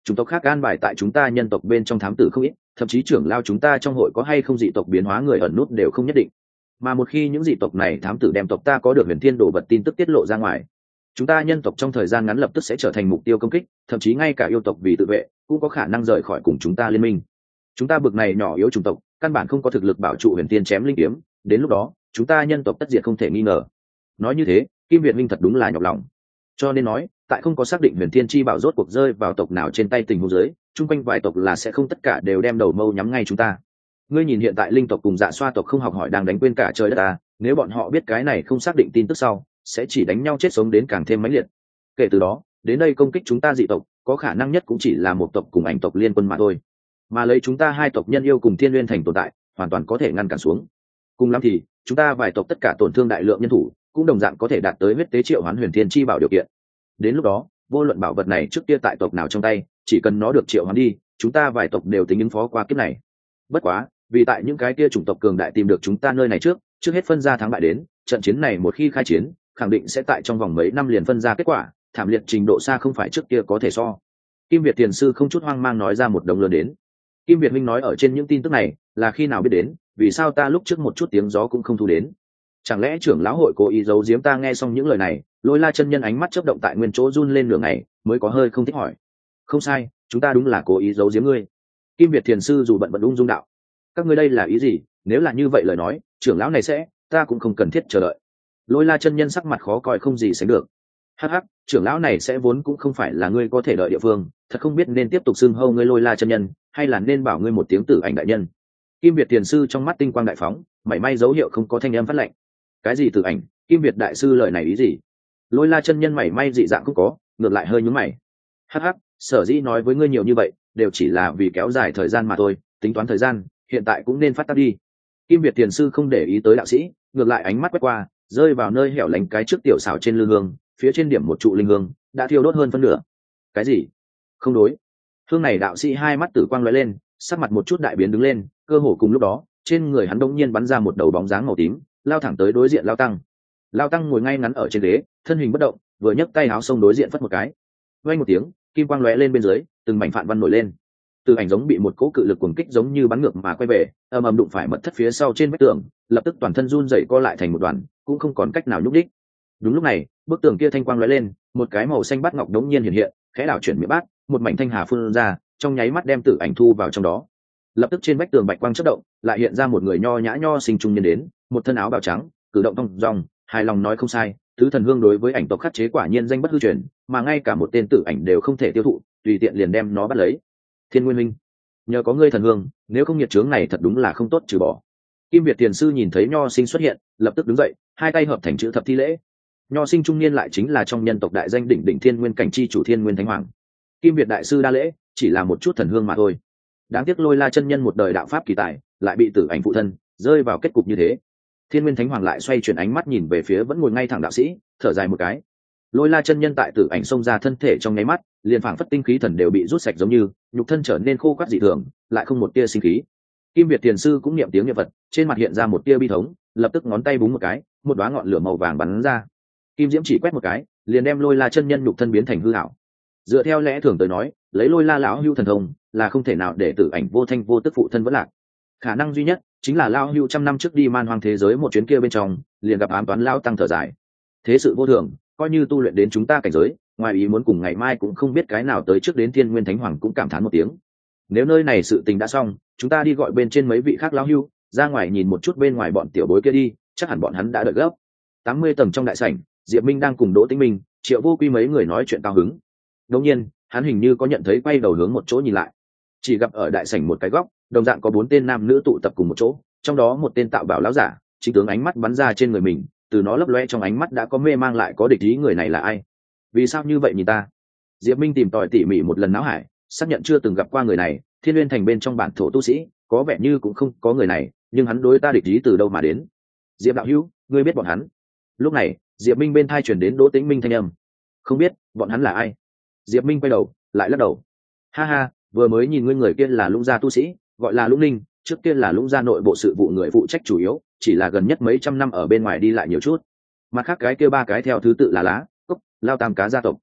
S1: chủng tộc khác an bài tại chúng ta nhân tộc bên trong thám tử không ít, thậm chí trưởng lao chúng ta trong hội có hay không dị tộc biến hóa người ẩn nút đều không nhất định. Mà một khi những dị tộc này thám tử đem tộc ta có được huyền thiên đồ vật tin tức tiết lộ ra ngoài, chúng ta nhân tộc trong thời gian ngắn lập tức sẽ trở thành mục tiêu công kích, thậm chí ngay cả yêu tộc vì tự vệ cũng có khả năng rời khỏi cùng chúng ta liên minh. Chúng ta bực này nhỏ yếu chủng tộc căn bản không có thực lực bảo trụ huyền thiên chém linh kiếm, đến lúc đó chúng ta nhân tộc tất diệt không thể nghi ngờ. Nói như thế, Kim Việt Minh thật đúng là nhọc lòng. Cho nên nói, tại không có xác định huyền thiên chi bảo rốt cuộc rơi vào tộc nào trên tay tình huống dưới, chung quanh vài tộc là sẽ không tất cả đều đem đầu mâu nhắm ngay chúng ta. Ngươi nhìn hiện tại linh tộc cùng dạ xoa tộc không học hỏi đang đánh quên cả trời đất ta, nếu bọn họ biết cái này không xác định tin tức sau, sẽ chỉ đánh nhau chết sống đến càng thêm mãnh liệt. Kể từ đó, đến đây công kích chúng ta dị tộc, có khả năng nhất cũng chỉ là một tộc cùng ảnh tộc liên quân mà thôi. Mà lấy chúng ta hai tộc nhân yêu cùng Thiên Nguyên Thành tồn tại, hoàn toàn có thể ngăn cản xuống. Cùng lắm thì, chúng ta vài tộc tất cả tổn thương đại lượng nhân thủ, cũng đồng dạng có thể đạt tới huyết tế triệu hoán huyền thiên chi bảo điều kiện. Đến lúc đó, vô luận bảo vật này trước kia tại tộc nào trong tay, chỉ cần nó được triệu hoán đi, chúng ta vài tộc đều tính ứng phó qua kiếp này. Bất quá, vì tại những cái kia chủng tộc cường đại tìm được chúng ta nơi này trước hết phân ra thắng bại đến, trận chiến này một khi khai chiến, khẳng định sẽ tại trong vòng mấy năm liền phân ra kết quả, thảm liệt trình độ xa không phải trước kia có thể so. Kim Việt tiền sư không chút hoang mang nói ra một đồng lớn đến. Kim Việt minh nói ở trên những tin tức này là khi nào biết đến, vì sao ta lúc trước một chút tiếng gió cũng không thu đến? Chẳng lẽ trưởng lão hội cố ý giấu giếm ta? Nghe xong những lời này, Lôi La chân nhân ánh mắt chớp động tại nguyên chỗ run lên nửa ngày, mới có hơi không thích hỏi. Không sai, chúng ta đúng là cố ý giấu giếm ngươi. Kim Việt thiền sư dù bận ung dung đạo. Các ngươi đây là ý gì? Nếu là như vậy lời nói, trưởng lão này sẽ, ta cũng không cần thiết chờ đợi. Lôi La chân nhân sắc mặt khó coi không gì sánh được. Hắc hắc, trưởng lão này sẽ vốn cũng không phải là ngươi có thể đợi địa phương, thật không biết nên tiếp tục xưng hô ngươi Lôi La chân nhân, hay là nên bảo ngươi một tiếng Tử Ảnh đại nhân. Kim Việt thiền sư trong mắt tinh quang đại phóng, mảy may dấu hiệu không có thanh âm phát lệnh. Cái gì Tử Ảnh? Kim Việt đại sư lời này ý gì? Lôi La chân nhân mảy may dị dạng không có, ngược lại hơi nhướng mày. Hắc hắc, sở dĩ nói với ngươi nhiều như vậy, đều chỉ là vì kéo dài thời gian mà thôi, tính toán thời gian, hiện tại cũng nên phát tác đi. Kim Việt thiền sư không để ý tới đạo sĩ, ngược lại ánh mắt quét qua, rơi vào nơi hẻo lánh cái trước tiểu xảo trên lư hương, phía trên điểm một trụ linh hương đã thiêu đốt hơn phân nửa. Cái gì? Không đối. Hương này đạo sĩ hai mắt tử quang lóe lên, sắc mặt một chút đại biến đứng lên, cơ hồ cùng lúc đó, trên người hắn đột nhiên bắn ra một đầu bóng dáng màu tím, lao thẳng tới đối diện Lao Tăng. Lao Tăng ngồi ngay ngắn ở trên ghế, thân hình bất động, vừa nhấc tay áo xông đối diện phất một cái. Vang một tiếng, kim quang lóe lên bên dưới, từng mảnh phạn văn nổi lên. Từ ảnh giống bị một cỗ cự lực cuồng kích giống như bắn ngược mà quay về, ầm ầm đụng phải mật thất phía sau trên vách tường, lập tức toàn thân run rẩy co lại thành một đoàn, cũng không còn cách nào nhúc đích. Đúng lúc này, bức tường kia thanh quang lóe lên, một cái màu xanh bát ngọc đống nhiên hiện hiện, khẽ đảo chuyển miệng bát, một mảnh thanh hà phun ra, trong nháy mắt đem Tử Ảnh thu vào trong đó. Lập tức trên vách tường bạch quang chớp động, lại hiện ra một người nho nhã nho sinh trung niên đến, một thân áo bào trắng, cử động thong dong, hài lòng nói không sai, thứ thần hương đối với ảnh tộc khắc chế quả nhiên danh bất hư truyền, mà ngay cả một tên Tử Ảnh đều không thể tiêu thụ, tùy tiện liền đem nó bắt lấy. Thiên Nguyên Minh, nhờ có ngươi thần hương, nếu không nhiệt chướng này thật đúng là không tốt trừ bỏ. Kim Việt tiền sư nhìn thấy nho sinh xuất hiện, lập tức đứng dậy, hai tay hợp thành chữ thập thi lễ. Nho sinh trung niên lại chính là trong nhân tộc đại danh đỉnh đỉnh Thiên Nguyên cảnh chi chủ Thiên Nguyên Thánh Hoàng. Kim Việt đại sư đa lễ, chỉ là một chút thần hương mà thôi. Đáng tiếc Lôi La chân nhân một đời đạo pháp kỳ tài, lại bị Tử Ảnh phụ thân, rơi vào kết cục như thế. Thiên Nguyên Thánh Hoàng lại xoay chuyển ánh mắt nhìn về phía vẫn ngồi ngay thẳng đạo sĩ, thở dài một cái. Lôi La chân nhân tại Tử Ảnh xông ra thân thể trong nháy mắt, liền phảng phất tinh khí thần đều bị rút sạch giống như, nhục thân trở nên khô quắt dị thường, lại không một tia sinh khí. Kim Việt tiền sư cũng niệm tiếng niệm Phật, trên mặt hiện ra một tia bi thống, lập tức ngón tay búng một cái, một đóa ngọn lửa màu vàng bắn ra. Kim diễm chỉ quét một cái, liền đem Lôi La chân nhân nhục thân biến thành hư ảo. Dựa theo lẽ thường tới nói, lấy Lôi La lão hưu thần thông, là không thể nào để Tử Ảnh vô thanh vô tức phụ thân vẫn lạc. Khả năng duy nhất chính là lão hưu trăm năm trước đi man hoang thế giới một chuyến kia bên trong, liền gặp ám toán lão tăng thở dài. Thế sự vô thường, coi như tu luyện đến chúng ta cảnh giới, ngoài ý muốn cùng ngày mai cũng không biết cái nào tới trước đến Thiên Nguyên Thánh Hoàng cũng cảm thán một tiếng. Nếu nơi này sự tình đã xong, chúng ta đi gọi bên trên mấy vị khác lão hưu, ra ngoài nhìn một chút bên ngoài bọn tiểu bối kia đi, chắc hẳn bọn hắn đã đợi gấp. 80 tầng trong đại sảnh, Diệp Minh đang cùng Đỗ Tĩnh Minh, Triệu Vô Quy mấy người nói chuyện cao hứng. Đột nhiên, hắn hình như có nhận thấy, quay đầu hướng một chỗ nhìn lại. Chỉ gặp ở đại sảnh một cái góc, đồng dạng có 4 tên nam nữ tụ tập cùng một chỗ, trong đó một tên tạo bảo lão giả, chính tướng ánh mắt bắn ra trên người mình, từ nó lấp loe trong ánh mắt đã có mê mang lại có địch ý. Người này là ai? Vì sao như vậy nhìn ta? Diệp Minh tìm tòi tỉ mỉ một lần não hải, xác nhận chưa từng gặp qua người này. Thiên Nguyên thành bên trong bản thổ tu sĩ, có vẻ như cũng không có người này, nhưng hắn đối ta địch ý từ đâu mà đến? Diệp đạo hữu, ngươi biết bọn hắn? Lúc này, Diệp Minh bên tai truyền đến Đỗ Tĩnh Minh thanh âm. Không biết, bọn hắn là ai? Diệp Minh quay đầu, lại lắc đầu. Ha ha, vừa mới nhìn ngươi người kia là Lũng gia tu sĩ, gọi là Lũng Ninh, trước kia là Lũng gia nội bộ sự vụ người phụ trách chủ yếu, chỉ là gần nhất mấy trăm năm ở bên ngoài đi lại nhiều chút. Mặt khác cái kia 3 cái theo thứ tự là Lá, Cốc, Lao Tam cá gia tộc.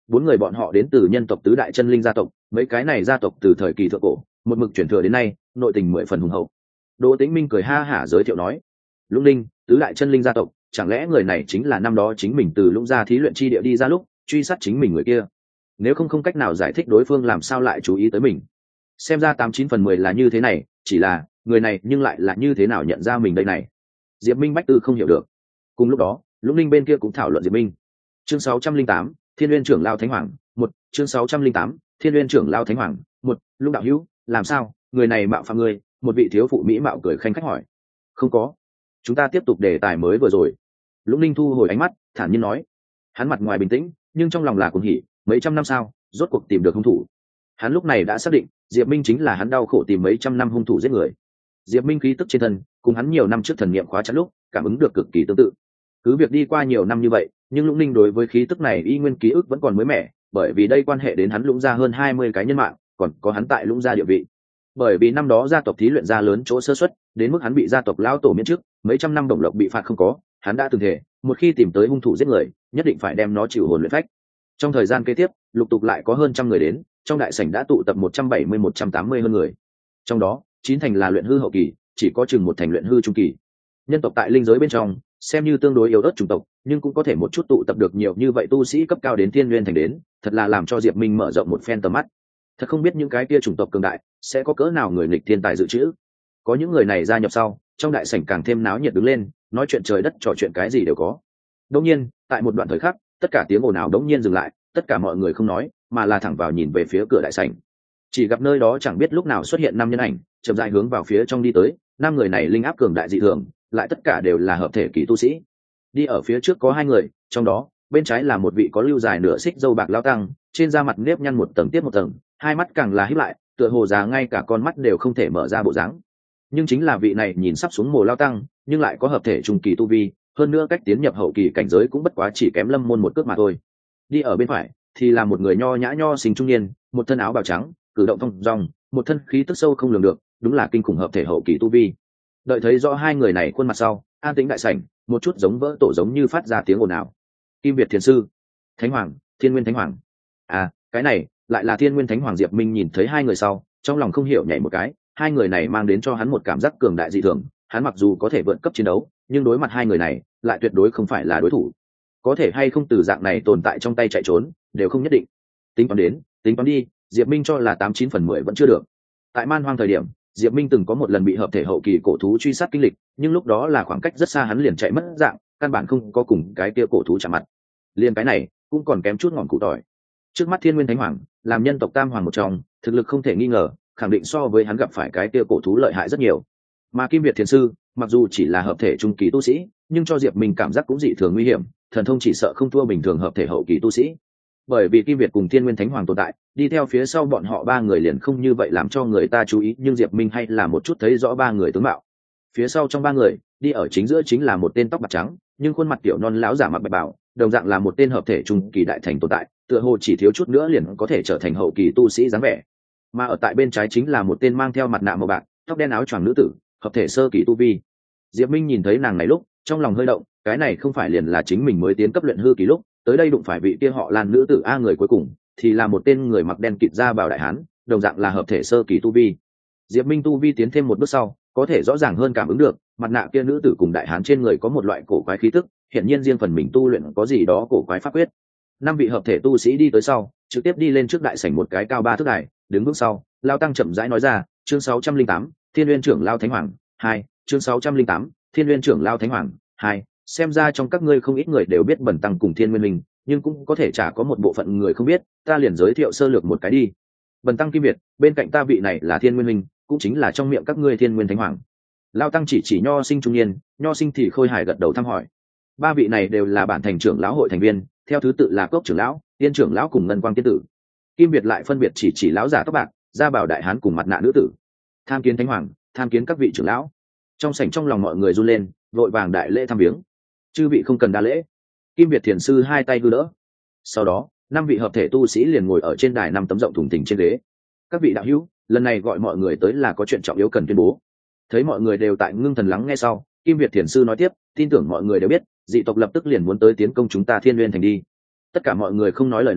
S1: 4 người bọn họ đến từ nhân tộc tứ đại chân linh gia tộc, mấy cái này gia tộc từ thời kỳ thượng cổ một mực chuyển thừa đến nay, nội tình 10 phần hùng hậu. Đỗ Tĩnh Minh cười ha hả giới thiệu nói, Lũng Linh, tứ đại chân linh gia tộc, chẳng lẽ người này chính là năm đó chính mình từ Lũng gia thí luyện chi địa đi ra lúc truy sát chính mình người kia? Nếu không cách nào giải thích đối phương làm sao lại chú ý tới mình. Xem ra 89/10 là như thế này, chỉ là người này nhưng lại là như thế nào nhận ra mình đây này. Diệp Minh Bách Tư không hiểu được. Cùng lúc đó, Lũng Linh bên kia cũng thảo luận Diệp Minh. Chương 608, Thiên Nguyên trưởng lao Thánh Hoàng, 1, chương 608, Thiên Nguyên trưởng lao Thánh Hoàng, 1, Lũng đạo hữu, làm sao, người này mạo phạm ngươi? Một vị thiếu phụ mỹ mạo cười khanh khách hỏi. Không có, chúng ta tiếp tục đề tài mới vừa rồi. Lũng Linh thu hồi ánh mắt, thản nhiên nói. Hắn mặt ngoài bình tĩnh, nhưng trong lòng là cuồng hỉ, mấy trăm năm sau, rốt cuộc tìm được hung thủ. Hắn lúc này đã xác định, Diệp Minh chính là hắn đau khổ tìm mấy trăm năm hung thủ giết người. Diệp Minh khí tức trên thân, cùng hắn nhiều năm trước thần niệm khóa chặt lúc, cảm ứng được cực kỳ tương tự. Cứ việc đi qua nhiều năm như vậy, nhưng Lũng Linh đối với khí tức này y nguyên ký ức vẫn còn mới mẻ, bởi vì đây quan hệ đến hắn Lũng gia hơn 20 cái nhân mạng, còn có hắn tại Lũng gia địa vị. Bởi vì năm đó gia tộc thí luyện ra lớn chỗ sơ suất, đến mức hắn bị gia tộc lão tổ miễn chức, mấy trăm năm đồng lộc bị phạt không có, hắn đã từng thể, một khi tìm tới hung thủ giết người, nhất định phải đem nó chịu hồn luyện phách. Trong thời gian kế tiếp, lục tục lại có hơn trăm người đến, trong đại sảnh đã tụ tập 170-180 hơn người. Trong đó, 9 thành là luyện hư hậu kỳ, chỉ có chừng 1 thành luyện hư trung kỳ. Nhân tộc tại linh giới bên trong, xem như tương đối yếu ớt chủng tộc, nhưng cũng có thể một chút tụ tập được nhiều như vậy tu sĩ cấp cao đến Thiên Nguyên thành đến, thật là làm cho Diệp Minh mở rộng một phen tầm mắt. Thật không biết những cái kia chủng tộc cường đại sẽ có cỡ nào người nghịch thiên tài dự trữ. Có những người này gia nhập sau, trong đại sảnh càng thêm náo nhiệt đứng lên, nói chuyện trời đất trò chuyện cái gì đều có. Đương nhiên, tại một đoạn thời khắc, tất cả tiếng ồn ào đống nhiên dừng lại, tất cả mọi người không nói, mà là thẳng vào nhìn về phía cửa đại sảnh. Chỉ gặp nơi đó chẳng biết lúc nào xuất hiện 5 nhân ảnh, chậm rãi hướng vào phía trong đi tới. 5 người này linh áp cường đại dị thường, lại tất cả đều là hợp thể kỳ tu sĩ. Đi ở phía trước có 2 người, trong đó bên trái là một vị có lưu dài nửa xích râu bạc lão tăng, trên da mặt nếp nhăn một tầng tiếp một tầng, hai mắt càng là híp lại, tựa hồ già ngay cả con mắt đều không thể mở ra bộ dáng. Nhưng chính là vị này nhìn sắp xuống mồ lão tăng, nhưng lại có hợp thể trung kỳ tu vi, hơn nữa cách tiến nhập hậu kỳ cảnh giới cũng bất quá chỉ kém Lâm Môn một cước mà thôi. Đi ở bên phải thì là một người nho nhã nho xinh trung niên, một thân áo bào trắng, cử động thong dong, một thân khí tức sâu không lường được, đúng là kinh khủng hợp thể hậu kỳ tu vi. Đợi thấy rõ hai người này khuôn mặt sau, an tĩnh đại sảnh, một chút giống vỡ tổ giống như phát ra tiếng ồn ào. Kim Việt Thiền sư, Thánh Hoàng, Thiên Nguyên Thánh Hoàng. À, cái này lại là Thiên Nguyên Thánh Hoàng. Diệp Minh nhìn thấy hai người sau, trong lòng không hiểu nhảy một cái, hai người này mang đến cho hắn một cảm giác cường đại dị thường, hắn mặc dù có thể vượt cấp chiến đấu, nhưng đối mặt hai người này, lại tuyệt đối không phải là đối thủ. Có thể hay không từ dạng này tồn tại trong tay chạy trốn, đều không nhất định. Tính toán đi, Diệp Minh cho là 89/10 vẫn chưa được. Tại Man Hoang thời điểm, Diệp Minh từng có một lần bị hợp thể hậu kỳ cổ thú truy sát kinh lịch, nhưng lúc đó là khoảng cách rất xa hắn liền chạy mất dạng, căn bản không có cùng cái kia cổ thú chạm mặt. Liên cái này cũng còn kém chút ngọn củ tỏi. Trước mắt Thiên Nguyên Thánh Hoàng, làm nhân tộc tam hoàng một trong, thực lực không thể nghi ngờ, khẳng định so với hắn gặp phải cái kia cổ thú lợi hại rất nhiều. Mà Kim Việt Thiền sư, mặc dù chỉ là hợp thể trung kỳ tu sĩ, nhưng cho Diệp Minh cảm giác cũng dị thường nguy hiểm, thần thông chỉ sợ không thua bình thường hợp thể hậu kỳ tu sĩ. Bởi vì Kim Việt cùng Thiên Nguyên Thánh Hoàng tồn tại, đi theo phía sau bọn họ ba người liền không như vậy làm cho người ta chú ý, nhưng Diệp Minh hay là một chút thấy rõ ba người tướng mạo. Phía sau trong ba người, đi ở chính giữa chính là một tên tóc bạc trắng, nhưng khuôn mặt tiểu non lão giả mặc bạch bào, đồng dạng là một tên hợp thể trung kỳ đại thành tồn tại, tựa hồ chỉ thiếu chút nữa liền có thể trở thành hậu kỳ tu sĩ dáng vẻ. Mà ở tại bên trái chính là một tên mang theo mặt nạ màu bạc, tóc đen áo choàng nữ tử, hợp thể sơ kỳ tu vi. Diệp Minh nhìn thấy nàng này lúc, trong lòng hơi động, cái này không phải liền là chính mình mới tiến cấp luyện hư kỳ lúc, tới đây đụng phải vị kia họ Lan nữ tử a, người cuối cùng thì là một tên người mặc đen kịt da bào đại hán, đồng dạng là hợp thể sơ kỳ tu vi. Diệp Minh tu vi tiến thêm một bước sau, có thể rõ ràng hơn cảm ứng được, mặt nạ kia nữ tử cùng đại hán trên người có một loại cổ quái khí tức, hiển nhiên riêng phần mình tu luyện có gì đó cổ quái pháp quyết. 5 vị hợp thể tu sĩ đi tới sau, trực tiếp đi lên trước đại sảnh một cái cao 3 thước đài, đứng bước sau, Lão tăng chậm rãi nói ra, chương 608, Thiên Nguyên trưởng lao Thánh Hoàng 2, chương 608, Thiên Nguyên trưởng lao Thánh Hoàng 2, xem ra trong các ngươi không ít người đều biết Bần tăng cùng Thiên Nguyên Minh, nhưng cũng có thể chả có một bộ phận người không biết, ta liền giới thiệu sơ lược một cái đi. Bần tăng Kim Việt, bên cạnh ta vị này là Thiên Nguyên Minh, cũng chính là trong miệng các ngươi Thiên Nguyên Thánh Hoàng. Lão tăng chỉ nho sinh trung niên, nho sinh thì khôi hài gật đầu thăm hỏi. Ba vị này đều là bản thành trưởng lão hội thành viên, theo thứ tự là Cốc trưởng lão, Tiên trưởng lão cùng Ngân Quang tiên tử. Kim Việt lại phân biệt chỉ lão giả tóc bạc, da bảo đại hán cùng mặt nạ nữ tử. Tham kiến Thánh Hoàng, tham kiến các vị trưởng lão. Trong sảnh trong lòng mọi người run lên, vội vàng đại lễ thăm viếng. Chư vị không cần đa lễ. Kim Việt thiền sư hai tay hư đỡ. Sau đó, 5 vị hợp thể tu sĩ liền ngồi ở trên đài 5 tấm rộng thùng thình trên ghế. Các vị đạo hữu, lần này gọi mọi người tới là có chuyện trọng yếu cần tuyên bố. Thấy mọi người đều tại ngưng thần lắng nghe sau, Kim Việt thiền sư nói tiếp, tin tưởng mọi người đều biết, dị tộc lập tức liền muốn tới tiến công chúng ta Thiên Nguyên thành đi. Tất cả mọi người không nói lời nào,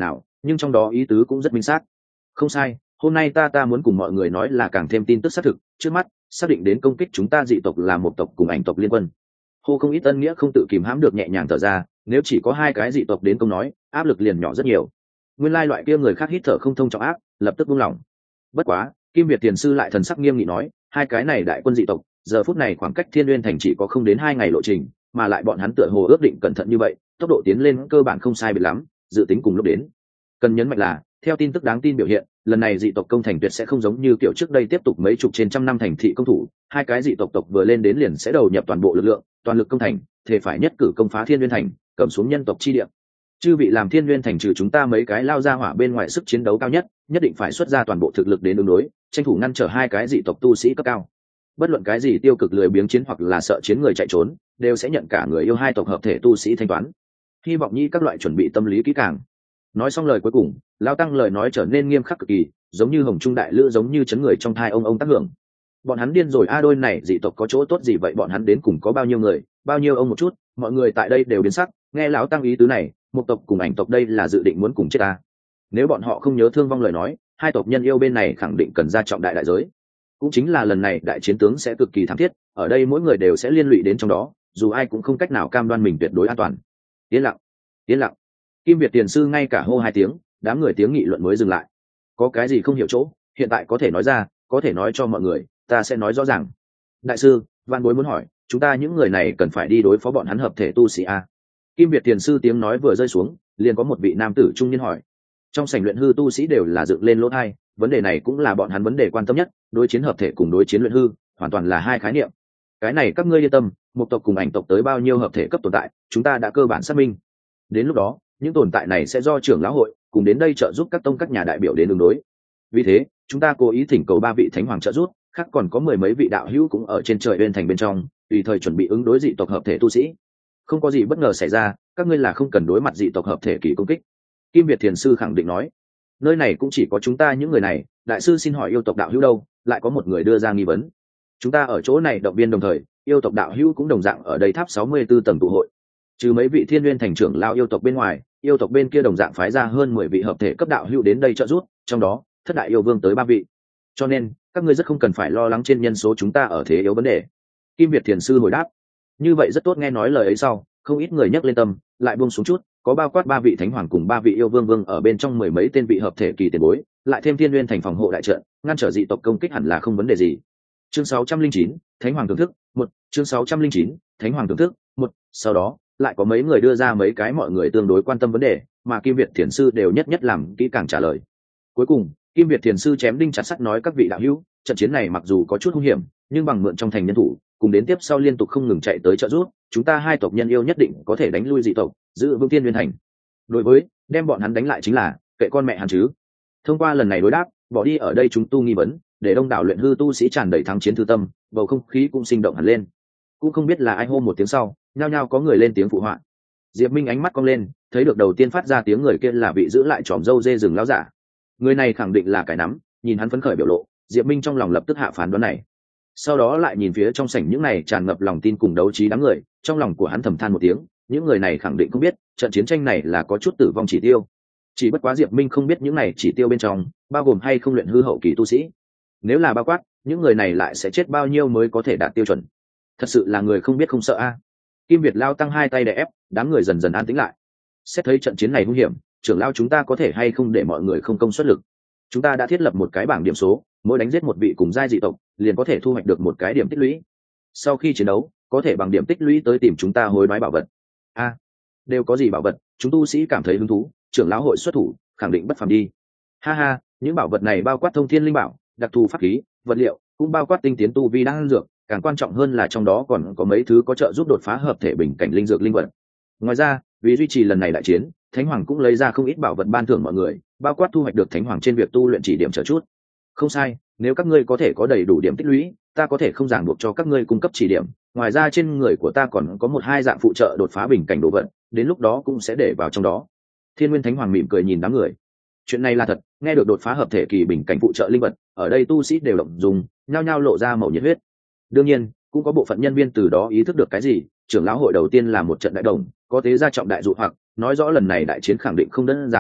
S1: nhưng trong đó ý tứ cũng rất minh xác. Không sai, hôm nay ta muốn cùng mọi người nói là càng thêm tin tức xác thực, trước mắt xác định đến công kích chúng ta dị tộc là một tộc cùng ảnh tộc liên quân. Hô không ít ân nghĩa không tự kìm hãm được nhẹ nhàng thở ra, nếu chỉ có hai cái dị tộc đến công nói, áp lực liền nhỏ rất nhiều. Nguyên lai loại kia người khác hít thở không thông trọng áp, lập tức buông lỏng. Bất quá, Kim Việt tiền sư lại thần sắc nghiêm nghị nói, hai cái này đại quân dị tộc, giờ phút này khoảng cách Thiên Nguyên thành chỉ có không đến 2 ngày lộ trình, mà lại bọn hắn tựa hồ ước định cẩn thận như vậy, tốc độ tiến lên cơ bản không sai biệt lắm, dự tính cùng lúc đến. Cần nhấn mạnh là, theo tin tức đáng tin biểu hiện, lần này dị tộc công thành tuyệt sẽ không giống như kiểu trước đây tiếp tục mấy chục trên trăm năm thành thị công thủ, hai cái dị tộc vừa lên đến liền sẽ đầu nhập toàn bộ lực lượng, toàn lực công thành, thể phải nhất cử công phá Thiên Nguyên thành, cầm xuống nhân tộc chi địa. Chư vị làm Thiên Nguyên thành trừ chúng ta mấy cái lao ra hỏa bên ngoài sức chiến đấu cao nhất, nhất định phải xuất ra toàn bộ thực lực đến ứng đối, tranh thủ ngăn trở hai cái dị tộc tu sĩ cấp cao. Bất luận cái gì tiêu cực lười biếng chiến hoặc là sợ chiến người chạy trốn, đều sẽ nhận cả người yêu hai tộc hợp thể tu sĩ thanh toán. Hy vọng nhi các loại chuẩn bị tâm lý kỹ càng. Nói xong lời cuối cùng, lao tăng lời nói trở nên nghiêm khắc cực kỳ, giống như hồng trung đại lữ, giống như chấn người trong thai ông tác hưởng. Bọn hắn điên rồi a, đôi này dị tộc có chỗ tốt gì vậy? Bọn hắn đến cùng có bao nhiêu người, bao nhiêu ông một chút, mọi người tại đây đều biến sắc. Nghe lão tăng ý tứ này, một tộc cùng ảnh tộc đây là dự định muốn cùng chết ta. Nếu bọn họ không nhớ thương vong lời nói, hai tộc nhân yêu bên này khẳng định cần ra trọng đại đại giới. Cũng chính là lần này đại chiến tướng sẽ cực kỳ thảm thiết, ở đây mỗi người đều sẽ liên lụy đến trong đó, dù ai cũng không cách nào cam đoan mình tuyệt đối an toàn. Yên lặng, yên lặng. Kim Việt tiền sư ngay cả hô 2 tiếng, đám người tiếng nghị luận mới dừng lại. Có cái gì không hiểu chỗ, hiện tại có thể nói ra, có thể nói cho mọi người, ta sẽ nói rõ ràng. Đại sư, Văn Bối muốn hỏi, chúng ta những người này cần phải đi đối phó bọn hắn hợp thể tu sĩ a? Kim Việt tiền sư tiếng nói vừa rơi xuống, liền có một vị nam tử trung niên hỏi. Trong sảnh luyện hư tu sĩ đều là dựng lên lỗ tai, vấn đề này cũng là bọn hắn vấn đề quan tâm nhất, đối chiến hợp thể cùng đối chiến luyện hư, hoàn toàn là hai khái niệm. Cái này các ngươi yên tâm, một tộc cùng ảnh tộc tới bao nhiêu hợp thể cấp tồn tại, chúng ta đã cơ bản xác minh. Đến lúc đó, những tồn tại này sẽ do trưởng lão hội cùng đến đây trợ giúp các tông các nhà đại biểu đến đường đối. Vì thế, chúng ta cố ý thỉnh cầu 3 vị thánh hoàng trợ giúp, khác còn có 10 mấy vị đạo hữu cũng ở trên trời bên thành bên trong, tùy thời chuẩn bị ứng đối dị tộc hợp thể tu sĩ. Không có gì bất ngờ xảy ra, các ngươi là không cần đối mặt dị tộc hợp thể kỳ công kích. Kim Việt thiền sư khẳng định nói, nơi này cũng chỉ có chúng ta những người này, đại sư xin hỏi yêu tộc đạo hữu đâu? Lại có một người đưa ra nghi vấn. Chúng ta ở chỗ này động viên đồng thời, yêu tộc đạo hữu cũng đồng dạng ở đây tháp 64 tầng tụ hội. Trừ mấy vị Thiên Nguyên thành trưởng lao yêu tộc bên ngoài, yêu tộc bên kia đồng dạng phái ra hơn 10 vị hợp thể cấp đạo hữu đến đây trợ giúp, trong đó thất đại yêu vương tới 3 vị. Cho nên các ngươi rất không cần phải lo lắng trên nhân số chúng ta ở thế yếu vấn đề. Kim Việt thiền sư hồi đáp. Như vậy rất tốt. Nghe nói lời ấy sau, không ít người nhấc lên tâm, lại buông xuống chút, có bao quát 3 vị thánh hoàng cùng 3 vị yêu vương ở bên trong 10 mấy tên vị hợp thể kỳ tiền bối, lại thêm Thiên Nguyên thành phòng hộ đại trận, ngăn trở dị tộc công kích hẳn là không vấn đề gì. Chương 609, Thánh hoàng thưởng thức 1, chương 609, Thánh hoàng thưởng thức 1. Sau đó lại có mấy người đưa ra mấy cái mọi người tương đối quan tâm vấn đề, mà Kim Việt thiền sư đều nhất nhất làm kỹ càng trả lời. Cuối cùng, Kim Việt thiền sư chém đinh chặt sắt nói, các vị đạo hữu, trận chiến này mặc dù có chút hung hiểm, nhưng bằng mượn trong thành nhân thủ, cùng đến tiếp sau liên tục không ngừng chạy tới trợ giúp, chúng ta hai tộc nhân yêu nhất định có thể đánh lui dị tộc, giữ vững Thiên Nguyên thành. Đối với đem bọn hắn đánh lại chính là kệ con mẹ hắn chứ. Thông qua lần này đối đáp, bỏ đi ở đây chúng tu nghi vấn, để đông đảo luyện hư tu sĩ tràn đầy thắng chiến thư tâm, bầu không khí cũng sinh động hẳn lên. Cũng không biết là ai hô một tiếng sau, nhao nhao có người lên tiếng phụ họa. Diệp Minh ánh mắt cong lên, thấy được đầu tiên phát ra tiếng người kia là vị giữ lại tròm râu dê rừng lão giả. Người này khẳng định là cái nắm, nhìn hắn phấn khởi biểu lộ, Diệp Minh trong lòng lập tức hạ phán đoán này. Sau đó lại nhìn phía trong sảnh những này tràn ngập lòng tin cùng đấu trí đám người, trong lòng của hắn thầm than một tiếng, những người này khẳng định không biết, trận chiến tranh này là có chút tử vong chỉ tiêu. Chỉ bất quá Diệp Minh không biết những này chỉ tiêu bên trong bao gồm hay không luyện hư hậu kỳ tu sĩ. Nếu là bao quát, những người này lại sẽ chết bao nhiêu mới có thể đạt tiêu chuẩn. Thật sự là người không biết không sợ a. Kim Việt lao tăng 2 tay đè ép, đám người dần dần an tĩnh lại. Xét thấy trận chiến này nguy hiểm, trưởng lao chúng ta có thể hay không để mọi người không công suất lực. Chúng ta đã thiết lập một cái bảng điểm số, mỗi đánh giết một vị cùng giai dị tộc, liền có thể thu hoạch được một cái điểm tích lũy. Sau khi chiến đấu, có thể bằng điểm tích lũy tới tìm chúng ta hối đoái bảo vật. A, đều có gì bảo vật? Chúng tu sĩ cảm thấy hứng thú, trưởng lão hội xuất thủ, khẳng định bất phàm đi. Ha ha, những bảo vật này bao quát thông thiên linh bảo, đặc thù pháp khí, vật liệu, cũng bao quát tinh tiến tu vi đan dược, càng quan trọng hơn là trong đó còn có mấy thứ có trợ giúp đột phá hợp thể bình cảnh linh dược linh vật. Ngoài ra, vì duy trì lần này đại chiến, Thánh Hoàng cũng lấy ra không ít bảo vật ban thưởng mọi người, bao quát thu hoạch được Thánh Hoàng trên việc tu luyện chỉ điểm trợ chút. Không sai, nếu các ngươi có thể có đầy đủ điểm tích lũy, ta có thể không ràng buộc cho các ngươi cung cấp chỉ điểm. Ngoài ra trên người của ta còn có 1-2 dạng phụ trợ đột phá bình cảnh đồ vật, đến lúc đó cũng sẽ để vào trong đó. Thiên Nguyên Thánh Hoàng mỉm cười nhìn đám người. Chuyện này là thật, nghe được đột phá hợp thể kỳ bình cảnh phụ trợ linh vật, ở đây tu sĩ đều động dùng, nhao nhao lộ ra màu nhiệt huyết. Đương nhiên, cũng có bộ phận nhân viên từ đó ý thức được cái gì, trưởng lão hội đầu tiên là một trận đại đồng, có tế gia trọng đại dụ hoặc, nói rõ lần này đại chiến khẳng định không đơn giản,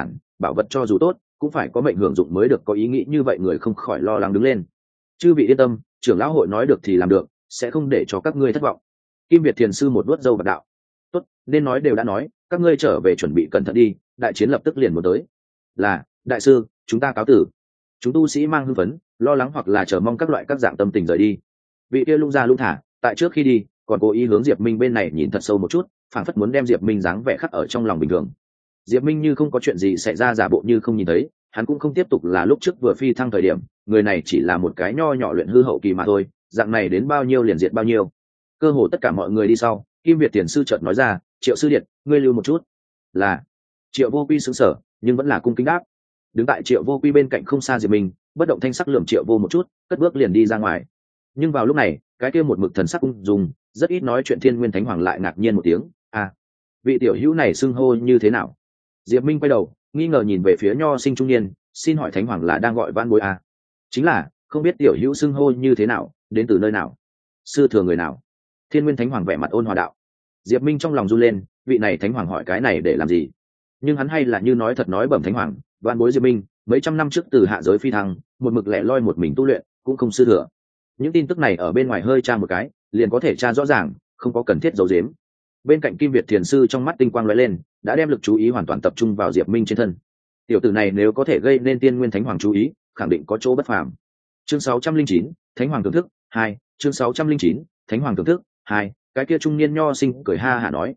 S1: bảo vật cho dù tốt cũng phải có mệnh hưởng dụng mới được, có ý nghĩ như vậy người không khỏi lo lắng đứng lên. Chư vị yên tâm, trưởng lão hội nói được thì làm được, sẽ không để cho các ngươi thất vọng. Kim Việt thiền sư một vuốt râu bạc đạo. Tốt, nên nói đều đã nói, các ngươi trở về chuẩn bị cẩn thận đi, đại chiến lập tức liền muốn tới. Là, đại sư, chúng ta cáo tử. Chúng tu sĩ mang hưng phấn, lo lắng hoặc là chờ mong các loại các dạng tâm tình rời đi. Vị kia lung ra lung thả, tại trước khi đi, còn cố ý hướng Diệp Minh bên này nhìn thật sâu một chút, phảng phất muốn đem Diệp Minh dáng vẻ khắc ở trong lòng bình thường. Diệp Minh như không có chuyện gì xảy ra, giả bộ như không nhìn thấy, hắn cũng không tiếp tục là lúc trước vừa phi thăng thời điểm, người này chỉ là một cái nho nhỏ luyện hư hậu kỳ mà thôi, dạng này đến bao nhiêu liền diệt bao nhiêu. Cơ hồ tất cả mọi người đi sau, Kim Việt tiền sư chợt nói ra, Triệu sư điện, ngươi lưu một chút. Là. Triệu Vô Quy sững sờ, nhưng vẫn là cung kính đáp. Đứng tại Triệu Vô Quy bên cạnh không xa Diệp Minh, bất động thanh sắc lườm Triệu Vô một chút, cất bước liền đi ra ngoài. Nhưng vào lúc này, cái kia một mực thần sắc ung dung, rất ít nói chuyện Thiên Nguyên Thánh Hoàng lại ngạc nhiên một tiếng, vị tiểu hữu này xưng hô như thế nào? Diệp Minh quay đầu, nghi ngờ nhìn về phía nho sinh trung niên, xin hỏi Thánh Hoàng là đang gọi Vãn Bối à? Chính là, không biết tiểu hữu xưng hô như thế nào, đến từ nơi nào, sư thừa người nào? Thiên Nguyên Thánh Hoàng vẻ mặt ôn hòa đạo. Diệp Minh trong lòng run lên, vị này Thánh Hoàng hỏi cái này để làm gì? Nhưng hắn hay là như nói thật nói bẩm Thánh Hoàng, Vãn Bối Diệp Minh, mấy trăm năm trước từ hạ giới phi thăng, một mực lẻ loi một mình tu luyện, cũng không sư thừa. Những tin tức này ở bên ngoài hơi tra một cái, liền có thể tra rõ ràng, không có cần thiết giấu giếm. Bên cạnh Kim Việt thiền sư trong mắt tinh quang lóe lên, đã đem lực chú ý hoàn toàn tập trung vào Diệp Minh trên thân. Tiểu tử này nếu có thể gây nên Tiên Nguyên Thánh Hoàng chú ý, khẳng định có chỗ bất phàm. Chương 609, Thánh Hoàng thưởng thức 2, chương 609, Thánh Hoàng thưởng thức 2, cái kia trung niên nho sinh cười ha hả nói,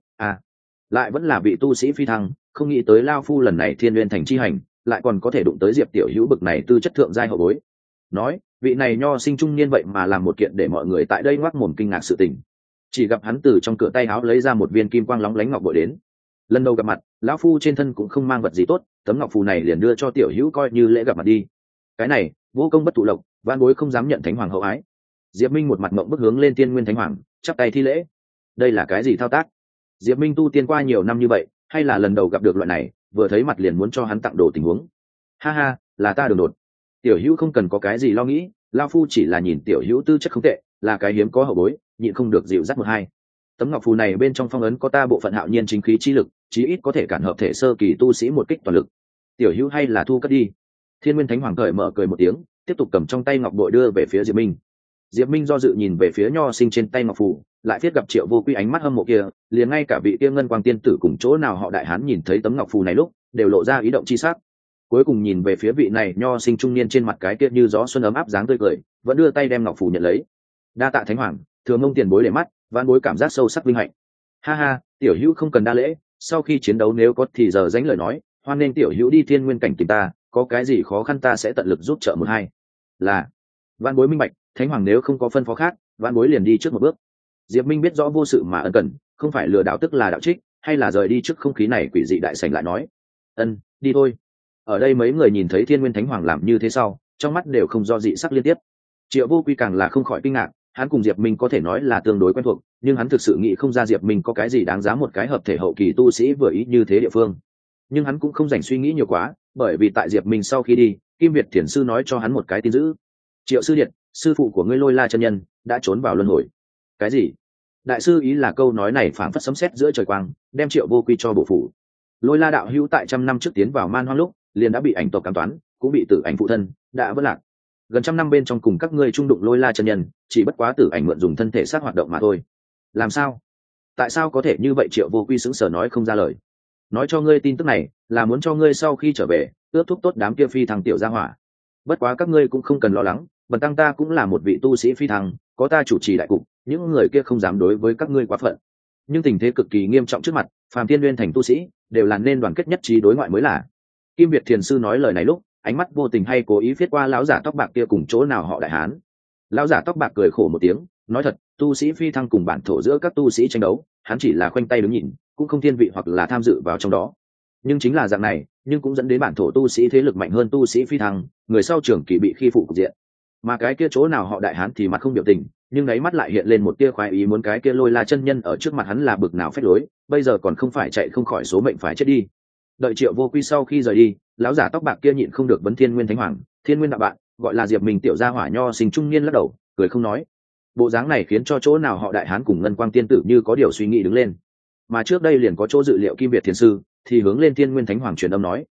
S1: lại vẫn là vị tu sĩ phi thăng, không nghĩ tới lao phu lần này Thiên Nguyên thành chi hành, lại còn có thể đụng tới Diệp tiểu hữu bực này tư chất thượng giai hậu bối. Nói, vị này nho sinh trung niên vậy mà làm một kiện để mọi người tại đây ngoác mồm kinh ngạc sự tình. Chỉ gặp hắn từ trong cửa tay áo lấy ra một viên kim quang lóng lánh ngọc bội đến. Lần đầu gặp mặt, lão phu trên thân cũng không mang vật gì tốt, tấm ngọc phù này liền đưa cho tiểu hữu coi như lễ gặp mặt đi. Cái này, vô công bất tụ lộc, Vãn Bối không dám nhận Thánh Hoàng hậu ái. Diệp Minh một mặt ngậm bức hướng lên Tiên Nguyên Thánh Hoàng, chắp tay thi lễ. Đây là cái gì thao tác? Diệp Minh tu tiên qua nhiều năm như vậy, hay là lần đầu gặp được loại này, vừa thấy mặt liền muốn cho hắn tặng đồ tình huống. Ha ha, là ta đường đột. Tiểu hữu không cần có cái gì lo nghĩ, lão phu chỉ là nhìn tiểu hữu tư chất không tệ, là cái hiếm có hậu bối, nhịn không được dịu dắt một hai. Tấm ngọc phù này bên trong phong ấn có ta bộ phận hạo nhiên chính khí chi lực, chí ít có thể cản hợp thể sơ kỳ tu sĩ một kích toàn lực. Tiểu hữu hay là thu cất đi. Thiên Nguyên Thánh Hoàng cởi mở cười một tiếng, tiếp tục cầm trong tay ngọc bội đưa về phía Diệp Minh. Diệp Minh do dự nhìn về phía nho sinh trên tay ngọc phù, lại thiết gặp Triệu Vô Quy ánh mắt hâm mộ kia, liền ngay cả vị kia ngân quang tiên tử cùng chỗ nào họ đại hán nhìn thấy tấm ngọc phù này lúc, đều lộ ra ý động chi sắc. Cuối cùng nhìn về phía vị này nho sinh trung niên trên mặt cái kia như gió xuân ấm áp dáng tươi cười, vẫn đưa tay đem ngọc phù nhận lấy. Đa tạ Thánh Hoàng, thường mông tiền bối để mắt, Vãn Bối cảm giác sâu sắc vinh hạnh. Ha ha, tiểu hữu không cần đa lễ, sau khi chiến đấu nếu có thì giờ dánh lời nói, hoan nên tiểu hữu đi Thiên Nguyên cảnh tìm ta, có cái gì khó khăn ta sẽ tận lực giúp trợ một hai. Là. Vãn Bối minh bạch, Thánh Hoàng nếu không có phân phó khác, Vãn Bối liền đi trước một bước. Diệp Minh biết rõ vô sự mà ân cần, không phải lừa đảo tức là đạo trích, hay là rời đi trước không khí này quỷ dị đại sảnh lại nói. Ân, đi thôi. Ở đây mấy người nhìn thấy Thiên Nguyên Thánh Hoàng làm như thế sau, trong mắt đều không do dị sắc liên tiếp. Triệu Vô Quy càng là không khỏi kinh ngạc, hắn cùng Diệp Minh có thể nói là tương đối quen thuộc, nhưng hắn thực sự nghĩ không ra Diệp Minh có cái gì đáng giá một cái hợp thể hậu kỳ tu sĩ vừa ý như thế địa phương. Nhưng hắn cũng không dành suy nghĩ nhiều quá, bởi vì tại Diệp Minh sau khi đi, Kim Việt thiền sư nói cho hắn một cái tin dữ. Triệu sư điện, sư phụ của ngươi Lôi La chân nhân đã trốn vào luân hồi. Cái gì? Đại sư ý là câu nói này phảng phất sấm sét giữa trời quang, đem Triệu Vô Quy cho bổ phủ. Lôi La đạo hữu tại trăm năm trước tiến vào Man Hoang lúc, liền đã bị ảnh tộc cám toán, cũng bị Tử Ảnh phụ thân đã vỡ lạc. Gần trăm năm bên trong cùng các ngươi trung đụng Lôi La chân nhân, chỉ bất quá Tử Ảnh mượn dùng thân thể xác hoạt động mà thôi. Làm sao? Tại sao có thể như vậy? Triệu Vô Quy sững sờ nói không ra lời. Nói cho ngươi tin tức này, là muốn cho ngươi sau khi trở về, ước thúc tốt đám kia phi thăng tiểu gia hỏa. Bất quá các ngươi cũng không cần lo lắng, bần tăng ta cũng là một vị tu sĩ phi thăng, có ta chủ trì đại cục, những người kia không dám đối với các ngươi quá phận. Nhưng tình thế cực kỳ nghiêm trọng trước mặt, phàm Thiên Nguyên thành tu sĩ đều là nên đoàn kết nhất trí đối ngoại mới là. Kim Việt thiền sư nói lời này lúc, ánh mắt vô tình hay cố ý viết qua lão giả tóc bạc kia cùng chỗ nào họ đại hán. Lão giả tóc bạc cười khổ một tiếng, nói thật, tu sĩ phi thăng cùng bản thổ giữa các tu sĩ tranh đấu, hắn chỉ là khoanh tay đứng nhìn, cũng không thiên vị hoặc là tham dự vào trong đó. Nhưng chính là dạng này, nhưng cũng dẫn đến bản thổ tu sĩ thế lực mạnh hơn tu sĩ phi thăng, người sau trưởng kỳ bị khi phụ cục diện. Mà cái kia chỗ nào họ đại hán thì mặt không biểu tình, nhưng đáy mắt lại hiện lên một tia khoái ý, muốn cái kia Lôi La chân nhân ở trước mặt hắn là bực nào phách lối, bây giờ còn không phải chạy không khỏi số mệnh phải chết đi. Đợi Triệu Vô Quy sau khi rời đi, lão giả tóc bạc kia nhịn không được vấn Thiên Nguyên Thánh Hoàng, Thiên Nguyên đạo bạn, gọi là Diệp Minh tiểu gia hỏa nho sinh trung niên lắc đầu, cười không nói. Bộ dáng này khiến cho chỗ nào họ đại hán cùng ngân quang tiên tử như có điều suy nghĩ đứng lên. Mà trước đây liền có chỗ dự liệu Kim Việt thiền sư thì hướng lên Thiên Nguyên Thánh Hoàng truyền âm nói,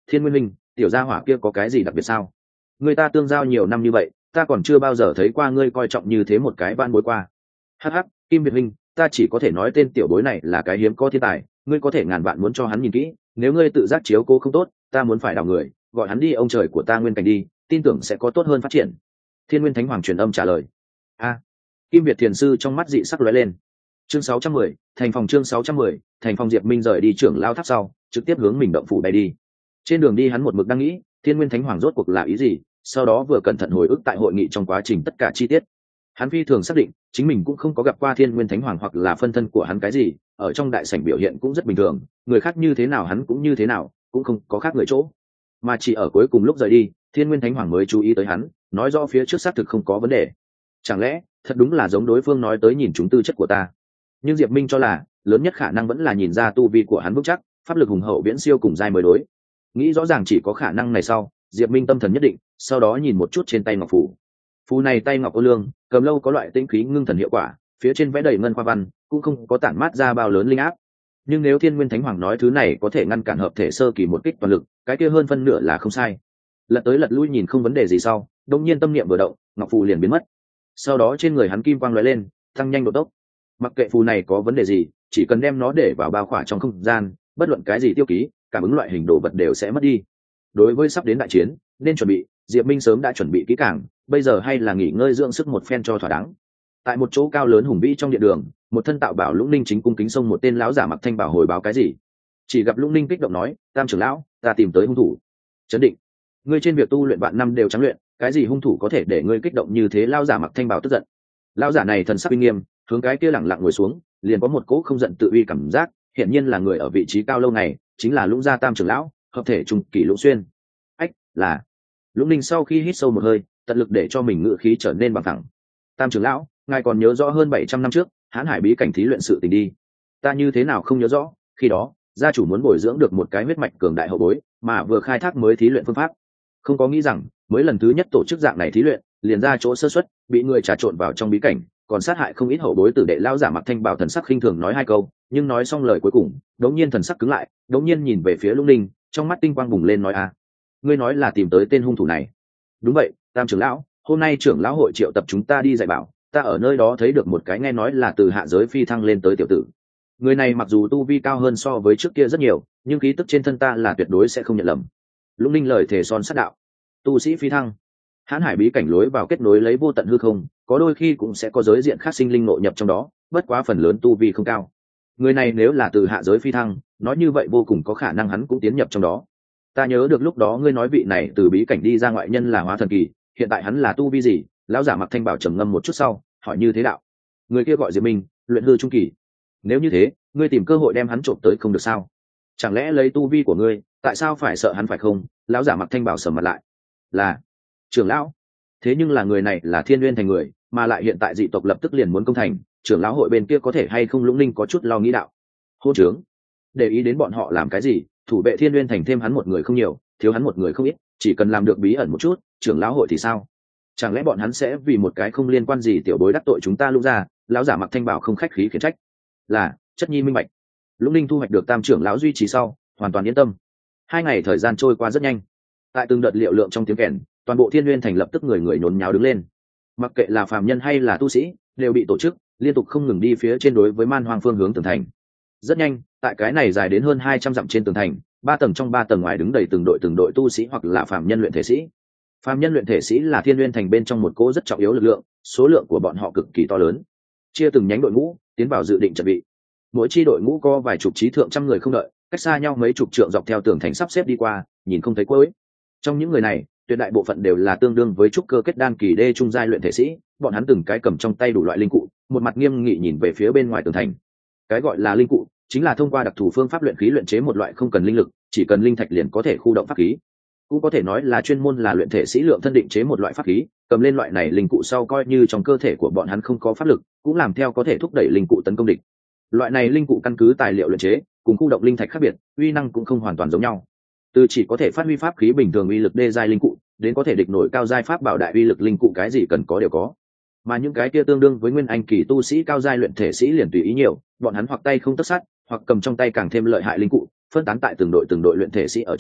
S1: Thiên Nguyên Minh, tiểu gia hỏa kia có cái gì đặc biệt sao? Người ta tương giao nhiều năm như vậy, ta còn chưa bao giờ thấy qua ngươi coi trọng như thế một cái van bối qua. Hắc hắc, Kim Việt Minh, ta chỉ có thể nói tên tiểu bối này là cái hiếm có thiên tài, ngươi có thể ngàn vạn muốn cho hắn nhìn kỹ, nếu ngươi tự giác chiếu cố không tốt, ta muốn phải đào người, gọi hắn đi ông trời của ta nguyên cảnh đi, tin tưởng sẽ có tốt hơn phát triển. Thiên Nguyên Thánh Hoàng truyền âm trả lời. Kim Việt Thiền sư trong mắt dị sắc lóe lên. Chương 610, thành phòng chương 610, thành phòng. Diệp Minh rời đi trưởng lao tháp sau, trực tiếp hướng mình động phủ bay đi. Trên đường đi hắn một mực đang nghĩ, Thiên Nguyên Thánh Hoàng rốt cuộc là ý gì, sau đó vừa cẩn thận hồi ức tại hội nghị trong quá trình tất cả chi tiết. Hắn phi thường xác định, chính mình cũng không có gặp qua Thiên Nguyên Thánh Hoàng hoặc là phân thân của hắn cái gì, ở trong đại sảnh biểu hiện cũng rất bình thường, người khác như thế nào hắn cũng như thế nào, cũng không có khác người chỗ. Mà chỉ ở cuối cùng lúc rời đi, Thiên Nguyên Thánh Hoàng mới chú ý tới hắn, nói rõ phía trước xác thực không có vấn đề. Chẳng lẽ thật đúng là giống đối phương nói tới nhìn chúng tư chất của ta? Nhưng Diệp Minh cho là lớn nhất khả năng vẫn là nhìn ra tu vi của hắn vững chắc, pháp lực hùng hậu viễn siêu cùng giai mới đối. Nghĩ rõ ràng chỉ có khả năng này sau, Diệp Minh tâm thần nhất định, sau đó nhìn một chút trên tay ngọc phù. Phù này tay ngọc ô lương, cầm lâu có loại tinh khí ngưng thần hiệu quả, phía trên vẽ đầy ngân khoa văn, cũng không có tản mát ra bao lớn linh áp. Nhưng nếu Thiên Nguyên Thánh Hoàng nói thứ này có thể ngăn cản hợp thể sơ kỳ một kích toàn lực, cái kia hơn phân nửa là không sai. Lật tới lật lui nhìn không vấn đề gì sau, đột nhiên tâm niệm vừa động, ngọc phù liền biến mất. Sau đó trên người hắn kim quang lóe lên, tăng nhanh độ tốc. Mặc kệ phù này có vấn đề gì, chỉ cần đem nó để vào bao khỏa trong không gian, bất luận cái gì tiêu ký, cảm ứng loại hình đồ vật đều sẽ mất đi. Đối với sắp đến đại chiến, nên chuẩn bị, Diệp Minh sớm đã chuẩn bị kỹ càng, bây giờ hay là nghỉ ngơi dưỡng sức một phen cho thỏa đáng. Tại một chỗ cao lớn hùng vĩ trong điện đường, một thân tạo bảo Lũng Ninh chính cung kính xông một tên lão giả mặc thanh bảo hồi báo cái gì. Chỉ gặp Lũng Ninh kích động nói, Tam trưởng lão, ta tìm tới hung thủ. Chấn định, ngươi trên việc tu luyện vạn năm đều trắng luyện, cái gì hung thủ có thể để ngươi kích động như thế? Lão giả mặc thanh bảo tức giận. Lão giả này thần sắc uy nghiêm, hướng cái kia lẳng lặng ngồi xuống, liền có một cỗ không giận tự uy cảm giác, hiển nhiên là người ở vị trí cao lâu ngày, chính là Lũng gia Tam trưởng lão, hợp thể trùng kỷ Lũng Xuyên. Ách, là. Lũng Ninh sau khi hít sâu một hơi, tận lực để cho mình ngữ khí trở nên bằng thẳng. Tam trưởng lão, ngài còn nhớ rõ hơn 700 năm trước Hán Hải bí cảnh thí luyện sự tình đi? Ta như thế nào không nhớ rõ, khi đó gia chủ muốn bồi dưỡng được một cái huyết mạch cường đại hậu bối, mà vừa khai thác mới thí luyện phương pháp, không có nghĩ rằng mới lần thứ nhất tổ chức dạng này thí luyện liền ra chỗ sơ suất, bị người trà trộn vào trong bí cảnh, còn sát hại không ít hậu bối tử đệ. Lão giả mặc thanh bảo thần sắc khinh thường nói hai câu, nhưng nói xong lời cuối cùng đống nhiên thần sắc cứng lại, đống nhiên nhìn về phía Lũng Ninh, trong mắt tinh quang bùng lên nói ngươi nói là tìm tới tên hung thủ này? Đúng vậy, Tam trưởng lão, hôm nay trưởng lão hội triệu tập chúng ta đi dạy bảo, ta ở nơi đó thấy được một cái nghe nói là từ hạ giới phi thăng lên tới tiểu tử. Người này mặc dù tu vi cao hơn so với trước kia rất nhiều, nhưng khí tức trên thân ta là tuyệt đối sẽ không nhận lầm. Lũng Ninh lời thề son sắt đạo. Tu sĩ phi thăng? Hán Hải bí cảnh lối vào kết nối lấy vô tận hư không, có đôi khi cũng sẽ có giới diện khác sinh linh nội nhập trong đó, bất quá phần lớn tu vi không cao. Người này nếu là từ hạ giới phi thăng, nói như vậy vô cùng có khả năng hắn cũng tiến nhập trong đó. Ta nhớ được lúc đó ngươi nói vị này từ bí cảnh đi ra ngoại nhân là hóa thần kỳ, hiện tại hắn là tu vi gì? Lão giả mặc thanh bảo trầm ngâm một chút sau hỏi như thế đạo. Người kia gọi Diệp Minh, luyện hư trung kỳ. Nếu như thế, ngươi tìm cơ hội đem hắn trộm tới không được sao? Chẳng lẽ lấy tu vi của ngươi, tại sao phải sợ hắn phải không? Lão giả mặc thanh bảo sầm mặt lại. Là trưởng lão, thế nhưng là người này là Thiên Nguyên thành người, mà lại hiện tại dị tộc lập tức liền muốn công thành, trưởng lão hội bên kia có thể hay không? Lũng Ninh có chút lo nghĩ đạo. Hô trướng, để ý đến bọn họ làm cái gì? Thủ vệ Thiên Nguyên thành thêm hắn một người không nhiều, thiếu hắn một người không ít, chỉ cần làm được bí ẩn một chút, trưởng lão hội thì sao? Chẳng lẽ bọn hắn sẽ vì một cái không liên quan gì tiểu bối đắc tội chúng ta? Lũng gia, lão giả mặc thanh bảo không khách khí khiển trách. Là, chất nhi minh bạch. Lũng Ninh thu hoạch được Tam trưởng lão duy trì sau, hoàn toàn yên tâm. 2 ngày thời gian trôi qua rất nhanh. Tại từng đợt liệu lượng trong tiếng kèn, toàn bộ Thiên Nguyên thành lập tức người người nhốn nháo đứng lên. Mặc kệ là phàm nhân hay là tu sĩ, đều bị tổ chức liên tục không ngừng đi phía trên đối với man hoang phương hướng tường thành. Rất nhanh, tại cái này dài đến hơn 200 dặm trên tường thành, 3 tầng trong 3 tầng ngoài đứng đầy từng đội tu sĩ hoặc là phàm nhân luyện thể sĩ. Phàm nhân luyện thể sĩ là Thiên Nguyên thành bên trong một cỗ rất trọng yếu lực lượng, số lượng của bọn họ cực kỳ to lớn, chia từng nhánh đội ngũ tiến vào dự định chuẩn bị. Mỗi chi đội ngũ có vài chục chí thượng trăm người không đợi, cách xa nhau mấy chục trượng dọc theo tường thành sắp xếp đi qua, nhìn không thấy cuối. Trong những người này, tuyệt đại bộ phận đều là tương đương với trúc cơ kết đan kỳ đê trung giai luyện thể sĩ, bọn hắn từng cái cầm trong tay đủ loại linh cụ, một mặt nghiêm nghị nhìn về phía bên ngoài tường thành. Cái gọi là linh cụ chính là thông qua đặc thù phương pháp luyện khí luyện chế một loại không cần linh lực, chỉ cần linh thạch liền có thể khu động pháp khí. Cũng có thể nói là chuyên môn là luyện thể sĩ lượng thân định chế một loại pháp khí, cầm lên loại này linh cụ sau coi như trong cơ thể của bọn hắn không có pháp lực, cũng làm theo có thể thúc đẩy linh cụ tấn công địch. Loại này linh cụ căn cứ tài liệu luyện chế, cùng khu động linh thạch khác biệt, uy năng cũng không hoàn toàn giống nhau. Từ chỉ có thể phát huy pháp khí bình thường uy lực đê giai linh cụ, đến có thể địch nổi cao giai pháp bảo đại uy lực linh cụ, cái gì cần có đều có. Mà những cái kia tương đương với nguyên anh kỳ tu sĩ cao giai luyện thể sĩ liền tùy ý nhiều, bọn hắn hoặc tay không tất sát, hoặc cầm trong tay càng thêm lợi hại linh cụ, phân tán tại từng đội luyện thể sĩ ở trong,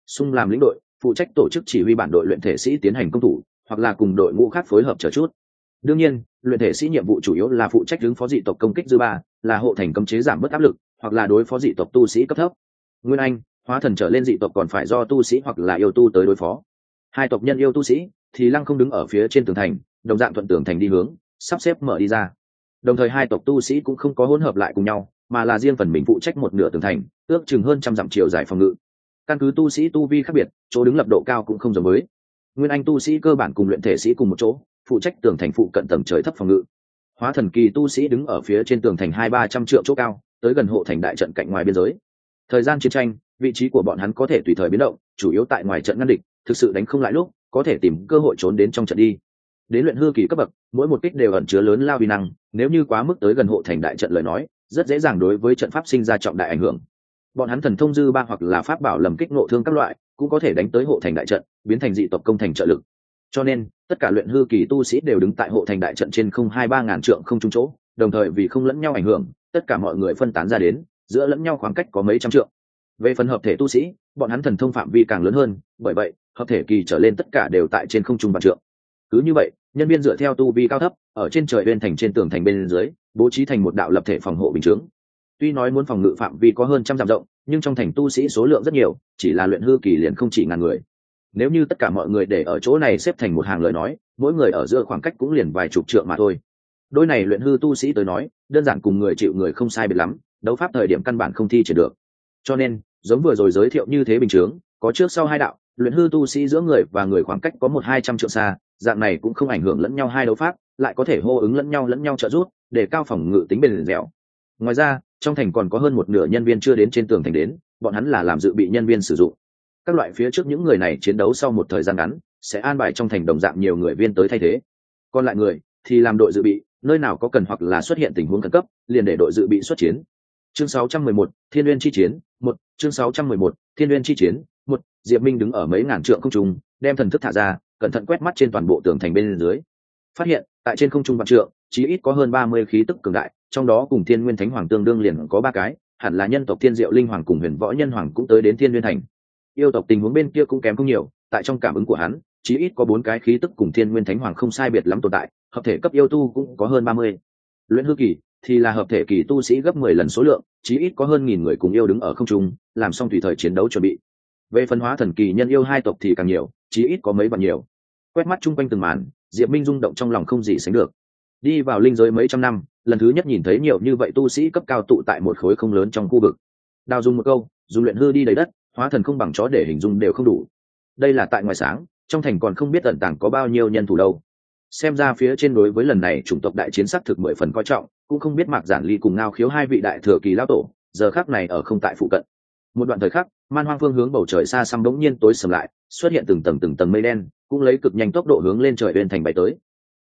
S1: xung làm lĩnh đội, phụ trách tổ chức chỉ huy bản đội luyện thể sĩ tiến hành công thủ, hoặc là cùng đội ngũ khác phối hợp chờ chút. Đương nhiên, luyện thể sĩ nhiệm vụ chủ yếu là phụ trách ứng phó dị tộc công kích dư ba, là hộ thành cấm chế giảm bớt áp lực, hoặc là đối phó dị tộc tu sĩ cấp thấp. Nguyên Anh, hóa thần trở lên dị tộc còn phải do tu sĩ hoặc là yêu tu tới đối phó. Hai tộc nhân yêu tu sĩ thì lăng không đứng ở phía trên tường thành, đồng dạng thuận tường thành đi hướng, sắp xếp mở đi ra. Đồng thời hai tộc tu sĩ cũng không có hỗn hợp lại cùng nhau, mà là riêng phần mình phụ trách một nửa tường thành, ước chừng hơn trăm dặm chiều dài phòng ngự. Căn cứ tu sĩ tu vi khác biệt, chỗ đứng lập độ cao cũng không giống với. Nguyên Anh tu sĩ cơ bản cùng luyện thể sĩ cùng một chỗ, phụ trách tường thành phụ cận tầng trời thấp phòng ngự. Hóa thần kỳ tu sĩ đứng ở phía trên tường thành 200-300 trượng chỗ cao, tới gần hộ thành đại trận cạnh ngoài biên giới. Thời gian chiến tranh, vị trí của bọn hắn có thể tùy thời biến động, chủ yếu tại ngoài trận ngăn địch, thực sự đánh không lại lúc, có thể tìm cơ hội trốn đến trong trận đi. Đến luyện hư kỳ cấp bậc, mỗi một kích đều ẩn chứa lớn lao uy năng, nếu như quá mức tới gần hộ thành đại trận lời nói, rất dễ dàng đối với trận pháp sinh ra trọng đại ảnh hưởng. Bọn hắn thần thông dư ba hoặc là pháp bảo lầm kích ngộ thương các loại, cũng có thể đánh tới hộ thành đại trận, biến thành dị tộc công thành trợ lực. Cho nên, tất cả luyện hư kỳ tu sĩ đều đứng tại hộ thành đại trận trên không 2-3 ngàn trượng không trung chỗ, đồng thời vì không lẫn nhau ảnh hưởng, tất cả mọi người phân tán ra đến, giữa lẫn nhau khoảng cách có mấy trăm trượng. Về phần hợp thể tu sĩ, bọn hắn thần thông phạm vi càng lớn hơn, bởi vậy, hợp thể kỳ trở lên tất cả đều tại trên không trung vạn trượng. Cứ như vậy, nhân viên dựa theo tu vi cao thấp, ở trên trời uyên thành trên tường thành bên dưới, bố trí thành một đạo lập thể phòng hộ bình chướng. Tuy nói muốn phòng ngự phạm vi có hơn trăm dặm rộng, nhưng trong thành tu sĩ số lượng rất nhiều, chỉ là luyện hư kỳ liền không chỉ ngàn người. Nếu như tất cả mọi người để ở chỗ này xếp thành một hàng lời nói, mỗi người ở giữa khoảng cách cũng liền vài chục trượng mà thôi. Đôi này luyện hư tu sĩ tới nói, đơn giản cùng người chịu người không sai biệt lắm, đấu pháp thời điểm căn bản không thi triển được. Cho nên, giống vừa rồi giới thiệu như thế bình chướng, có trước sau hai đạo, luyện hư tu sĩ giữa người và người khoảng cách có 100-200 trượng xa, dạng này cũng không ảnh hưởng lẫn nhau hai đấu pháp, lại có thể hô ứng lẫn nhau trợ giúp, để cao phòng ngự tính bền dẻo. Ngoài ra, trong thành còn có hơn một nửa nhân viên chưa đến trên tường thành đến, bọn hắn là làm dự bị nhân viên sử dụng. Các loại phía trước những người này chiến đấu sau một thời gian ngắn, sẽ an bài trong thành đồng dạng nhiều người viên tới thay thế. Còn lại người thì làm đội dự bị, nơi nào có cần hoặc là xuất hiện tình huống khẩn cấp, liền để đội dự bị xuất chiến. Chương 611, Thiên Nguyên chi chiến, 1, chương 611, Thiên Nguyên chi chiến, 1, Diệp Minh đứng ở mấy ngàn trượng không trung, đem thần thức thả ra, cẩn thận quét mắt trên toàn bộ tường thành bên dưới. Phát hiện, tại trên không trung vạn trượng, chí ít có hơn 30 khí tức cường đại, trong đó cùng Thiên Nguyên Thánh Hoàng tương đương liền có 3 cái, hẳn là nhân tộc Thiên Diệu Linh Hoàng cùng Huyền Võ Nhân Hoàng cũng tới đến Thiên Nguyên Thành. Yêu tộc tình huống bên kia cũng kém không nhiều, tại trong cảm ứng của hắn, chí ít có 4 cái khí tức cùng Thiên Nguyên Thánh Hoàng không sai biệt lắm tồn tại, hợp thể cấp yêu tu cũng có hơn 30. Luyện hư kỳ thì là hợp thể kỳ tu sĩ gấp 10 lần số lượng, chí ít có hơn 1000 người cùng yêu đứng ở không trung, làm xong tùy thời chiến đấu chuẩn bị. Về phân hóa thần kỳ nhân yêu hai tộc thì càng nhiều, chí ít có mấy vạn nhiều. Quét mắt chung quanh từng màn, Diệp Minh rung động trong lòng không gì sánh được. Đi vào linh giới mấy trăm năm, lần thứ nhất nhìn thấy nhiều như vậy tu sĩ cấp cao tụ tại một khối không lớn trong khu vực. Đào dùng một câu, dùng luyện hư đi đầy đất, hóa thần không bằng chó để hình dung đều không đủ. Đây là tại ngoài sáng, trong thành còn không biết ẩn tàng có bao nhiêu nhân thủ đâu. Xem ra phía trên đối với lần này chủng tộc đại chiến sắc thực 10 phần coi trọng, cũng không biết Mạc Giản Ly cùng Ngao Khiếu hai vị đại thừa kỳ lão tổ, giờ khắc này ở không tại phụ cận. Một đoạn thời khắc, Man Hoang phương hướng bầu trời xa xăm bỗng nhiên tối sầm lại, xuất hiện từng tầng mây đen, cũng lấy cực nhanh tốc độ hướng lên trời uyên thành bay tới.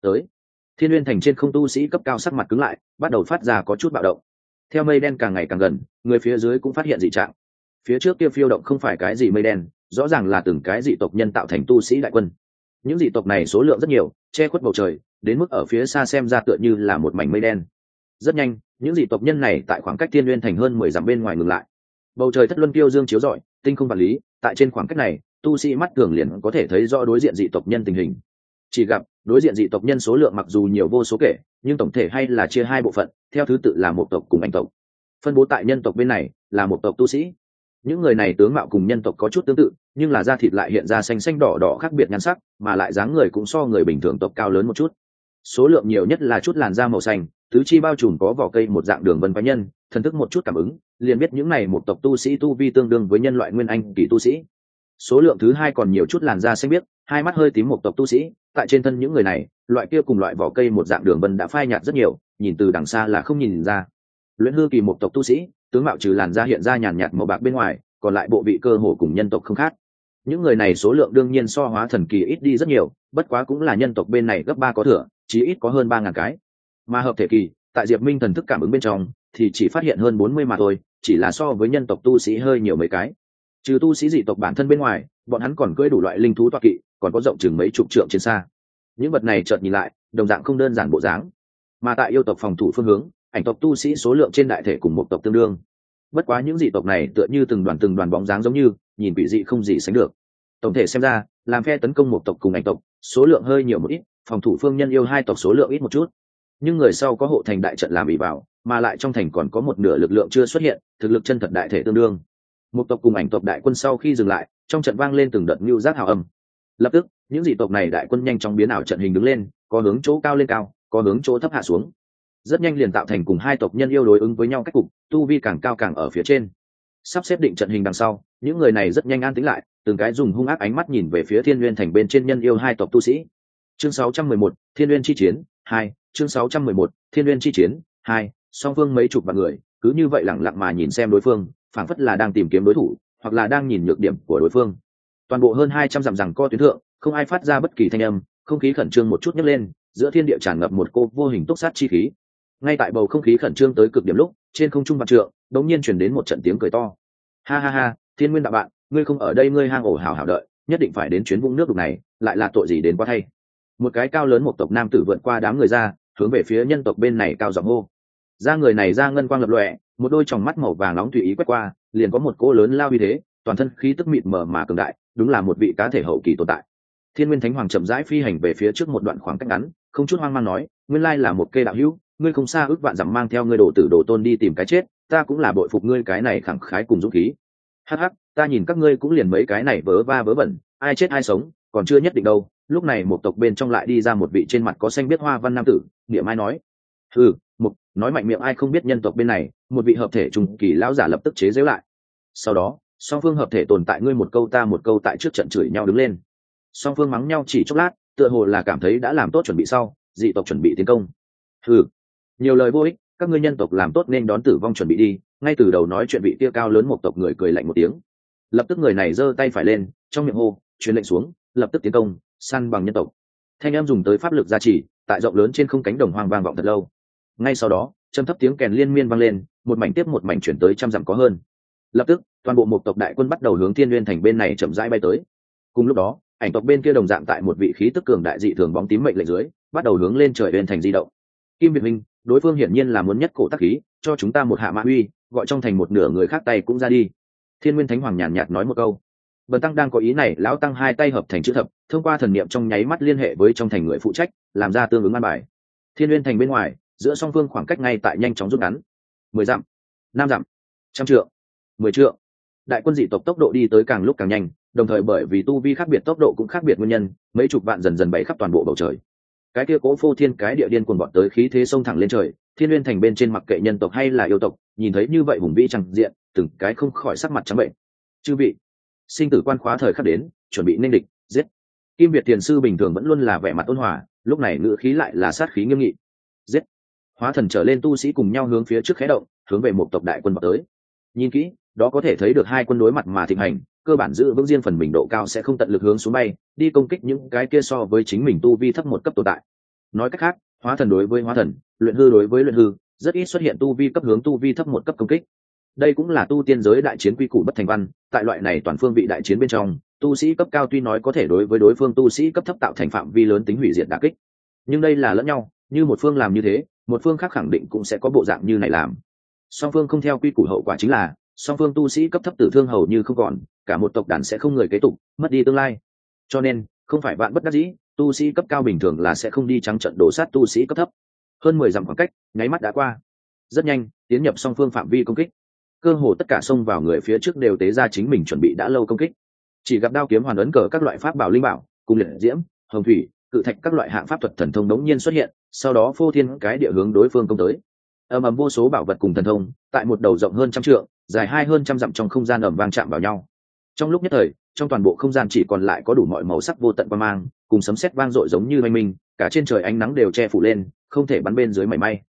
S1: Thiên Uyên thành trên không tu sĩ cấp cao sắc mặt cứng lại, bắt đầu phát ra có chút bạo động. Theo mây đen càng ngày càng gần, người phía dưới cũng phát hiện dị trạng. Phía trước kia phiêu động không phải cái gì mây đen, rõ ràng là từng cái dị tộc nhân tạo thành tu sĩ đại quân. Những dị tộc này số lượng rất nhiều, che khuất bầu trời, đến mức ở phía xa xem ra tựa như là một mảnh mây đen. Rất nhanh, những dị tộc nhân này tại khoảng cách Thiên Uyên thành hơn 10 dặm bên ngoài ngừng lại. Bầu trời thất luân kiêu dương chiếu rọi, tinh không vật lý, tại trên khoảng cách này, tu sĩ mắt thường liền có thể thấy rõ đối diện dị tộc nhân tình hình. Chỉ gặp đối diện dị tộc nhân số lượng mặc dù nhiều vô số kể, nhưng tổng thể hay là chia hai bộ phận, theo thứ tự là một tộc cùng anh tộc. Phân bố tại nhân tộc bên này là một tộc tu sĩ. Những người này tướng mạo cùng nhân tộc có chút tương tự, nhưng là da thịt lại hiện ra xanh xanh đỏ đỏ khác biệt nhan sắc, mà lại dáng người cũng so người bình thường tộc cao lớn một chút. Số lượng nhiều nhất là chút làn da màu xanh, tứ chi bao trùm có vỏ cây một dạng đường vân quái nhân, thần thức một chút cảm ứng, liền biết những này một tộc tu sĩ tu vi tương đương với nhân loại nguyên anh kỳ tu sĩ. Số lượng thứ hai còn nhiều chút làn da xanh biếc, hai mắt hơi tím một tộc tu sĩ, tại trên thân những người này, loại kia cùng loại vỏ cây một dạng đường vân đã phai nhạt rất nhiều, nhìn từ đằng xa là không nhìn ra. Luyện hư kỳ một tộc tu sĩ, tướng mạo trừ làn da hiện ra nhàn nhạt màu bạc bên ngoài, còn lại bộ vị cơ hồ cùng nhân tộc không khác. Những người này số lượng đương nhiên so hóa thần kỳ ít đi rất nhiều, bất quá cũng là nhân tộc bên này gấp 3 có thừa, chí ít có hơn 3000 cái. Mà hợp thể kỳ, tại Diệp Minh thần thức cảm ứng bên trong, thì chỉ phát hiện hơn 40 mà thôi, chỉ là so với nhân tộc tu sĩ hơi nhiều mấy cái. Trừ tu sĩ dị tộc bản thân bên ngoài, bọn hắn còn cưỡi đủ loại linh thú tọa kỵ, còn có rộng chừng mấy chục trượng trên xa. Những vật này chợt nhìn lại, đồng dạng không đơn giản bộ dáng. Mà tại yêu tộc phòng thủ phương hướng, ảnh tộc tu sĩ số lượng trên đại thể cùng một tộc tương đương. bất quá những dị tộc này tựa như từng đoàn bóng dáng giống như nhìn quỷ dị không gì sánh được. Tổng thể xem ra làm phe tấn công một tộc cùng ảnh tộc số lượng hơi nhiều một ít, phòng thủ phương nhân yêu hai tộc số lượng ít một chút, nhưng người sau có hộ thành đại trận làm ỷ vào, mà lại trong thành còn có một nửa lực lượng chưa xuất hiện, thực lực chân thật đại thể tương đương. Một tộc cùng ảnh tộc đại quân sau khi dừng lại, trong trận vang lên từng đợt nhu giác hào âm. Lập tức những dị tộc này đại quân nhanh chóng biến ảo trận hình đứng lên, có hướng chỗ cao lên cao, có hướng chỗ thấp hạ xuống, rất nhanh liền tạo thành cùng hai tộc nhân yêu đối ứng với nhau cách cục, tu vi càng cao càng ở phía trên. Sắp xếp định trận hình đằng sau, những người này rất nhanh an tĩnh lại, từng cái dùng hung ác ánh mắt nhìn về phía Thiên Nguyên thành bên trên nhân yêu hai tộc tu sĩ. Chương 611, Thiên Nguyên chi chiến 2, chương 611, Thiên Nguyên chi chiến 2, song phương mấy chục vạn người, cứ như vậy lặng lặng mà nhìn xem đối phương, phảng phất là đang tìm kiếm đối thủ, hoặc là đang nhìn nhược điểm của đối phương. Toàn bộ hơn 200 dặm rằng co tuyến thượng, không ai phát ra bất kỳ thanh âm, không khí khẩn trương một chút nhấc lên, giữa thiên địa tràn ngập một cô vô hình túc sát chi khí. Ngay tại bầu không khí khẩn trương tới cực điểm lúc, trên không trung vạn trượng đột nhiên truyền đến một trận tiếng cười to. Ha ha ha, Thiên Nguyên đạo bạn, ngươi không ở đây ngươi hang ổ hảo hảo đợi, nhất định phải đến chuyến vũng nước đục này, lại là tội gì đến quá thay. Một cái cao lớn một tộc nam tử vượt qua đám người ra, hướng về phía nhân tộc bên này cao giọng hô. Ra người này ra ngân quang lập lòe, một đôi tròng mắt màu vàng nóng tùy ý quét qua, liền có một cỗ lớn lao uy thế, toàn thân khí tức mịt mờ mà cường đại, đúng là một vị cá thể hậu kỳ tồn tại. Thiên Nguyên Thánh Hoàng chậm rãi phi hành về phía trước một đoạn khoảng cách ngắn, không chút hoang mang nói, nguyên lai là một kê đạo hữu, ngươi không xa ước vạn dặm mang theo ngươi đồ tử đồ tôn đi tìm cái chết, ta cũng là bội phục ngươi cái này khẳng khái cùng dũng khí. Hắc hắc, ta nhìn các ngươi cũng liền mấy cái này vớ va vớ vẩn, ai chết ai sống, còn chưa nhất định đâu. Lúc này một tộc bên trong lại đi ra một vị trên mặt có xanh biết hoa văn nam tử, địa mai nói, một nói mạnh miệng ai không biết nhân tộc bên này, một vị hợp thể trùng kỳ lão giả lập tức chế giễu lại. Sau đó, song phương hợp thể tồn tại ngươi một câu ta một câu tại trước trận chửi nhau đứng lên. Song phương mắng nhau chỉ chốc lát, tựa hồ là cảm thấy đã làm tốt chuẩn bị sau, dị tộc chuẩn bị tiến công. Nhiều lời vô ích, các ngươi nhân tộc làm tốt nên đón tử vong chuẩn bị đi. Ngay từ đầu nói chuyện vị kia cao lớn một tộc người cười lạnh một tiếng, lập tức người này giơ tay phải lên, trong miệng hô, truyền lệnh xuống, lập tức tiến công, săn bằng nhân tộc. Thanh em dùng tới pháp lực gia trì, tại rộng lớn trên không cánh đồng hoang vang vọng thật lâu. Ngay sau đó, trầm thấp tiếng kèn liên miên vang lên, một mảnh tiếp một mảnh chuyển tới trăm dặm có hơn. Lập tức, toàn bộ một tộc đại quân bắt đầu hướng Thiên Nguyên thành bên này chậm rãi bay tới. Cùng lúc đó, ảnh tộc bên kia đồng dạng tại một vị khí tức cường đại dị thường bóng tím mệnh lệnh dưới, bắt đầu hướng lên trời bên thành di động. Kim Việt Minh, đối phương hiển nhiên là muốn nhất cổ tác khí, cho chúng ta một hạ mã uy, gọi trong thành một nửa người khác tay cũng ra đi. Thiên Nguyên Thánh Hoàng nhàn nhạt nói một câu. Bần tăng đang có ý này, lão tăng hai tay hợp thành chữ thập, thông qua thần niệm trong nháy mắt liên hệ với trong thành người phụ trách, làm ra tương ứng an bài. Thiên Nguyên thành bên ngoài, giữa song phương khoảng cách ngay tại nhanh chóng rút ngắn. 10 dặm, 5 dặm, 100 trượng, 10 trượng. Đại quân dị tộc tốc độ đi tới càng lúc càng nhanh, đồng thời bởi vì tu vi khác biệt tốc độ cũng khác biệt nguyên nhân, mấy chục vạn dần dần bay khắp toàn bộ bầu trời. Cái kia cố phô thiên cái địa điên cuồng bọn tới khí thế sông thẳng lên trời. Thiên Nguyên thành bên trên mặc kệ nhân tộc hay là yêu tộc, nhìn thấy như vậy hùng vĩ chẳng diện, từng cái không khỏi sắc mặt trắng bệnh. Chư vị, sinh tử quan khóa thời khắc đến, chuẩn bị nên địch, giết. Kim Việt Tiền sư bình thường vẫn luôn là vẻ mặt ôn hòa, lúc này ngữ khí lại là sát khí nghiêm nghị. Giết. Hóa thần trở lên tu sĩ cùng nhau hướng phía trước khé động, hướng về một tộc đại quân vào tới. Nhìn kỹ, đó có thể thấy được hai quân đối mặt mà thịnh hành, cơ bản giữ vững riêng phần mình độ cao sẽ không tận lực hướng xuống bay, đi công kích những cái kia so với chính mình tu vi thấp một cấp tồn tại. Nói cách khác, hóa thần đối với hóa thần, luyện hư đối với luyện hư, rất ít xuất hiện tu vi cấp hướng tu vi thấp một cấp công kích. Đây cũng là tu tiên giới đại chiến quy củ bất thành văn, tại loại này toàn phương vị đại chiến bên trong, tu sĩ cấp cao tuy nói có thể đối với đối phương tu sĩ cấp thấp tạo thành phạm vi lớn tính hủy diệt đả kích, nhưng đây là lẫn nhau, như một phương làm như thế, một phương khác khẳng định cũng sẽ có bộ dạng như này làm. Song phương không theo quy củ hậu quả chính là song phương tu sĩ cấp thấp tử thương hầu như không còn, cả một tộc đàn sẽ không người kế tục, mất đi tương lai. Cho nên, không phải vạn bất đắc dĩ, tu sĩ cấp cao bình thường là sẽ không đi trắng trận đổ sát tu sĩ cấp thấp. Hơn 10 dặm khoảng cách, nháy mắt đã qua. Rất nhanh, tiến nhập song phương phạm vi công kích. Cơ hồ tất cả xông vào người phía trước đều tế ra chính mình chuẩn bị đã lâu công kích. Chỉ gặp đao kiếm hoàn ấn cờ các loại pháp bảo linh bảo, cùng liệt diễm, hồng thủy, cự thạch các loại hạng pháp thuật thần thông đống nhiên xuất hiện, sau đó phô thiên cái địa hướng đối phương công tới. Ầm ầm vô số bảo vật cùng thần thông, tại một đầu rộng hơn trăm trượng, dài hơn trăm dặm trong không gian ầm vang chạm vào nhau. Trong lúc nhất thời, trong toàn bộ không gian chỉ còn lại có đủ mọi màu sắc vô tận quang mang, cùng sấm sét vang dội giống như oanh minh, cả trên trời ánh nắng đều che phủ lên, không thể bắn bên dưới mảy may.